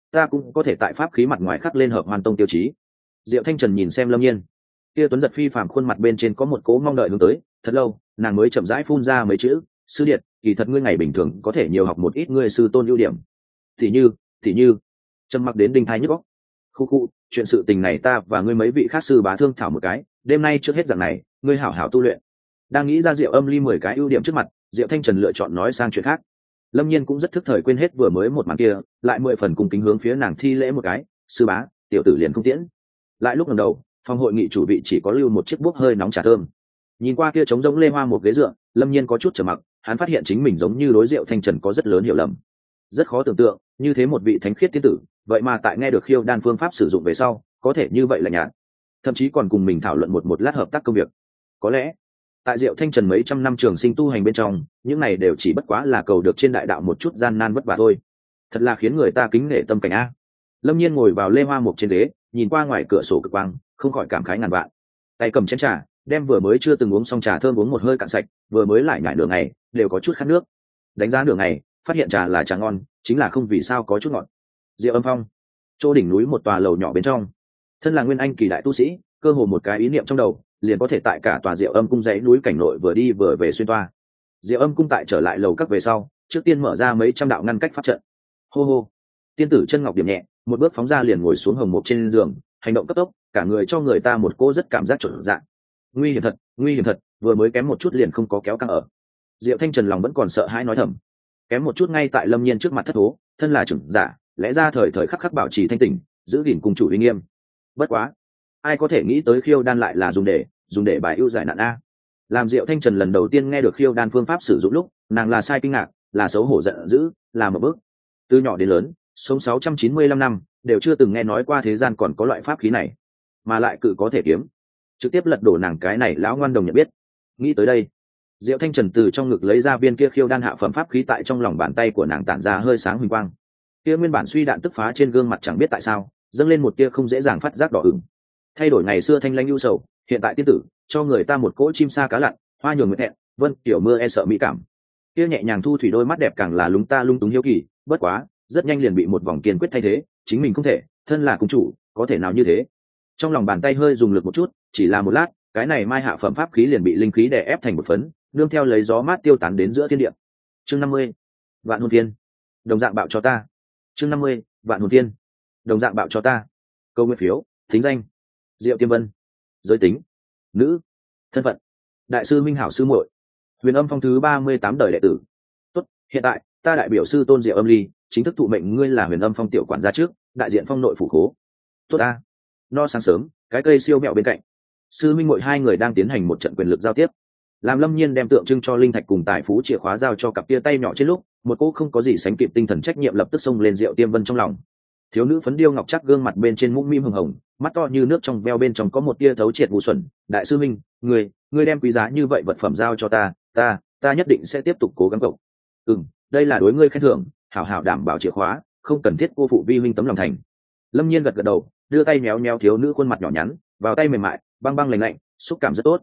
ta cũng có thể tại pháp khí mặt ngoài khắc lên hợp hoàn tông tiêu chí. Diệu Thanh Trần nhìn xem Lâm Nhiên, kia tuấn giật phi phàm khuôn mặt bên trên có một cố mong đợi hướng tới, thật lâu nàng mới chậm rãi phun ra mấy chữ: sư điệt, kỳ thật ngươi ngày bình thường có thể nhiều học một ít ngươi sư tôn ưu điểm. Thì như trầm mặc đến đinh thái nhức óc. Khu chuyện sự tình này ta và ngươi mấy vị khác sư bá thương thảo một cái, đêm nay trước hết dạng này ngươi hảo hảo tu luyện. Đang nghĩ ra Diệu Âm Ly 10 cái ưu điểm trước mặt, Diệu Thanh Trần lựa chọn nói sang chuyện khác. Lâm Nhiên cũng rất thức thời quên hết vừa mới một màn kia, lại 10 phần cung kính hướng phía nàng thi lễ một cái: sư bá, tiểu tử liền không tiễn. Lại lúc lần đầu, phòng hội nghị chủ vị chỉ có lưu một chiếc bút hơi nóng trà thơm. Nhìn qua kia trống rỗng lê hoa một ghế dựa, Lâm Nhiên có chút trầm mặc, hắn phát hiện chính mình giống như đối Diệu Thanh Trần có rất lớn hiểu lầm. Rất khó tưởng tượng, như thế một vị thánh khiết tiên tử, vậy mà tại nghe được khiêu đan phương pháp sử dụng về sau, có thể như vậy là nhạt, thậm chí còn cùng mình thảo luận một lát hợp tác công việc. Có lẽ tại Diệu Thanh Trần mấy trăm năm trường sinh tu hành bên trong, những này đều chỉ bất quá là cầu được trên đại đạo một chút gian nan vất vả thôi. Thật là khiến người ta kính nể tâm cảnh a. Lâm Nhiên ngồi vào lê hoa mục trên ghế, nhìn qua ngoài cửa sổ cực quang, không khỏi cảm khái ngàn vạn. Tay cầm chén trà, đem vừa mới chưa từng uống xong trà thơm uống một hơi cạn sạch, vừa mới lại nhải nửa ngày, đều có chút khát nước. Đánh giá nửa ngày, phát hiện trà là trà ngon, chính là không vì sao có chút ngọt. Diệu Âm Phong, chỗ đỉnh núi một tòa lầu nhỏ bên trong, thân là nguyên anh kỳ đại tu sĩ, cơ hồ một cái ý niệm trong đầu liền có thể tại cả tòa Diệu Âm cung dãy núi cảnh nội vừa đi vừa về xuyên toa. Diệu Âm cung tại trở lại lầu các về sau, trước tiên mở ra mấy trăm đạo ngăn cách pháp trận. Hô hô, tiên tử chân ngọc điểm nhẹ, một bước phóng ra liền ngồi xuống hồng mục trên giường, hành động cấp tốc, cả người cho người ta một cô rất cảm giác chuẩn dạng. Nguy hiểm thật, vừa mới kém một chút liền không có kéo căng ở. Diệu Thanh Trần lòng vẫn còn sợ hãi nói thầm, kém một chút ngay tại Lâm Nhiên trước mặt thất thố, thân là trưởng giả, lẽ ra thời thời khắc khắc bảo trì thanh tỉnh, giữ gìn cung chủ uy nghiêm. Bất quá, ai có thể nghĩ tới khiêu đan lại là dùng để bài ưu giải nạn a. Làm Diệu Thanh Trần lần đầu tiên nghe được khiêu đan phương pháp sử dụng lúc, nàng là sai kinh ngạc, là xấu hổ giận dữ, là một bước. Từ nhỏ đến lớn, sống 695 năm, đều chưa từng nghe nói qua thế gian còn có loại pháp khí này, mà lại cự có thể kiếm. Trực tiếp lật đổ nàng cái này lão ngoan đồng nhận biết. Nghĩ tới đây, Diệu Thanh Trần từ trong ngực lấy ra viên kia khiêu đan hạ phẩm pháp khí, tại trong lòng bàn tay của nàng tản ra hơi sáng huỳnh quang. Kia nguyên bản suy đạn tức phá trên gương mặt chẳng biết tại sao, dâng lên một tia không dễ dàng phát giác đỏ ửng. Thay đổi ngày xưa thanh lãnh ưu sầu, hiện tại tiên tử cho người ta một cỗ chim sa cá lặn, hoa nhường nguyệt hẹn, vân tiểu mưa e sợ mỹ cảm. Kia nhẹ nhàng thu thủy đôi mắt đẹp càng là lúng ta lung túng hiếu kỳ, bất quá rất nhanh liền bị một vòng kiên quyết thay thế, chính mình không thể, thân là cung chủ, có thể nào như thế. Trong lòng bàn tay hơi dùng lực một chút, chỉ là một lát, cái này mai hạ phẩm pháp khí liền bị linh khí đè ép thành một phấn, nương theo lấy gió mát tiêu tán đến giữa thiên địa. Chương 50, vạn hồn thiên, đồng dạng bạo cho ta. Chương 50, vạn hồn thiên, đồng dạng bạo cho ta. Câu nguyên phiếu, thính danh: Diệu Tiêm Vân, giới tính: nữ, thân phận: đại sư minh hảo sư muội, Huyền Âm Phong thứ 38 đời đệ tử. Tốt, hiện tại ta đại biểu sư tôn Diệu Âm Ly, chính thức thụ mệnh ngươi là Huyền Âm Phong tiểu quản gia trước, đại diện phong nội phủ khố. Tốt a. No sáng sớm, cái cây siêu mẹo bên cạnh, sư minh muội hai người đang tiến hành một trận quyền lực giao tiếp. Làm Lâm Nhiên đem tượng trưng cho linh thạch cùng tài phú chìa khóa giao cho cặp kia tay nhỏ trên lúc, một cô không có gì sánh kịp tinh thần trách nhiệm lập tức xông lên Diệu Tiêm Vân trong lòng. Thiếu nữ phấn điêu ngọc chắc gương mặt bên trên mũm mĩm hồng hồng, mắt to như nước trong veo bên trong có một tia thấu triệt ngu xuẩn. Đại sư minh, ngươi đem quý giá như vậy vật phẩm giao cho ta nhất định sẽ tiếp tục cố gắng cậu. Đây là đối ngươi khen thưởng, hảo hảo đảm bảo chìa khóa, không cần thiết cô phụ vi huynh tấm lòng thành. Lâm Nhiên gật gật đầu, đưa tay méo méo thiếu nữ khuôn mặt nhỏ nhắn, vào tay mềm mại, băng băng lạnh lạnh, xúc cảm rất tốt.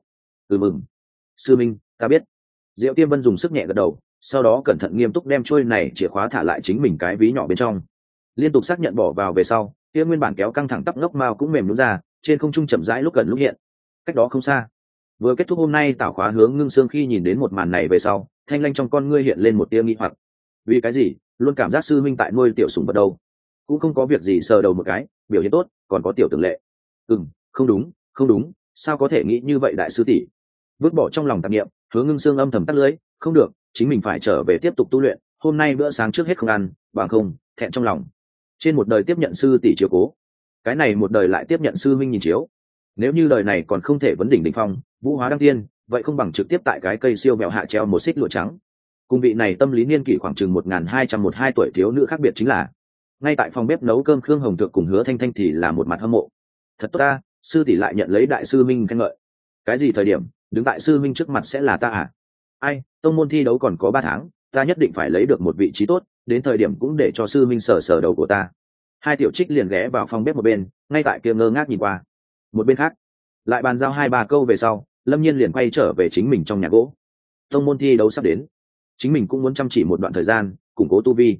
Sư minh, ta biết. Diệu Tiêm Vân dùng sức nhẹ gật đầu, sau đó cẩn thận nghiêm túc đem chuôi này chìa khóa thả lại chính mình cái ví nhỏ bên trong. Liên tục xác nhận bỏ vào về sau, kia nguyên bản kéo căng thẳng tắp ngốc mao cũng mềm nhũn ra, trên không trung chậm rãi lúc gần lúc hiện. Cách đó không xa, vừa kết thúc hôm nay tảo khóa Hướng Ngưng Sương khi nhìn đến một màn này về sau, thanh lanh trong con ngươi hiện lên một tia nghi hoặc. Vì cái gì luôn cảm giác sư minh tại nuôi tiểu sủng vật đâu? Cũng không có việc gì, sờ đầu một cái, biểu hiện tốt, còn có tiểu tưởng lệ. Không đúng, sao có thể nghĩ như vậy đại sư tỷ? Vứt bỏ trong lòng tạp niệm, Hướng Ngưng Sương âm thầm tắt lưới, không được, chính mình phải trở về tiếp tục tu luyện, hôm nay bữa sáng trước hết không ăn, bằng không thẹn trong lòng. Trên một đời tiếp nhận sư tỷ chiếu cố, cái này một đời lại tiếp nhận sư minh nhìn chiếu. Nếu như đời này còn không thể vấn đỉnh đỉnh phong, vũ hóa đăng tiên, vậy không bằng trực tiếp tại cái cây siêu mẹo hạ treo một xích lụa trắng. Cùng vị này tâm lý niên kỷ khoảng chừng 1212 tuổi thiếu nữ khác biệt chính là, ngay tại phòng bếp nấu cơm, Khương Hồng Thược cùng Hứa Thanh Thanh thì là một mặt hâm mộ. Thật tốt ta, sư tỷ lại nhận lấy đại sư minh khen ngợi. Cái gì thời điểm đứng tại sư minh trước mặt sẽ là ta à? Ai, tông môn thi đấu còn có 3 tháng, ta nhất định phải lấy được một vị trí tốt, đến thời điểm cũng để cho sư minh sờ sờ đầu của ta. Hai tiểu trích liền ghé vào phòng bếp một bên, ngay tại kia ngơ ngác nhìn qua. Một bên khác, lại bàn giao 2-3 câu về sau, Lâm Nhiên liền quay trở về chính mình trong nhà gỗ. Tông môn thi đấu sắp đến, chính mình cũng muốn chăm chỉ một đoạn thời gian, củng cố tu vi.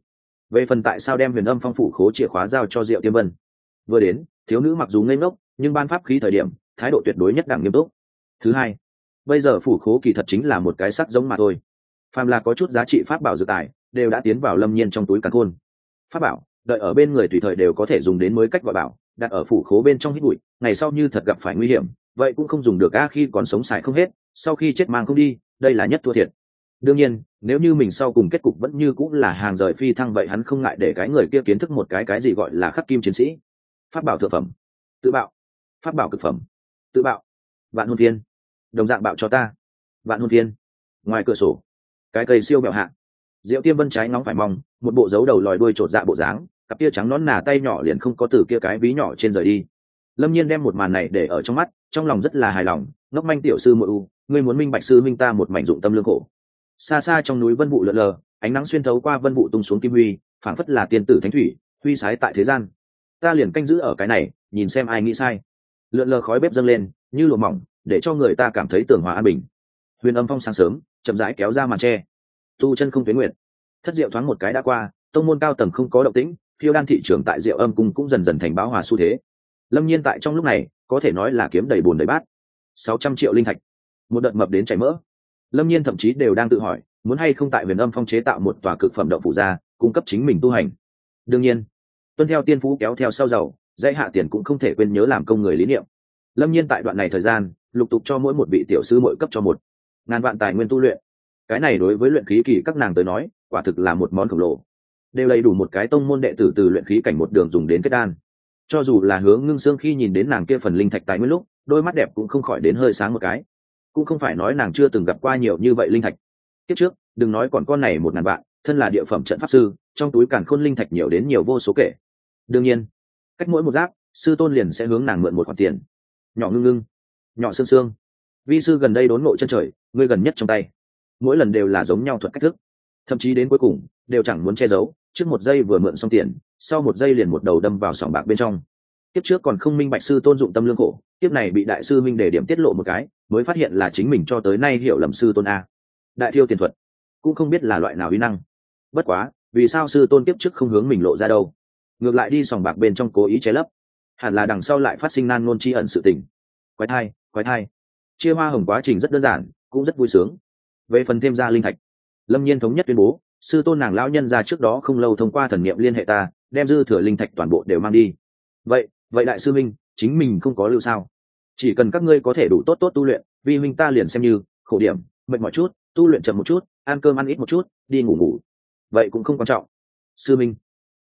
Về phần tại sao đem Huyền Âm Phong phủ khố chìa khóa giao cho Diệu Tiêm Vân, vừa đến, thiếu nữ mặc dù ngây ngốc nhưng ban pháp khí thời điểm thái độ tuyệt đối nhất đẳng nghiêm túc. Thứ hai, bây giờ phủ khố kỳ thật chính là một cái sắc giống mà thôi. Phàm là có chút giá trị pháp bảo dự tài đều đã tiến vào Lâm Nhiên trong túi càn khôn. Pháp bảo đợi ở bên người tùy thời đều có thể dùng đến, mới cách gọi bảo đặt ở phủ khố bên trong hít bụi, ngày sau như thật gặp phải nguy hiểm vậy cũng không dùng được a, khi còn sống xài không hết, sau khi chết mang không đi, đây là nhất thua thiệt. Đương nhiên nếu như mình sau cùng kết cục vẫn như cũng là hàng rời phi thăng, vậy hắn không ngại để cái người kia kiến thức một cái gì gọi là khắc kim chiến sĩ. Pháp bảo thượng phẩm tự bạo, pháp bảo cực phẩm tự bạo. Vạn hồn thiên, đồng dạng bạo cho ta. Vạn hồn thiên. Ngoài cửa sổ cái cây siêu mẹo hạ, Diệu Tiêm Vân trái ngóng phải mong, một bộ dấu đầu lòi đuôi trột dạ bộ dáng, cặp kia trắng nón nà tay nhỏ liền không có từ kia cái ví nhỏ trên rời đi. Lâm Nhiên đem một màn này để ở trong mắt, trong lòng rất là hài lòng. Ngốc manh tiểu sư muội u, ngươi muốn minh bạch sư minh ta một mảnh dụng tâm lương khổ. Xa xa trong núi vân vụ lượn lờ, ánh nắng xuyên thấu qua vân vụ tung xuống kim huy, phảng phất là tiên tử thánh thủy huy sái tại thế gian. Ta liền canh giữ ở cái này, nhìn xem ai nghĩ sai. Lượn lờ khói bếp dâng lên như lụa mỏng, để cho người ta cảm thấy tường hòa an bình. Huyền Âm Phong sáng sớm chậm rãi kéo ra màn tre. Tu chân không tuyến nguyện, thất diệu thoáng một cái đã qua, tông môn cao tầng không có động tĩnh, phiêu đan thị trường tại Diệu Âm cung cũng dần dần thành bão hòa xu thế. Lâm Nhiên tại trong lúc này có thể nói là kiếm đầy bùn đầy bát. 600 triệu linh thạch, một đợt mập đến chảy mỡ. Lâm Nhiên thậm chí đều đang tự hỏi muốn hay không tại Huyền Âm Phong chế tạo một tòa cực phẩm động phủ ra cung cấp chính mình tu hành. Đương nhiên tuân theo tiên phú kéo theo sau giàu, dãy hạ tiền cũng không thể quên nhớ làm công người lý niệm. Lâm Nhiên tại đoạn này thời gian lục tục cho mỗi một vị tiểu sư mỗi cấp cho 1.000 vạn tài nguyên tu luyện. Cái này đối với luyện khí kỳ các nàng tới nói quả thực là một món khổng lồ, đều đầy đủ một cái tông môn đệ tử từ luyện khí cảnh một đường dùng đến kết đan. Cho dù là Hướng Ngưng Sương khi nhìn đến nàng kia phần linh thạch tài nguyên lúc, đôi mắt đẹp cũng không khỏi đến hơi sáng một cái. Cũng không phải nói nàng chưa từng gặp qua nhiều như vậy linh thạch. Tiếp trước đừng nói còn con này 1.000 vạn, thân là địa phẩm trận pháp sư, trong túi càn khôn linh thạch nhiều đến nhiều vô số kể. Đương nhiên cách mỗi một giáp, sư tôn liền sẽ hướng nàng mượn một khoản tiền. Nhỏ Ngưng Ngưng, nhỏ Sương Sương, vi sư gần đây đốn ngộ chân trời, ngươi gần nhất trong tay. Mỗi lần đều là giống nhau thuật cách thức, thậm chí đến cuối cùng đều chẳng muốn che giấu, trước một giây vừa mượn xong tiền, sau một giây liền một đầu đâm vào sòng bạc bên trong. Tiếp trước còn không minh bạch sư tôn dụng tâm lương khổ, tiếp này bị đại sư minh để điểm tiết lộ một cái, mới phát hiện là chính mình cho tới nay hiểu lầm sư tôn a. Đại thiêu tiền thuật cũng không biết là loại nào uy năng. Bất quá vì sao sư tôn tiếp trước không hướng mình lộ ra đâu, ngược lại đi sòng bạc bên trong cố ý che lấp, hẳn là đằng sau lại phát sinh nan ngôn tri ẩn sự tình. Quái thai chia hoa hồng quá trình rất đơn giản cũng rất vui sướng. Về phần thêm ra linh thạch, Lâm Nhiên thống nhất tuyên bố sư tôn nàng lão nhân ra trước đó không lâu thông qua thần niệm liên hệ ta, đem dư thừa linh thạch toàn bộ đều mang đi. Vậy đại sư minh chính mình không có lưu sao? Chỉ cần các ngươi có thể đủ tốt tu luyện, vi huynh ta liền xem như khổ điểm mệt mỏi chút, tu luyện chậm một chút, ăn cơm ăn ít một chút, đi ngủ, vậy cũng không quan trọng. Sư minh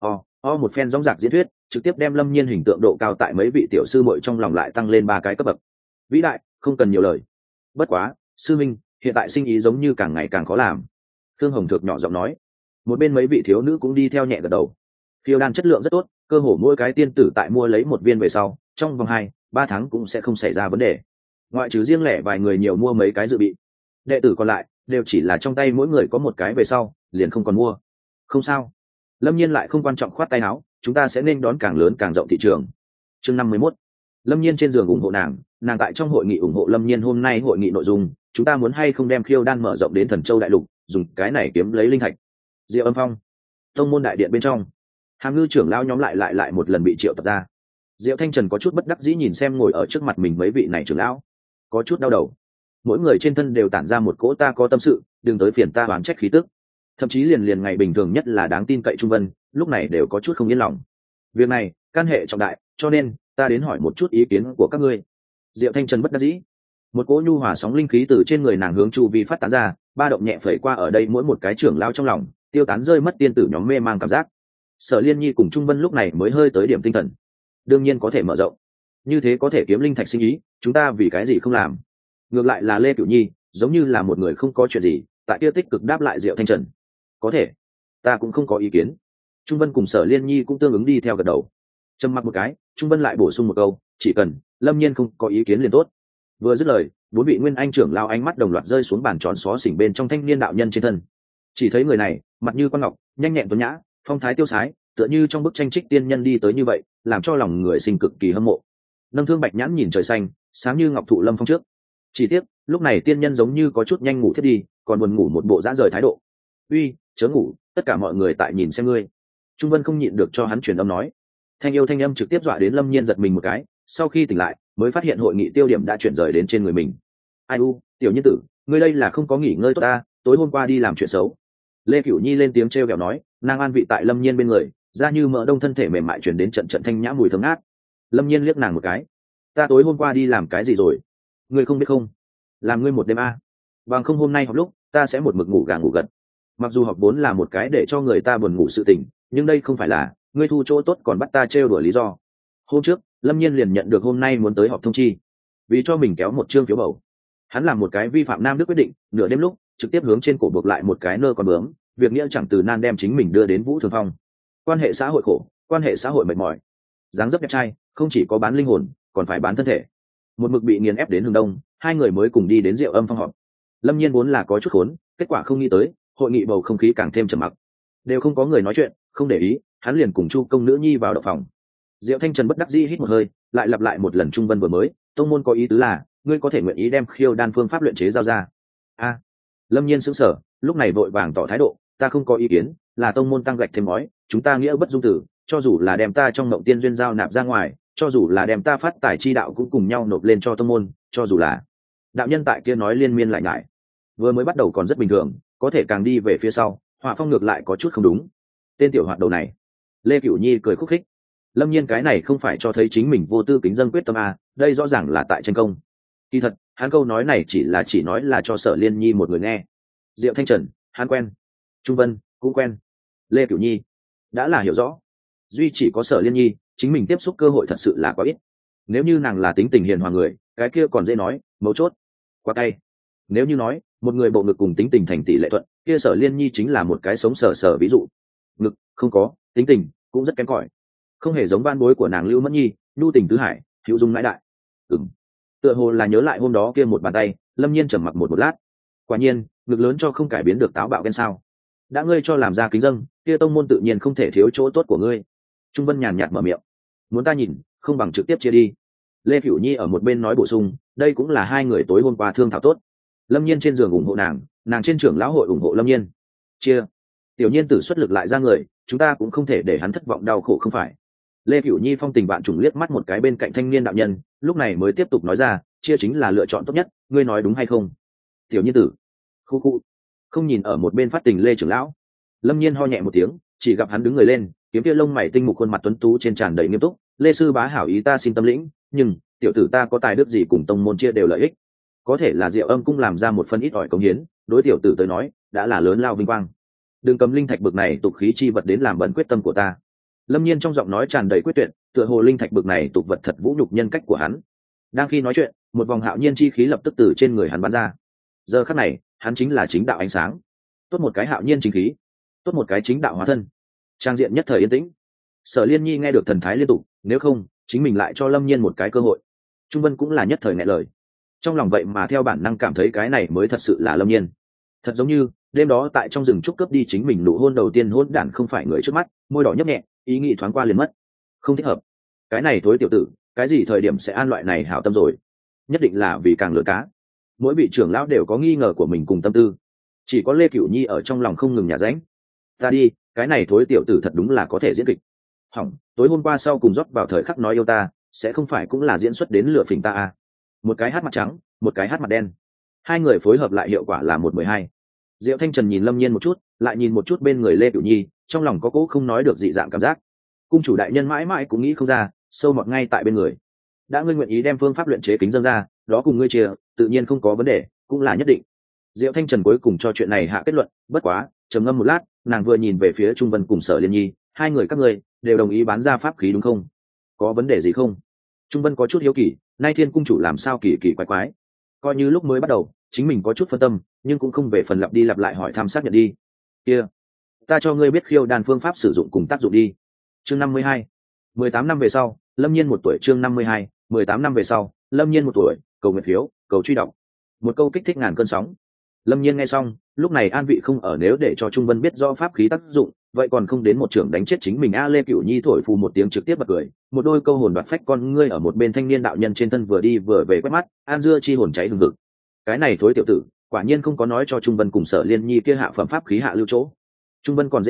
một phen dõng dạc diễn thuyết trực tiếp đem Lâm Nhiên hình tượng độ cao tại mấy vị tiểu sư muội trong lòng lại tăng lên 3 cái cấp bậc. Vĩ đại, không cần nhiều lời. Bất quá sư minh hiện tại sinh ý giống như càng ngày càng khó làm. Thương Hồng Thược nhỏ giọng nói. Một bên mấy vị thiếu nữ cũng đi theo nhẹ gật đầu. Phiêu đan chất lượng rất tốt, cơ hồ mỗi cái tiên tử tại mua lấy một viên về sau, trong vòng 2-3 tháng cũng sẽ không xảy ra vấn đề. Ngoại trừ riêng lẻ vài người nhiều mua mấy cái dự bị, đệ tử còn lại đều chỉ là trong tay mỗi người có một cái về sau liền không còn mua. Không sao. Lâm Nhiên lại không quan trọng khoát tay áo, chúng ta sẽ nên đón càng lớn càng rộng thị trường. Chương 51. Lâm Nhiên trên giường ủng hộ nàng tại trong hội nghị ủng hộ Lâm Nhiên. Hôm nay hội nghị nội dung, chúng ta muốn hay không đem khiêu đan mở rộng đến Thần Châu đại lục, dùng cái này kiếm lấy linh thạch. Diệu Âm Phong tông môn đại điện bên trong, Hàm Ngư trưởng lão nhóm lại một lần bị triệu tập ra. Diệu Thanh Trần có chút bất đắc dĩ nhìn xem ngồi ở trước mặt mình mấy vị này trưởng lão, có chút đau đầu. Mỗi người trên thân đều tản ra một cỗ ta có tâm sự, đừng tới phiền ta oán trách khí tức. Thậm chí liền ngày bình thường nhất là đáng tin cậy Trung Vân, lúc này đều có chút không yên lòng. Việc này can hệ trọng đại, cho nên ta đến hỏi một chút ý kiến của các ngươi. Diệu Thanh Trần bất đắc dĩ. Một cỗ nhu hòa sóng linh khí từ trên người nàng hướng chu vi phát tán ra, ba động nhẹ phẩy qua ở đây mỗi một cái trưởng lão trong lòng, tiêu tán rơi mất tiên tử nhóm mê mang cảm giác. Sở Liên Nhi cùng Trung Vân lúc này mới hơi tới điểm tinh thần. Đương nhiên có thể mở rộng, như thế có thể kiếm linh thạch sinh ý, chúng ta vì cái gì không làm? Ngược lại là Lê Cửu Nhi giống như là một người không có chuyện gì, tại kia tích cực đáp lại Diệu Thanh Trần. Có thể, ta cũng không có ý kiến. Trung Vân cùng Sở Liên Nhi cũng tương ứng đi theo gật đầu. Trầm mặc một cái, Trung Vân lại bổ sung một câu, chỉ cần Lâm Nhiên không có ý kiến liền tốt. Vừa dứt lời, 4 vị nguyên anh trưởng lao ánh mắt đồng loạt rơi xuống bàn tròn xó xỉnh bên trong thanh niên đạo nhân trên thân. Chỉ thấy người này mặt như con ngọc, nhanh nhẹn tuấn nhã, phong thái tiêu sái, tựa như trong bức tranh trích tiên nhân đi tới như vậy, làm cho lòng người sinh cực kỳ hâm mộ. Nâng thương bạch nhãn nhìn trời xanh, sáng như ngọc thụ lâm phong trước. Chỉ tiếc lúc này tiên nhân giống như có chút nhanh ngủ thiết đi, còn buồn ngủ một bộ dã rời thái độ. Uy, chớ ngủ, tất cả mọi người tại nhìn xem ngươi. Trung Vân không nhịn được cho hắn truyền âm nói. Thanh yêu thanh âm trực tiếp dọa đến Lâm Nhiên giật mình một cái, sau khi tỉnh lại mới phát hiện hội nghị tiêu điểm đã chuyển rời đến trên người mình. Ai u, tiểu nhân tử, ngươi đây là không có nghỉ ngơi tốt ta, tối hôm qua đi làm chuyện xấu. Lê Cửu Nhi lên tiếng trêu ghẹo nói, nàng an vị tại Lâm Nhiên bên người, da như mỡ đông thân thể mềm mại chuyển đến trận trận thanh nhã mùi thơm ngát. Lâm Nhiên liếc nàng một cái, ta tối hôm qua đi làm cái gì rồi? Ngươi không biết không? Làm ngươi một đêm a. Bằng không hôm nay học lúc, ta sẽ một mực ngủ gà ngủ gật. Mặc dù học vốn là một cái để cho người ta buồn ngủ sự tình, nhưng đây không phải là ngươi thu chỗ tốt còn bắt ta trêu đùa lý do. Hôm trước Lâm Nhiên liền nhận được hôm nay muốn tới họp thông chi, vì cho mình kéo một chương phiếu bầu, hắn làm một cái vi phạm nam đức quyết định, nửa đêm lúc trực tiếp hướng trên cổ buộc lại một cái nơ con bướm, việc nghĩa chẳng từ nan đem chính mình đưa đến Vũ Thường Phong. Quan hệ xã hội khổ, quan hệ xã hội mệt mỏi, dáng dấp đẹp trai, không chỉ có bán linh hồn còn phải bán thân thể, một mực bị nghiền ép đến hướng đông, hai người mới cùng đi đến Diệu Âm Phong họp. Lâm Nhiên vốn là có chút khốn, kết quả không nghĩ tới hội nghị bầu không khí càng thêm trầm mặc, đều không có người nói chuyện, không để ý, hắn liền cùng Chu công nữ nhi vào động phòng. Diệu Thanh Trần bất đắc dĩ hít một hơi, lại lặp lại một lần Trung Vân vừa mới, tông môn có ý tứ là ngươi có thể nguyện ý đem khiêu đan phương pháp luyện chế giao ra. A. Lâm Nhiên sững sờ, lúc này vội vàng tỏ thái độ, ta không có ý kiến, là tông môn tăng gạch thêm ngói, chúng ta nghĩa bất dung tử, cho dù là đem ta trong mộng tiên duyên giao nạp ra ngoài, cho dù là đem ta phát tài chi đạo cũng cùng nhau nộp lên cho tông môn, cho dù là đạo nhân tại kia nói liên miên lại nhải, vừa mới bắt đầu còn rất bình thường, có thể càng đi về phía sau họa phong ngược lại có chút không đúng. Tên tiểu hoạt đầu này. Lê Cửu Nhi cười khúc khích. Lâm Nhiên cái này không phải cho thấy chính mình vô tư kính dân quyết tâm a, đây rõ ràng là tại tranh công. Kỳ thật hắn câu nói này chỉ nói là cho Sở Liên Nhi một người nghe. Diệu Thanh Trần hắn quen, Trung Vân cũng quen, Lê Cửu Nhi đã là hiểu rõ, duy chỉ có Sở Liên Nhi chính mình tiếp xúc cơ hội thật sự là quá ít. Nếu như nàng là tính tình hiền hòa người, cái kia còn dễ nói, mấu chốt quá cay. Nếu như nói một người bộ ngực cùng tính tình thành tỷ lệ thuận, kia Sở Liên Nhi chính là một cái sống sờ ví dụ. Ngực không có, tính tình cũng rất kém cỏi, không hề giống ban bối của nàng Lưu Mẫn Nhi, nhu tình tứ hải, hữu dung mãi đại. Tựa hồ là nhớ lại hôm đó kia một bàn tay, Lâm Nhiên trầm mặc một lát. Quả nhiên ngực lớn cho không cải biến được táo bạo ghen sao. Đã ngươi cho làm ra kính dâng, kia tông môn tự nhiên không thể thiếu chỗ tốt của ngươi. Trung Vân nhàn nhạt mở miệng, muốn ta nhìn không bằng trực tiếp chia đi. Lê Cửu Nhi ở một bên nói bổ sung, đây cũng là hai người tối hôm qua thương thảo tốt. Lâm Nhiên trên giường ủng hộ nàng trên trưởng lão hội ủng hộ Lâm Nhiên. Chia. Tiểu Nhiên tử xuất lực lại ra người, chúng ta cũng không thể để hắn thất vọng đau khổ không phải. Lê Cửu Nhi phong tình vạn trùng liếc mắt một cái bên cạnh thanh niên đạo nhân, lúc này mới tiếp tục nói ra, chia chính là lựa chọn tốt nhất, ngươi nói đúng hay không? Tiểu Nhiên tử. Khu khu. Không nhìn ở một bên phát tình Lê trưởng lão. Lâm Nhiên ho nhẹ một tiếng, chỉ gặp hắn đứng người lên, kiếm kia lông mày tinh mục khuôn mặt tuấn tú trên tràn đầy nghiêm túc, Lê sư bá hảo ý ta xin tâm lĩnh, nhưng tiểu tử ta có tài đức gì cùng tông môn chia đều lợi ích. Có thể là Diệu Âm cung làm ra một phần ít ỏi cống hiến, đối tiểu tử tới nói đã là lớn lao vinh quang. Đừng cầm linh thạch bực này tục khí chi vật đến làm bẩn quyết tâm của ta. Lâm Nhiên trong giọng nói tràn đầy quyết tuyệt, tựa hồ linh thạch bực này tục vật thật vũ nhục nhân cách của hắn. Đang khi nói chuyện, một vòng hạo nhiên chi khí lập tức từ trên người hắn bắn ra. Giờ khắc này, hắn chính là chính đạo ánh sáng. Tốt một cái hạo nhiên chính khí, tốt một cái chính đạo hóa thân. Trang diện nhất thời yên tĩnh. Sở Liên Nhi nghe được thần thái liên tục, nếu không, chính mình lại cho Lâm Nhiên một cái cơ hội. Trung Vân cũng là nhất thời nghẹn lời. Trong lòng vậy mà theo bản năng cảm thấy cái này mới thật sự là Lâm Nhiên. Thật giống như đêm đó tại trong rừng trúc cướp đi chính mình nụ hôn đầu tiên hôn đản không phải người trước mắt, môi đỏ nhấp nhẹ, ý nghĩ thoáng qua liền mất. Không thích hợp. Cái này thối tiểu tử, cái gì thời điểm sẽ an loại này hảo tâm rồi? Nhất định là vì càng lừa cá. Mỗi vị trưởng lão đều có nghi ngờ của mình cùng tâm tư, chỉ có Lê Cửu Nhi ở trong lòng không ngừng nhả ránh. Ta đi, cái này thối tiểu tử thật đúng là có thể diễn kịch. Hỏng, tối hôm qua sau cùng rót vào thời khắc nói yêu ta, sẽ không phải cũng là diễn xuất đến lửa phỉnh ta à? Một cái hát mặt trắng, một cái hát mặt đen, hai người phối hợp lại hiệu quả là 1-12. Diệu Thanh Trần nhìn Lâm Nhiên một chút, lại nhìn một chút bên người Lê Cửu Nhi, trong lòng có cỗ không nói được dị dạng cảm giác. Cung chủ đại nhân mãi mãi cũng nghĩ không ra, sâu mọt ngay tại bên người. Đã ngươi nguyện ý đem phương pháp luyện chế kính dâng ra, đó cùng ngươi chia, tự nhiên không có vấn đề, cũng là nhất định. Diệu Thanh Trần cuối cùng cho chuyện này hạ kết luận, bất quá, trầm ngâm một lát, nàng vừa nhìn về phía Trung Vân cùng Sở Liên Nhi, hai người các ngươi đều đồng ý bán ra pháp khí đúng không? Có vấn đề gì không? Trung Vân có chút hiếu kỳ, nay Thiên cung chủ làm sao kỳ kỳ quái quái. Coi như lúc mới bắt đầu, chính mình có chút phân tâm, nhưng cũng không về phần lặp đi lặp lại hỏi thăm xác nhận đi. Kia, ta cho ngươi biết khiêu đan phương pháp sử dụng cùng tác dụng đi. Chương 52. 18 năm về sau, Lâm Nhiên 1 tuổi. Chương 52. 18 năm về sau, Lâm Nhiên 1 tuổi, cầu nguyện phiếu, cầu truy đọc. Một câu kích thích ngàn cơn sóng. Lâm Nhiên nghe xong, lúc này an vị không ở, nếu để cho Trung Vân biết do pháp khí tác dụng, vậy còn không đến một trưởng đánh chết chính mình a. Lê Cửu Nhi thổi phù một tiếng trực tiếp bật cười, một đôi câu hồn đoạt phách con ngươi ở một bên thanh niên đạo nhân trên thân vừa đi vừa về quét mắt, an dưa chi hồn cháy hừng hực. Cái này thối tiểu tử, quả nhiên không có nói cho Trung Vân cùng Sở Liên Nhi kia hạ phẩm pháp khí hạ lưu chỗ. Trung Vân còn dễ nói,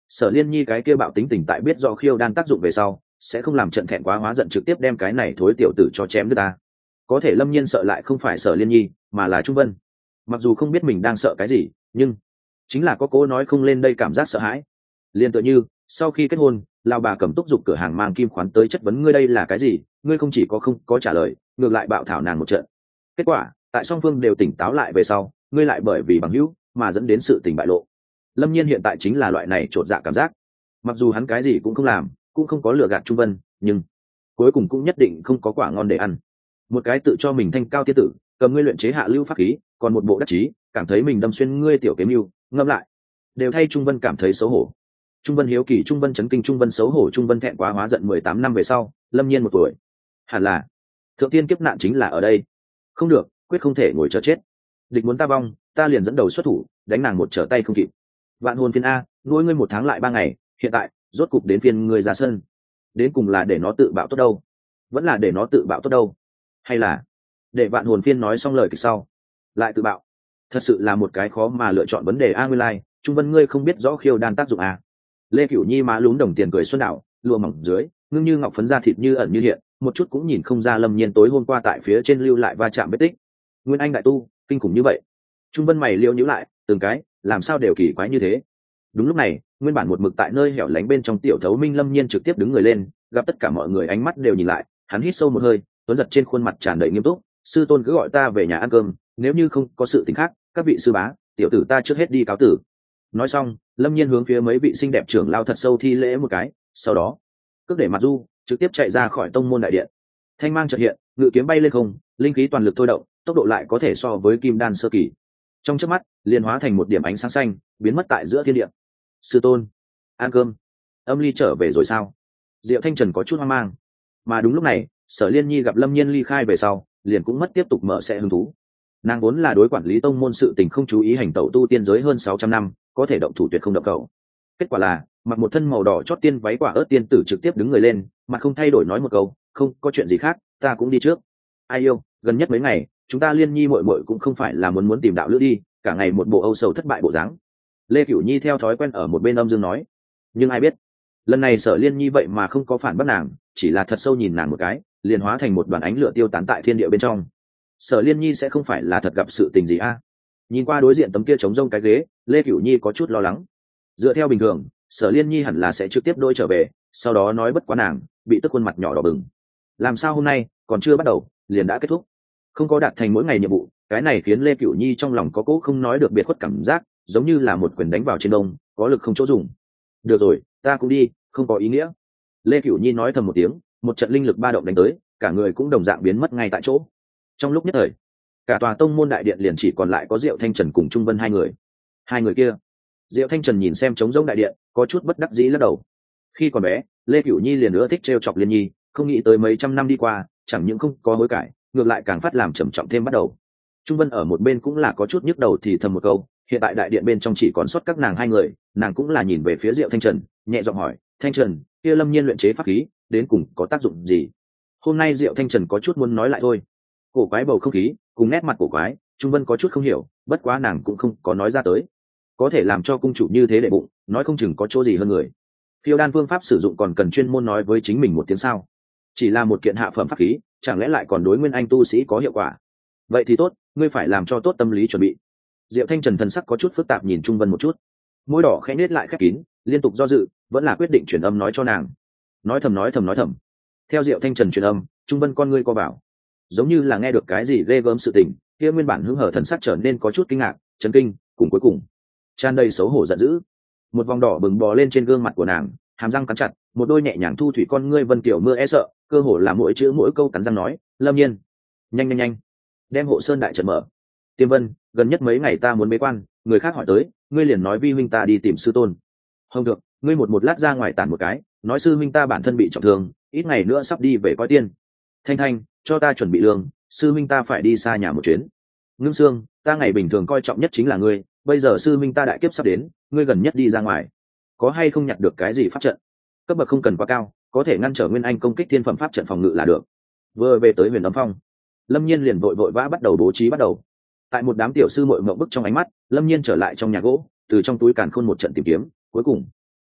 Sở Liên Nhi cái kia bạo tính tình tại biết do khiêu đan tác dụng về sau sẽ không làm trận thẹn quá hóa giận trực tiếp đem cái này thối tiểu tử cho chém đứt ta. Có thể Lâm Nhiên sợ lại không phải Sở Liên Nhi mà là Trung Vân. Mặc dù không biết mình đang sợ cái gì nhưng chính là có cố nói không lên đây cảm giác sợ hãi. Liên tự như sau khi kết hôn lão bà cầm túc dục cửa hàng mang kim khoán tới chất vấn ngươi đây là cái gì, ngươi không chỉ có không có trả lời ngược lại bạo thảo nàng một trận. Kết quả tại song phương đều tỉnh táo lại về sau ngươi lại bởi vì bằng hữu mà dẫn đến sự tình bại lộ. Lâm Nhiên hiện tại chính là loại này trột dạ cảm giác. Mặc dù hắn cái gì cũng không làm cũng không có lừa gạt Trung Vân nhưng cuối cùng cũng nhất định không có quả ngon để ăn. Một cái tự cho mình thanh cao tiên tử cầm ngươi luyện chế hạ lưu pháp khí, còn một bộ đắc chí cảm thấy mình đâm xuyên ngươi tiểu kiếm mưu ngâm lại đều thay Trung Vân cảm thấy xấu hổ. Trung Vân hiếu kỳ, Trung Vân chấn kinh, Trung Vân xấu hổ, Trung Vân thẹn quá hóa giận. 18 năm về sau Lâm Nhiên 1 tuổi, hẳn là thượng tiên kiếp nạn chính là ở đây. Không được, quyết không thể ngồi chờ chết. Địch muốn ta vong ta liền dẫn đầu xuất thủ đánh nàng một trở tay không kịp. Vạn hồn phiên a, nuôi ngươi 1 tháng lại 3 ngày, hiện tại rốt cục đến phiên ngươi ra sân. Đến cùng là để nó tự bạo tốt đâu, vẫn là để nó tự bạo tốt đâu, hay là để vạn hồn phiên nói xong lời kịch sau lại tự bạo? Thật sự là một cái khó mà lựa chọn vấn đề a. Nguyên lai Trung Vân ngươi không biết rõ khiêu đan tác dụng a. Lê Cửu Nhi má lún đồng tiền cười xuân đạo, lụa mỏng dưới ngưng như ngọc phấn da thịt như ẩn như hiện, một chút cũng nhìn không ra Lâm Nhiên tối hôm qua tại phía trên lưu lại va chạm vết tích. Nguyên Anh đại tu kinh khủng như vậy. Trung Vân mày liêu nhíu lại, từng cái làm sao đều kỳ quái như thế. Đúng lúc này nguyên bản một mực tại nơi hẻo lánh bên trong tiểu thấu minh Lâm Nhiên trực tiếp đứng người lên, gặp tất cả mọi người ánh mắt đều nhìn lại, hắn hít sâu một hơi, tuấn giật trên khuôn mặt tràn đầy nghiêm túc. Sư tôn cứ gọi ta về nhà ăn cơm, nếu như không có sự tình khác các vị sư bá tiểu tử ta trước hết đi cáo tử. Nói xong Lâm Nhiên hướng phía mấy vị xinh đẹp trưởng lao thật sâu thi lễ một cái, sau đó cước để mặt du trực tiếp chạy ra khỏi tông môn đại điện. Thanh mang chợt hiện, ngự kiếm bay lên không, linh khí toàn lực thôi động, tốc độ lại có thể so với kim đan sơ kỳ. Trong chớp mắt liền hóa thành một điểm ánh sáng xanh biến mất tại giữa thiên địa. Sư tôn, ăn cơm. Âm Ly trở về rồi sao? Diệu Thanh Trần có chút hoang mang. Mà đúng lúc này Sở Liên Nhi gặp Lâm Nhiên ly khai về sau liền cũng mất tiếp tục mở sẽ hứng thú. Nàng vốn là đối quản lý tông môn sự tình không chú ý, hành tẩu tu tiên giới hơn 600 năm có thể động thủ tuyệt không động cầu. Kết quả là mặc một thân màu đỏ chót tiên váy quả ớt tiên tử trực tiếp đứng người lên, mặt không thay đổi nói một câu, không có chuyện gì khác, ta cũng đi trước. Ai yêu, gần nhất mấy ngày chúng ta Liên Nhi muội muội cũng không phải là muốn tìm đạo lữ đi, cả ngày một bộ âu sầu thất bại bộ dáng. Lê Cửu Nhi theo thói quen ở một bên âm dương nói. Nhưng ai biết lần này Sở Liên Nhi vậy mà không có phản bác nàng, chỉ là thật sâu nhìn nàng một cái liền hóa thành một đoàn ánh lửa tiêu tán tại thiên địa bên trong. Sở Liên Nhi sẽ không phải là thật gặp sự tình gì a? Nhìn qua đối diện tấm kia trống rông cái ghế, Lê Cửu Nhi có chút lo lắng. Dựa theo bình thường Sở Liên Nhi hẳn là sẽ trực tiếp đôi trở về, sau đó nói bất quá nàng bị tức khuôn mặt nhỏ đỏ bừng. Làm sao hôm nay còn chưa bắt đầu liền đã kết thúc, không có đạt thành mỗi ngày nhiệm vụ, cái này khiến Lê Cửu Nhi trong lòng có cố không nói được biệt khuất cảm giác, giống như là một quyền đánh vào trên đông, có lực không chỗ dùng. Được rồi, ta cũng đi, không có ý nghĩa. Lê Cửu Nhi nói thầm một tiếng, một trận linh lực ba động đánh tới, cả người cũng đồng dạng biến mất ngay tại chỗ. Trong lúc nhất thời cả tòa tông môn đại điện liền chỉ còn lại có Diệu Thanh Trần cùng Trung Vân hai người. Hai người kia, Diệu Thanh Trần nhìn xem trống rỗng đại điện có chút bất đắc dĩ lắc đầu. Khi còn bé Lê Cửu Nhi liền ưa thích trêu chọc Liên Nhi, không nghĩ tới mấy trăm năm đi qua chẳng những không có hối cải, ngược lại càng phát làm trầm trọng thêm bắt đầu. Trung Vân ở một bên cũng là có chút nhức đầu thì thầm một câu, hiện tại đại điện bên trong chỉ còn sót các nàng hai người, nàng cũng là nhìn về phía Diệu Thanh Trần, nhẹ giọng hỏi, Thanh Trần, kia Lâm Nhiên luyện chế pháp khí đến cùng có tác dụng gì? Hôm nay Diệu Thanh Trần có chút muốn nói lại thôi. Cổ quái bầu không khí cùng nét mặt cổ quái, Trung Vân có chút không hiểu, bất quá nàng cũng không có nói ra tới. Có thể làm cho cung chủ như thế để bụng, nói không chừng có chỗ gì hơn người. Phiêu đan phương pháp sử dụng còn cần chuyên môn nói với chính mình một tiếng sao? Chỉ là một kiện hạ phẩm pháp khí, chẳng lẽ lại còn đối nguyên anh tu sĩ có hiệu quả? Vậy thì tốt, ngươi phải làm cho tốt tâm lý chuẩn bị. Diệu Thanh Trần thần sắc có chút phức tạp nhìn Trung Vân một chút, môi đỏ khẽ nết lại khép kín, liên tục do dự, vẫn là quyết định truyền âm nói cho nàng. Nói thầm. Theo Diệu Thanh Trần truyền âm, Trung Vân con ngươi co bảo, giống như là nghe được cái gì ghê gớm sự tình, kia nguyên bản hứng hở thần sắc trở nên có chút kinh ngạc, chấn kinh, cùng cuối cùng tràn đầy xấu hổ giận dữ. Một vòng đỏ bừng bò lên trên gương mặt của nàng, hàm răng cắn chặt, một đôi nhẹ nhàng thu thủy con ngươi vân kiểu mưa e sợ, cơ hồ là mỗi chữ mỗi câu cắn răng nói, Lâm Nhiên, nhanh, đem hộ sơn đại trận mở. Tiêm Vân, gần nhất mấy ngày ta muốn bế quan, người khác hỏi tới, ngươi liền nói vi huynh ta đi tìm sư tôn. Không được, ngươi một lát ra ngoài tản một cái, nói sư huynh ta bản thân bị trọng thương, ít ngày nữa sắp đi về coi tiên. Thanh, cho ta chuẩn bị lương, sư huynh ta phải đi xa nhà một chuyến. Ngưng Sương, ta ngày bình thường coi trọng nhất chính là ngươi, bây giờ sư huynh ta đại kiếp sắp đến, ngươi gần nhất đi ra ngoài, có hay không nhặt được cái gì pháp trận? Cấp bậc không cần quá cao, có thể ngăn trở nguyên anh công kích thiên phẩm pháp trận phòng ngự là được. Vừa về tới Huyền Âm Phong, Lâm Nhiên liền vội vã bắt đầu bố trí bắt đầu. Tại một đám tiểu sư muội ngậm bức trong ánh mắt, Lâm Nhiên trở lại trong nhà gỗ, từ trong túi càn khôn một trận tìm kiếm, cuối cùng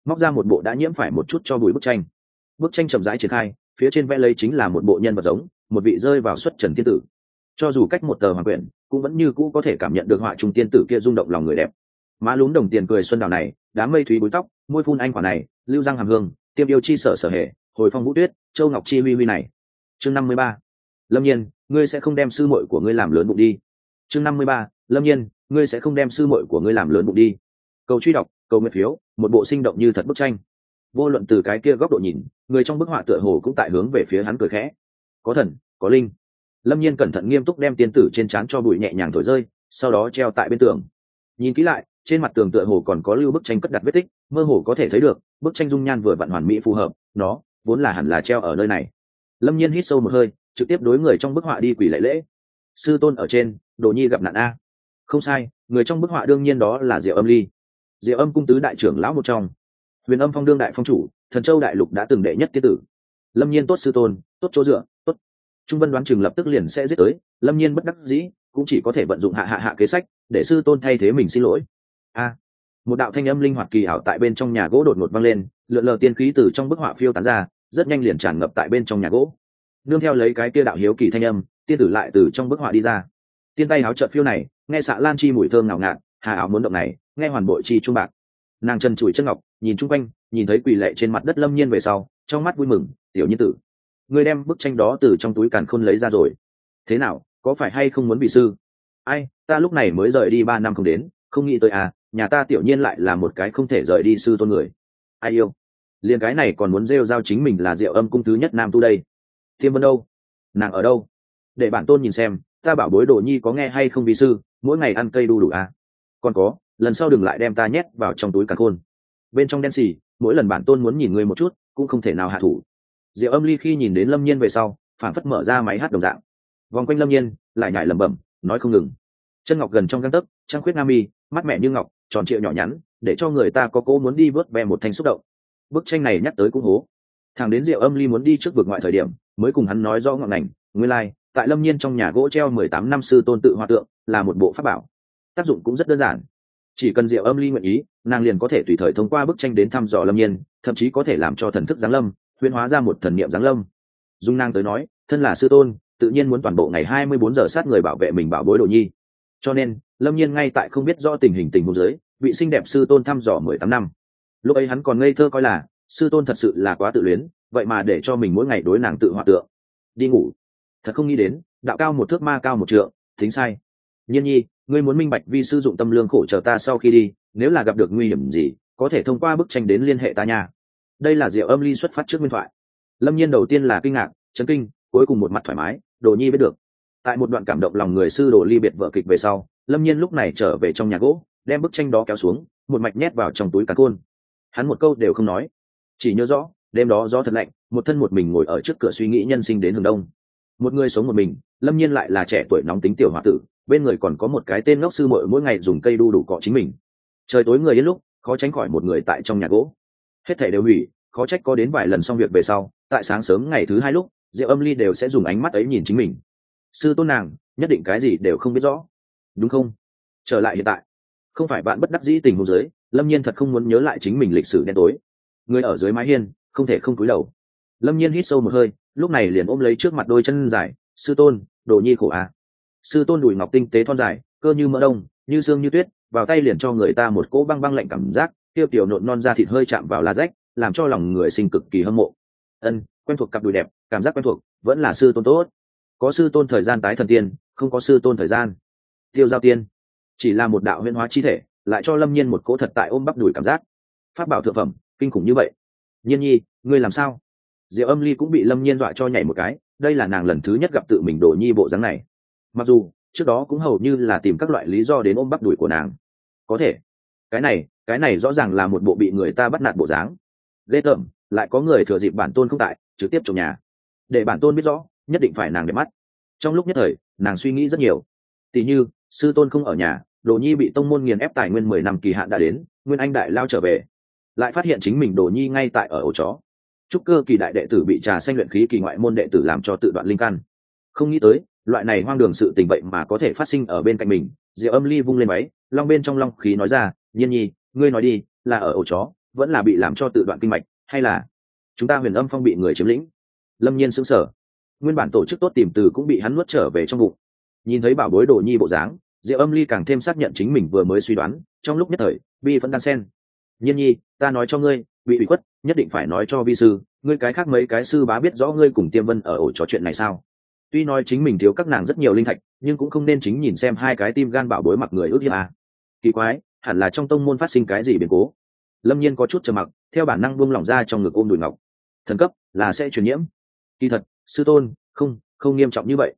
móc ra một bộ đã nhiễm phải một chút cho bụi bức tranh chậm rãi triển khai, phía trên vẽ lấy chính là một bộ nhân vật giống, một vị rơi vào xuất trần tiên tử. Cho dù cách một tờ hoàng quyển, cũng vẫn như cũ có thể cảm nhận được họa trung tiên tử kia rung động lòng người đẹp. Má lúm đồng tiền cười xuân đào này, đám mây thúy búi tóc, môi phun anh quả này, lưu răng hàm hương, tiêm yêu chi sở sở hệ, hồi phong vũ tuyết, châu ngọc chi huy huy này. Chương 53. Lâm Nhiên, ngươi sẽ không đem sư muội của ngươi làm lớn bụng đi. Chương 53. Lâm Nhiên, ngươi sẽ không đem sư muội của ngươi làm lớn bụng đi. Cầu truy đọc, cầu nguyện phiếu, một bộ sinh động như thật bức tranh. Vô luận từ cái kia góc độ nhìn, người trong bức họa tựa hồ cũng tại hướng về phía hắn cười khẽ. Có thần, có linh. Lâm Nhiên cẩn thận nghiêm túc đem tiên tử trên trán cho bụi nhẹ nhàng thổi rơi, sau đó treo tại bên tường. Nhìn kỹ lại, trên mặt tường tựa hồ còn có lưu bức tranh cất đặt vết tích, mơ hồ có thể thấy được bức tranh dung nhan vừa vặn hoàn mỹ phù hợp, nó vốn là hẳn là treo ở nơi này. Lâm Nhiên hít sâu một hơi, trực tiếp đối người trong bức họa đi quỳ lạy lễ. Sư tôn ở trên, Đồ Nhi gặp nạn a. Không sai, người trong bức họa đương nhiên đó là Diệu Âm Ly. Diệu Âm cung tứ đại trưởng lão một trong, Huyền Âm Phong đương đại phong chủ, Thần Châu đại lục đã từng đệ nhất tiên tử. Lâm Nhiên tốt sư tôn, tốt chỗ dựa, tốt. Trung Vân đoán chừng lập tức liền sẽ giết tới, Lâm Nhiên bất đắc dĩ, cũng chỉ có thể vận dụng hạ kế sách, để sư tôn thay thế mình xin lỗi. A. Một đạo thanh âm linh hoạt kỳ ảo tại bên trong nhà gỗ đột ngột vang lên, lượn lờ tiên khí từ trong bức họa phiêu tán ra, rất nhanh liền tràn ngập tại bên trong nhà gỗ. Nương theo lấy cái kia đạo hiếu kỳ thanh âm, tiên tử lại từ trong bức họa đi ra. Tiên tay áo chợt phiêu này, nghe xạ lan chi mùi thơm ngào ngạt, hà áo muốn động này, nghe hoàn bội chi trung bạc. Nàng chân chùi chân ngọc, nhìn chung quanh, nhìn thấy quỳ lệ trên mặt đất Lâm Nhiên về sau, trong mắt vui mừng, tiểu nhiên tử, ngươi đem bức tranh đó từ trong túi càn khôn lấy ra rồi. Thế nào, có phải hay không muốn bị sư? Ai, ta lúc này mới rời đi 3 năm không đến, không nghĩ tới à, nhà ta tiểu nhiên lại là một cái không thể rời đi sư tôn người. Ai yêu, liền cái này còn muốn rêu rao chính mình là Diệu Âm cung thứ nhất nam tu đây. Thiêm Vân đâu? Nàng ở đâu? Để bản tôn nhìn xem, ta bảo bối Đồ Nhi có nghe hay không vì sư, mỗi ngày ăn cây đu đủ à? Còn có, lần sau đừng lại đem ta nhét vào trong túi càn khôn. Bên trong đen xì, mỗi lần bản tôn muốn nhìn ngươi một chút, cũng không thể nào hạ thủ. Diệu Âm Ly khi nhìn đến Lâm Nhiên về sau, phản phất mở ra máy hát đồng dạng, vòng quanh Lâm Nhiên, lại nhảy lẩm bẩm, nói không ngừng. Chân ngọc gần trong gang tấc, trăng khuyết nam mi, mắt mẹ như ngọc, tròn trịa nhỏ nhắn, để cho người ta có cố muốn đi vớt ve một thanh xúc động. Bức tranh này nhắc tới cũng hố. Thằng đến Diệu Âm Ly muốn đi trước vực ngoại thời điểm, mới cùng hắn nói rõ ngọn ngành, nguyên lai, tại Lâm Nhiên trong nhà gỗ treo 18 năm sư tôn tự hòa tượng, là một bộ pháp bảo. Tác dụng cũng rất đơn giản. Chỉ cần Diệu Âm Ly nguyện ý, nàng liền có thể tùy thời thông qua bức tranh đến thăm dò Lâm Nhiên, thậm chí có thể làm cho thần thức giáng lâm, huyễn hóa ra một thần niệm giáng lâm. Dung nàng tới nói, thân là sư tôn, tự nhiên muốn toàn bộ ngày 24 giờ sát người bảo vệ mình bảo bối Đồ Nhi. Cho nên, Lâm Nhiên ngay tại không biết rõ tình huống dưới, bị xinh đẹp sư tôn thăm dò 18 năm. Lúc ấy hắn còn ngây thơ coi là sư tôn thật sự là quá tự luyến, vậy mà để cho mình mỗi ngày đối nàng tự hòa tượng. Đi ngủ. Thật không nghĩ đến, đạo cao một thước ma cao một trượng, tính sai. Nhiên nhi, ngươi muốn minh bạch vi sư dụng tâm lương khổ chờ ta sau khi đi, nếu là gặp được nguy hiểm gì, có thể thông qua bức tranh đến liên hệ ta nha. Đây là Diệu Âm Ly xuất phát trước nguyên thoại. Lâm Nhiên đầu tiên là kinh ngạc, chấn kinh, cuối cùng một mặt thoải mái, Đồ Nhi biết được. Tại một đoạn cảm động lòng người sư đồ ly biệt vợ kịch về sau, Lâm Nhiên lúc này trở về trong nhà gỗ, đem bức tranh đó kéo xuống, một mạch nhét vào trong túi càn khôn. Hắn một câu đều không nói, chỉ nhớ rõ đêm đó gió thật lạnh, một thân một mình ngồi ở trước cửa suy nghĩ nhân sinh đến hướng đông. Một người sống một mình, Lâm Nhiên lại là trẻ tuổi nóng tính tiểu hòa tử, bên người còn có một cái tên ngốc sư muội mỗi ngày dùng cây đu đủ cọ chính mình. Trời tối người yên lúc, khó tránh khỏi một người tại trong nhà gỗ. Hết thảy đều hủy, khó trách có đến vài lần xong việc về sau, tại sáng sớm ngày thứ 2 lúc, Diệu Âm Ly đều sẽ dùng ánh mắt ấy nhìn chính mình. Sư tôn nàng, nhất định cái gì đều không biết rõ, đúng không? Trở lại hiện tại, không phải bạn bất đắc dĩ tình huống dưới, Lâm Nhiên thật không muốn nhớ lại chính mình lịch sử đen tối. Người ở dưới mái hiên, không thể không cúi đầu. Lâm Nhiên hít sâu một hơi, lúc này liền ôm lấy trước mặt đôi chân dài, sư tôn, Đồ Nhi khổ à. Sư tôn đùi ngọc tinh tế thon dài, cơ như mỡ đông, như xương như tuyết, vào tay liền cho người ta một cỗ băng băng lạnh cảm giác, tiêu tiểu nộn non da thịt hơi chạm vào lá rách, làm cho lòng người sinh cực kỳ hâm mộ. Ân, quen thuộc cặp đùi đẹp, cảm giác quen thuộc, vẫn là sư tôn tốt. Có sư tôn thời gian tái thần tiên, không có sư tôn thời gian tiêu giao tiên, chỉ là một đạo huyễn hóa chi thể, lại cho Lâm Nhiên một cỗ thật tại ôm bắp đùi cảm giác. Pháp bảo thượng phẩm, kinh khủng như vậy. Nhiên nhi, ngươi làm sao? Diệu Âm Ly cũng bị Lâm Nhiên dọa cho nhảy một cái, đây là nàng lần thứ nhất gặp tự mình Đồ Nhi bộ dáng này. Mặc dù trước đó cũng hầu như là tìm các loại lý do đến ôm bắp đùi của nàng. Có thể, cái này rõ ràng là một bộ bị người ta bắt nạt bộ dáng. Ghê tởm, lại có người thừa dịp bản tôn không tại, trực tiếp trộm nhà. Để bản tôn biết rõ, nhất định phải nàng đẹp mắt. Trong lúc nhất thời, nàng suy nghĩ rất nhiều. Tỷ như, sư tôn không ở nhà, Đồ Nhi bị tông môn nghiền ép tài nguyên 10 năm kỳ hạn đã đến, Nguyên Anh đại lao trở về, lại phát hiện chính mình Đồ Nhi ngay tại ở ổ chó. Trúc cơ kỳ đại đệ tử bị trà xanh luyện khí kỳ ngoại môn đệ tử làm cho tự đoạn linh căn. Không nghĩ tới, loại này hoang đường sự tình vậy mà có thể phát sinh ở bên cạnh mình. Diệu Âm Ly vung lên váy, long bên trong long khí nói ra, Nhiên nhi, ngươi nói đi, là ở ổ chó, vẫn là bị làm cho tự đoạn kinh mạch, hay là chúng ta Huyền Âm Phong bị người chiếm lĩnh? Lâm Nhiên sững sờ, nguyên bản tổ chức tốt tìm từ cũng bị hắn nuốt trở về trong bụng. Nhìn thấy bảo bối Đồ Nhi bộ dáng, Diệu Âm Ly càng thêm xác nhận chính mình vừa mới suy đoán, trong lúc nhất thời bi vẫn đan sen. Nhiên Nhi, ta nói cho ngươi, bị ủy khuất nhất định phải nói cho vi sư, ngươi cái khác mấy cái sư bá biết rõ ngươi cùng Tiêm Vân ở ổ trò chuyện này sao? Tuy nói chính mình thiếu các nàng rất nhiều linh thạch, nhưng cũng không nên chính nhìn xem hai cái tim gan bảo bối mặc người ước hiếp à. Kỳ quái, hẳn là trong tông môn phát sinh cái gì biến cố. Lâm Nhiên có chút trầm mặc, theo bản năng buông lỏng ra trong ngực ôm đùi ngọc. Thần cấp là sẽ truyền nhiễm. Kỳ thật, sư tôn, không nghiêm trọng như vậy.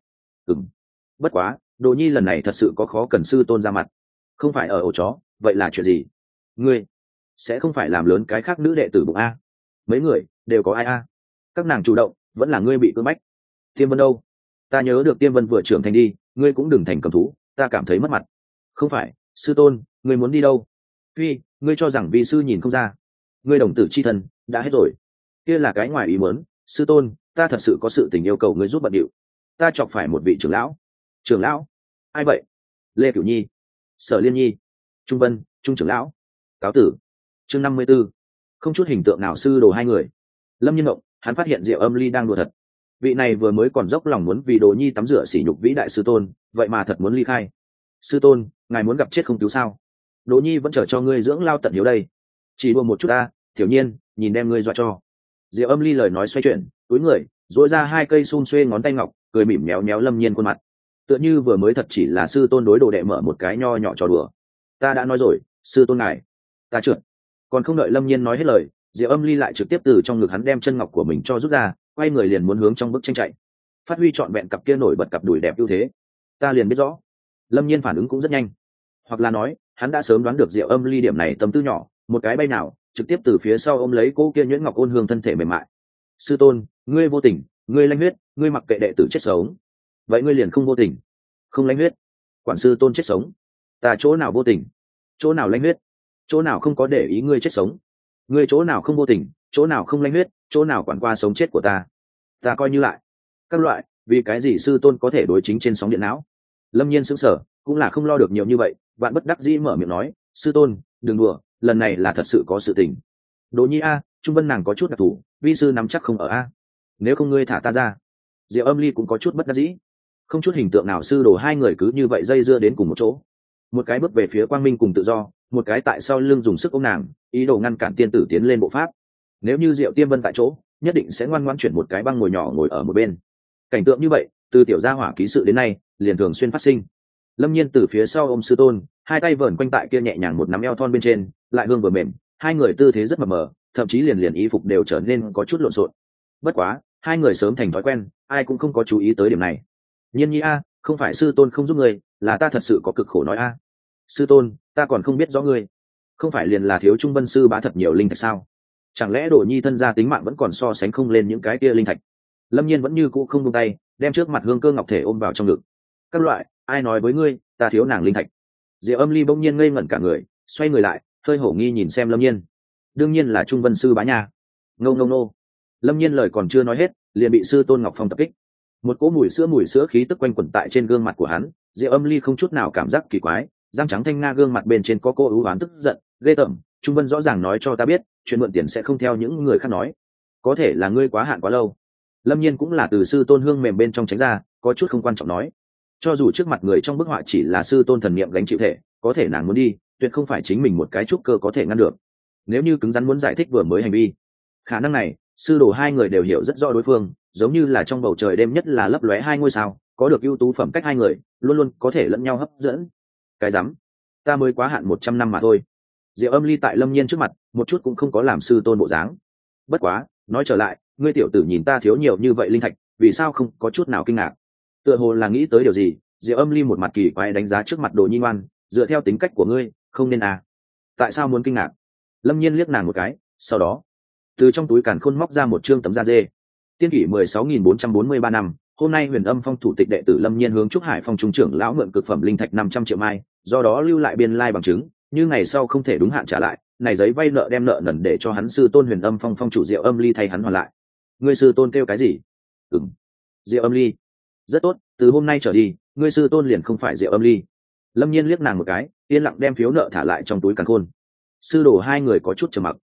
Bất quá, Đồ Nhi lần này thật sự có khó cần sư tôn ra mặt. Không phải ở ổ chó, vậy là chuyện gì? Ngươi sẽ không phải làm lớn cái khác nữ đệ tử bụng a? Mấy người đều có ai a? Các nàng chủ động, vẫn là ngươi bị cưỡng bách. Tiêm Vân đâu? Ta nhớ được Tiêm Vân vừa trưởng thành đi, ngươi cũng đừng thành cầm thú, ta cảm thấy mất mặt. Không phải, sư tôn, ngươi muốn đi đâu? Phi, ngươi cho rằng vi sư nhìn không ra? Ngươi đồng tử chi thân đã hết rồi. Kia là cái ngoài ý muốn, sư tôn, ta thật sự có sự tình yêu cầu ngươi giúp bận điệu. Ta chọc phải một vị trưởng lão. Trưởng lão? Ai vậy? Lê Cửu Nhi, Sở Liên Nhi, Trung Vân, Trung trưởng lão. Cáo tử. Chương 54. Không chút hình tượng nào sư đồ hai người. Lâm Nhiên Mộng, hắn phát hiện Diệu Âm Ly đang đùa thật. Vị này vừa mới còn dốc lòng muốn vì Đồ Nhi tắm rửa sỉ nhục vĩ đại sư tôn, vậy mà thật muốn ly khai. Sư tôn, ngài muốn gặp chết không cứu sao? Đồ Nhi vẫn chờ cho ngươi dưỡng lao tận hiếu đây. Chỉ đùa một chút ta, Tiểu Nhiên, nhìn đem ngươi dọa cho. Diệu Âm Ly lời nói xoay chuyển, túi người, duỗi ra hai cây xun xuê ngón tay ngọc, cười mỉm méo méo Lâm Nhiên khuôn mặt. Tựa như vừa mới thật chỉ là sư tôn đối đồ đệ mở một cái nho nhỏ trò đùa. Ta đã nói rồi, sư tôn ngài, ta trượt. Còn không đợi Lâm Nhiên nói hết lời, Diệu Âm Ly lại trực tiếp từ trong ngực hắn đem chân ngọc của mình cho rút ra, quay người liền muốn hướng trong bức tranh chạy, phát huy trọn vẹn cặp kia nổi bật cặp đùi đẹp ưu thế. Ta liền biết rõ. Lâm Nhiên phản ứng cũng rất nhanh, hoặc là nói hắn đã sớm đoán được Diệu Âm Ly điểm này tâm tư nhỏ, một cái bay nào trực tiếp từ phía sau ôm lấy cô kia nhuyễn ngọc ôn hương thân thể mềm mại. Sư tôn, ngươi vô tình, ngươi lanh huyết, ngươi mặc kệ đệ tử chết sống, vậy ngươi liền không vô tình, không lanh huyết. Quản sư tôn chết sống, ta chỗ nào vô tình, chỗ nào lanh huyết, chỗ nào không có để ý ngươi chết sống, ngươi chỗ nào không vô tình, chỗ nào không lanh huyết, chỗ nào quản qua sống chết của ta. Ta coi như lại các loại, vì cái gì sư tôn có thể đối chính trên sóng điện não? Lâm Nhiên sững sờ, cũng là không lo được nhiều như vậy, bạn bất đắc dĩ mở miệng nói, sư tôn, đừng đùa, lần này là thật sự có sự tình. Đỗ Nhi a, Trung Vân nàng có chút đặc thù, vi sư nắm chắc không ở a. Nếu không ngươi thả ta ra. Diệu Âm Ly cũng có chút bất đắc dĩ, không chút hình tượng nào sư đồ hai người cứ như vậy dây dưa đến cùng một chỗ. Một cái bước về phía quang minh cùng tự do, một cái tại sau lưng dùng sức ôm nàng, ý đồ ngăn cản tiên tử tiến lên bộ pháp. Nếu như Diệu Tiêm Vân tại chỗ, nhất định sẽ ngoan ngoãn chuyển một cái băng ngồi nhỏ ngồi ở một bên. Cảnh tượng như vậy, từ tiểu gia hỏa ký sự đến nay, liền thường xuyên phát sinh. Lâm Nhiên từ phía sau ôm sư tôn, hai tay vờn quanh tại kia nhẹ nhàng một nắm eo thon bên trên, lại hương vừa mềm, hai người tư thế rất mập mờ, thậm chí liền y phục đều trở nên có chút lộn xộn. Bất quá, hai người sớm thành thói quen, ai cũng không có chú ý tới điểm này. Nhiên Nhi a, không phải sư tôn không giúp người, là ta thật sự có cực khổ nói a. Sư tôn, ta còn không biết rõ ngươi, không phải liền là thiếu Trung Vân sư bá thật nhiều linh thạch sao? Chẳng lẽ Đồ Nhi thân gia tính mạng vẫn còn so sánh không lên những cái kia linh thạch? Lâm Nhiên vẫn như cũ không buông tay, đem trước mặt Hương Cơ ngọc thể ôm vào trong ngực. Các loại, ai nói với ngươi, ta thiếu nàng linh thạch? Diệu Âm Ly bỗng nhiên ngây ngẩn cả người, xoay người lại, hơi hổ nghi nhìn xem Lâm Nhiên. Đương nhiên là Trung Vân sư bá nhà. Ngô ngô nô. Lâm Nhiên lời còn chưa nói hết, liền bị sư tôn Ngọc Phong tập kích. Một cỗ mùi sữa khí tức quanh quẩn tại trên gương mặt của hắn. Diệu Âm Ly không chút nào cảm giác kỳ quái, răng trắng thanh nga gương mặt bên trên có cô ưu oán tức giận, ghê tởm. Trung Vân rõ ràng nói cho ta biết, chuyện mượn tiền sẽ không theo những người khác nói. Có thể là ngươi quá hạn quá lâu. Lâm Nhiên cũng là từ sư tôn hương mềm bên trong tránh ra, có chút không quan trọng nói. Cho dù trước mặt người trong bức họa chỉ là sư tôn thần niệm gánh chịu thể, có thể nàng muốn đi, tuyệt không phải chính mình một cái trúc cơ có thể ngăn được. Nếu như cứng rắn muốn giải thích vừa mới hành vi, khả năng này sư đồ hai người đều hiểu rất rõ đối phương, giống như là trong bầu trời đêm nhất là lấp lóe hai ngôi sao, có được ưu tú phẩm cách hai người luôn luôn có thể lẫn nhau hấp dẫn. Cái rắm, ta mới quá hạn 100 năm mà thôi. Diệu Âm Ly tại Lâm Nhiên trước mặt một chút cũng không có làm sư tôn bộ dáng. Bất quá, nói trở lại, ngươi tiểu tử nhìn ta thiếu nhiều như vậy linh thạch, vì sao không có chút nào kinh ngạc? Tựa hồ là nghĩ tới điều gì, Diệu Âm Ly một mặt kỳ quái đánh giá trước mặt Đồ Nhi ngoan, dựa theo tính cách của ngươi, không nên à? Tại sao muốn kinh ngạc? Lâm Nhiên liếc nàng một cái, sau đó từ trong túi càn khôn móc ra một trương tấm da dê. Tiên kỷ 16.443 năm, hôm nay Huyền Âm Phong thủ tịch đệ tử Lâm Nhiên hướng Trúc Hải Phong trung trưởng lão mượn cực phẩm linh thạch 500 triệu mai, do đó lưu lại biên lai bằng chứng, như ngày sau không thể đúng hạn trả lại, này giấy vay nợ đem nợ nần để cho hắn sư tôn Huyền Âm Phong phong chủ Diệu Âm Ly thay hắn hoàn lại. Ngươi sư tôn kêu cái gì? Diệu Âm Ly. Rất tốt, từ hôm nay trở đi, ngươi sư tôn liền không phải Diệu Âm Ly. Lâm Nhiên liếc nàng một cái, yên lặng đem phiếu nợ thả lại trong túi càn khôn. Sư đồ hai người có chút trầm mặc.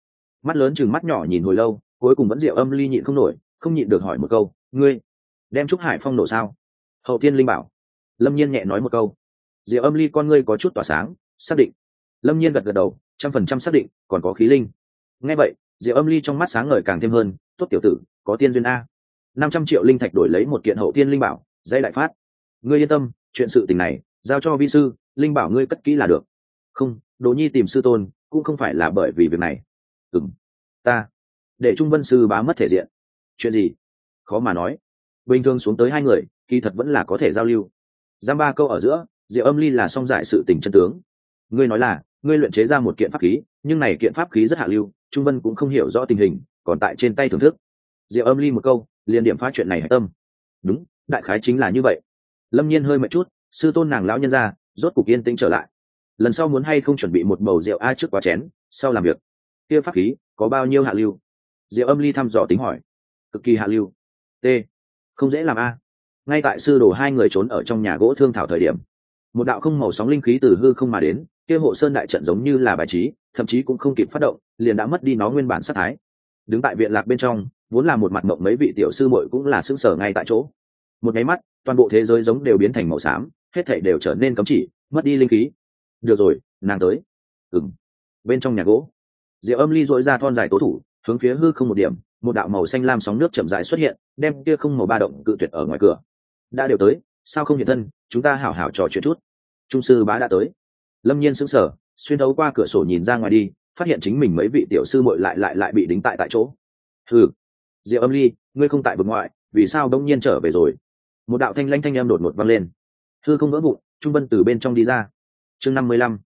mắt lớn chừng mắt nhỏ nhìn hồi lâu, cuối cùng vẫn Diệu Âm Ly nhịn không nổi, không nhịn được hỏi một câu, ngươi đem Trúc Hải Phong nổ sao? Hậu Thiên Linh Bảo. Lâm Nhiên nhẹ nói một câu. Diệu Âm Ly con ngươi có chút tỏa sáng, xác định. Lâm Nhiên gật gật đầu, 100% xác định, còn có khí linh. Nghe vậy, Diệu Âm Ly trong mắt sáng ngời càng thêm hơn, tốt tiểu tử, có tiên duyên a. 500 triệu linh thạch đổi lấy một kiện Hậu Thiên Linh Bảo, dây đại phát. Ngươi yên tâm, chuyện sự tình này giao cho vi sư, linh bảo ngươi cất kỹ là được. Không, Đỗ Nhi tìm sư tôn cũng không phải là bởi vì việc này. Ta để Trung Vân sư bá mất thể diện. Chuyện gì? Khó mà nói. Bình thường xuống tới hai người, kỳ thật vẫn là có thể giao lưu. Giam ba câu ở giữa, Diệu Âm Ly là song giải sự tình chân tướng. Ngươi nói là ngươi luyện chế ra một kiện pháp khí, nhưng này kiện pháp khí rất hạ lưu, Trung Vân cũng không hiểu rõ tình hình, còn tại trên tay thưởng thức. Diệu Âm Ly một câu liền điểm phá chuyện này hạch tâm. Đúng, đại khái chính là như vậy. Lâm Nhiên hơi mệt chút, sư tôn nàng lão nhân ra rốt cục yên tĩnh trở lại. Lần sau muốn hay không chuẩn bị một bầu rượu a trước quá chén, sau làm việc. Kia pháp khí có bao nhiêu hạ lưu? Diệu Âm Ly thăm dò tính hỏi. Cực kỳ hạ lưu. T, không dễ làm a. Ngay tại sư đồ hai người trốn ở trong nhà gỗ thương thảo thời điểm, một đạo không màu sóng linh khí từ hư không mà đến, kia hộ sơn đại trận giống như là bài trí, thậm chí cũng không kịp phát động, liền đã mất đi nó nguyên bản sát thái. Đứng tại viện lạc bên trong, vốn là một mặt mộng mấy vị tiểu sư muội cũng là sững sờ ngay tại chỗ. Một cái mắt, toàn bộ thế giới giống đều biến thành màu xám, hết thảy đều trở nên cấm chỉ, mất đi linh khí. Được rồi, nàng tới. Bên trong nhà gỗ, Diệu Âm Ly duỗi ra thon dài tố thủ, hướng phía hư không một điểm, một đạo màu xanh lam sóng nước chậm rãi xuất hiện, đem kia không màu ba động cự tuyệt ở ngoài cửa. Đã đều tới, sao không hiện thân, chúng ta hảo hảo trò chuyện chút. Trung sư bá đã tới. Lâm Nhiên sững sờ, xuyên thấu qua cửa sổ nhìn ra ngoài đi, phát hiện chính mình mấy vị tiểu sư muội lại bị đính tại chỗ. Diệu Âm Ly, ngươi không tại vực ngoại, vì sao đông nhiên trở về rồi? Một đạo thanh lãnh thanh âm đột ngột vang lên. Hư không vỡ vụn, Trung Vân từ bên trong đi ra. Chương 55.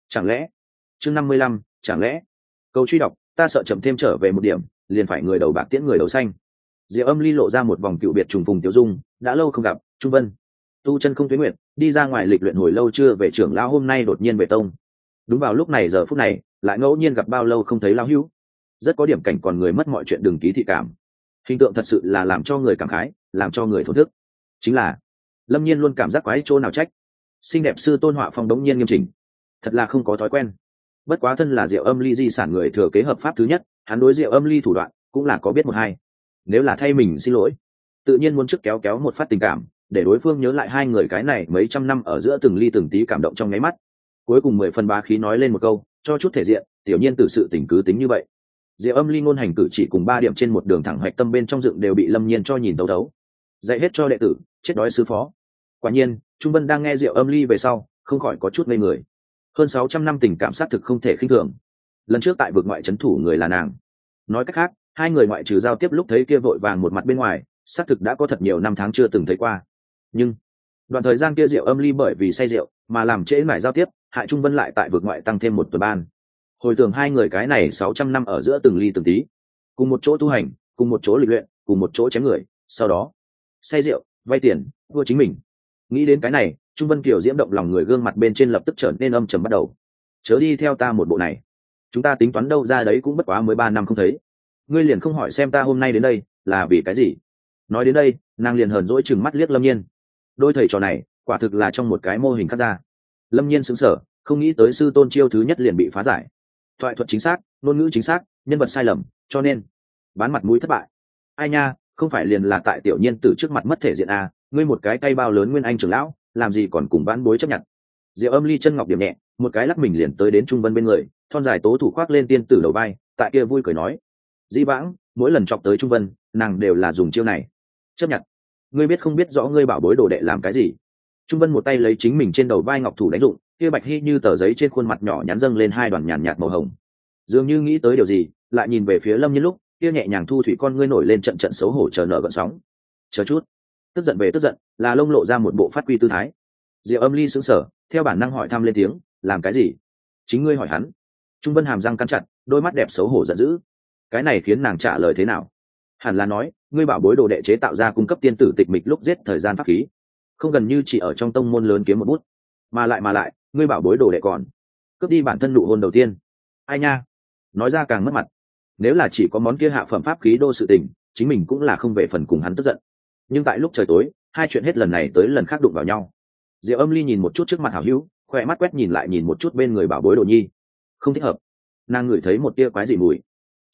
Chẳng lẽ? Câu truy đọc, ta sợ chậm thêm trở về một điểm, liền phải người đầu bạc tiễn người đầu xanh. Diệu Âm Ly lộ ra một vòng cựu biệt trùng phùng tiểu dung, đã lâu không gặp, Trung Vân. Tu chân không tuyến nguyện, đi ra ngoài lịch luyện hồi lâu chưa về, trưởng lão hôm nay đột nhiên về tông. Đúng vào lúc này giờ phút này, lại ngẫu nhiên gặp bao lâu không thấy lão hữu. Rất có điểm cảnh còn người mất mọi chuyện đừng ký thị cảm. Hình tượng thật sự là làm cho người cảm khái, làm cho người thổn thức. Chính là Lâm Nhiên luôn cảm giác quái chỗ nào trách. Xinh đẹp sư tôn họa phong đống nhiên nghiêm chỉnh, thật là không có thói quen. Bất quá thân là Diệu Âm Ly di sản người thừa kế hợp pháp thứ nhất, hắn đối Diệu Âm Ly thủ đoạn cũng là có biết một hai. Nếu là thay mình xin lỗi, tự nhiên muốn trước kéo một phát tình cảm, để đối phương nhớ lại hai người cái này mấy trăm năm ở giữa từng ly từng tí cảm động trong nháy mắt. Cuối cùng 10 phần bá khí nói lên một câu, cho chút thể diện, tiểu nhiên tự sự tình cứ tính như vậy. Diệu Âm Ly ngôn hành cử chỉ cùng 3 điểm trên một đường thẳng hoạch tâm bên trong dựng đều bị Lâm Nhiên cho nhìn đấu, dạy hết cho đệ tử, chết đói sư phó. Quả nhiên, Trung Vân đang nghe Diệu Âm Ly về sau, không khỏi có chút ngây người. Hơn 600 năm tình cảm xác thực không thể khinh thường. Lần trước tại vực ngoại trấn thủ người là nàng. Nói cách khác, hai người ngoại trừ giao tiếp lúc thấy kia vội vàng một mặt bên ngoài, xác thực đã có thật nhiều năm tháng chưa từng thấy qua. Nhưng đoạn thời gian kia Diệu Âm Ly bởi vì say rượu mà làm trễ mải giao tiếp, hại Trung Vân lại tại vực ngoại tăng thêm một tuần ban. Hồi tưởng hai người cái này 600 năm ở giữa từng ly từng tí, cùng một chỗ tu hành, cùng một chỗ lịch luyện, cùng một chỗ chém người, sau đó say rượu, vay tiền, thua chính mình. Nghĩ đến cái này, Trung Vân Kiều diễm động lòng người, gương mặt bên trên lập tức trở nên âm trầm bắt đầu. Chớ đi theo ta một bộ này, chúng ta tính toán đâu ra đấy cũng bất quá mới 3 năm không thấy, ngươi liền không hỏi xem ta hôm nay đến đây là vì cái gì? Nói đến đây, nàng liền hờn dỗi chừng mắt liếc Lâm Nhiên. Đôi thầy trò này, quả thực là trong một cái mô hình cắt ra. Lâm Nhiên sững sờ, không nghĩ tới sư tôn chiêu thứ nhất liền bị phá giải. Thoại thuật chính xác, ngôn ngữ chính xác, nhân vật sai lầm, cho nên bán mặt mũi thất bại. Ai nha, không phải liền là tại tiểu nhiên từ trước mặt mất thể diện à, ngươi một cái cây bao lớn nguyên anh trưởng lão, làm gì còn cùng vãn bối chấp nhận. Diệu Âm Ly chân ngọc điểm nhẹ, một cái lắc mình liền tới đến Trung Vân bên người, thon dài tố thủ khoác lên tiên tử đầu vai, tại kia vui cười nói: dĩ vãng mỗi lần chọc tới Trung Vân, nàng đều là dùng chiêu này chấp nhận. Ngươi biết không biết rõ ngươi bảo bối đồ đệ làm cái gì? Trung Vân một tay lấy chính mình trên đầu vai ngọc thủ đánh dụng, kia bạch hy như tờ giấy trên khuôn mặt nhỏ nhắn dâng lên hai đoàn nhàn nhạt màu hồng. Dường như nghĩ tới điều gì, lại nhìn về phía Lâm Nhiên lúc kia nhẹ nhàng thu thủy con ngươi nổi lên trận trận xấu hổ chờ nở gợn sóng. Chờ chút, tức giận về tức giận, là lông lộ ra một bộ phát quy tư thái. Diệu Âm Ly sững sờ, theo bản năng hỏi thăm lên tiếng: làm cái gì? Chính ngươi hỏi hắn. Trung Vân hàm răng cắn chặt, đôi mắt đẹp xấu hổ giận dữ. Cái này khiến nàng trả lời thế nào? Hẳn là nói, ngươi bảo bối đồ đệ chế tạo ra cung cấp tiên tử tịch mịch lúc giết thời gian pháp khí, không gần như chỉ ở trong tông môn lớn kiếm một bút, mà lại, ngươi bảo bối đồ đệ còn cướp đi bản thân nụ hôn đầu tiên. Ai nha, nói ra càng mất mặt. Nếu là chỉ có món kia hạ phẩm pháp khí đô sự tình, chính mình cũng là không về phần cùng hắn tức giận. Nhưng tại lúc trời tối, hai chuyện hết lần này tới lần khác đụng vào nhau. Diệu Âm Ly nhìn một chút trước mặt hảo hữu, khỏe mắt quét nhìn lại nhìn một chút bên người bảo bối đồ nhi, không thích hợp. Nàng ngửi thấy một tia quái dị mùi.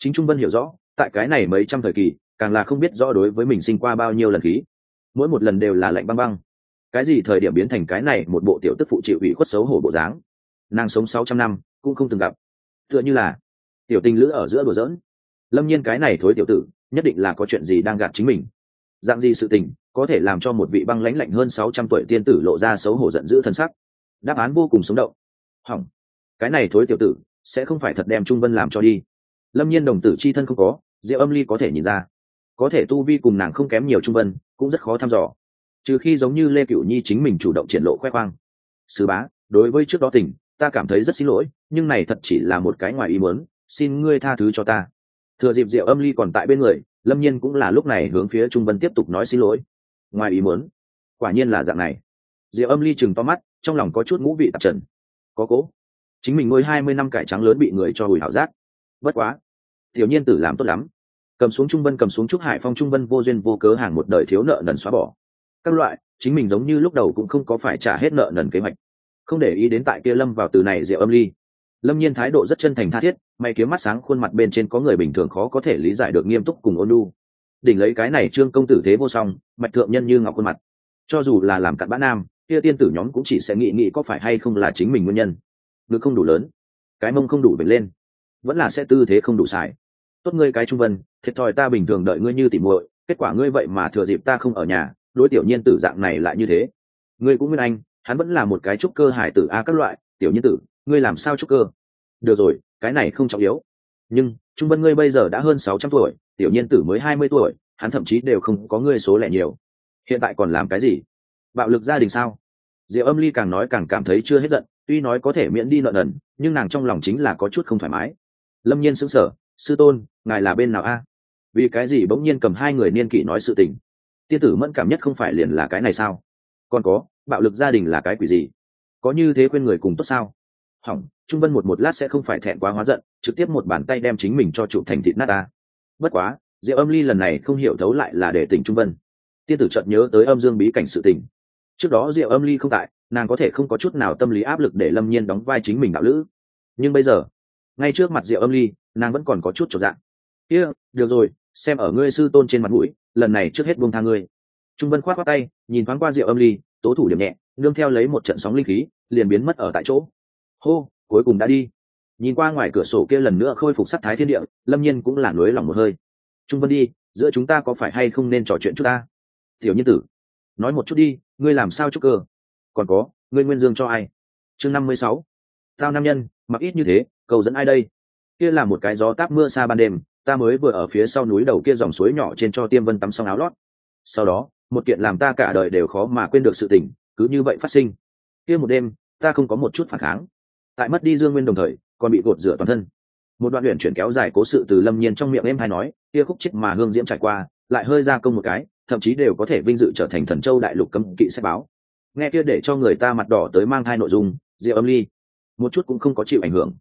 Chính Trung Vân hiểu rõ, tại cái này mấy trăm thời kỳ, càng là không biết rõ đối với mình sinh qua bao nhiêu lần khí, mỗi một lần đều là lạnh băng băng. Cái gì thời điểm biến thành cái này một bộ tiểu tức phụ chịu ủy khuất xấu hổ bộ dáng. Nàng sống 600 năm cũng không từng gặp, tựa như là tiểu tình lữ ở giữa đùa giỡn. Lâm Nhiên cái này thối tiểu tử, nhất định là có chuyện gì đang gạt chính mình. Dạng gì sự tình có thể làm cho một vị băng lãnh lạnh hơn 600 tuổi tiên tử lộ ra xấu hổ giận dữ thân sắc? Đáp án vô cùng sống động. Hỏng, cái này thối tiểu tử sẽ không phải thật đem Trung Vân làm cho đi. Lâm Nhiên đồng tử chi thân không có, Diệu Âm Ly có thể nhìn ra, có thể tu vi cùng nàng không kém nhiều Trung Vân cũng rất khó thăm dò, trừ khi giống như Lê Cửu Nhi chính mình chủ động triển lộ khoe khoang. Sứ bá, đối với trước đó tình, ta cảm thấy rất xin lỗi, nhưng này thật chỉ là một cái ngoài ý muốn, xin ngươi tha thứ cho ta. Thừa dịp Diệu Âm Ly còn tại bên người, Lâm Nhiên cũng là lúc này hướng phía Trung Vân tiếp tục nói xin lỗi. Ngoài ý muốn? Quả nhiên là dạng này. Diệu Âm Ly chừng to mắt, trong lòng có chút ngũ vị tạp trần. Có cố, chính mình nuôi 20 năm cải trắng lớn bị người cho hủi hảo giác. Bất quá, tiểu nhiên tử làm tốt lắm. Cầm xuống Trung Vân, cầm xuống Trúc Hải Phong, Trung Vân vô duyên vô cớ hàng một đời thiếu nợ nần xóa bỏ. Các loại, chính mình giống như lúc đầu cũng không có phải trả hết nợ nần kế hoạch. Không để ý đến tại kia lâm vào từ này Diệu Âm Ly. Lâm Nhiên thái độ rất chân thành tha thiết, mày kiếm mắt sáng, khuôn mặt bên trên có người bình thường khó có thể lý giải được nghiêm túc cùng ôn nhu. Đỉnh lấy cái này Trương công tử thế vô song, mạch thượng nhân như ngọc khuôn mặt. Cho dù là làm cặn bã nam, kia tiên tử nhóm cũng chỉ sẽ nghĩ có phải hay không là chính mình nguyên nhân. Ngực không đủ lớn, cái mông không đủ bền lên, vẫn là sẽ tư thế không đủ xài. Tốt ngươi cái Trung Vân, thiệt thòi ta bình thường đợi ngươi như tỉ muội, kết quả ngươi vậy mà thừa dịp ta không ở nhà, đối tiểu nhiên tử dạng này lại như thế. Ngươi cũng nguyên anh, hắn vẫn là một cái trúc cơ hải tử a các loại, tiểu nhiên tử, ngươi làm sao trúc cơ? Được rồi, cái này không trọng yếu. Nhưng Trung Vân ngươi bây giờ đã hơn 600 tuổi, tiểu nhiên tử mới 20 tuổi, hắn thậm chí đều không có ngươi số lẻ nhiều. Hiện tại còn làm cái gì? Bạo lực gia đình sao? Diệu Âm Ly càng nói càng cảm thấy chưa hết giận, tuy nói có thể miễn đi nợ nần, nhưng nàng trong lòng chính là có chút không thoải mái. Lâm Nhiên sững sờ, sư tôn, ngài là bên nào a? Vì cái gì bỗng nhiên cầm hai người niên kỷ nói sự tình? Tiên tử mẫn cảm nhất không phải liền là cái này sao? Còn có, bạo lực gia đình là cái quỷ gì? Có như thế khuyên người cùng tốt sao? Hỏng, Trung Vân một lát sẽ không phải thẹn quá hóa giận, trực tiếp một bàn tay đem chính mình cho chụp thành thịt nát ta. Bất quá, Diệu Âm Ly lần này không hiểu thấu lại là để tỉnh Trung Vân. Tiên tử chợt nhớ tới âm dương bí cảnh sự tình. Trước đó Diệu Âm Ly không tại, nàng có thể không có chút nào tâm lý áp lực để Lâm Nhiên đóng vai chính mình đạo lữ. Nhưng bây giờ, ngay trước mặt Diệu Âm Ly, nàng vẫn còn có chút chột dạ. Kia, được rồi, xem ở ngươi sư tôn trên mặt mũi, lần này trước hết buông tha ngươi. Trung Vân khoát khoát tay, nhìn thoáng qua Diệu Âm Ly, tố thủ điểm nhẹ, nương theo lấy một trận sóng linh khí, liền biến mất ở tại chỗ. Hô, cuối cùng đã đi. Nhìn qua ngoài cửa sổ kia lần nữa khôi phục sắc thái thiên địa, Lâm Nhiên cũng là nuối lòng một hơi. Trung Vân đi, giữa chúng ta có phải hay không nên trò chuyện chút ta? Tiểu Nhiên tử, nói một chút đi, ngươi làm sao trúc cơ? Còn có, ngươi nguyên dương cho ai? Chương 56. Tao nam nhân, mặc ít như thế, cầu dẫn ai đây? Kia là một cái gió táp mưa xa ban đêm, ta mới vừa ở phía sau núi đầu kia dòng suối nhỏ trên cho Tiêm Vân tắm xong áo lót. Sau đó, một kiện làm ta cả đời đều khó mà quên được sự tình, cứ như vậy phát sinh. Kia một đêm, ta không có một chút phản kháng. Tại mất đi dương nguyên đồng thời, còn bị gột rửa toàn thân. Một đoạn luyện chuyển kéo dài cố sự từ Lâm Nhiên trong miệng em hay nói, kia khúc chết mà hương diễm trải qua, lại hơi ra công một cái, thậm chí đều có thể vinh dự trở thành Thần Châu đại lục cấm kỵ sách báo. Nghe kia để cho người ta mặt đỏ tới mang thai nội dung, Diệu Âm Ly một chút cũng không có chịu ảnh hưởng.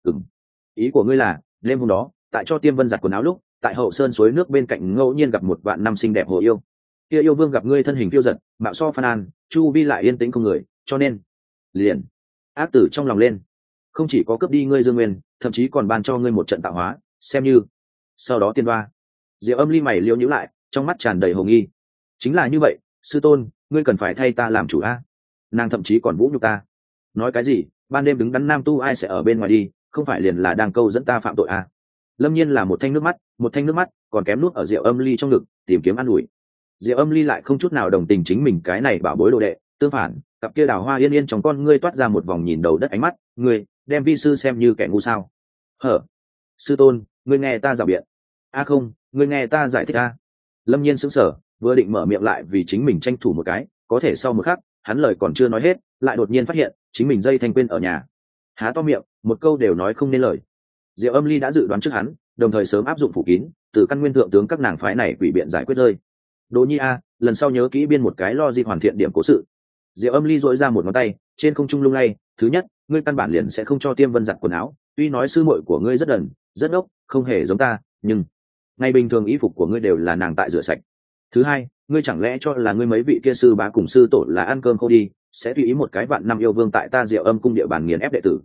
Ý của ngươi là, đêm hôm đó, tại cho Tiêm Vân giặt quần áo lúc, tại hậu sơn suối nước bên cạnh ngẫu nhiên gặp một vạn năm xinh đẹp hồ yêu. Kia yêu vương gặp ngươi thân hình phiêu dật, mạo so phan an, chu vi lại yên tĩnh không người, cho nên liền ác tử trong lòng lên, không chỉ có cướp đi ngươi dương nguyên, thậm chí còn ban cho ngươi một trận tạo hóa, xem như sau đó tiên đoa. Diệu Âm Ly mày liễu nhíu lại, trong mắt tràn đầy hồ nghi. Chính là như vậy, sư tôn, ngươi cần phải thay ta làm chủ a. Nàng thậm chí còn vũ nhục ta. Nói cái gì, ban đêm đứng đắn nam tu ai sẽ ở bên ngoài đi, không phải liền là đang câu dẫn ta phạm tội a. Lâm Nhiên là một thanh nước mắt, còn kém nuốt ở Diệu Âm Ly trong ngực, tìm kiếm an ủi. Diệu Âm Ly lại không chút nào đồng tình chính mình cái này bảo bối đồ đệ, tương phản, cặp kia đào hoa yên yên trong con ngươi toát ra một vòng nhìn đầu đất ánh mắt, ngươi đem vi sư xem như kẻ ngu sao? Hở? Sư tôn, ngươi nghe ta rào biện. A không, ngươi nghe ta giải thích a. Lâm Nhiên sững sờ, vừa định mở miệng lại vì chính mình tranh thủ một cái, có thể sau một khắc, hắn lời còn chưa nói hết, lại đột nhiên phát hiện, chính mình dây thanh quên ở nhà. Há to miệng, một câu đều nói không nên lời. Diệu Âm Ly đã dự đoán trước hắn, đồng thời sớm áp dụng phủ kín, từ căn nguyên thượng tướng các nàng phái này quỷ biện giải quyết rơi. Đỗ Nhi a, lần sau nhớ kỹ biên một cái lo di hoàn thiện điểm cố sự. Diệu Âm Ly dội ra một ngón tay, trên không trung lung lay. Thứ nhất, ngươi căn bản liền sẽ không cho Tiêm Vân giặt quần áo, tuy nói sư muội của ngươi rất đần, rất ngốc, không hề giống ta, nhưng ngày bình thường y phục của ngươi đều là nàng tại rửa sạch. Thứ hai, ngươi chẳng lẽ cho là ngươi mấy vị kia sư bá cùng sư tổ là ăn cơm khô đi, sẽ tùy ý một cái vạn năm yêu vương tại ta Diệu Âm cung địa bàn nghiền ép đệ tử?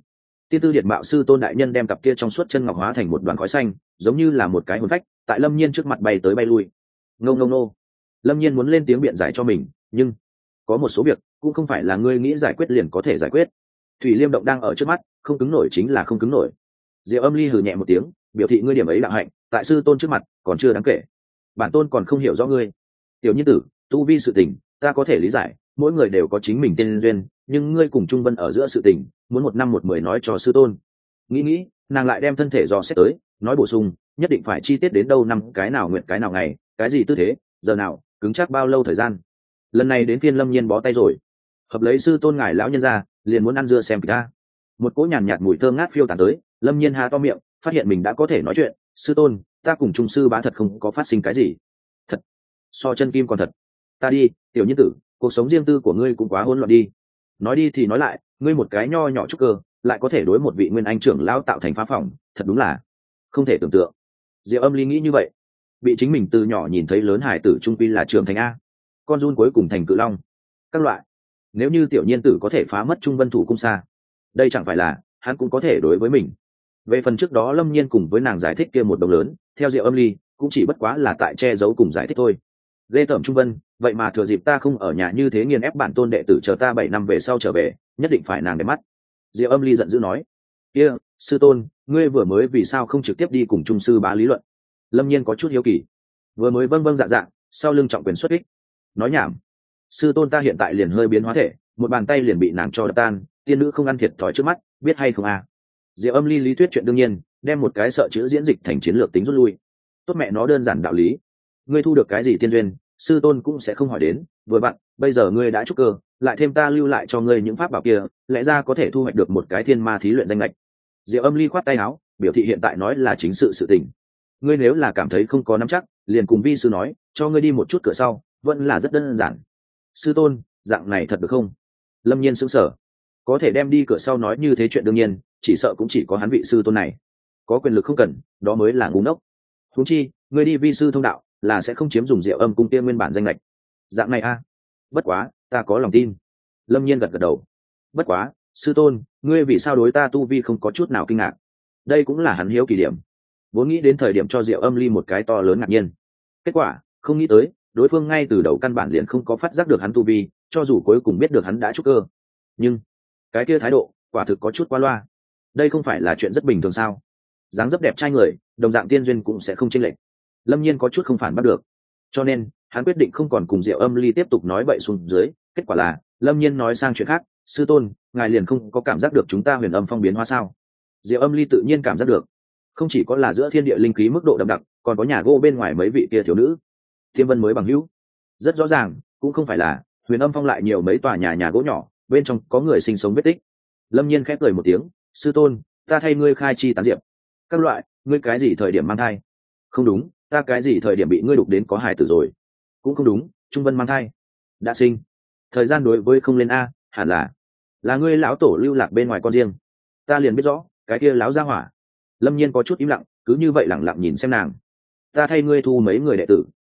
Tiên tư điện mạo sư tôn đại nhân đem cặp kia trong suốt chân ngọc hóa thành một đoàn khói xanh, giống như là một cái hồn phách tại Lâm Nhiên trước mặt bay tới bay lui. Ngông ngông nô. Lâm Nhiên muốn lên tiếng biện giải cho mình, nhưng có một số việc cũng không phải là ngươi nghĩ giải quyết liền có thể giải quyết. Thủy Liêm động đang ở trước mắt, không cứng nổi chính là không cứng nổi. Diệu Âm Ly hừ nhẹ một tiếng, biểu thị ngươi điểm ấy đạo hạnh tại sư tôn trước mặt còn chưa đáng kể, bản tôn còn không hiểu rõ ngươi. Tiểu Nhiên tử, tu vi sự tình ta có thể lý giải, mỗi người đều có chính mình tên duyên, nhưng ngươi cùng Trung Vân ở giữa sự tình muốn 1 năm 1 mười nói cho sư tôn. Nghĩ nàng lại đem thân thể dò xét tới, nói bổ sung, nhất định phải chi tiết đến đâu năm cái nào nguyện cái nào ngày, cái gì tư thế, giờ nào, cứng chắc bao lâu thời gian. Lần này đến phiên Lâm Nhiên bó tay rồi. Hợp lấy sư tôn ngài lão nhân ra, liền muốn ăn dưa xem kịch ta. Một cỗ nhàn nhạt mùi thơm ngát phiêu tán tới, Lâm Nhiên há to miệng, phát hiện mình đã có thể nói chuyện. Sư tôn, ta cùng trung sư bá thật không có phát sinh cái gì. Thật, so chân kim còn thật. Ta đi, tiểu nhân tử, cuộc sống riêng tư của ngươi cũng quá hỗn loạn đi. Nói đi thì nói lại, ngươi một cái nho nhỏ trúc cơ lại có thể đối một vị nguyên anh trưởng lão tạo thành phá phòng, thật đúng là không thể tưởng tượng. Diệu Âm Ly nghĩ như vậy, bị chính mình từ nhỏ nhìn thấy lớn hải tử trung quy là trưởng thành a, con run cuối cùng thành cự long. Các loại, nếu như tiểu nhiên tử có thể phá mất Trung Vân thủ cung xa, đây chẳng phải là hắn cũng có thể đối với mình. Về phần trước đó Lâm Nhiên cùng với nàng giải thích kia một đồng lớn, theo Diệu Âm Ly cũng chỉ bất quá là tại che giấu cùng giải thích thôi. Ghê tởm Trung Vân, vậy mà thừa dịp ta không ở nhà như thế nghiền ép bản tôn đệ tử chờ ta 7 năm về sau trở về, nhất định phải nàng để mắt. Diệu Âm Ly giận dữ nói, kia sư tôn, ngươi vừa mới vì sao không trực tiếp đi cùng trung sư bá lý luận? Lâm Nhiên có chút hiếu kỳ, vừa mới vâng dạ dạ, sau lưng trọng quyền xuất kích. Nói nhảm, sư tôn ta hiện tại liền hơi biến hóa thể, một bàn tay liền bị nàng cho đập tan, tiên nữ không ăn thiệt thòi trước mắt, biết hay không à? Diệu Âm Ly lý thuyết chuyện đương nhiên, đem một cái sợ chữ diễn dịch thành chiến lược tính rút lui. Tốt mẹ nó đơn giản đạo lý, ngươi thu được cái gì tiên duyên, sư tôn cũng sẽ không hỏi đến. Vừa bạn, bây giờ ngươi đã trúc cơ, lại thêm ta lưu lại cho ngươi những pháp bảo kia, lẽ ra có thể thu hoạch được một cái thiên ma thí luyện danh lệch. Diệu Âm Ly khoát tay áo, biểu thị hiện tại nói là chính sự tình. Ngươi nếu là cảm thấy không có nắm chắc, liền cùng vi sư nói, cho ngươi đi một chút cửa sau, vẫn là rất đơn giản. Sư tôn, dạng này thật được không? Lâm Nhiên sững sờ, có thể đem đi cửa sau nói như thế chuyện đương nhiên, chỉ sợ cũng chỉ có hắn vị sư tôn này có quyền lực không cần, đó mới là ngu ngốc. Huống chi, ngươi đi vi sư thông đạo là sẽ không chiếm dùng Diệu Âm cung tiên nguyên bản danh lệch. Dạng này a, bất quá ta có lòng tin. Lâm Nhiên gật gật đầu. Bất quá sư tôn, ngươi vì sao đối ta tu vi không có chút nào kinh ngạc? Đây cũng là hắn hiếu kỳ điểm, vốn nghĩ đến thời điểm cho Diệu Âm Ly một cái to lớn ngạc nhiên. Kết quả không nghĩ tới đối phương ngay từ đầu căn bản liền không có phát giác được hắn tu vi, cho dù cuối cùng biết được hắn đã trúc cơ, nhưng cái kia thái độ quả thực có chút quá loa. Đây không phải là chuyện rất bình thường sao? Dáng dấp đẹp trai người, đồng dạng tiên duyên cũng sẽ không chênh lệch. Lâm Nhiên có chút không phản bắt được, cho nên hắn quyết định không còn cùng Diệu Âm Ly tiếp tục nói bậy xuống dưới. Kết quả là Lâm Nhiên nói sang chuyện khác, sư tôn, ngài liền không có cảm giác được chúng ta huyền âm phong biến hóa sao? Diệu Âm Ly tự nhiên cảm giác được, không chỉ có là giữa thiên địa linh khí mức độ đậm đặc, còn có nhà gỗ bên ngoài mấy vị kia thiếu nữ Thiêm Vân mới bằng hữu. Rất rõ ràng cũng không phải là huyền âm phong lại nhiều mấy tòa nhà gỗ nhỏ, bên trong có người sinh sống vết tích. Lâm Nhiên khép cười một tiếng, sư tôn, ta thay ngươi khai chi tán diệp. Các loại, ngươi cái gì thời điểm mang thai? Không đúng, ta cái gì thời điểm bị ngươi đục đến có hài tử rồi? Cũng không đúng, Trung Vân mang thai, đã sinh. Thời gian đối với không lên a, hẳn là ngươi lão tổ lưu lạc bên ngoài con riêng. Ta liền biết rõ, cái kia láo ra hỏa. Lâm Nhiên có chút im lặng, cứ như vậy lặng lặng nhìn xem nàng. Ta thay ngươi thu mấy người đệ tử,